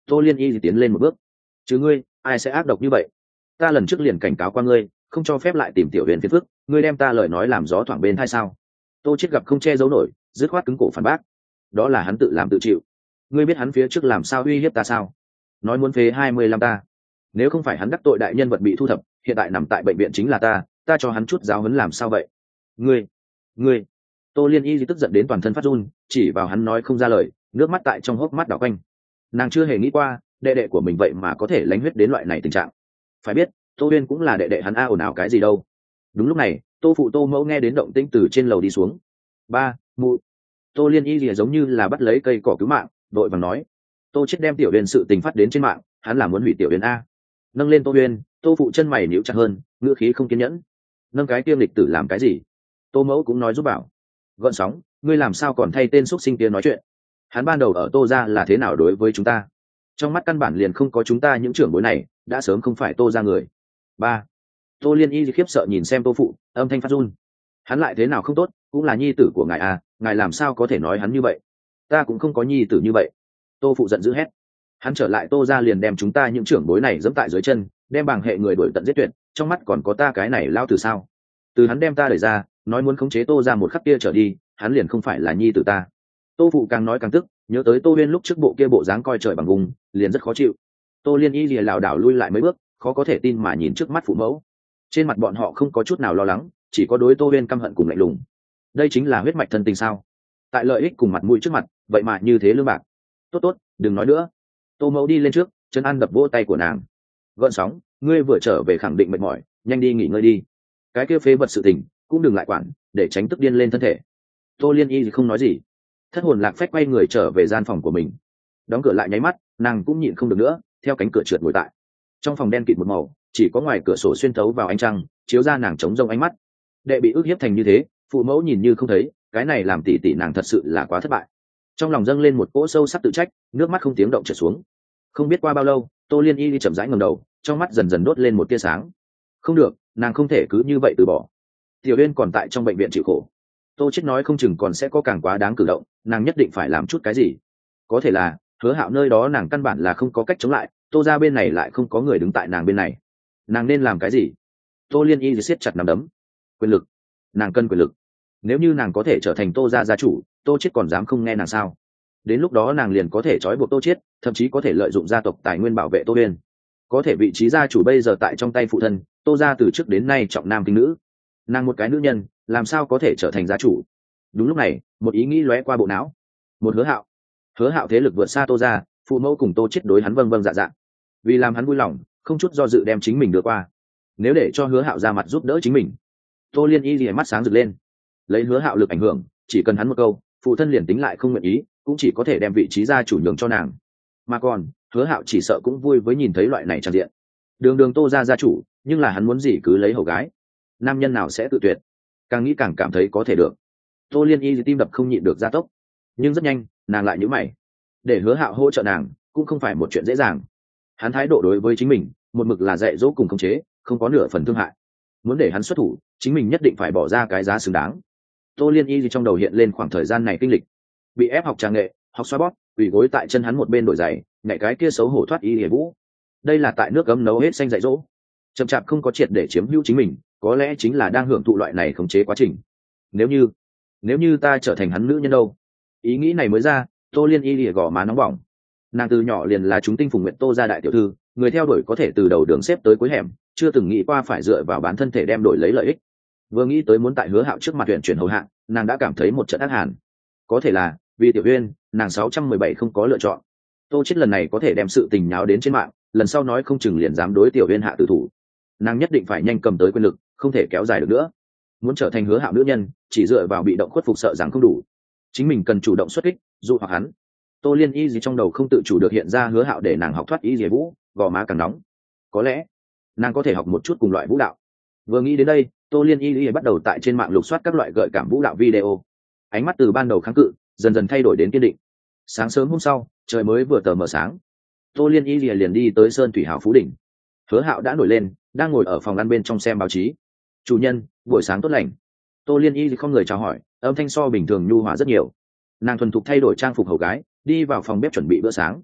Tô Liên Y thì tiến lên một bước. Chứ ngươi ai sẽ ác độc như vậy? Ta lần trước liền cảnh cáo qua ngươi, không cho phép lại tìm tiểu huyền phiền phức, ngươi đem ta lời nói làm gió thoảng bên hay sao? Tô Chiết gặp không che giấu nổi, dứt khoát cứng cổ phản bác. Đó là hắn tự làm tự chịu. Ngươi biết hắn phía trước làm sao uy hiếp ta sao? Nói muốn phế hai mươi lăm ta. Nếu không phải hắn đắc tội đại nhân vật bị thu thập, hiện tại nằm tại bệnh viện chính là ta, ta cho hắn chút giáo huấn làm sao vậy? Ngươi, ngươi. Tô Liên Y tức giận đến toàn thân phát run, chỉ vào hắn nói không ra lời, nước mắt tại trong hốc mắt đảo quanh. Nàng chưa hề nghĩ qua, đệ đệ của mình vậy mà có thể lánh huyết đến loại này tình trạng. Phải biết, Tô Uyên cũng là đệ đệ hắn, a ồn ào cái gì đâu. Đúng lúc này, Tô phụ Tô mẫu nghe đến động tĩnh từ trên lầu đi xuống. Ba, mụ. Tô Liên Y lìa giống như là bắt lấy cây cỏ cứu mạng, đội vàng nói. Tô Chiết đem tiểu Uyên sự tình phát đến trên mạng, hắn là muốn hủy tiểu Uyên a. Nâng lên Tô Uyên, Tô phụ chân mày nhíu chặt hơn, ngữ khí không kiên nhẫn. Nâng cái tiêm lịch tử làm cái gì? Tô mẫu cũng nói giúp bảo. Gợn sóng, ngươi làm sao còn thay tên xuất sinh kia nói chuyện? Hắn ban đầu ở Tô gia là thế nào đối với chúng ta? Trong mắt căn bản liền không có chúng ta những trưởng bối này, đã sớm không phải Tô gia người. Ba. Tô Liên Y khiếp sợ nhìn xem Tô phụ, âm thanh phát run. Hắn lại thế nào không tốt, cũng là nhi tử của ngài à, ngài làm sao có thể nói hắn như vậy? Ta cũng không có nhi tử như vậy. Tô phụ giận dữ hét. Hắn trở lại Tô gia liền đem chúng ta những trưởng bối này giẫm tại dưới chân, đem bảng hệ người đuổi tận giết tuyệt, trong mắt còn có ta cái này lao từ sao? Từ hắn đem ta đẩy ra, nói muốn khống chế Tô gia một khắc kia trở đi, hắn liền không phải là nhi tử ta. Tô phụ càng nói càng tức, nhớ tới Tô Uyên lúc trước bộ kia bộ dáng coi trời bằng vùng, liền rất khó chịu. Tô Liên Y lìa lảo đảo lui lại mấy bước, khó có thể tin mà nhìn trước mắt phụ mẫu. Trên mặt bọn họ không có chút nào lo lắng, chỉ có đối Tô Uyên căm hận cùng lạnh lùng. Đây chính là huyết mạch thân tình sao? Tại lợi ích cùng mặt mũi trước mặt, vậy mà như thế lương bạc. Tốt tốt, đừng nói nữa. Tô mẫu đi lên trước, chân ăn đập vỗ tay của nàng. Gợn sóng, ngươi vừa trở về khẳng định mệt mỏi, nhanh đi nghỉ ngơi đi. Cái kia phế vật sự tình, cũng đừng lại quản, để tránh tức điên lên thân thể. Tô Liên Y thì không nói gì. Thất hồn lạc phách quay người trở về gian phòng của mình. Đóng cửa lại nháy mắt, nàng cũng nhịn không được nữa, theo cánh cửa trượt ngồi tại. Trong phòng đen kịt một màu, chỉ có ngoài cửa sổ xuyên thấu vào ánh trăng, chiếu ra nàng trống rông ánh mắt. Đệ bị ức hiếp thành như thế, phụ mẫu nhìn như không thấy, cái này làm tỷ tỷ nàng thật sự là quá thất bại. Trong lòng dâng lên một cỗ sâu sắc tự trách, nước mắt không tiếng động trượt xuống. Không biết qua bao lâu, Tô Liên Y chậm rãi ngẩng đầu, trong mắt dần dần đốt lên một tia sáng. Không được, nàng không thể cứ như vậy từ bỏ. Tiểu Uyên còn tại trong bệnh viện chịu khổ. Tô Chiết nói không chừng còn sẽ có càng quá đáng cử động, nàng nhất định phải làm chút cái gì. Có thể là, Hứa Hạo nơi đó nàng căn bản là không có cách chống lại, Tô gia bên này lại không có người đứng tại nàng bên này. Nàng nên làm cái gì? Tô Liên Y siết chặt nắm đấm. Quyền lực, nàng cần quyền lực. Nếu như nàng có thể trở thành Tô gia gia chủ, Tô Chiết còn dám không nghe nàng sao? Đến lúc đó nàng liền có thể trói buộc Tô Chiết, thậm chí có thể lợi dụng gia tộc tài nguyên bảo vệ Tô Uyên. Có thể vị trí gia chủ bây giờ tại trong tay phụ thân, Tô gia từ trước đến nay trọng nam khinh nữ. Nàng một cái nữ nhân, làm sao có thể trở thành gia chủ? Đúng lúc này, một ý nghĩ lóe qua bộ não. Một Hứa Hạo. Hứa Hạo thế lực vượt xa Tô gia, phụ mẫu cùng Tô Chiết đối hắn vâng vâng dạ dạ. Vì làm hắn vui lòng, không chút do dự đem chính mình đưa qua. Nếu để cho Hứa Hạo ra mặt giúp đỡ chính mình. Tô Liên Y lìa mắt sáng rực lên. Lấy Hứa Hạo lực ảnh hưởng, chỉ cần hắn một câu, phụ thân liền tính lại không nguyện ý, cũng chỉ có thể đem vị trí gia chủ nhường cho nàng. Mà còn, Hứa Hạo chỉ sợ cũng vui với nhìn thấy loại này tràn diện. Đường Đường Tô gia gia chủ, nhưng là hắn muốn gì cứ lấy hầu gái. Nam nhân nào sẽ tự tuyệt? Càng nghĩ càng cảm thấy có thể được. Tô Liên Y tim đập không nhịn được gia tốc, nhưng rất nhanh nàng lại nhíu mày. Để Hứa Hạo hỗ trợ nàng cũng không phải một chuyện dễ dàng. Hắn thái độ đối với chính mình một mực là dạy dỗ cùng khống chế, không có nửa phần thương hại. Muốn để hắn xuất thủ, chính mình nhất định phải bỏ ra cái giá xứng đáng. Tô Liên Y trong đầu hiện lên khoảng thời gian này kinh lịch, bị ép học trà nghệ, học xoa bóp, ủy gối tại chân hắn một bên đổi giày, nhảy cái kia xấu hổ thoát y hề vũ. Đây là tại nước cấm nấu hết xanh dạy dỗ, chậm chạp không có triệt để chiếm hữu chính mình, có lẽ chính là đang hưởng thụ loại này khống chế quá trình. Nếu như, nếu như ta trở thành hắn nữ nhân đâu? Ý nghĩ này mới ra, Tô Liên Y lìa gò má nóng bỏng. Nàng từ nhỏ liền là chúng tinh phùng nguyện Tô gia đại tiểu thư, người theo đuổi có thể từ đầu đường xếp tới cuối hẻm, chưa từng nghĩ qua phải dựa vào bán thân thể đem đổi lấy lợi ích. Vừa nghĩ tới muốn tại Hứa Hạo trước mặt tuyển chuyển hầu hạ, nàng đã cảm thấy một trận ác hàn. Có thể là vì Tiểu Uyên, nàng sáu trăm mười bảy không có lựa chọn. Tô Chiết lần này có thể đem sự tình nháo đến trên mạng, lần sau nói không chừng liền dám đối Tiểu Uyên hạ tử thủ. Nàng nhất định phải nhanh cầm tới quyền lực, không thể kéo dài được nữa. Muốn trở thành Hứa Hạo nữ nhân, chỉ dựa vào bị động khuất phục sợ rằng không đủ. Chính mình cần chủ động xuất kích, dụ hoặc hắn. Tô Liên Y gì trong đầu không tự chủ được hiện ra Hứa Hạo để nàng học thoát y dề vũ, gò má càng nóng. Có lẽ nàng có thể học một chút cùng loại vũ đạo. Vừa nghĩ đến đây, Tô Liên Y Y bắt đầu tại trên mạng lục soát các loại gợi cảm vũ đạo video. Ánh mắt từ ban đầu kháng cự, dần dần thay đổi đến kiên định. Sáng sớm hôm sau, trời mới vừa tờ mờ sáng, Tô Liên Y liền, liền đi tới Sơn Thủy Hào Phú Đỉnh. Hứa Hạo đã nổi lên, đang ngồi ở phòng ăn bên trong xem báo chí. Chủ nhân, buổi sáng tốt lành. Tô Liên Y không người chào hỏi, âm thanh so bình thường nhu hòa rất nhiều. Nàng thuần thục thay đổi trang phục hầu gái, đi vào phòng bếp chuẩn bị bữa sáng.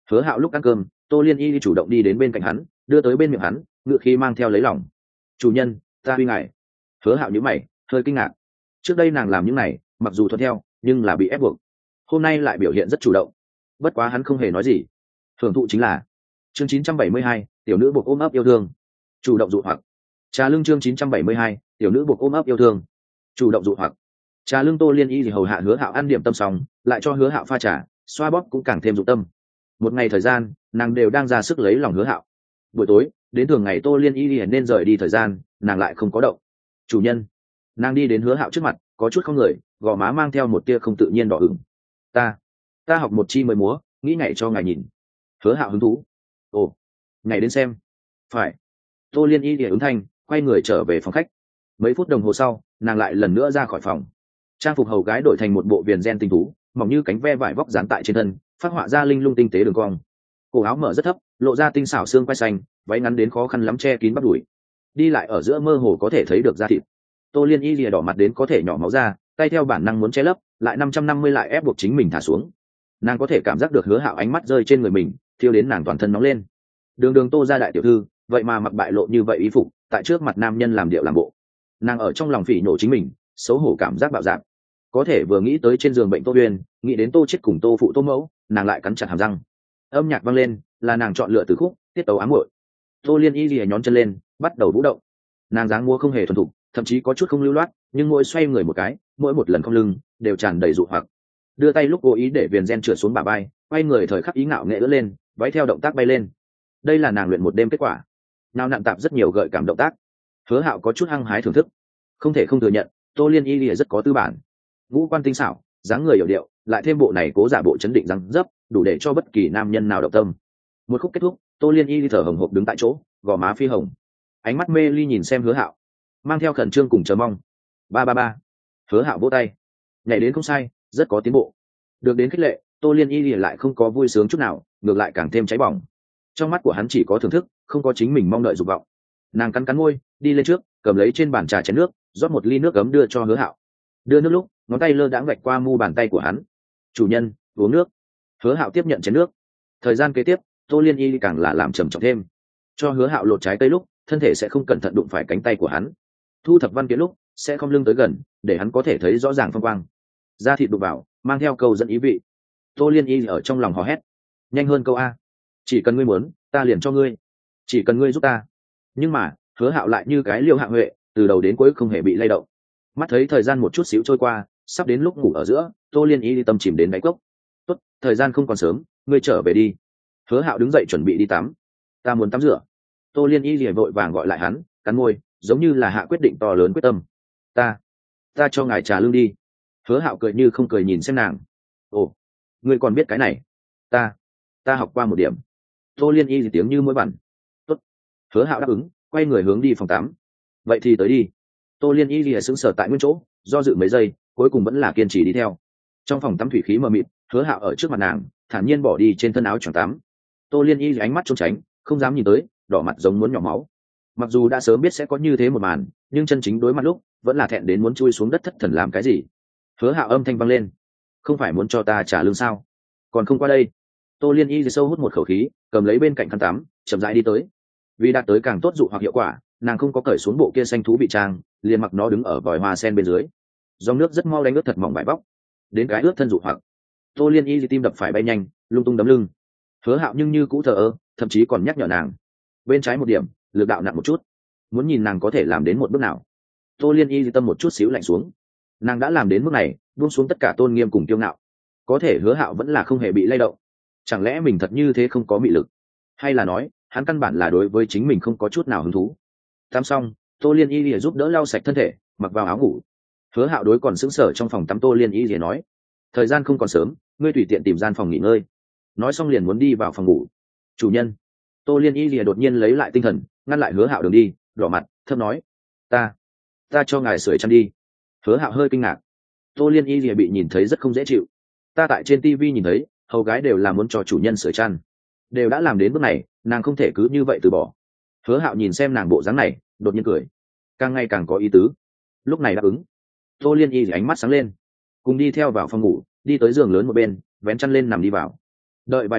Hứa Hạo lúc ăn cơm, Tô Liên Y chủ động đi đến bên cạnh hắn, đưa tới bên miệng hắn, ngựa khí mang theo lấy lòng. "Chủ nhân, ta huy ngài." Hứa Hạo nhíu mày, hơi kinh ngạc. Trước đây nàng làm những này, mặc dù thuận theo, nhưng là bị ép buộc. Hôm nay lại biểu hiện rất chủ động. Bất quá hắn không hề nói gì. Thưởng thụ chính là. Chương chín trăm bảy mươi hai, tiểu nữ buộc ôm ấp yêu thương. Chủ động dụ hoặc. Trà lưng chương chín trăm bảy mươi hai, tiểu nữ buộc ôm ấp yêu thương. Chủ động dụ hoặc. Trà lưng Tô Liên Y thì hầu hạ Hứa Hạo ăn điểm tâm xong, lại cho Hứa Hạo pha trà, xoa bóp cũng càng thêm dụng tâm. Một ngày thời gian, nàng đều đang ra sức lấy lòng Hứa Hạo. Buổi tối, đến thường ngày Tô Liên Y liền nên rời đi thời gian, nàng lại không có động. "Chủ nhân." Nàng đi đến Hứa Hạo trước mặt, có chút không người, gò má mang theo một tia không tự nhiên đỏ ửng. "Ta, ta học một chi mới múa, nghĩ nhảy cho ngài nhìn." Hứa Hạo hứng thú. "Ồ, nhảy đến xem." "Phải." Tô Liên Y liền ứng thanh, quay người trở về phòng khách. Mấy phút đồng hồ sau, nàng lại lần nữa ra khỏi phòng. Trang phục hầu gái đổi thành một bộ viền gen tinh tú, mỏng như cánh ve vải vóc dán tại trên thân, phát họa ra linh lung tinh tế đường cong. Cổ áo mở rất thấp, lộ ra tinh xảo xương quai xanh, váy ngắn đến khó khăn lắm che kín bắp đùi. Đi lại ở giữa mơ hồ có thể thấy được da thịt. Tô Liên Y lìa đỏ mặt đến có thể nhỏ máu ra, tay theo bản năng muốn che lấp, lại năm trăm năm mươi lại ép buộc chính mình thả xuống. Nàng có thể cảm giác được Hứa Hạo ánh mắt rơi trên người mình, thiêu đến nàng toàn thân nóng lên. Đường Đường Tô gia đại tiểu thư, vậy mà mặc bại lộ như vậy ý phục, tại trước mặt nam nhân làm điệu làm bộ. Nàng ở trong lòng phỉ nhổ chính mình, xấu hổ cảm giác bạo dạn. Có thể vừa nghĩ tới trên giường bệnh Tô Uyên, nghĩ đến Tô chết cùng Tô phụ Tô mẫu, nàng lại cắn chặt hàm răng. Âm nhạc vang lên, là nàng chọn lựa từ khúc, tiết tấu ám muội. Tô Liên Y lìa nhón chân lên, bắt đầu vũ động. Nàng dáng múa không hề thuần thục, thậm chí có chút không lưu loát, nhưng mỗi xoay người một cái, mỗi một lần cong lưng đều tràn đầy dụ hoặc. Đưa tay lúc cố ý để viền gen trượt xuống bả vai, quay người thời khắc ý ngạo nghệ ưỡn lên, váy theo động tác bay lên. Đây là nàng luyện một đêm kết quả. Nào nặn tạp rất nhiều gợi cảm động tác. Hứa Hạo có chút hăng hái thưởng thức. Không thể không thừa nhận, Tô Liên Y lìa rất có tư bản. Ngũ quan tinh xảo, dáng người hiểu điệu, lại thêm bộ này cố giả bộ chấn định răng dấp, đủ để cho bất kỳ nam nhân nào động tâm. Một khúc kết thúc, Tô Liên Y thở hồng hộc đứng tại chỗ, gò má phi hồng, ánh mắt mê ly nhìn xem Hứa Hạo, mang theo khẩn trương cùng chờ mong. Ba ba ba. Hứa Hạo vỗ tay, nhảy đến không sai, rất có tiến bộ. Được đến khích lệ, Tô Liên Y lại không có vui sướng chút nào, ngược lại càng thêm cháy bỏng. Trong mắt của hắn chỉ có thưởng thức, không có chính mình mong đợi dục vọng. Nàng cắn cắn môi, đi lên trước, cầm lấy trên bàn trà chén nước, rót một ly nước ấm đưa cho Hứa Hạo. Đưa nước lúc, ngón tay lơ đãng vạch qua mu bàn tay của hắn. "Chủ nhân, uống nước." Hứa Hạo tiếp nhận chén nước. Thời gian kế tiếp, Tô Liên Y càng là làm trầm trọng thêm. Cho Hứa Hạo lột trái cây lúc, thân thể sẽ không cẩn thận đụng phải cánh tay của hắn. Thu thập văn kiện lúc, sẽ không lưng tới gần, để hắn có thể thấy rõ ràng phong quang. Da thịt đụng vào, mang theo câu dẫn ý vị. Tô Liên Y ở trong lòng hò hét, nhanh hơn câu a, chỉ cần ngươi muốn, ta liền cho ngươi, chỉ cần ngươi giúp ta. Nhưng mà Hứa Hạo lại như cái liêu hạ huệ, từ đầu đến cuối không hề bị lay động. Mắt thấy thời gian một chút xíu trôi qua, sắp đến lúc ngủ ở giữa, Tô Liên Y tâm chìm đến đáy cốc. Tốt, thời gian không còn sớm, ngươi trở về đi. Hứa Hạo đứng dậy chuẩn bị đi tắm. Ta muốn tắm rửa. Tô Liên Y liền vội vàng gọi lại hắn, cắn môi, giống như là hạ quyết định to lớn quyết tâm. Ta, ta cho ngài trà lương đi. Hứa Hạo cười như không cười nhìn xem nàng. Ồ, ngươi còn biết cái này? Ta, ta học qua một điểm. Tô Liên Y tiếng như mũi bẩn. Tốt. Hứa Hạo đáp ứng, quay người hướng đi phòng tắm. Vậy thì tới đi. Tô Liên Y lìa sững sờ tại nguyên chỗ, do dự mấy giây, cuối cùng vẫn là kiên trì đi theo. Trong phòng tắm thủy khí mờ mịt, Hứa Hạo ở trước mặt nàng, thản nhiên bỏ đi trên thân áo choàng tắm. Tô Liên Y ánh mắt trốn tránh, không dám nhìn tới, đỏ mặt giống muốn nhỏ máu. Mặc dù đã sớm biết sẽ có như thế một màn, nhưng chân chính đối mặt lúc, vẫn là thẹn đến muốn chui xuống đất thất thần làm cái gì. Hứa Hạo âm thanh vang lên, không phải muốn cho ta trả lương sao? Còn không qua đây. Tô Liên Y sâu hút một khẩu khí, cầm lấy bên cạnh khăn tắm, chậm rãi đi tới. Vì đạt tới càng tốt dụ hoặc hiệu quả, nàng không có cởi xuống bộ kia xanh thú bị trang, liền mặc nó đứng ở vòi hoa sen bên dưới. Dòng nước rất mau đánh ướt thật mỏng vải bóc, đến cái ướt thân dụ hoặc. Tô Liên Y tim đập phải bay nhanh, lung tung đấm lưng. Hứa Hạo nhưng như cũ thờ ơ, thậm chí còn nhắc nhở nàng, bên trái một điểm, lực đạo nặng một chút, muốn nhìn nàng có thể làm đến một bước nào. Tô Liên Y tâm một chút xíu lạnh xuống. Nàng đã làm đến mức này, buông xuống tất cả tôn nghiêm cùng kiêu ngạo, có thể Hứa Hạo vẫn là không hề bị lay động. Chẳng lẽ mình thật như thế không có mị lực, hay là nói hắn căn bản là đối với chính mình không có chút nào hứng thú? Tắm xong, Tô Liên Y lìa giúp đỡ lau sạch thân thể, mặc vào áo ngủ. Hứa Hạo đối còn sững sờ trong phòng tắm Tô Liên Y lìa nói, thời gian không còn sớm, ngươi tùy tiện tìm gian phòng nghỉ ngơi. Nói xong liền muốn đi vào phòng ngủ. Chủ nhân. Tô Liên Y lìa đột nhiên lấy lại tinh thần, ngăn lại Hứa Hạo đường đi, đỏ mặt thấp nói, ta ta cho ngài sưởi chăn đi. Hứa Hạo hơi kinh ngạc. Tô Liên Y lìa bị nhìn thấy rất không dễ chịu. Ta tại trên tivi nhìn thấy, hầu gái đều là muốn cho chủ nhân sưởi chăn, đều đã làm đến bước này, nàng không thể cứ như vậy từ bỏ. Hứa Hạo nhìn xem nàng bộ dáng này, đột nhiên cười, càng ngày càng có ý tứ. Lúc này đáp ứng. Tô Liên Y thì ánh mắt sáng lên, cùng đi theo vào phòng ngủ, đi tới giường lớn một bên, vén chăn lên nằm đi vào. Đợi vài phút,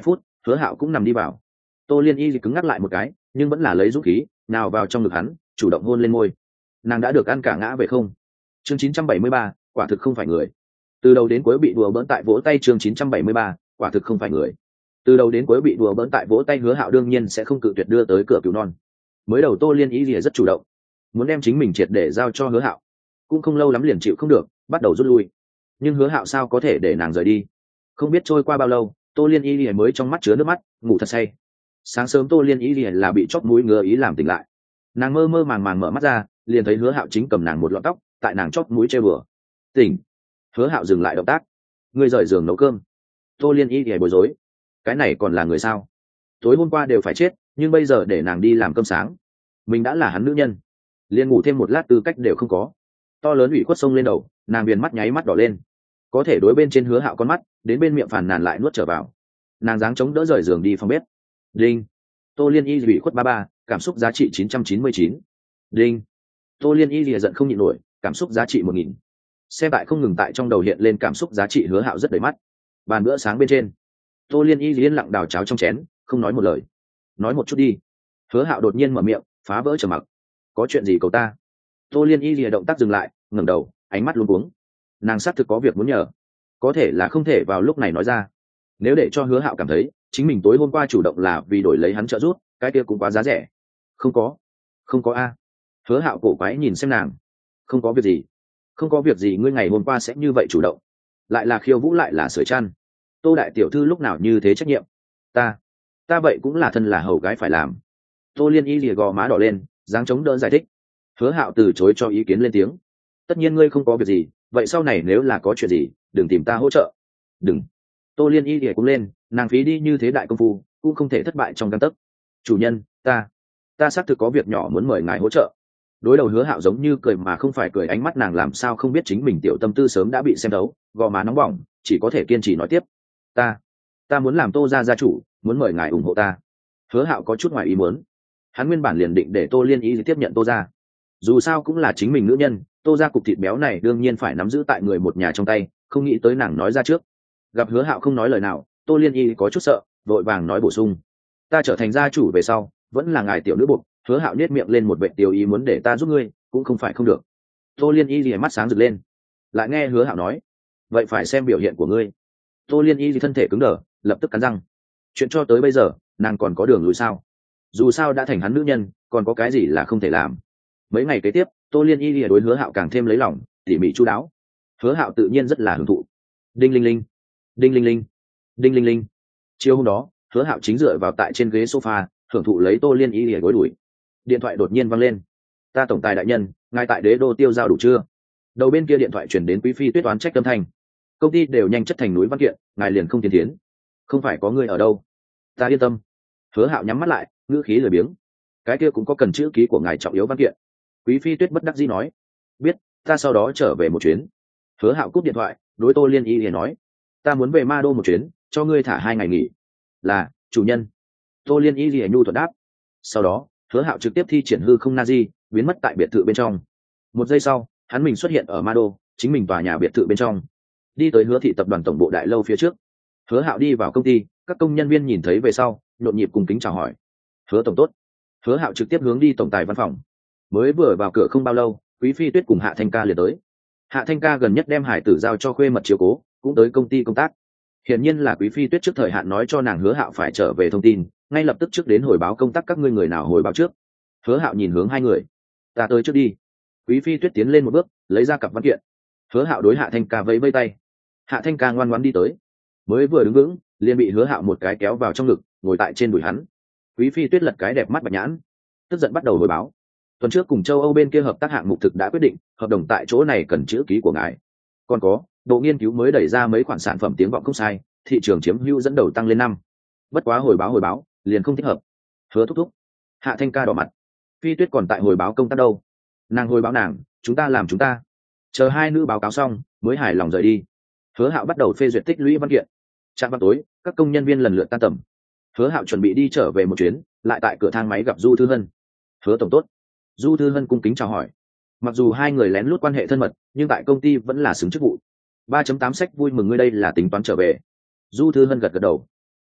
hứa hạo cũng nằm đi vào. Tô Liên Y cứng ngắc lại một cái, nhưng vẫn là lấy dũng khí nào vào trong ngực hắn, chủ động hôn lên môi. Nàng đã được ăn cả ngã về không. Chương chín trăm bảy mươi ba, quả thực không phải người. Từ đầu đến cuối bị đùa bỡn tại vỗ tay. Chương chín trăm bảy mươi ba, quả thực không phải người. Từ đầu đến cuối bị đùa bỡn tại vỗ tay, hứa hạo đương nhiên sẽ không cự tuyệt đưa tới cửa cứu non. Mới đầu Tô Liên Y rất chủ động, muốn đem chính mình triệt để giao cho hứa hạo, cũng không lâu lắm liền chịu không được, bắt đầu rút lui. Nhưng hứa hạo sao có thể để nàng rời đi. Không biết trôi qua bao lâu, Tô Liên Y mới trong mắt chứa nước mắt, ngủ thật say. Sáng sớm Tô Liên Y là bị chót mũi ngứa ý làm tỉnh lại. Nàng mơ mơ màng màng mở mắt ra, liền thấy hứa hạo chính cầm nàng một lọn tóc tại nàng chót mũi chơi bừa. Tỉnh. Hứa hạo dừng lại động tác. Ngươi rời giường nấu cơm. Tô Liên Y bối rối. Cái này còn là người sao? Tối hôm qua đều phải chết, nhưng bây giờ để nàng đi làm cơm sáng. Mình đã là hắn nữ nhân, liền ngủ thêm một lát tư cách đều không có. To lớn ủy khuất sông lên đầu, nàng viền mắt nháy mắt đỏ lên. Có thể đối bên trên hứa hạo con mắt, đến bên miệng phàn nàn lại nuốt trở vào. Nàng dáng chống đỡ rời giường đi phòng bếp. Đinh. Tô Liên Y ủy khuất ba ba, cảm xúc giá trị chín trăm chín mươi chín. Đinh. Tô Liên Y lìa giận không nhịn nổi, cảm xúc giá trị một nghìn. Xem tại không ngừng tại trong đầu hiện lên cảm xúc giá trị hứa hạo rất đầy mắt. Bàn bữa sáng bên trên, Tô Liên Y yên lặng đào cháo trong chén, không nói một lời. Nói một chút đi. Hứa hạo đột nhiên mở miệng, phá vỡ trầm mặc. Có chuyện gì cầu ta? Tô Liên Y lìa động tác dừng lại, ngẩng đầu, ánh mắt luống cuống. Nàng xác thực có việc muốn nhờ, có thể là không thể vào lúc này nói ra. Nếu để cho hứa hạo cảm thấy chính mình tối hôm qua chủ động là vì đổi lấy hắn trợ giúp, cái kia cũng quá giá rẻ. Không có. Không có a. Hứa hạo cổ quái nhìn xem nàng. Không có việc gì. Không có việc gì. Ngươi ngày hôm qua sẽ như vậy chủ động, lại là khiêu vũ lại là sưởi chăn. Tô đại tiểu thư lúc nào như thế trách nhiệm? Ta ta vậy cũng là thân là hầu gái phải làm. Tô Liên Y lìa gò má đỏ lên, dáng chống đỡ giải thích. Hứa hạo từ chối cho ý kiến lên tiếng. Tất nhiên ngươi không có việc gì, vậy sau này nếu là có chuyện gì đừng tìm ta hỗ trợ. Đừng. Tô Liên Y lìa cũng lên, nàng phí đi như thế đại công phu cũng không thể thất bại trong căn tấc. Chủ nhân, ta ta xác thực có việc nhỏ muốn mời ngài hỗ trợ. Đối đầu hứa hạo giống như cười mà không phải cười, ánh mắt nàng làm sao không biết chính mình tiểu tâm tư sớm đã bị xem thấu, gò má nóng bỏng, chỉ có thể kiên trì nói tiếp. ta ta muốn làm Tô gia gia chủ, muốn mời ngài ủng hộ ta. Hứa hạo có chút ngoài ý muốn. Hắn nguyên bản liền định để Tô Liên Y tiếp nhận Tô gia, dù sao cũng là chính mình nữ nhân, Tô gia cục thịt béo này đương nhiên phải nắm giữ tại người một nhà trong tay, không nghĩ tới nàng nói ra trước. Gặp hứa hạo không nói lời nào, Tô Liên Y có chút sợ, vội vàng nói bổ sung. Ta trở thành gia chủ về sau vẫn là ngài tiểu nữ buộc. Hứa hạo nhếch miệng lên một vệ tiêu ý, muốn để ta giúp ngươi cũng không phải không được. Tô Liên Y lìa mắt sáng rực lên, lại nghe hứa hạo nói, vậy phải xem biểu hiện của ngươi. Tô Liên Y thì thân thể cứng đờ, lập tức cắn răng. Chuyện cho tới bây giờ nàng còn có đường lùi sao? Dù sao đã thành hắn nữ nhân, còn có cái gì là không thể làm. Mấy ngày kế tiếp, Tô Liên Y lìa đối hứa hạo càng thêm lấy lòng, tỉ mỉ chu đáo. Hứa hạo tự nhiên rất là hưởng thụ. Đinh linh linh, đinh linh linh, đinh linh linh. Chiều hôm đó, hứa hạo chính dựa vào tại trên ghế sofa hưởng thụ lấy Tô Liên Y lìa gối đuổi. Điện thoại đột nhiên vang lên. Ta tổng tài đại nhân, ngài tại đế đô tiêu giao đủ chưa? Đầu bên kia điện thoại chuyển đến Quý phi Tuyết oán trách âm thanh. Công ty đều nhanh chất thành núi văn kiện, ngài liền không tiến tiến. Không phải có người ở đâu? Ta yên tâm. Hứa hạo nhắm mắt lại, ngữ khí lười biếng. Cái kia cũng có cần chữ ký của ngài trọng yếu văn kiện. Quý phi Tuyết bất đắc dĩ nói. Biết, ta sau đó trở về một chuyến. Hứa hạo cúp điện thoại, đối Tô Liên Y liền nói. Ta muốn về Ma Đô một chuyến, cho ngươi thả hai ngày nghỉ. Là, chủ nhân. Tô Liên Y liền nhu thuận đáp. Sau đó, hứa hạo trực tiếp thi triển hư không na di, biến mất tại biệt thự bên trong. Một giây sau, hắn mình xuất hiện ở Ma Đô, chính mình tòa nhà biệt thự bên trong. Đi tới Hứa thị tập đoàn tổng bộ đại lâu phía trước. Hứa hạo đi vào công ty, các công nhân viên nhìn thấy về sau nhộn nhịp cùng kính chào hỏi. Hứa tổng tốt. Hứa hạo trực tiếp hướng đi tổng tài văn phòng. Mới vừa vào cửa không bao lâu, Quý phi Tuyết cùng Hạ Thanh Ca liền tới. Hạ Thanh Ca gần nhất đem hải tử giao cho khuê mật chiếu cố, cũng tới công ty công tác. Hiển nhiên là Quý phi Tuyết trước thời hạn nói cho nàng Hứa hạo phải trở về thông tin, ngay lập tức trước đến hồi báo công tác. Các ngươi người nào hồi báo trước? Hứa hạo nhìn hướng hai người. Ta tới trước đi. Quý phi Tuyết tiến lên một bước, lấy ra cặp văn kiện. Hứa hạo đối Hạ Thanh Ca vẫy vẫy tay. Hạ Thanh Ca ngoan ngoãn đi tới. Mới vừa đứng vững, liền bị Hứa hạo một cái kéo vào trong ngực, ngồi tại trên đùi hắn. Quý phi Tuyết lật cái đẹp mắt bạch nhãn, tức giận bắt đầu hồi báo. Tuần trước cùng châu Âu bên kia hợp tác hạng mục thực đã quyết định, hợp đồng tại chỗ này cần chữ ký của ngài. Còn có, bộ nghiên cứu mới đẩy ra mấy khoản sản phẩm tiếng vọng không sai, thị trường chiếm hữu dẫn đầu tăng lên năm. Bất quá hồi báo hồi báo, liền không thích hợp. Hứa thúc thúc. Hạ Thanh Ca đỏ mặt. Phi Tuyết còn tại hồi báo công tác đâu? Nàng hồi báo nàng, chúng ta làm chúng ta. Chờ hai nữ báo cáo xong, mới hài lòng rời đi. Hứa hạo bắt đầu phê duyệt tích lũy văn kiện. Trạm vào tối, các công nhân viên lần lượt tan tầm. Hứa hạo chuẩn bị đi trở về một chuyến, lại tại cửa thang máy gặp Du Thư Hân. Hứa tổng tốt. Du Thư Hân cung kính chào hỏi. Mặc dù hai người lén lút quan hệ thân mật, nhưng tại công ty vẫn là xứng chức vụ. ba chấm tám sách vui mừng ngươi đây là tính toán trở về. Du Thư Hân gật gật đầu.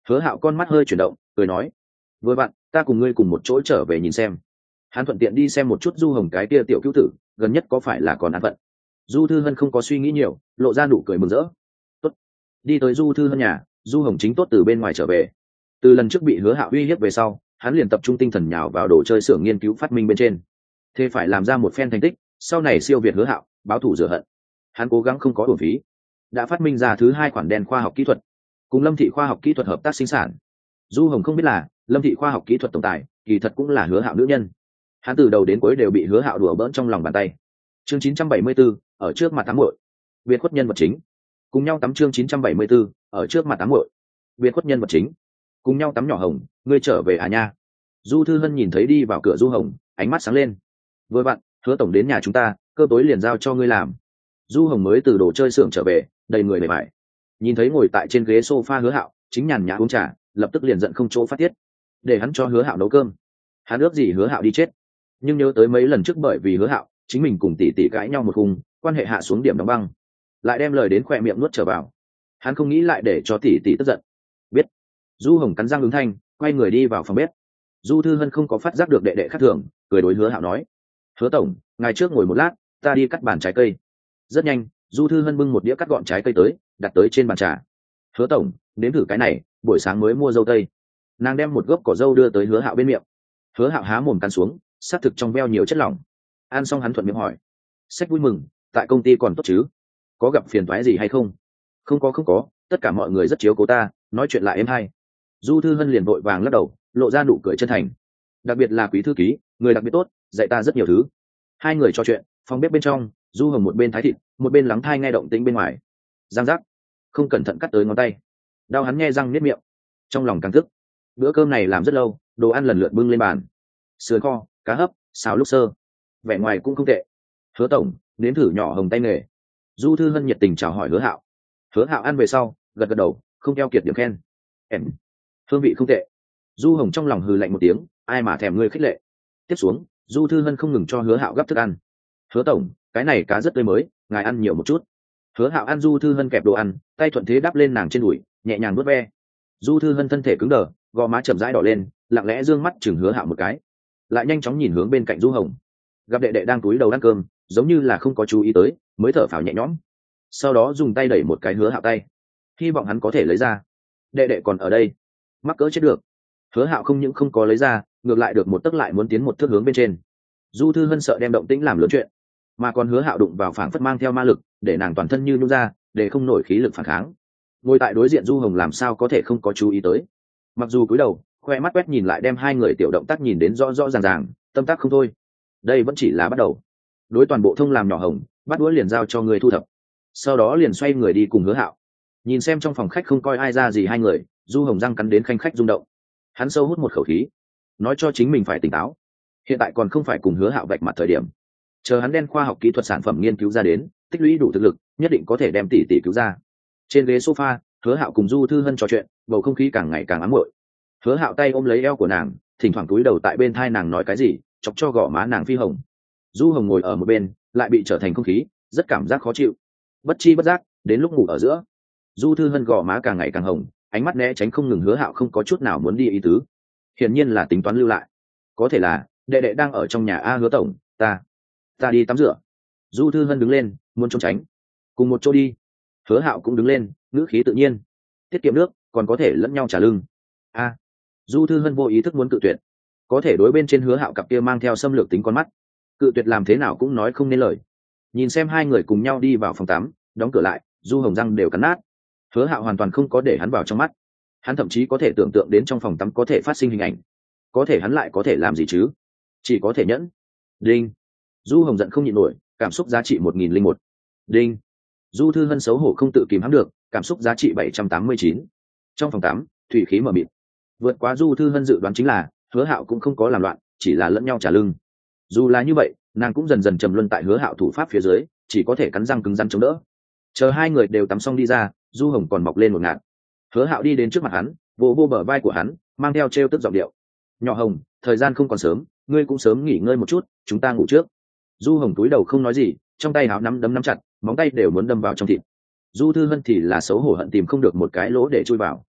Hứa Hạo con mắt hơi chuyển động, cười nói: vừa bạn, ta cùng ngươi cùng một chỗ trở về nhìn xem. Hắn thuận tiện đi xem một chút Du Hồng cái kia tiểu cứu tử, gần nhất có phải là còn an phận. Du Thư Hân không có suy nghĩ nhiều, lộ ra nụ cười mừng rỡ. Tốt. Đi tới Du Thư Hân nhà, Du Hồng chính tốt từ bên ngoài trở về. Từ lần trước bị Hứa Hạo uy hiếp về sau, hắn liền tập trung tinh thần nhào vào đồ chơi xưởng nghiên cứu phát minh bên trên. Thế phải làm ra một phen thành tích, sau này siêu việt Hứa Hạo, báo thù rửa hận. Hắn cố gắng không có uổng phí, đã phát minh ra thứ hai khoản đèn khoa học kỹ thuật, cùng Lâm Thị khoa học kỹ thuật hợp tác sinh sản. Du Hồng không biết là, Lâm Thị khoa học kỹ thuật tổng tài, kỳ thật cũng là Hứa Hạo nữ nhân. Hắn từ đầu đến cuối đều bị Hứa Hạo đùa bỡn trong lòng bàn tay. Chương chín trăm bảy mươi bốn, ở trước mặt tám muội. Biệt khuất nhân vật chính. Cùng nhau tắm chương chín trăm bảy mươi bốn, ở trước mặt tám muội. Biệt khuất nhân vật chính. Cùng nhau tắm. Nhỏ Hồng, ngươi trở về à nha. Du Thư Hân nhìn thấy đi vào cửa Du Hồng, ánh mắt sáng lên. Vừa bạn, Hứa tổng đến nhà chúng ta, cơ tối liền giao cho ngươi làm. Du Hồng mới từ đồ chơi xưởng trở về, đầy người bề bại. Nhìn thấy ngồi tại trên ghế sofa Hứa Hạo, chính nhàn nhã uống trà, lập tức liền giận không chỗ phát tiết. Để hắn cho Hứa Hạo nấu cơm. Hắn ước gì Hứa Hạo đi chết. Nhưng nhớ tới mấy lần trước bởi vì Hứa Hạo, chính mình cùng tỷ tỷ cãi nhau một khung, quan hệ hạ xuống điểm đóng băng, lại đem lời đến khỏe miệng nuốt trở vào. Hắn không nghĩ lại để cho tỷ tỷ tức giận. Biết. Du Hồng cắn răng ứng thanh, quay người đi vào phòng bếp. Du Thư Hân không có phát giác được đệ đệ khác thường, cười đối Hứa Hạo nói: Hứa tổng, ngài trước ngồi một lát, ta đi cắt bàn trái cây. Rất nhanh, Du Thư Hân bưng một đĩa cắt gọn trái cây tới, đặt tới trên bàn trà. Hứa tổng, nếm thử cái này, buổi sáng mới mua dâu tây. Nàng đem một gốc cỏ dâu đưa tới Hứa Hạo bên miệng. Hứa Hạo há mồm cắn xuống, xác thực trong veo nhiều chất lỏng. Ăn xong hắn thuận miệng hỏi: Sách vui mừng, tại công ty còn tốt chứ? Có gặp phiền toái gì hay không? Không có không có, tất cả mọi người rất chiếu cố ta, nói chuyện lại êm hay. Du Thư Hân liền vội vàng lắc đầu, lộ ra nụ cười chân thành. Đặc biệt là quý thư ký, người đặc biệt tốt, dạy ta rất nhiều thứ. Hai người trò chuyện, phòng bếp bên trong, Du Hồng một bên thái thịt, một bên lắng thai nghe động tĩnh bên ngoài. Giang giác, không cẩn thận cắt tới ngón tay, đau hắn nghe răng niết miệng, trong lòng càng tức. Bữa cơm này làm rất lâu, đồ ăn lần lượt bưng lên bàn. Sườn kho, cá hấp, xào lúc sơ, vẻ ngoài cũng không tệ. Hứa tổng, nếm thử nhỏ Hồng tay nghề. Du Thư Hân nhiệt tình chào hỏi Hứa Hạo. Hứa Hạo ăn về sau, gật gật đầu, không keo kiệt điểm khen. Em, hương vị không tệ. Du Hồng trong lòng hừ lạnh một tiếng, ai mà thèm ngươi khích lệ. Tiếp xuống, Du Thư Hân không ngừng cho Hứa Hạo gắp thức ăn. Hứa tổng, cái này cá rất tươi mới, ngài ăn nhiều một chút. Hứa Hạo ăn Du Thư Hân kẹp đồ ăn, tay thuận thế đắp lên nàng trên đùi, nhẹ nhàng vuốt ve. Du Thư Hân thân thể cứng đờ, gò má chậm rãi đỏ lên, lặng lẽ dương mắt chừng Hứa Hạo một cái, lại nhanh chóng nhìn hướng bên cạnh Du Hồng. Gặp đệ đệ đang túi đầu ăn cơm, giống như là không có chú ý tới, mới thở phào nhẹ nhõm. Sau đó dùng tay đẩy một cái Hứa Hạo tay, hy vọng hắn có thể lấy ra. Đệ đệ còn ở đây, mắc cỡ chết được. Hứa Hạo không những không có lấy ra, ngược lại được một tấc lại muốn tiến một thước hướng bên trên. Du Thư Hân sợ đem động tĩnh làm lớn chuyện, mà còn Hứa Hạo đụng vào phảng phất mang theo ma lực, để nàng toàn thân như nhũ ra, để không nổi khí lực phản kháng. Ngồi tại đối diện Du Hồng làm sao có thể không có chú ý tới. Mặc dù cúi đầu, khoe mắt quét nhìn lại đem hai người tiểu động tác nhìn đến rõ rõ ràng ràng, tâm tác không thôi. Đây vẫn chỉ là bắt đầu. Đối toàn bộ thông làm nhỏ Hồng, bắt đũa liền giao cho người thu thập. Sau đó liền xoay người đi cùng Hứa Hạo. Nhìn xem trong phòng khách không coi ai ra gì hai người, Du Hồng răng cắn đến khanh khách rung động. Hắn sâu hút một khẩu khí, nói cho chính mình phải tỉnh táo. Hiện tại còn không phải cùng Hứa Hạo vạch mặt thời điểm. Chờ hắn đen khoa học kỹ thuật sản phẩm nghiên cứu ra đến, tích lũy đủ thực lực, nhất định có thể đem tỷ tỷ cứu ra. Trên ghế sofa, Hứa Hạo cùng Du Thư Hân trò chuyện, bầu không khí càng ngày càng ám muội. Hứa Hạo tay ôm lấy eo của nàng, thỉnh thoảng cúi đầu tại bên thai nàng nói cái gì, chọc cho gò má nàng phi hồng. Du Hồng ngồi ở một bên, lại bị trở thành không khí, rất cảm giác khó chịu. Bất chi bất giác, đến lúc ngủ ở giữa, Du Thư Hân gò má càng ngày càng hồng, ánh mắt né tránh không ngừng. Hứa Hạo không có chút nào muốn đi ý tứ, hiển nhiên là tính toán lưu lại. Có thể là đệ đệ đang ở trong nhà a. Hứa tổng, ta ta đi tắm rửa. Du Thư Hân đứng lên, muốn trốn tránh. Cùng một chỗ đi. Hứa Hạo cũng đứng lên, ngữ khí tự nhiên. Tiết kiệm nước, còn có thể lẫn nhau trả lưng. A. Du Thư Hân vô ý thức muốn cự tuyệt, có thể đối bên trên Hứa Hạo cặp kia mang theo xâm lược tính con mắt, cự tuyệt làm thế nào cũng nói không nên lời. Nhìn xem hai người cùng nhau đi vào phòng tắm, đóng cửa lại, Du Hồng răng đều cắn nát. Hứa Hạo hoàn toàn không có để hắn vào trong mắt. Hắn thậm chí có thể tưởng tượng đến trong phòng tắm có thể phát sinh hình ảnh, có thể hắn lại có thể làm gì chứ? Chỉ có thể nhẫn. Đinh. Du Hồng giận không nhịn nổi, cảm xúc giá trị một nghìn lẻ một. Đinh. Du Thư Hân xấu hổ không tự kìm hãm được, cảm xúc giá trị bảy trăm tám mươi chín. Trong phòng tắm, thủy khí mờ mịt. Vượt quá Du Thư Hân dự đoán chính là, Hứa Hạo cũng không có làm loạn, chỉ là lẫn nhau trả lưng. Dù là như vậy, nàng cũng dần dần trầm luân tại Hứa Hạo thủ pháp phía dưới, chỉ có thể cắn răng cứng rắn chống đỡ. Chờ hai người đều tắm xong đi ra, Du Hồng còn mọc lên một ngạt. Hứa Hạo đi đến trước mặt hắn, vỗ vô bờ vai của hắn, mang theo trêu tức giọng điệu. Nhỏ Hồng, thời gian không còn sớm, ngươi cũng sớm nghỉ ngơi một chút, chúng ta ngủ trước. Du Hồng túi đầu không nói gì, trong tay háo nắm đấm nắm chặt, móng tay đều muốn đâm vào trong thịt. Du Thư Hân thì là xấu hổ hận tìm không được một cái lỗ để chui vào.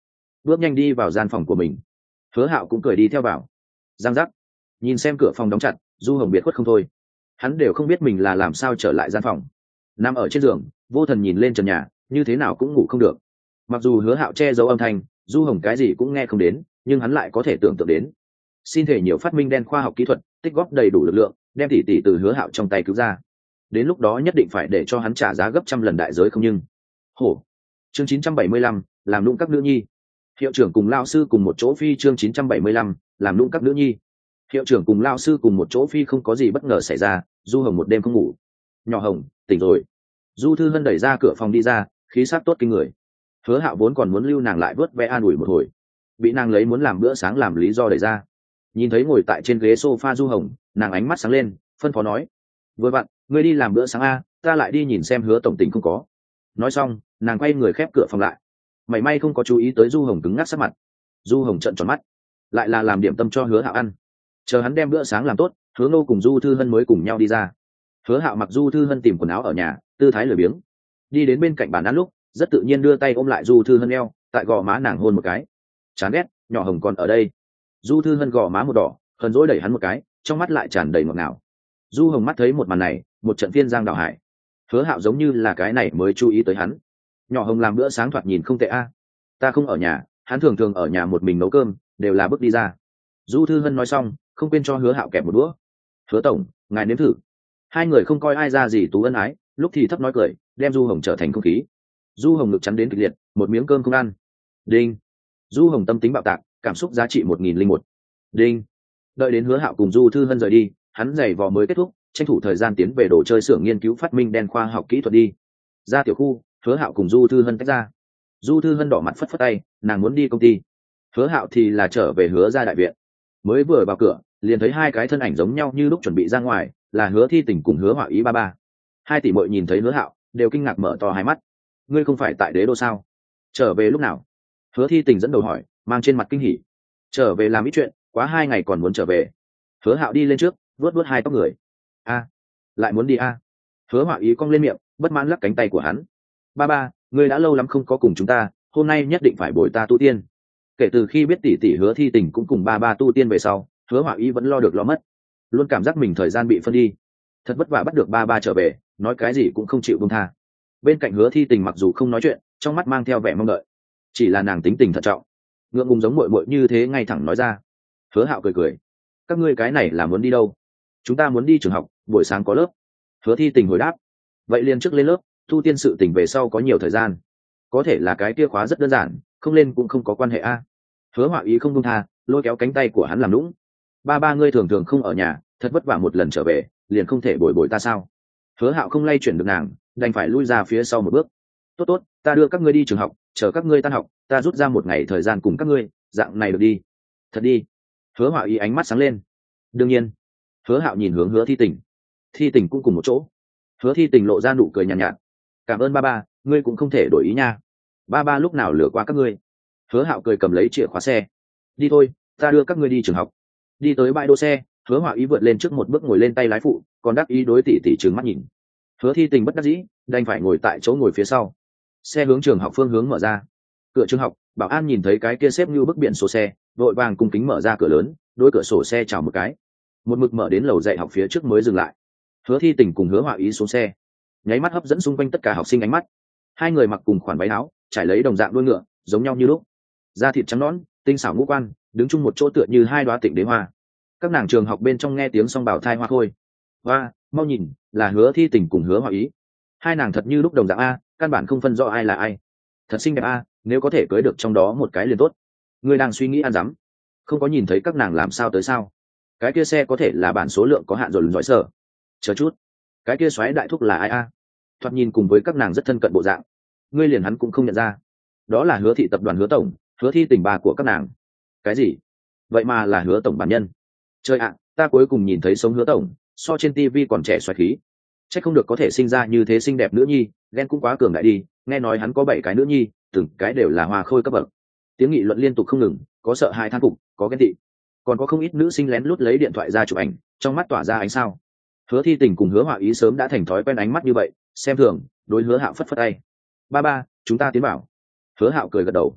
bước nhanh đi vào gian phòng của mình. Hứa Hạo cũng cười đi theo vào. Giang giác, nhìn xem cửa phòng đóng chặt, Du Hồng biệt khuất không thôi. Hắn đều không biết mình là làm sao trở lại gian phòng. Nằm ở trên giường, vô thần nhìn lên trần nhà, như thế nào cũng ngủ không được. Mặc dù Hứa Hạo che giấu âm thanh, Du Hồng cái gì cũng nghe không đến, nhưng hắn lại có thể tưởng tượng đến. Xin thể nhiều phát minh đen khoa học kỹ thuật, tích góp đầy đủ lực lượng, đem tỷ tỷ từ Hứa Hạo trong tay cứu ra. Đến lúc đó nhất định phải để cho hắn trả giá gấp trăm lần đại giới không nhưng. Hổ. Chương chín trăm bảy mươi lăm, làm nũng các nữ nhi. Hiệu trưởng cùng lao sư cùng một chỗ phi. Chương chín trăm bảy mươi lăm, làm nũng các nữ nhi. Hiệu trưởng cùng lao sư cùng một chỗ phi, không có gì bất ngờ xảy ra. Du Hồng một đêm không ngủ. Nhỏ Hồng, tỉnh rồi. Du Thư Hân đẩy ra cửa phòng đi ra, khí sắc tốt kinh người. Hứa Hạo vốn còn muốn lưu nàng lại vớt ve an ủi một hồi, bị nàng lấy muốn làm bữa sáng làm lý do đẩy ra. Nhìn thấy ngồi tại trên ghế sofa Du Hồng, nàng ánh mắt sáng lên, phân phó nói: vừa vặn, ngươi đi làm bữa sáng a, ta lại đi nhìn xem Hứa tổng tình không có. Nói xong, nàng quay người khép cửa phòng lại. Mảy may không có chú ý tới Du Hồng cứng ngắc sắc mặt. Du Hồng trợn tròn mắt, lại là làm điểm tâm cho Hứa Hạo ăn. Chờ hắn đem bữa sáng làm tốt, Hứa Ngô cùng Du Thư Hân mới cùng nhau đi ra. Hứa Hạo mặc Du Thư Hân tìm quần áo ở nhà, tư thái lười biếng. Đi đến bên cạnh bàn ăn lúc, rất tự nhiên đưa tay ôm lại Du Thư Hân eo, tại gò má nàng hôn một cái. Chán ghét, nhỏ Hồng còn ở đây. Du Thư Hân gò má một đỏ, hờn dỗi đẩy hắn một cái, trong mắt lại tràn đầy ngọt ngào. Du Hồng mắt thấy một màn này, một trận phiên giang đảo hải. Hứa Hạo giống như là cái này mới chú ý tới hắn. Nhỏ Hồng làm bữa sáng thoạt nhìn không tệ a. Ta không ở nhà, hắn thường thường ở nhà một mình nấu cơm, đều là bước đi ra. Du Thư Hân nói xong, không quên cho Hứa Hạo kẹp một đũa. Hứa tổng, ngài nếm thử. Hai người không coi ai ra gì tú ân ái, lúc thì thấp nói cười, đem Du Hồng trở thành không khí. Du Hồng ngực chắn đến kịch liệt, một miếng cơm không ăn. Đinh. Du Hồng tâm tính bạo tạc, cảm xúc giá trị một nghìn linh một. Đinh. Đợi đến Hứa Hạo cùng Du Thư Hân rời đi, hắn giày vò mới kết thúc, tranh thủ thời gian tiến về đồ chơi xưởng nghiên cứu phát minh đen khoa học kỹ thuật đi. Ra tiểu khu, Hứa Hạo cùng Du Thư Hân tách ra. Du Thư Hân đỏ mặt phất phất tay, nàng muốn đi công ty. Hứa Hạo thì là trở về Hứa gia đại viện. Mới vừa vào cửa, liền thấy hai cái thân ảnh giống nhau như lúc chuẩn bị ra ngoài, là Hứa Thi Tình cùng Hứa Họa Ý ba ba. Hai tỷ muội nhìn thấy Hứa Hạo, đều kinh ngạc mở to hai mắt. Ngươi không phải tại Đế Đô sao? Trở về lúc nào? Hứa Thi Tình dẫn đầu hỏi, mang trên mặt kinh hỉ. Trở về làm ít chuyện, quá hai ngày còn muốn trở về. Hứa Hạo đi lên trước, vuốt vuốt hai tóc người. A, lại muốn đi a? Hứa Họa Ý cong lên miệng, bất mãn lắc cánh tay của hắn. Ba ba, ngươi đã lâu lắm không có cùng chúng ta, hôm nay nhất định phải bồi ta tu tiên. Kể từ khi biết tỷ tỷ Hứa Thi Tình cũng cùng ba ba tu tiên về sau, Hứa Họa Ý vẫn lo được lo mất, luôn cảm giác mình thời gian bị phân đi. Thật vất vả bắt được ba ba trở về, nói cái gì cũng không chịu buông tha. Bên cạnh Hứa Thi Tình mặc dù không nói chuyện, trong mắt mang theo vẻ mong đợi, chỉ là nàng tính tình thận trọng, ngượng ngùng giống muội muội như thế ngay thẳng nói ra. Hứa Hạo cười cười, các ngươi cái này là muốn đi đâu? Chúng ta muốn đi trường học, buổi sáng có lớp. Hứa Thi Tình hồi đáp. Vậy liền trước lên lớp, tu tiên sự tình về sau có nhiều thời gian. Có thể là cái kia khóa rất đơn giản, không lên cũng không có quan hệ a. Hứa Họa Ý không buông tha, lôi kéo cánh tay của hắn làm lũng. Ba ba ngươi thường thường không ở nhà, thật vất vả một lần trở về, liền không thể bồi bồi ta sao? Hứa Hạo không lay chuyển được nàng, đành phải lui ra phía sau một bước. Tốt tốt, ta đưa các ngươi đi trường học, chờ các ngươi tan học, ta rút ra một ngày thời gian cùng các ngươi, dạng này được đi. Thật đi. Hứa Họa Ý ánh mắt sáng lên. Đương nhiên. Hứa Hạo nhìn hướng Hứa Thi Tình. Thi Tình cũng cùng một chỗ. Hứa Thi Tình lộ ra nụ cười nhàn nhạt, nhạt. Cảm ơn ba ba, ngươi cũng không thể đổi ý nha. Ba ba lúc nào lừa qua các ngươi? Hứa Hạo cười cầm lấy chìa khóa xe. Đi thôi, ta đưa các ngươi đi trường học. Đi tới bãi đỗ xe, Hứa Họa Ý vượt lên trước một bước ngồi lên tay lái phụ, còn đắc ý đối tỷ tỷ trừng mắt nhìn. Hứa Thi Tình bất đắc dĩ, đành phải ngồi tại chỗ ngồi phía sau. Xe hướng trường học phương hướng mở ra. Cửa trường học, bảo an nhìn thấy cái kia xếp như bức biển số xe, vội vàng cung kính mở ra cửa lớn, đối cửa sổ xe chào một cái. Một mực mở đến lầu dạy học phía trước mới dừng lại. Hứa Thi Tình cùng Hứa Họa Ý xuống xe, nháy mắt hấp dẫn xung quanh tất cả học sinh ánh mắt. Hai người mặc cùng khoản váy áo, trải lấy đồng dạng đuôi ngựa, giống nhau như lúc. Da thịt trắng nõn, tinh xảo ngũ quan, đứng chung một chỗ tựa như hai đóa tịnh đế hoa. Các nàng trường học bên trong nghe tiếng song bảo thai hoa khôi. Hoa, mau nhìn, là Hứa Thi Tình cùng Hứa Họa Ý. Hai nàng thật như lúc đồng dạng a, căn bản không phân rõ ai là ai. Thật xinh đẹp a, nếu có thể cưới được trong đó một cái liền tốt. Ngươi đang suy nghĩ ăn dám, không có nhìn thấy các nàng làm sao tới sao? Cái kia xe có thể là bản số lượng có hạn rồi, giỏi sở. Chờ chút, cái kia xoáy đại thúc là ai a? Thoạt nhìn cùng với các nàng rất thân cận bộ dạng. Ngươi liền hắn cũng không nhận ra. Đó là Hứa thị tập đoàn Hứa tổng, Hứa Thi Tình bà của các nàng. Cái gì? Vậy mà là Hứa tổng bản nhân. Trời ạ, ta cuối cùng nhìn thấy sống Hứa tổng, so trên tivi còn trẻ xoáy khí. Chắc không được có thể sinh ra như thế xinh đẹp nữ nhi, ghen cũng quá cường đại đi. Nghe nói hắn có bảy cái nữ nhi, từng cái đều là hoa khôi cấp bậc. Tiếng nghị luận liên tục không ngừng, có sợ hãi than phục, có ghen tị, còn có không ít nữ sinh lén lút lấy điện thoại ra chụp ảnh, trong mắt tỏa ra ánh sao. Hứa Thi Tình cùng Hứa Họa Ý sớm đã thành thói quen ánh mắt như vậy, xem thường, đối Hứa Hạo phất phất tay. Ba ba, chúng ta tiến vào. Hứa Hạo cười gật đầu.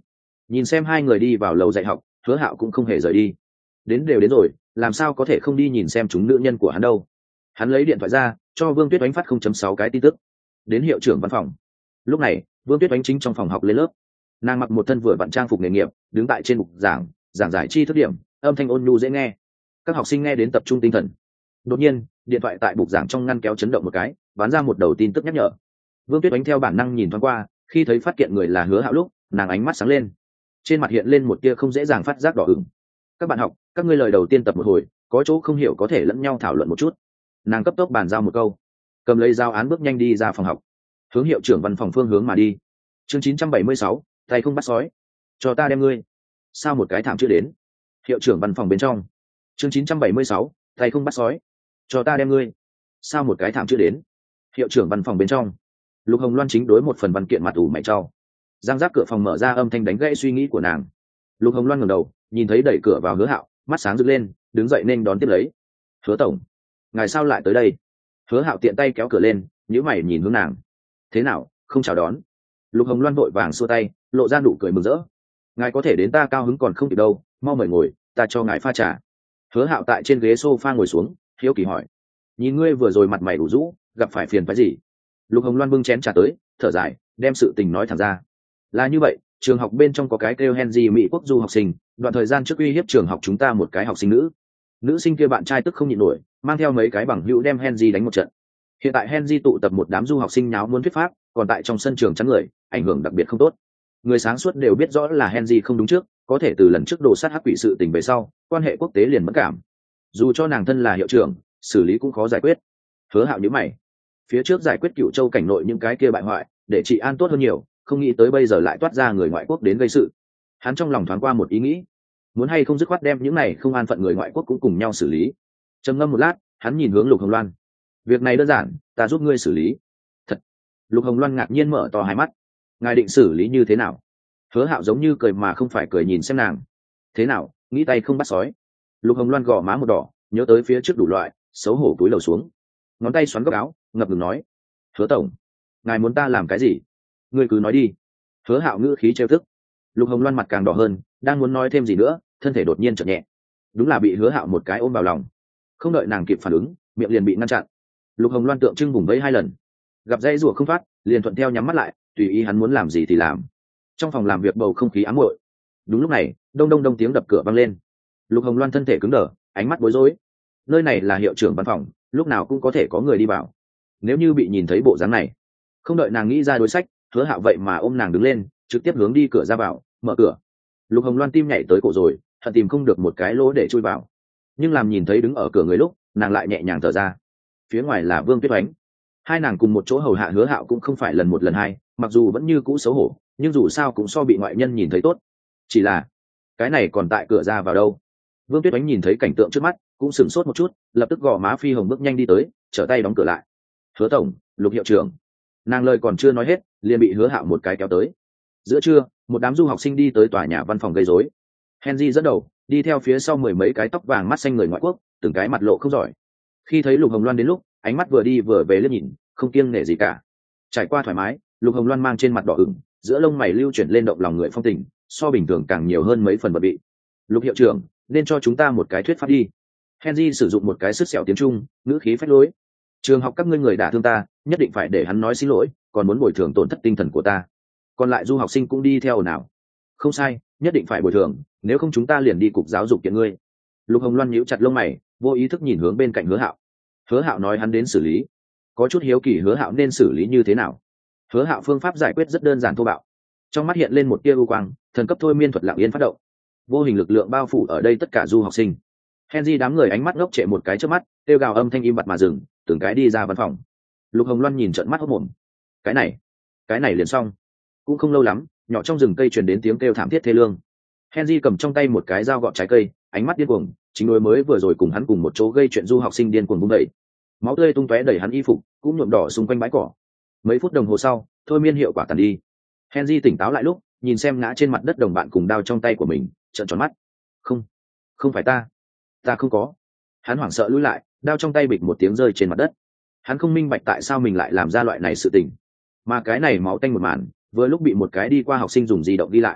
Nhìn xem hai người đi vào lầu dạy học, Hứa Hạo cũng không hề rời đi. Đến đều đến rồi, làm sao có thể không đi nhìn xem chúng nữ nhân của hắn đâu. Hắn lấy điện thoại ra, cho Vương Tuyết Oánh phát không chấm sáu cái tin tức. Đến hiệu trưởng văn phòng. Lúc này, Vương Tuyết Oánh chính trong phòng học lên lớp. Nàng mặc một thân vừa vặn trang phục nghề nghiệp, đứng tại trên bục giảng, giảng giải chi thức điểm, âm thanh ôn nhu dễ nghe. Các học sinh nghe đến tập trung tinh thần. Đột nhiên, điện thoại tại bục giảng trong ngăn kéo chấn động một cái, bán ra một đầu tin tức nhắc nhở. Vương Tuyết Oánh theo bản năng nhìn thoáng qua, khi thấy phát kiện người là Hứa Hạo lúc, nàng ánh mắt sáng lên, trên mặt hiện lên một tia không dễ dàng phát giác đỏ ửng. Các bạn học, các ngươi lời đầu tiên tập một hồi, có chỗ không hiểu có thể lẫn nhau thảo luận một chút. Nàng cấp tốc bàn giao một câu, cầm lấy giao án bước nhanh đi ra phòng học, hướng hiệu trưởng văn phòng phương hướng mà đi. Chương chín trăm bảy mươi sáu, tay không bắt sói. Cho ta đem ngươi. Sao một cái thảm chưa đến? Hiệu trưởng văn phòng bên trong. Chương chín trăm bảy mươi sáu, tay không bắt sói. Cho ta đem ngươi. Sao một cái thảm chưa đến? Hiệu trưởng văn phòng bên trong. Lục Hồng Loan chính đối một phần văn kiện mặt ủ mày trao. Giang giác cửa phòng mở ra, âm thanh đánh gãy suy nghĩ của nàng. Lục Hồng Loan ngẩng đầu, nhìn thấy đẩy cửa vào Hứa Hạo, mắt sáng rực lên, đứng dậy nên đón tiếp lấy. Hứa tổng, ngài sao lại tới đây? Hứa Hạo tiện tay kéo cửa lên, nhíu mày nhìn hướng nàng. Thế nào, không chào đón? Lục Hồng Loan vội vàng xua tay, lộ ra nụ cười mừng rỡ. Ngài có thể đến, ta cao hứng còn không kịp đâu, mau mời ngồi, ta cho ngài pha trà. Hứa Hạo tại trên ghế sofa ngồi xuống, hiếu kỳ hỏi. Nhìn ngươi vừa rồi mặt mày đủ rũ, gặp phải phiền phức gì? Lục Hồng Loan bưng chén trà tới, thở dài, đem sự tình nói thẳng ra. Là như vậy, trường học bên trong có cái kêu Henry Mỹ quốc du học sinh, đoạn thời gian trước uy hiếp trường học chúng ta một cái học sinh nữ. Nữ sinh kia bạn trai tức không nhịn nổi, mang theo mấy cái bằng hữu đem Henry đánh một trận. Hiện tại Henry tụ tập một đám du học sinh nháo muốn thuyết pháp, còn tại trong sân trường chắn người, ảnh hưởng đặc biệt không tốt. Người sáng suốt đều biết rõ là Henry không đúng trước, có thể từ lần trước đồ sát hắc quỷ sự tình về sau, quan hệ quốc tế liền mất cảm. Dù cho nàng thân là hiệu trưởng, xử lý cũng khó giải quyết. Hứa Hạo nhíu mày. Phía trước giải quyết Cựu Châu cảnh nội những cái kia bại hoại, để trị an tốt hơn nhiều, không nghĩ tới bây giờ lại toát ra người ngoại quốc đến gây sự. Hắn trong lòng thoáng qua một ý nghĩ, muốn hay không dứt khoát đem những này không an phận người ngoại quốc cũng cùng nhau xử lý. Trầm ngâm một lát, hắn nhìn hướng Lục Hồng Loan. Việc này đơn giản, ta giúp ngươi xử lý. Thật? Lục Hồng Loan ngạc nhiên mở to hai mắt. Ngài định xử lý như thế nào? Hứa Hạo giống như cười mà không phải cười nhìn xem nàng. Thế nào, nghĩ tay không bắt sói? Lục Hồng Loan gò má một đỏ, nhớ tới phía trước đủ loại, xấu hổ cúi đầu xuống, ngón tay xoắn góc áo, ngập ngừng nói. Hứa tổng, ngài muốn ta làm cái gì? Ngươi cứ nói đi. Hứa Hạo ngữ khí trêu tức. Lục Hồng Loan mặt càng đỏ hơn, đang muốn nói thêm gì nữa, thân thể đột nhiên chợt nhẹ. Đúng là bị Hứa Hạo một cái ôm vào lòng. Không đợi nàng kịp phản ứng, miệng liền bị ngăn chặn. Lục Hồng Loan tượng trưng vùng vẫy hai lần, gặp dây rủa không phát, liền thuận theo nhắm mắt lại, tùy ý hắn muốn làm gì thì làm. Trong phòng làm việc bầu không khí ám muội. Đúng lúc này, đông đông đông tiếng đập cửa vang lên. Lục Hồng Loan thân thể cứng đờ, ánh mắt bối rối. Nơi này là hiệu trưởng văn phòng, lúc nào cũng có thể có người đi vào. Nếu như bị nhìn thấy bộ dáng này, không đợi nàng nghĩ ra đối sách, Hứa Hạo vậy mà ôm nàng đứng lên, trực tiếp hướng đi cửa ra vào, mở cửa. Lục Hồng Loan tim nhảy tới cổ rồi, thật tìm không được một cái lỗ để chui vào. Nhưng làm nhìn thấy đứng ở cửa người lúc, nàng lại nhẹ nhàng thở ra. Phía ngoài là Vương Tuyết Oánh. Hai nàng cùng một chỗ hầu hạ Hứa Hạo cũng không phải lần một lần hai, mặc dù vẫn như cũ xấu hổ, nhưng dù sao cũng so bị ngoại nhân nhìn thấy tốt. Chỉ là, cái này còn tại cửa ra vào đâu? Vương Tuyết Oánh nhìn thấy cảnh tượng trước mắt, cũng sửng sốt một chút, lập tức gò má phi hồng bước nhanh đi tới, trở tay đóng cửa lại. Hứa tổng, Lục hiệu trưởng. Nàng lời còn chưa nói hết, liền bị Hứa Hạo một cái kéo tới. Giữa trưa, một đám du học sinh đi tới tòa nhà văn phòng gây rối. Henry dẫn đầu, đi theo phía sau mười mấy cái tóc vàng mắt xanh người ngoại quốc, từng cái mặt lộ không giỏi. Khi thấy Lục Hồng Loan đến lúc, ánh mắt vừa đi vừa về liếc nhìn, không kiêng nể gì cả. Trải qua thoải mái, Lục Hồng Loan mang trên mặt đỏ ửng, giữa lông mày lưu chuyển lên động lòng người phong tình, so bình thường càng nhiều hơn mấy phần bận bị. Lục hiệu trưởng, nên cho chúng ta một cái thuyết pháp đi. Henry sử dụng một cái sứt sẹo tiếng Trung, ngữ khí phách lối. Trường học các ngươi người đả thương ta, nhất định phải để hắn nói xin lỗi, còn muốn bồi thường tổn thất tinh thần của ta. Còn lại du học sinh cũng đi theo nào? Không sai, nhất định phải bồi thường, nếu không chúng ta liền đi cục giáo dục kiện ngươi. Lục Hồng Loan nhíu chặt lông mày, vô ý thức nhìn hướng bên cạnh Hứa Hạo. Hứa Hạo nói hắn đến xử lý, có chút hiếu kỳ Hứa Hạo nên xử lý như thế nào. Hứa Hạo phương pháp giải quyết rất đơn giản thô bạo. Trong mắt hiện lên một tia u quang, thần cấp thôi miên thuật lặng yên phát động, vô hình lực lượng bao phủ ở đây tất cả du học sinh. Henry đám người ánh mắt ngốc trệ một cái trước mắt, kêu gào âm thanh im bặt mà dừng, từng cái đi ra văn phòng. Lục Hồng Loan nhìn trợn mắt hốt mồm. Cái này, cái này liền xong. Cũng không lâu lắm, nhỏ trong rừng cây truyền đến tiếng kêu thảm thiết thê lương. Henry cầm trong tay một cái dao gọt trái cây, ánh mắt điên cuồng, chính đối mới vừa rồi cùng hắn cùng một chỗ gây chuyện du học sinh điên cuồng vung đẩy. Máu tươi tung tóe đẩy hắn y phục, cũng nhuộm đỏ xung quanh bãi cỏ. Mấy phút đồng hồ sau, thôi miên hiệu quả tàn đi. Henry tỉnh táo lại lúc, nhìn xem ngã trên mặt đất đồng bạn cùng đao trong tay của mình, trợn tròn mắt. Không, không phải ta, ta không có. Hắn hoảng sợ lùi lại, đao trong tay bịch một tiếng rơi trên mặt đất. Hắn không minh bạch tại sao mình lại làm ra loại này sự tình, mà cái này máu tanh một màn, vừa lúc bị một cái đi qua học sinh dùng di động đi lại.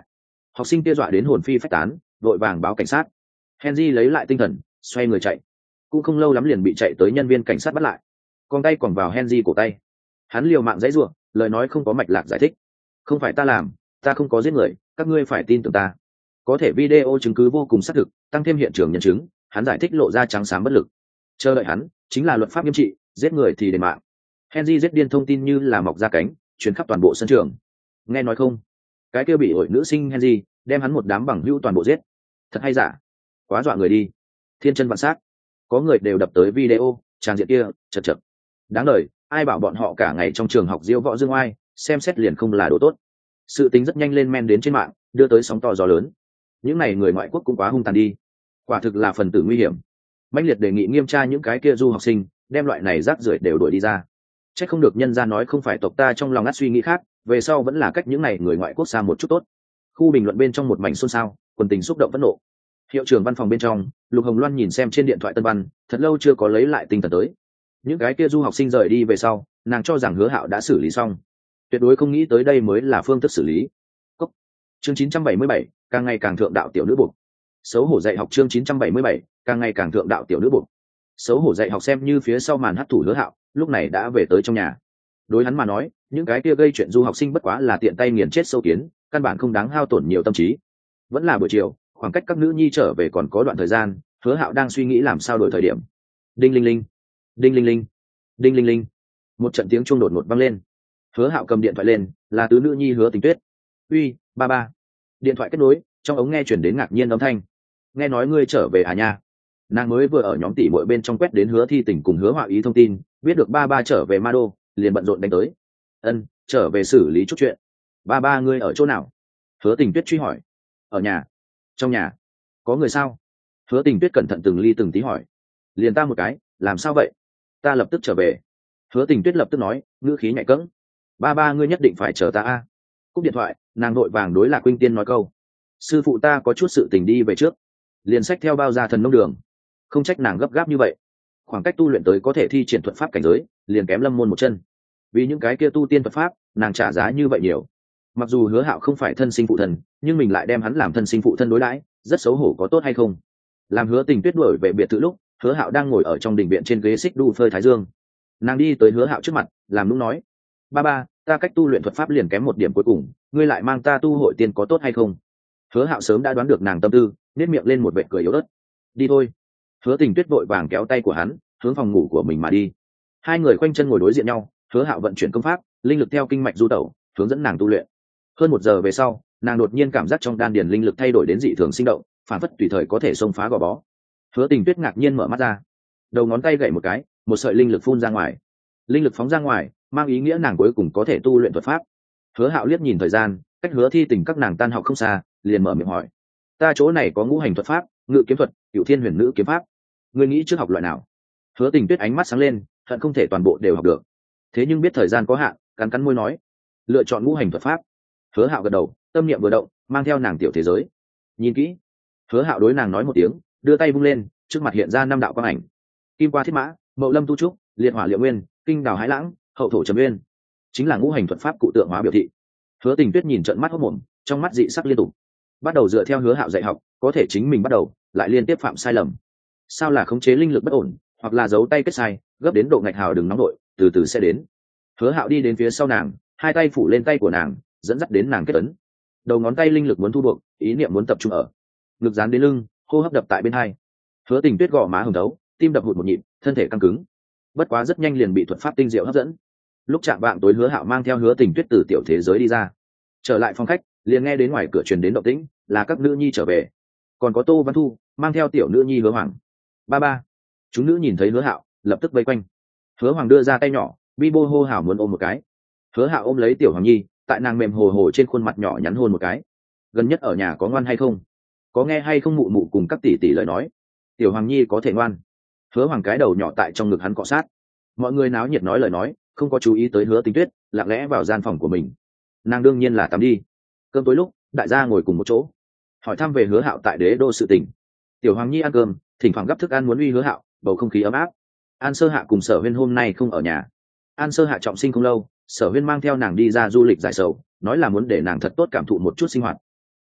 học sinh kia dọa đến hồn phi phách tán, vội vàng báo cảnh sát. Henry lấy lại tinh thần, xoay người chạy, cũng không lâu lắm liền bị chạy tới nhân viên cảnh sát bắt lại, con tay còn vào Henry cổ tay. Hắn liều mạng dãy giụa, lời nói không có mạch lạc giải thích. Không phải ta làm, ta không có giết người, các ngươi phải tin tưởng ta. Có thể video chứng cứ vô cùng xác thực, tăng thêm hiện trường nhân chứng, hắn giải thích lộ ra trắng xám bất lực. Chờ đợi hắn chính là luật pháp nghiêm trị, giết người thì đền mạng. Henry giết điên thông tin như là mọc ra cánh, truyền khắp toàn bộ sân trường. Nghe nói không, cái kia bị ổi nữ sinh Henry đem hắn một đám bằng hữu toàn bộ giết. Thật hay giả? Quá dọa người đi. Thiên chân vạn sát. Có người đều đập tới video, tràng diện kia chật chật. Đáng lời, ai bảo bọn họ cả ngày trong trường học diễu võ dương oai, xem xét liền không là đồ tốt. Sự tính rất nhanh lên men đến trên mạng, đưa tới sóng to gió lớn. Những này người ngoại quốc cũng quá hung tàn đi, quả thực là phần tử nguy hiểm. Mãnh liệt đề nghị nghiêm tra những cái kia du học sinh, đem loại này rác rưởi đều đuổi đi ra. Chắc không được nhân gia nói không phải tộc ta, trong lòng ngắt suy nghĩ khác, về sau vẫn là cách những này người ngoại quốc xa một chút tốt. Khu bình luận bên trong một mảnh xôn xao, quần tình xúc động phẫn nộ. Hiệu trưởng văn phòng bên trong, Lục Hồng Loan nhìn xem trên điện thoại tân văn, thật lâu chưa có lấy lại tinh thần tới. Những cái kia du học sinh rời đi về sau, nàng cho rằng Hứa Hạo đã xử lý xong, tuyệt đối không nghĩ tới đây mới là phương thức xử lý. Cốc. Chương chín trăm bảy mươi bảy, càng ngày càng thượng đạo tiểu nữ buộc. Xấu hổ dạy học. Chương chín trăm bảy mươi bảy, càng ngày càng thượng đạo tiểu nữ buộc. Xấu hổ dạy học xem như phía sau màn hấp thủ Hứa Hạo, lúc này đã về tới trong nhà. Đối hắn mà nói, những cái kia gây chuyện du học sinh bất quá là tiện tay nghiền chết sâu kiến, căn bản không đáng hao tổn nhiều tâm trí. Vẫn là buổi chiều, khoảng cách các nữ nhi trở về còn có đoạn thời gian, Hứa Hạo đang suy nghĩ làm sao đổi thời điểm. Đinh linh linh, đinh linh linh, đinh linh linh, một trận tiếng chuông đột ngột vang lên. Hứa Hạo cầm điện thoại lên, là tứ nữ nhi Hứa Tình Tuyết. Uy, ba ba. Điện thoại kết nối, trong ống nghe chuyển đến ngạc nhiên âm thanh. Nghe nói ngươi trở về à nha? Nàng mới vừa ở nhóm tỷ muội bên trong quét đến Hứa Thi Tình cùng Hứa Họa Ý thông tin, biết được ba ba trở về Ma Đô, liền bận rộn đánh tới. Ân, trở về xử lý chút chuyện. Ba ba ngươi ở chỗ nào? Hứa Tình Tuyết truy hỏi. Ở nhà. Trong nhà. Có người sao? Hứa Tình Tuyết cẩn thận từng ly từng tí hỏi. Liền ta một cái, làm sao vậy? Ta lập tức trở về. Hứa Tình Tuyết lập tức nói, ngữ khí nhạy cẫng. Ba ba ngươi nhất định phải chờ ta a. Cúp điện thoại, nàng vội vàng đối Lạc Quynh Tiên nói câu. Sư phụ ta có chút sự tình đi về trước. Liền xách theo bao ra thần nông đường. Không trách nàng gấp gáp như vậy. Khoảng cách tu luyện tới có thể thi triển thuật pháp cảnh giới, liền kém Lâm Môn một chân. Vì những cái kia tu tiên thuật pháp, nàng trả giá như vậy nhiều. Mặc dù Hứa Hạo không phải thân sinh phụ thân, nhưng mình lại đem hắn làm thân sinh phụ thân đối đãi, rất xấu hổ, có tốt hay không? Làm Hứa Tình Tuyết đuổi về biệt thự lúc, Hứa Hạo đang ngồi ở trong đình viện trên ghế xích đu phơi thái dương. Nàng đi tới Hứa Hạo trước mặt, làm nũng nói: ba ba, ta cách tu luyện thuật pháp liền kém một điểm cuối cùng, ngươi lại mang ta tu hội tiên có tốt hay không? Hứa Hạo sớm đã đoán được nàng tâm tư, nét miệng lên một vệt cười yếu ớt. Đi thôi. Hứa Tình Tuyết vội vàng kéo tay của hắn, hướng phòng ngủ của mình mà đi. Hai người khoanh chân ngồi đối diện nhau, Hứa Hạo vận chuyển công pháp, linh lực theo kinh mạch du tẩu, hướng dẫn nàng tu luyện. Hơn một giờ về sau, nàng đột nhiên cảm giác trong đan điền linh lực thay đổi đến dị thường sinh động, phản phất tùy thời có thể xông phá gò bó. Hứa Tình Tuyết ngạc nhiên mở mắt ra, đầu ngón tay gậy một cái, một sợi linh lực phun ra ngoài. Linh lực phóng ra ngoài, mang ý nghĩa nàng cuối cùng có thể tu luyện thuật pháp. Hứa Hạo liếc nhìn thời gian, cách Hứa Thi Tình các nàng tan học không xa, liền mở miệng hỏi: ta chỗ này có ngũ hành thuật pháp, ngự kiếm thuật, cửu thiên huyền nữ kiếm pháp, ngươi nghĩ trước học loại nào? Hứa Tình Tuyết ánh mắt sáng lên, hận không thể toàn bộ đều học được. Thế nhưng biết thời gian có hạn, cắn cắn môi nói: lựa chọn ngũ hành thuật pháp. Hứa Hạo gật đầu, tâm niệm vừa động, mang theo nàng tiểu thế giới. Nhìn kỹ. Hứa Hạo đối nàng nói một tiếng, đưa tay vung lên, trước mặt hiện ra năm đạo quang ảnh: kim qua thiết mã, mậu lâm tu trúc, liệt hỏa liệu nguyên, kinh đào hái lãng, hậu thổ trầm nguyên. Chính là ngũ hành thuật pháp cụ tượng hóa biểu thị. Hứa Tình Tuyết nhìn trợn mắt hốt mồm, trong mắt dị sắc liên tục. Bắt đầu dựa theo Hứa Hạo dạy học, có thể chính mình bắt đầu, lại liên tiếp phạm sai lầm. Sao là khống chế linh lực bất ổn, hoặc là giấu tay kết sai, gấp đến độ ngạch hào đừng nóng nổi, từ từ sẽ đến. Hứa Hạo đi đến phía sau nàng, hai tay phủ lên tay của nàng, dẫn dắt đến nàng kết ấn. Đầu ngón tay linh lực muốn thu buộc, ý niệm muốn tập trung ở ngực, dán đến lưng, hô hấp đập tại bên hai. Hứa Tình Tuyết gò má hồng thấu, tim đập hụt một nhịp, thân thể căng cứng. Bất quá rất nhanh liền bị thuật pháp tinh diệu hấp dẫn. Lúc chạm vạng tối, Hứa Hạo mang theo Hứa Tình Tuyết từ tiểu thế giới đi ra, trở lại phòng khách, liền nghe đến ngoài cửa truyền đến động tĩnh, là các nữ nhi trở về, còn có Tô Văn Thu mang theo tiểu nữ nhi Hứa Hoàng. Ba ba. Chúng nữ nhìn thấy Hứa Hạo, lập tức vây quanh. Hứa Hoàng đưa ra tay nhỏ, bi bô hô hào muốn ôm một cái. Hứa Hạo ôm lấy tiểu Hoàng Nhi, tại nàng mềm hồ hồ trên khuôn mặt nhỏ nhắn hôn một cái. Gần nhất ở nhà có ngoan hay không? Có nghe hay không mụ mụ cùng các tỷ tỷ lời nói? Tiểu Hoàng Nhi có thể ngoan. Hứa Hoàng cái đầu nhỏ tại trong ngực hắn cọ sát. Mọi người náo nhiệt nói lời nói, không có chú ý tới Hứa Tình Tuyết, lặng lẽ vào gian phòng của mình. Nàng đương nhiên là tắm đi. Cơm tối lúc, đại gia ngồi cùng một chỗ, hỏi thăm về Hứa Hạo tại Đế Đô sự tình. Tiểu Hoàng Nhi ăn cơm, thỉnh thoảng gấp thức ăn muốn uy Hứa Hạo, bầu không khí ấm áp. An Sơ Hạ cùng Sở Huyên hôm nay không ở nhà. An Sơ Hạ trọng sinh không lâu, Sở Huyên mang theo nàng đi ra du lịch giải sầu, nói là muốn để nàng thật tốt cảm thụ một chút sinh hoạt.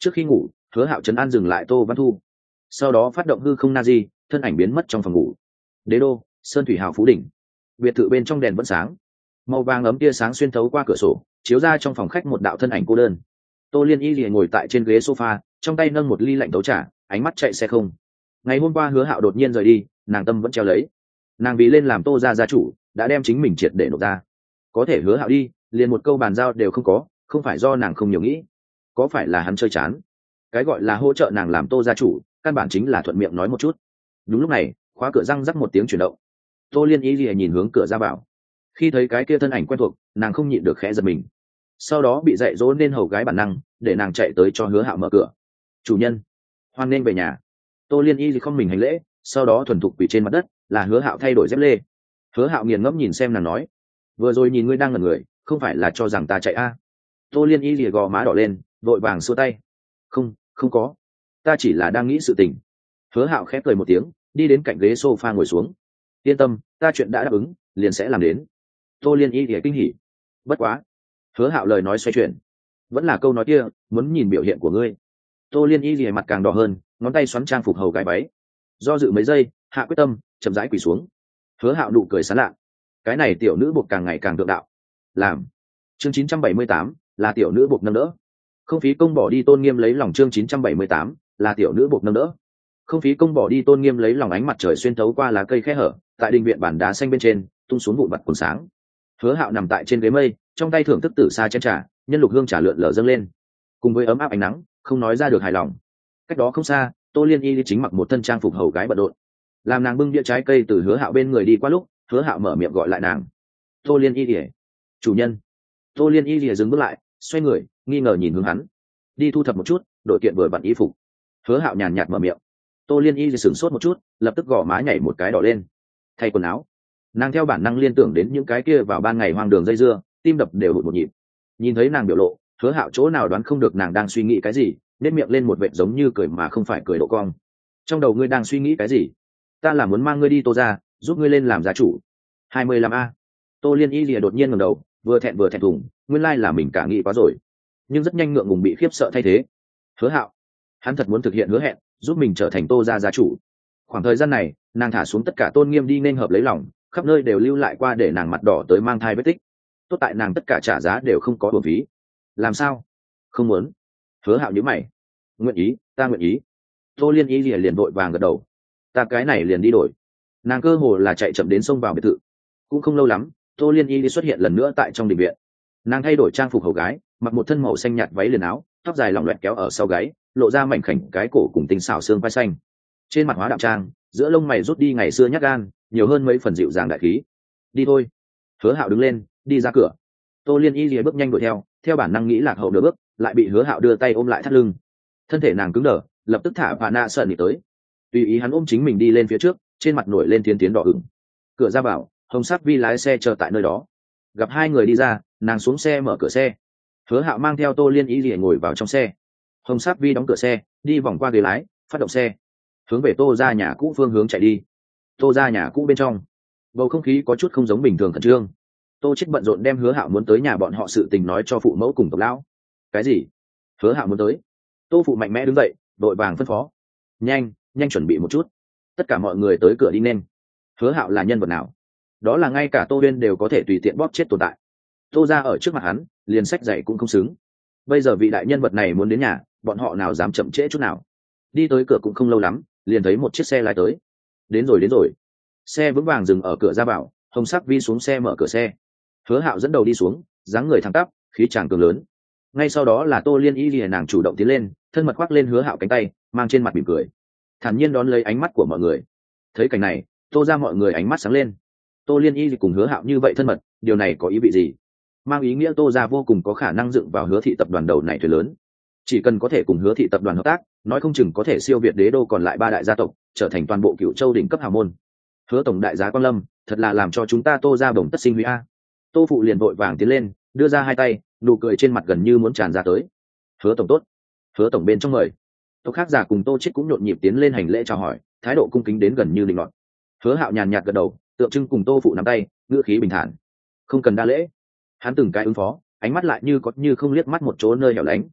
Trước khi ngủ, hứa hạo trấn an dừng lại tô văn thu, sau đó phát động hư không na di, thân ảnh biến mất trong phòng ngủ. Đế đô sơn thủy hào phú đỉnh, biệt thự bên trong đèn vẫn sáng, màu vàng ấm tia sáng xuyên thấu qua cửa sổ chiếu ra trong phòng khách một đạo thân ảnh cô đơn. Tô Liên Y lìa ngồi tại trên ghế sofa, trong tay nâng một ly lạnh tấu trà, ánh mắt chạy xe không. Ngày hôm qua hứa hạo đột nhiên rời đi, nàng tâm vẫn treo lấy. Nàng vì lên làm tô gia gia chủ đã đem chính mình triệt để nộp ra, có thể hứa hạo đi liền một câu bàn giao đều không có, không phải do nàng không nhiều nghĩ, có phải là hắn chơi chán. Cái gọi là hỗ trợ nàng làm tô gia chủ căn bản chính là thuận miệng nói một chút. Đúng lúc này khóa cửa răng rắc một tiếng chuyển động, Tô Liên Y lìa nhìn hướng cửa ra vào, khi thấy cái kia thân ảnh quen thuộc, nàng không nhịn được khẽ giật mình, sau đó bị dạy dỗ nên hầu gái bản năng để nàng chạy tới cho hứa hạo mở cửa. Chủ nhân, hoan nên về nhà. Tô Liên Y không mình hành lễ, sau đó thuần thục quỳ trên mặt đất, là hứa hạo thay đổi dép lê. Hứa hạo nghiền ngẫm nhìn xem nàng nói, vừa rồi nhìn ngươi đang ngẩn người, không phải là cho rằng ta chạy a? À? Tô Liên Y lìa gò má đỏ lên, vội vàng xua tay, không không có, ta chỉ là đang nghĩ sự tình. Hứa hạo khép cười một tiếng, đi đến cạnh ghế sofa ngồi xuống. Yên tâm, ta chuyện đã đáp ứng liền sẽ làm đến. Tô Liên Y lìa kinh hỉ. Bất quá, hứa hạo lời nói xoay chuyển, vẫn là câu nói kia, muốn nhìn biểu hiện của ngươi. Tô Liên Y lìa mặt càng đỏ hơn, ngón tay xoắn trang phục hầu gái váy, do dự mấy giây hạ quyết tâm, chậm rãi quỳ xuống. Hứa hạo nụ cười sán lạ, cái này tiểu nữ buộc càng ngày càng thượng đạo. Làm. Chương chín trăm bảy mươi tám là tiểu nữ buộc nâng đỡ, không phí công bỏ đi tôn nghiêm lấy lòng. Chương chín trăm bảy mươi tám là tiểu nữ buộc nâng đỡ, không phí công bỏ đi tôn nghiêm lấy lòng. Ánh mặt trời xuyên thấu qua lá cây khe hở, tại đình viện bản đá xanh bên trên tung xuống vụn vặt cuốn sáng. Hứa hạo nằm tại trên ghế mây, trong tay thưởng thức tử xa chén trà, nhân lục hương trà lượn lờ dâng lên, cùng với ấm áp ánh nắng, không nói ra được hài lòng. Cách đó không xa, Tô Liên Y chính mặc một thân trang phục hầu gái bận rộn, làm nàng bưng đĩa trái cây từ hứa hạo bên người đi qua lúc, hứa hạo mở miệng gọi lại nàng. Tô Liên Y lìa. Chủ nhân. Tô Liên Y lìa dừng bước lại, xoay người, nghi ngờ nhìn hướng hắn. Đi thu thập một chút, đội kiện vừa vặn y phục. Hứa hạo nhàn nhạt mở miệng. Tô Liên Y sửng sốt một chút, lập tức gò má nhảy một cái đỏ lên. Thay quần áo. Nàng theo bản năng liên tưởng đến những cái kia vào ban ngày hoang đường dây dưa, tim đập đều hụt một nhịp. Nhìn thấy nàng biểu lộ, hứa hạo chỗ nào đoán không được nàng đang suy nghĩ cái gì, nếp miệng lên một vệt giống như cười mà không phải cười độ cong. Trong đầu ngươi đang suy nghĩ cái gì? Ta là muốn mang ngươi đi Tô ra, giúp ngươi lên làm gia chủ. hai mươi lăm a. Tô Liên Y lìa đột nhiên ngẩng đầu, vừa thẹn vừa thẹn thùng, nguyên lai là mình cả nghĩ quá rồi, nhưng rất nhanh ngượng ngùng bị khiếp sợ thay thế. Hứa hạo, hắn thật muốn thực hiện hứa hẹn, giúp mình trở thành Tô gia gia chủ. Khoảng thời gian này, nàng thả xuống tất cả tôn nghiêm đi nên hợp lấy lòng, khắp nơi đều lưu lại qua để nàng mặt đỏ tới mang thai vết tích. Tốt tại nàng tất cả trả giá đều không có uổng phí. Làm sao? Không muốn. Hứa hạo nhíu mày. Nguyện ý, ta nguyện ý. Tô Liên Y liền liền vội vàng gật đầu. Ta cái này liền đi đổi. Nàng cơ hồ là chạy chậm đến xông vào biệt thự. Cũng không lâu lắm, Tô Liên Y xuất hiện lần nữa tại trong đình viện. Nàng thay đổi trang phục hầu gái, mặc một thân màu xanh nhạt váy liền áo, tóc dài lỏng loẹt kéo ở sau gáy, lộ ra mảnh khảnh cái cổ cùng tinh xảo xương vai xanh. Trên mặt hóa đạm trang, giữa lông mày rút đi ngày xưa nhát gan, nhiều hơn mấy phần dịu dàng đại khí. Đi thôi. Hứa hạo đứng lên, đi ra cửa. Tô Liên Y lìa bước nhanh đuổi theo, theo bản năng nghĩ lạc hậu nửa bước, lại bị hứa hạo đưa tay ôm lại thắt lưng. Thân thể nàng cứng đờ, lập tức thả bà nạ sợ nỉ tới. Tùy ý hắn ôm chính mình đi lên phía trước, trên mặt nổi lên tiến tiến đỏ ửng. Cửa ra vào, Hồng Sắc Vi lái xe chờ tại nơi đó. Gặp hai người đi ra, nàng xuống xe mở cửa xe. Hứa hạo mang theo Tô Liên Y lìa ngồi vào trong xe. Hồng Sắc Vi đóng cửa xe, đi vòng qua ghế lái, phát động xe, hướng về Tô ra nhà cũ phương hướng chạy đi. Tô ra nhà cũ bên trong, bầu không khí có chút không giống bình thường khẩn trương. Tô chết bận rộn đem hứa hạo muốn tới nhà bọn họ sự tình nói cho phụ mẫu cùng tộc lão. Cái gì? Hứa hạo muốn tới? Tô phụ mạnh mẽ đứng dậy, đội vàng phân phó. Nhanh, nhanh chuẩn bị một chút. Tất cả mọi người tới cửa đi nên. Hứa hạo là nhân vật nào? Đó là ngay cả Tô Uyên đều có thể tùy tiện bóp chết tồn tại. Tô ra ở trước mặt hắn, liền sách dạy cũng không xứng. Bây giờ vị đại nhân vật này muốn đến nhà, bọn họ nào dám chậm trễ chút nào. Đi tới cửa cũng không lâu lắm, liền thấy một chiếc xe lái tới. Đến rồi đến rồi. Xe vững vàng dừng ở cửa ra vào, Hồng Sắc Vi xuống xe mở cửa xe. Hứa hạo dẫn đầu đi xuống, dáng người thẳng tắp, khí tràng cường lớn. Ngay sau đó là Tô Liên Y lìa, nàng chủ động tiến lên, thân mật khoác lên hứa hạo cánh tay, mang trên mặt mỉm cười, thản nhiên đón lấy ánh mắt của mọi người. Thấy cảnh này, Tô ra mọi người ánh mắt sáng lên. Tô Liên Y cùng hứa hạo như vậy thân mật, điều này có ý vị gì? Mang ý nghĩa Tô ra vô cùng có khả năng dựng vào hứa thị tập đoàn đầu này thuyền lớn. Chỉ cần có thể cùng hứa thị tập đoàn hợp tác, nói không chừng có thể siêu việt đế đô còn lại ba đại gia tộc, trở thành toàn bộ Cửu Châu đỉnh cấp hào môn. Hứa tổng đại giá Quan Lâm, thật là làm cho chúng ta Tô ra bổng tất sinh huy a. Tô phụ liền vội vàng tiến lên, đưa ra hai tay, nụ cười trên mặt gần như muốn tràn ra tới. Hứa tổng tốt. Hứa tổng bên trong mời. Tộc khác giả cùng Tô chết cũng nhộn nhịp tiến lên hành lễ chào hỏi, thái độ cung kính đến gần như định loạn. Hứa hạo nhàn nhạt gật đầu, tượng trưng cùng Tô phụ nắm tay, ngữ khí bình thản. Không cần đa lễ. Hắn từng cái ứng phó, ánh mắt lại như có như không liếc mắt một chỗ nơi hẻo lánh.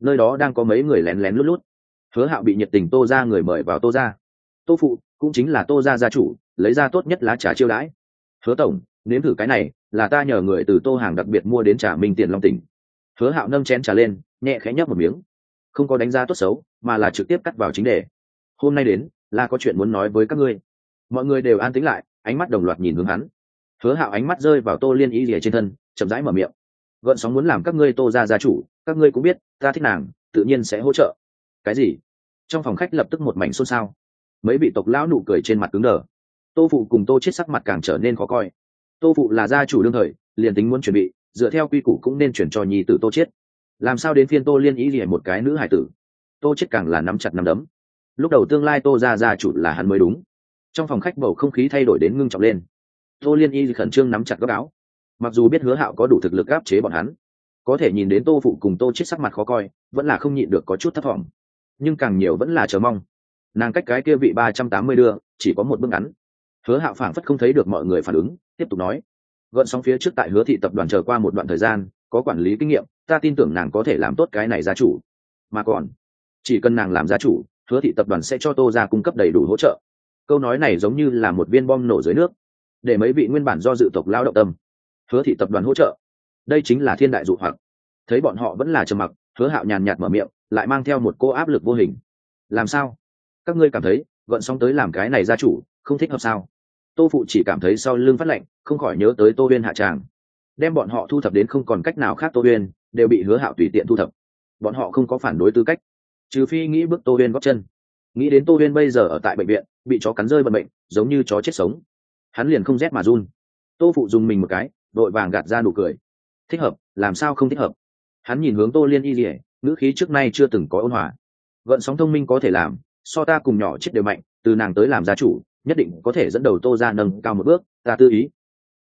nơi đó đang có mấy người lén lén lút lút. Hứa Hạo bị nhiệt tình Tô gia người mời vào Tô gia. Tô phụ cũng chính là Tô gia gia chủ, lấy ra tốt nhất lá trà chiêu đãi. Hứa tổng, nếm thử cái này, là ta nhờ người từ Tô hàng đặc biệt mua đến trà Minh Tiền Long tỉnh. Hứa Hạo nâng chén trà lên, nhẹ khẽ nhấp một miếng, không có đánh giá tốt xấu, mà là trực tiếp cắt vào chính đề. Hôm nay đến, là có chuyện muốn nói với các ngươi. Mọi người đều an tĩnh lại, ánh mắt đồng loạt nhìn hướng hắn. Hứa Hạo ánh mắt rơi vào Tô Liên Y Lìa trên thân, chậm rãi mở miệng. Gợn sóng muốn làm các ngươi Tô gia gia chủ, các ngươi cũng biết, ta thích nàng, tự nhiên sẽ hỗ trợ. Cái gì? Trong phòng khách lập tức một mảnh xôn xao. Mấy vị tộc lão nụ cười trên mặt cứng đờ. Tô phụ cùng Tô chết sắc mặt càng trở nên khó coi. Tô phụ là gia chủ đương thời, liền tính muốn chuẩn bị, dựa theo quy củ cũng nên chuyển cho nhi tử Tô chết. Làm sao đến phiên Tô Liên Y Lìa một cái nữ hải tử? Tô chết càng là nắm chặt nắm đấm. Lúc đầu tương lai Tô gia gia chủ là hắn mới đúng. Trong phòng khách bầu không khí thay đổi đến ngưng trọng lên. Tô Liên Y khẩn trương nắm chặt góc áo. Mặc dù biết Hứa Hạo có đủ thực lực áp chế bọn hắn, có thể nhìn đến Tô phụ cùng Tô chết sắc mặt khó coi, vẫn là không nhịn được có chút thất vọng. Nhưng càng nhiều vẫn là chờ mong. Nàng cách cái kia vị ba trăm tám mươi đưa, chỉ có một bước ngắn. Hứa Hạo phảng phất không thấy được mọi người phản ứng, tiếp tục nói: gợn sóng phía trước tại Hứa thị tập đoàn chờ qua một đoạn thời gian, có quản lý kinh nghiệm, ta tin tưởng nàng có thể làm tốt cái này gia chủ. Mà còn, chỉ cần nàng làm gia chủ, Hứa thị tập đoàn sẽ cho Tô gia cung cấp đầy đủ hỗ trợ. Câu nói này giống như là một viên bom nổ dưới nước, để mấy vị nguyên bản do dự tộc lao động tâm. Hứa thị tập đoàn hỗ trợ, đây chính là thiên đại dụ hoặc. Thấy bọn họ vẫn là trầm mặc, Hứa Hạo nhàn nhạt mở miệng, lại mang theo một cô áp lực vô hình. Làm sao? Các ngươi cảm thấy gợn sóng tới làm cái này gia chủ không thích hợp sao? Tô phụ chỉ cảm thấy sau lưng phát lạnh, không khỏi nhớ tới Tô Uyên hạ tràng, đem bọn họ thu thập đến không còn cách nào khác. Tô Uyên đều bị Hứa Hạo tùy tiện thu thập, bọn họ không có phản đối tư cách, trừ phi nghĩ bước Tô Uyên góp chân. Nghĩ đến Tô Uyên bây giờ ở tại bệnh viện, bị chó cắn rơi bận bệnh, giống như chó chết sống, hắn liền không rét mà run. Tô phụ dùng mình một cái, đội vàng gạt ra nụ cười. Thích hợp? Làm sao không thích hợp? Hắn nhìn hướng Tô Liên Y Lìa, ngữ khí trước nay chưa từng có ôn hòa. Gợn sóng thông minh có thể làm, so ta cùng nhỏ chết đều mạnh, từ nàng tới làm gia chủ, nhất định có thể dẫn đầu Tô gia nâng cao một bước, ta tư ý.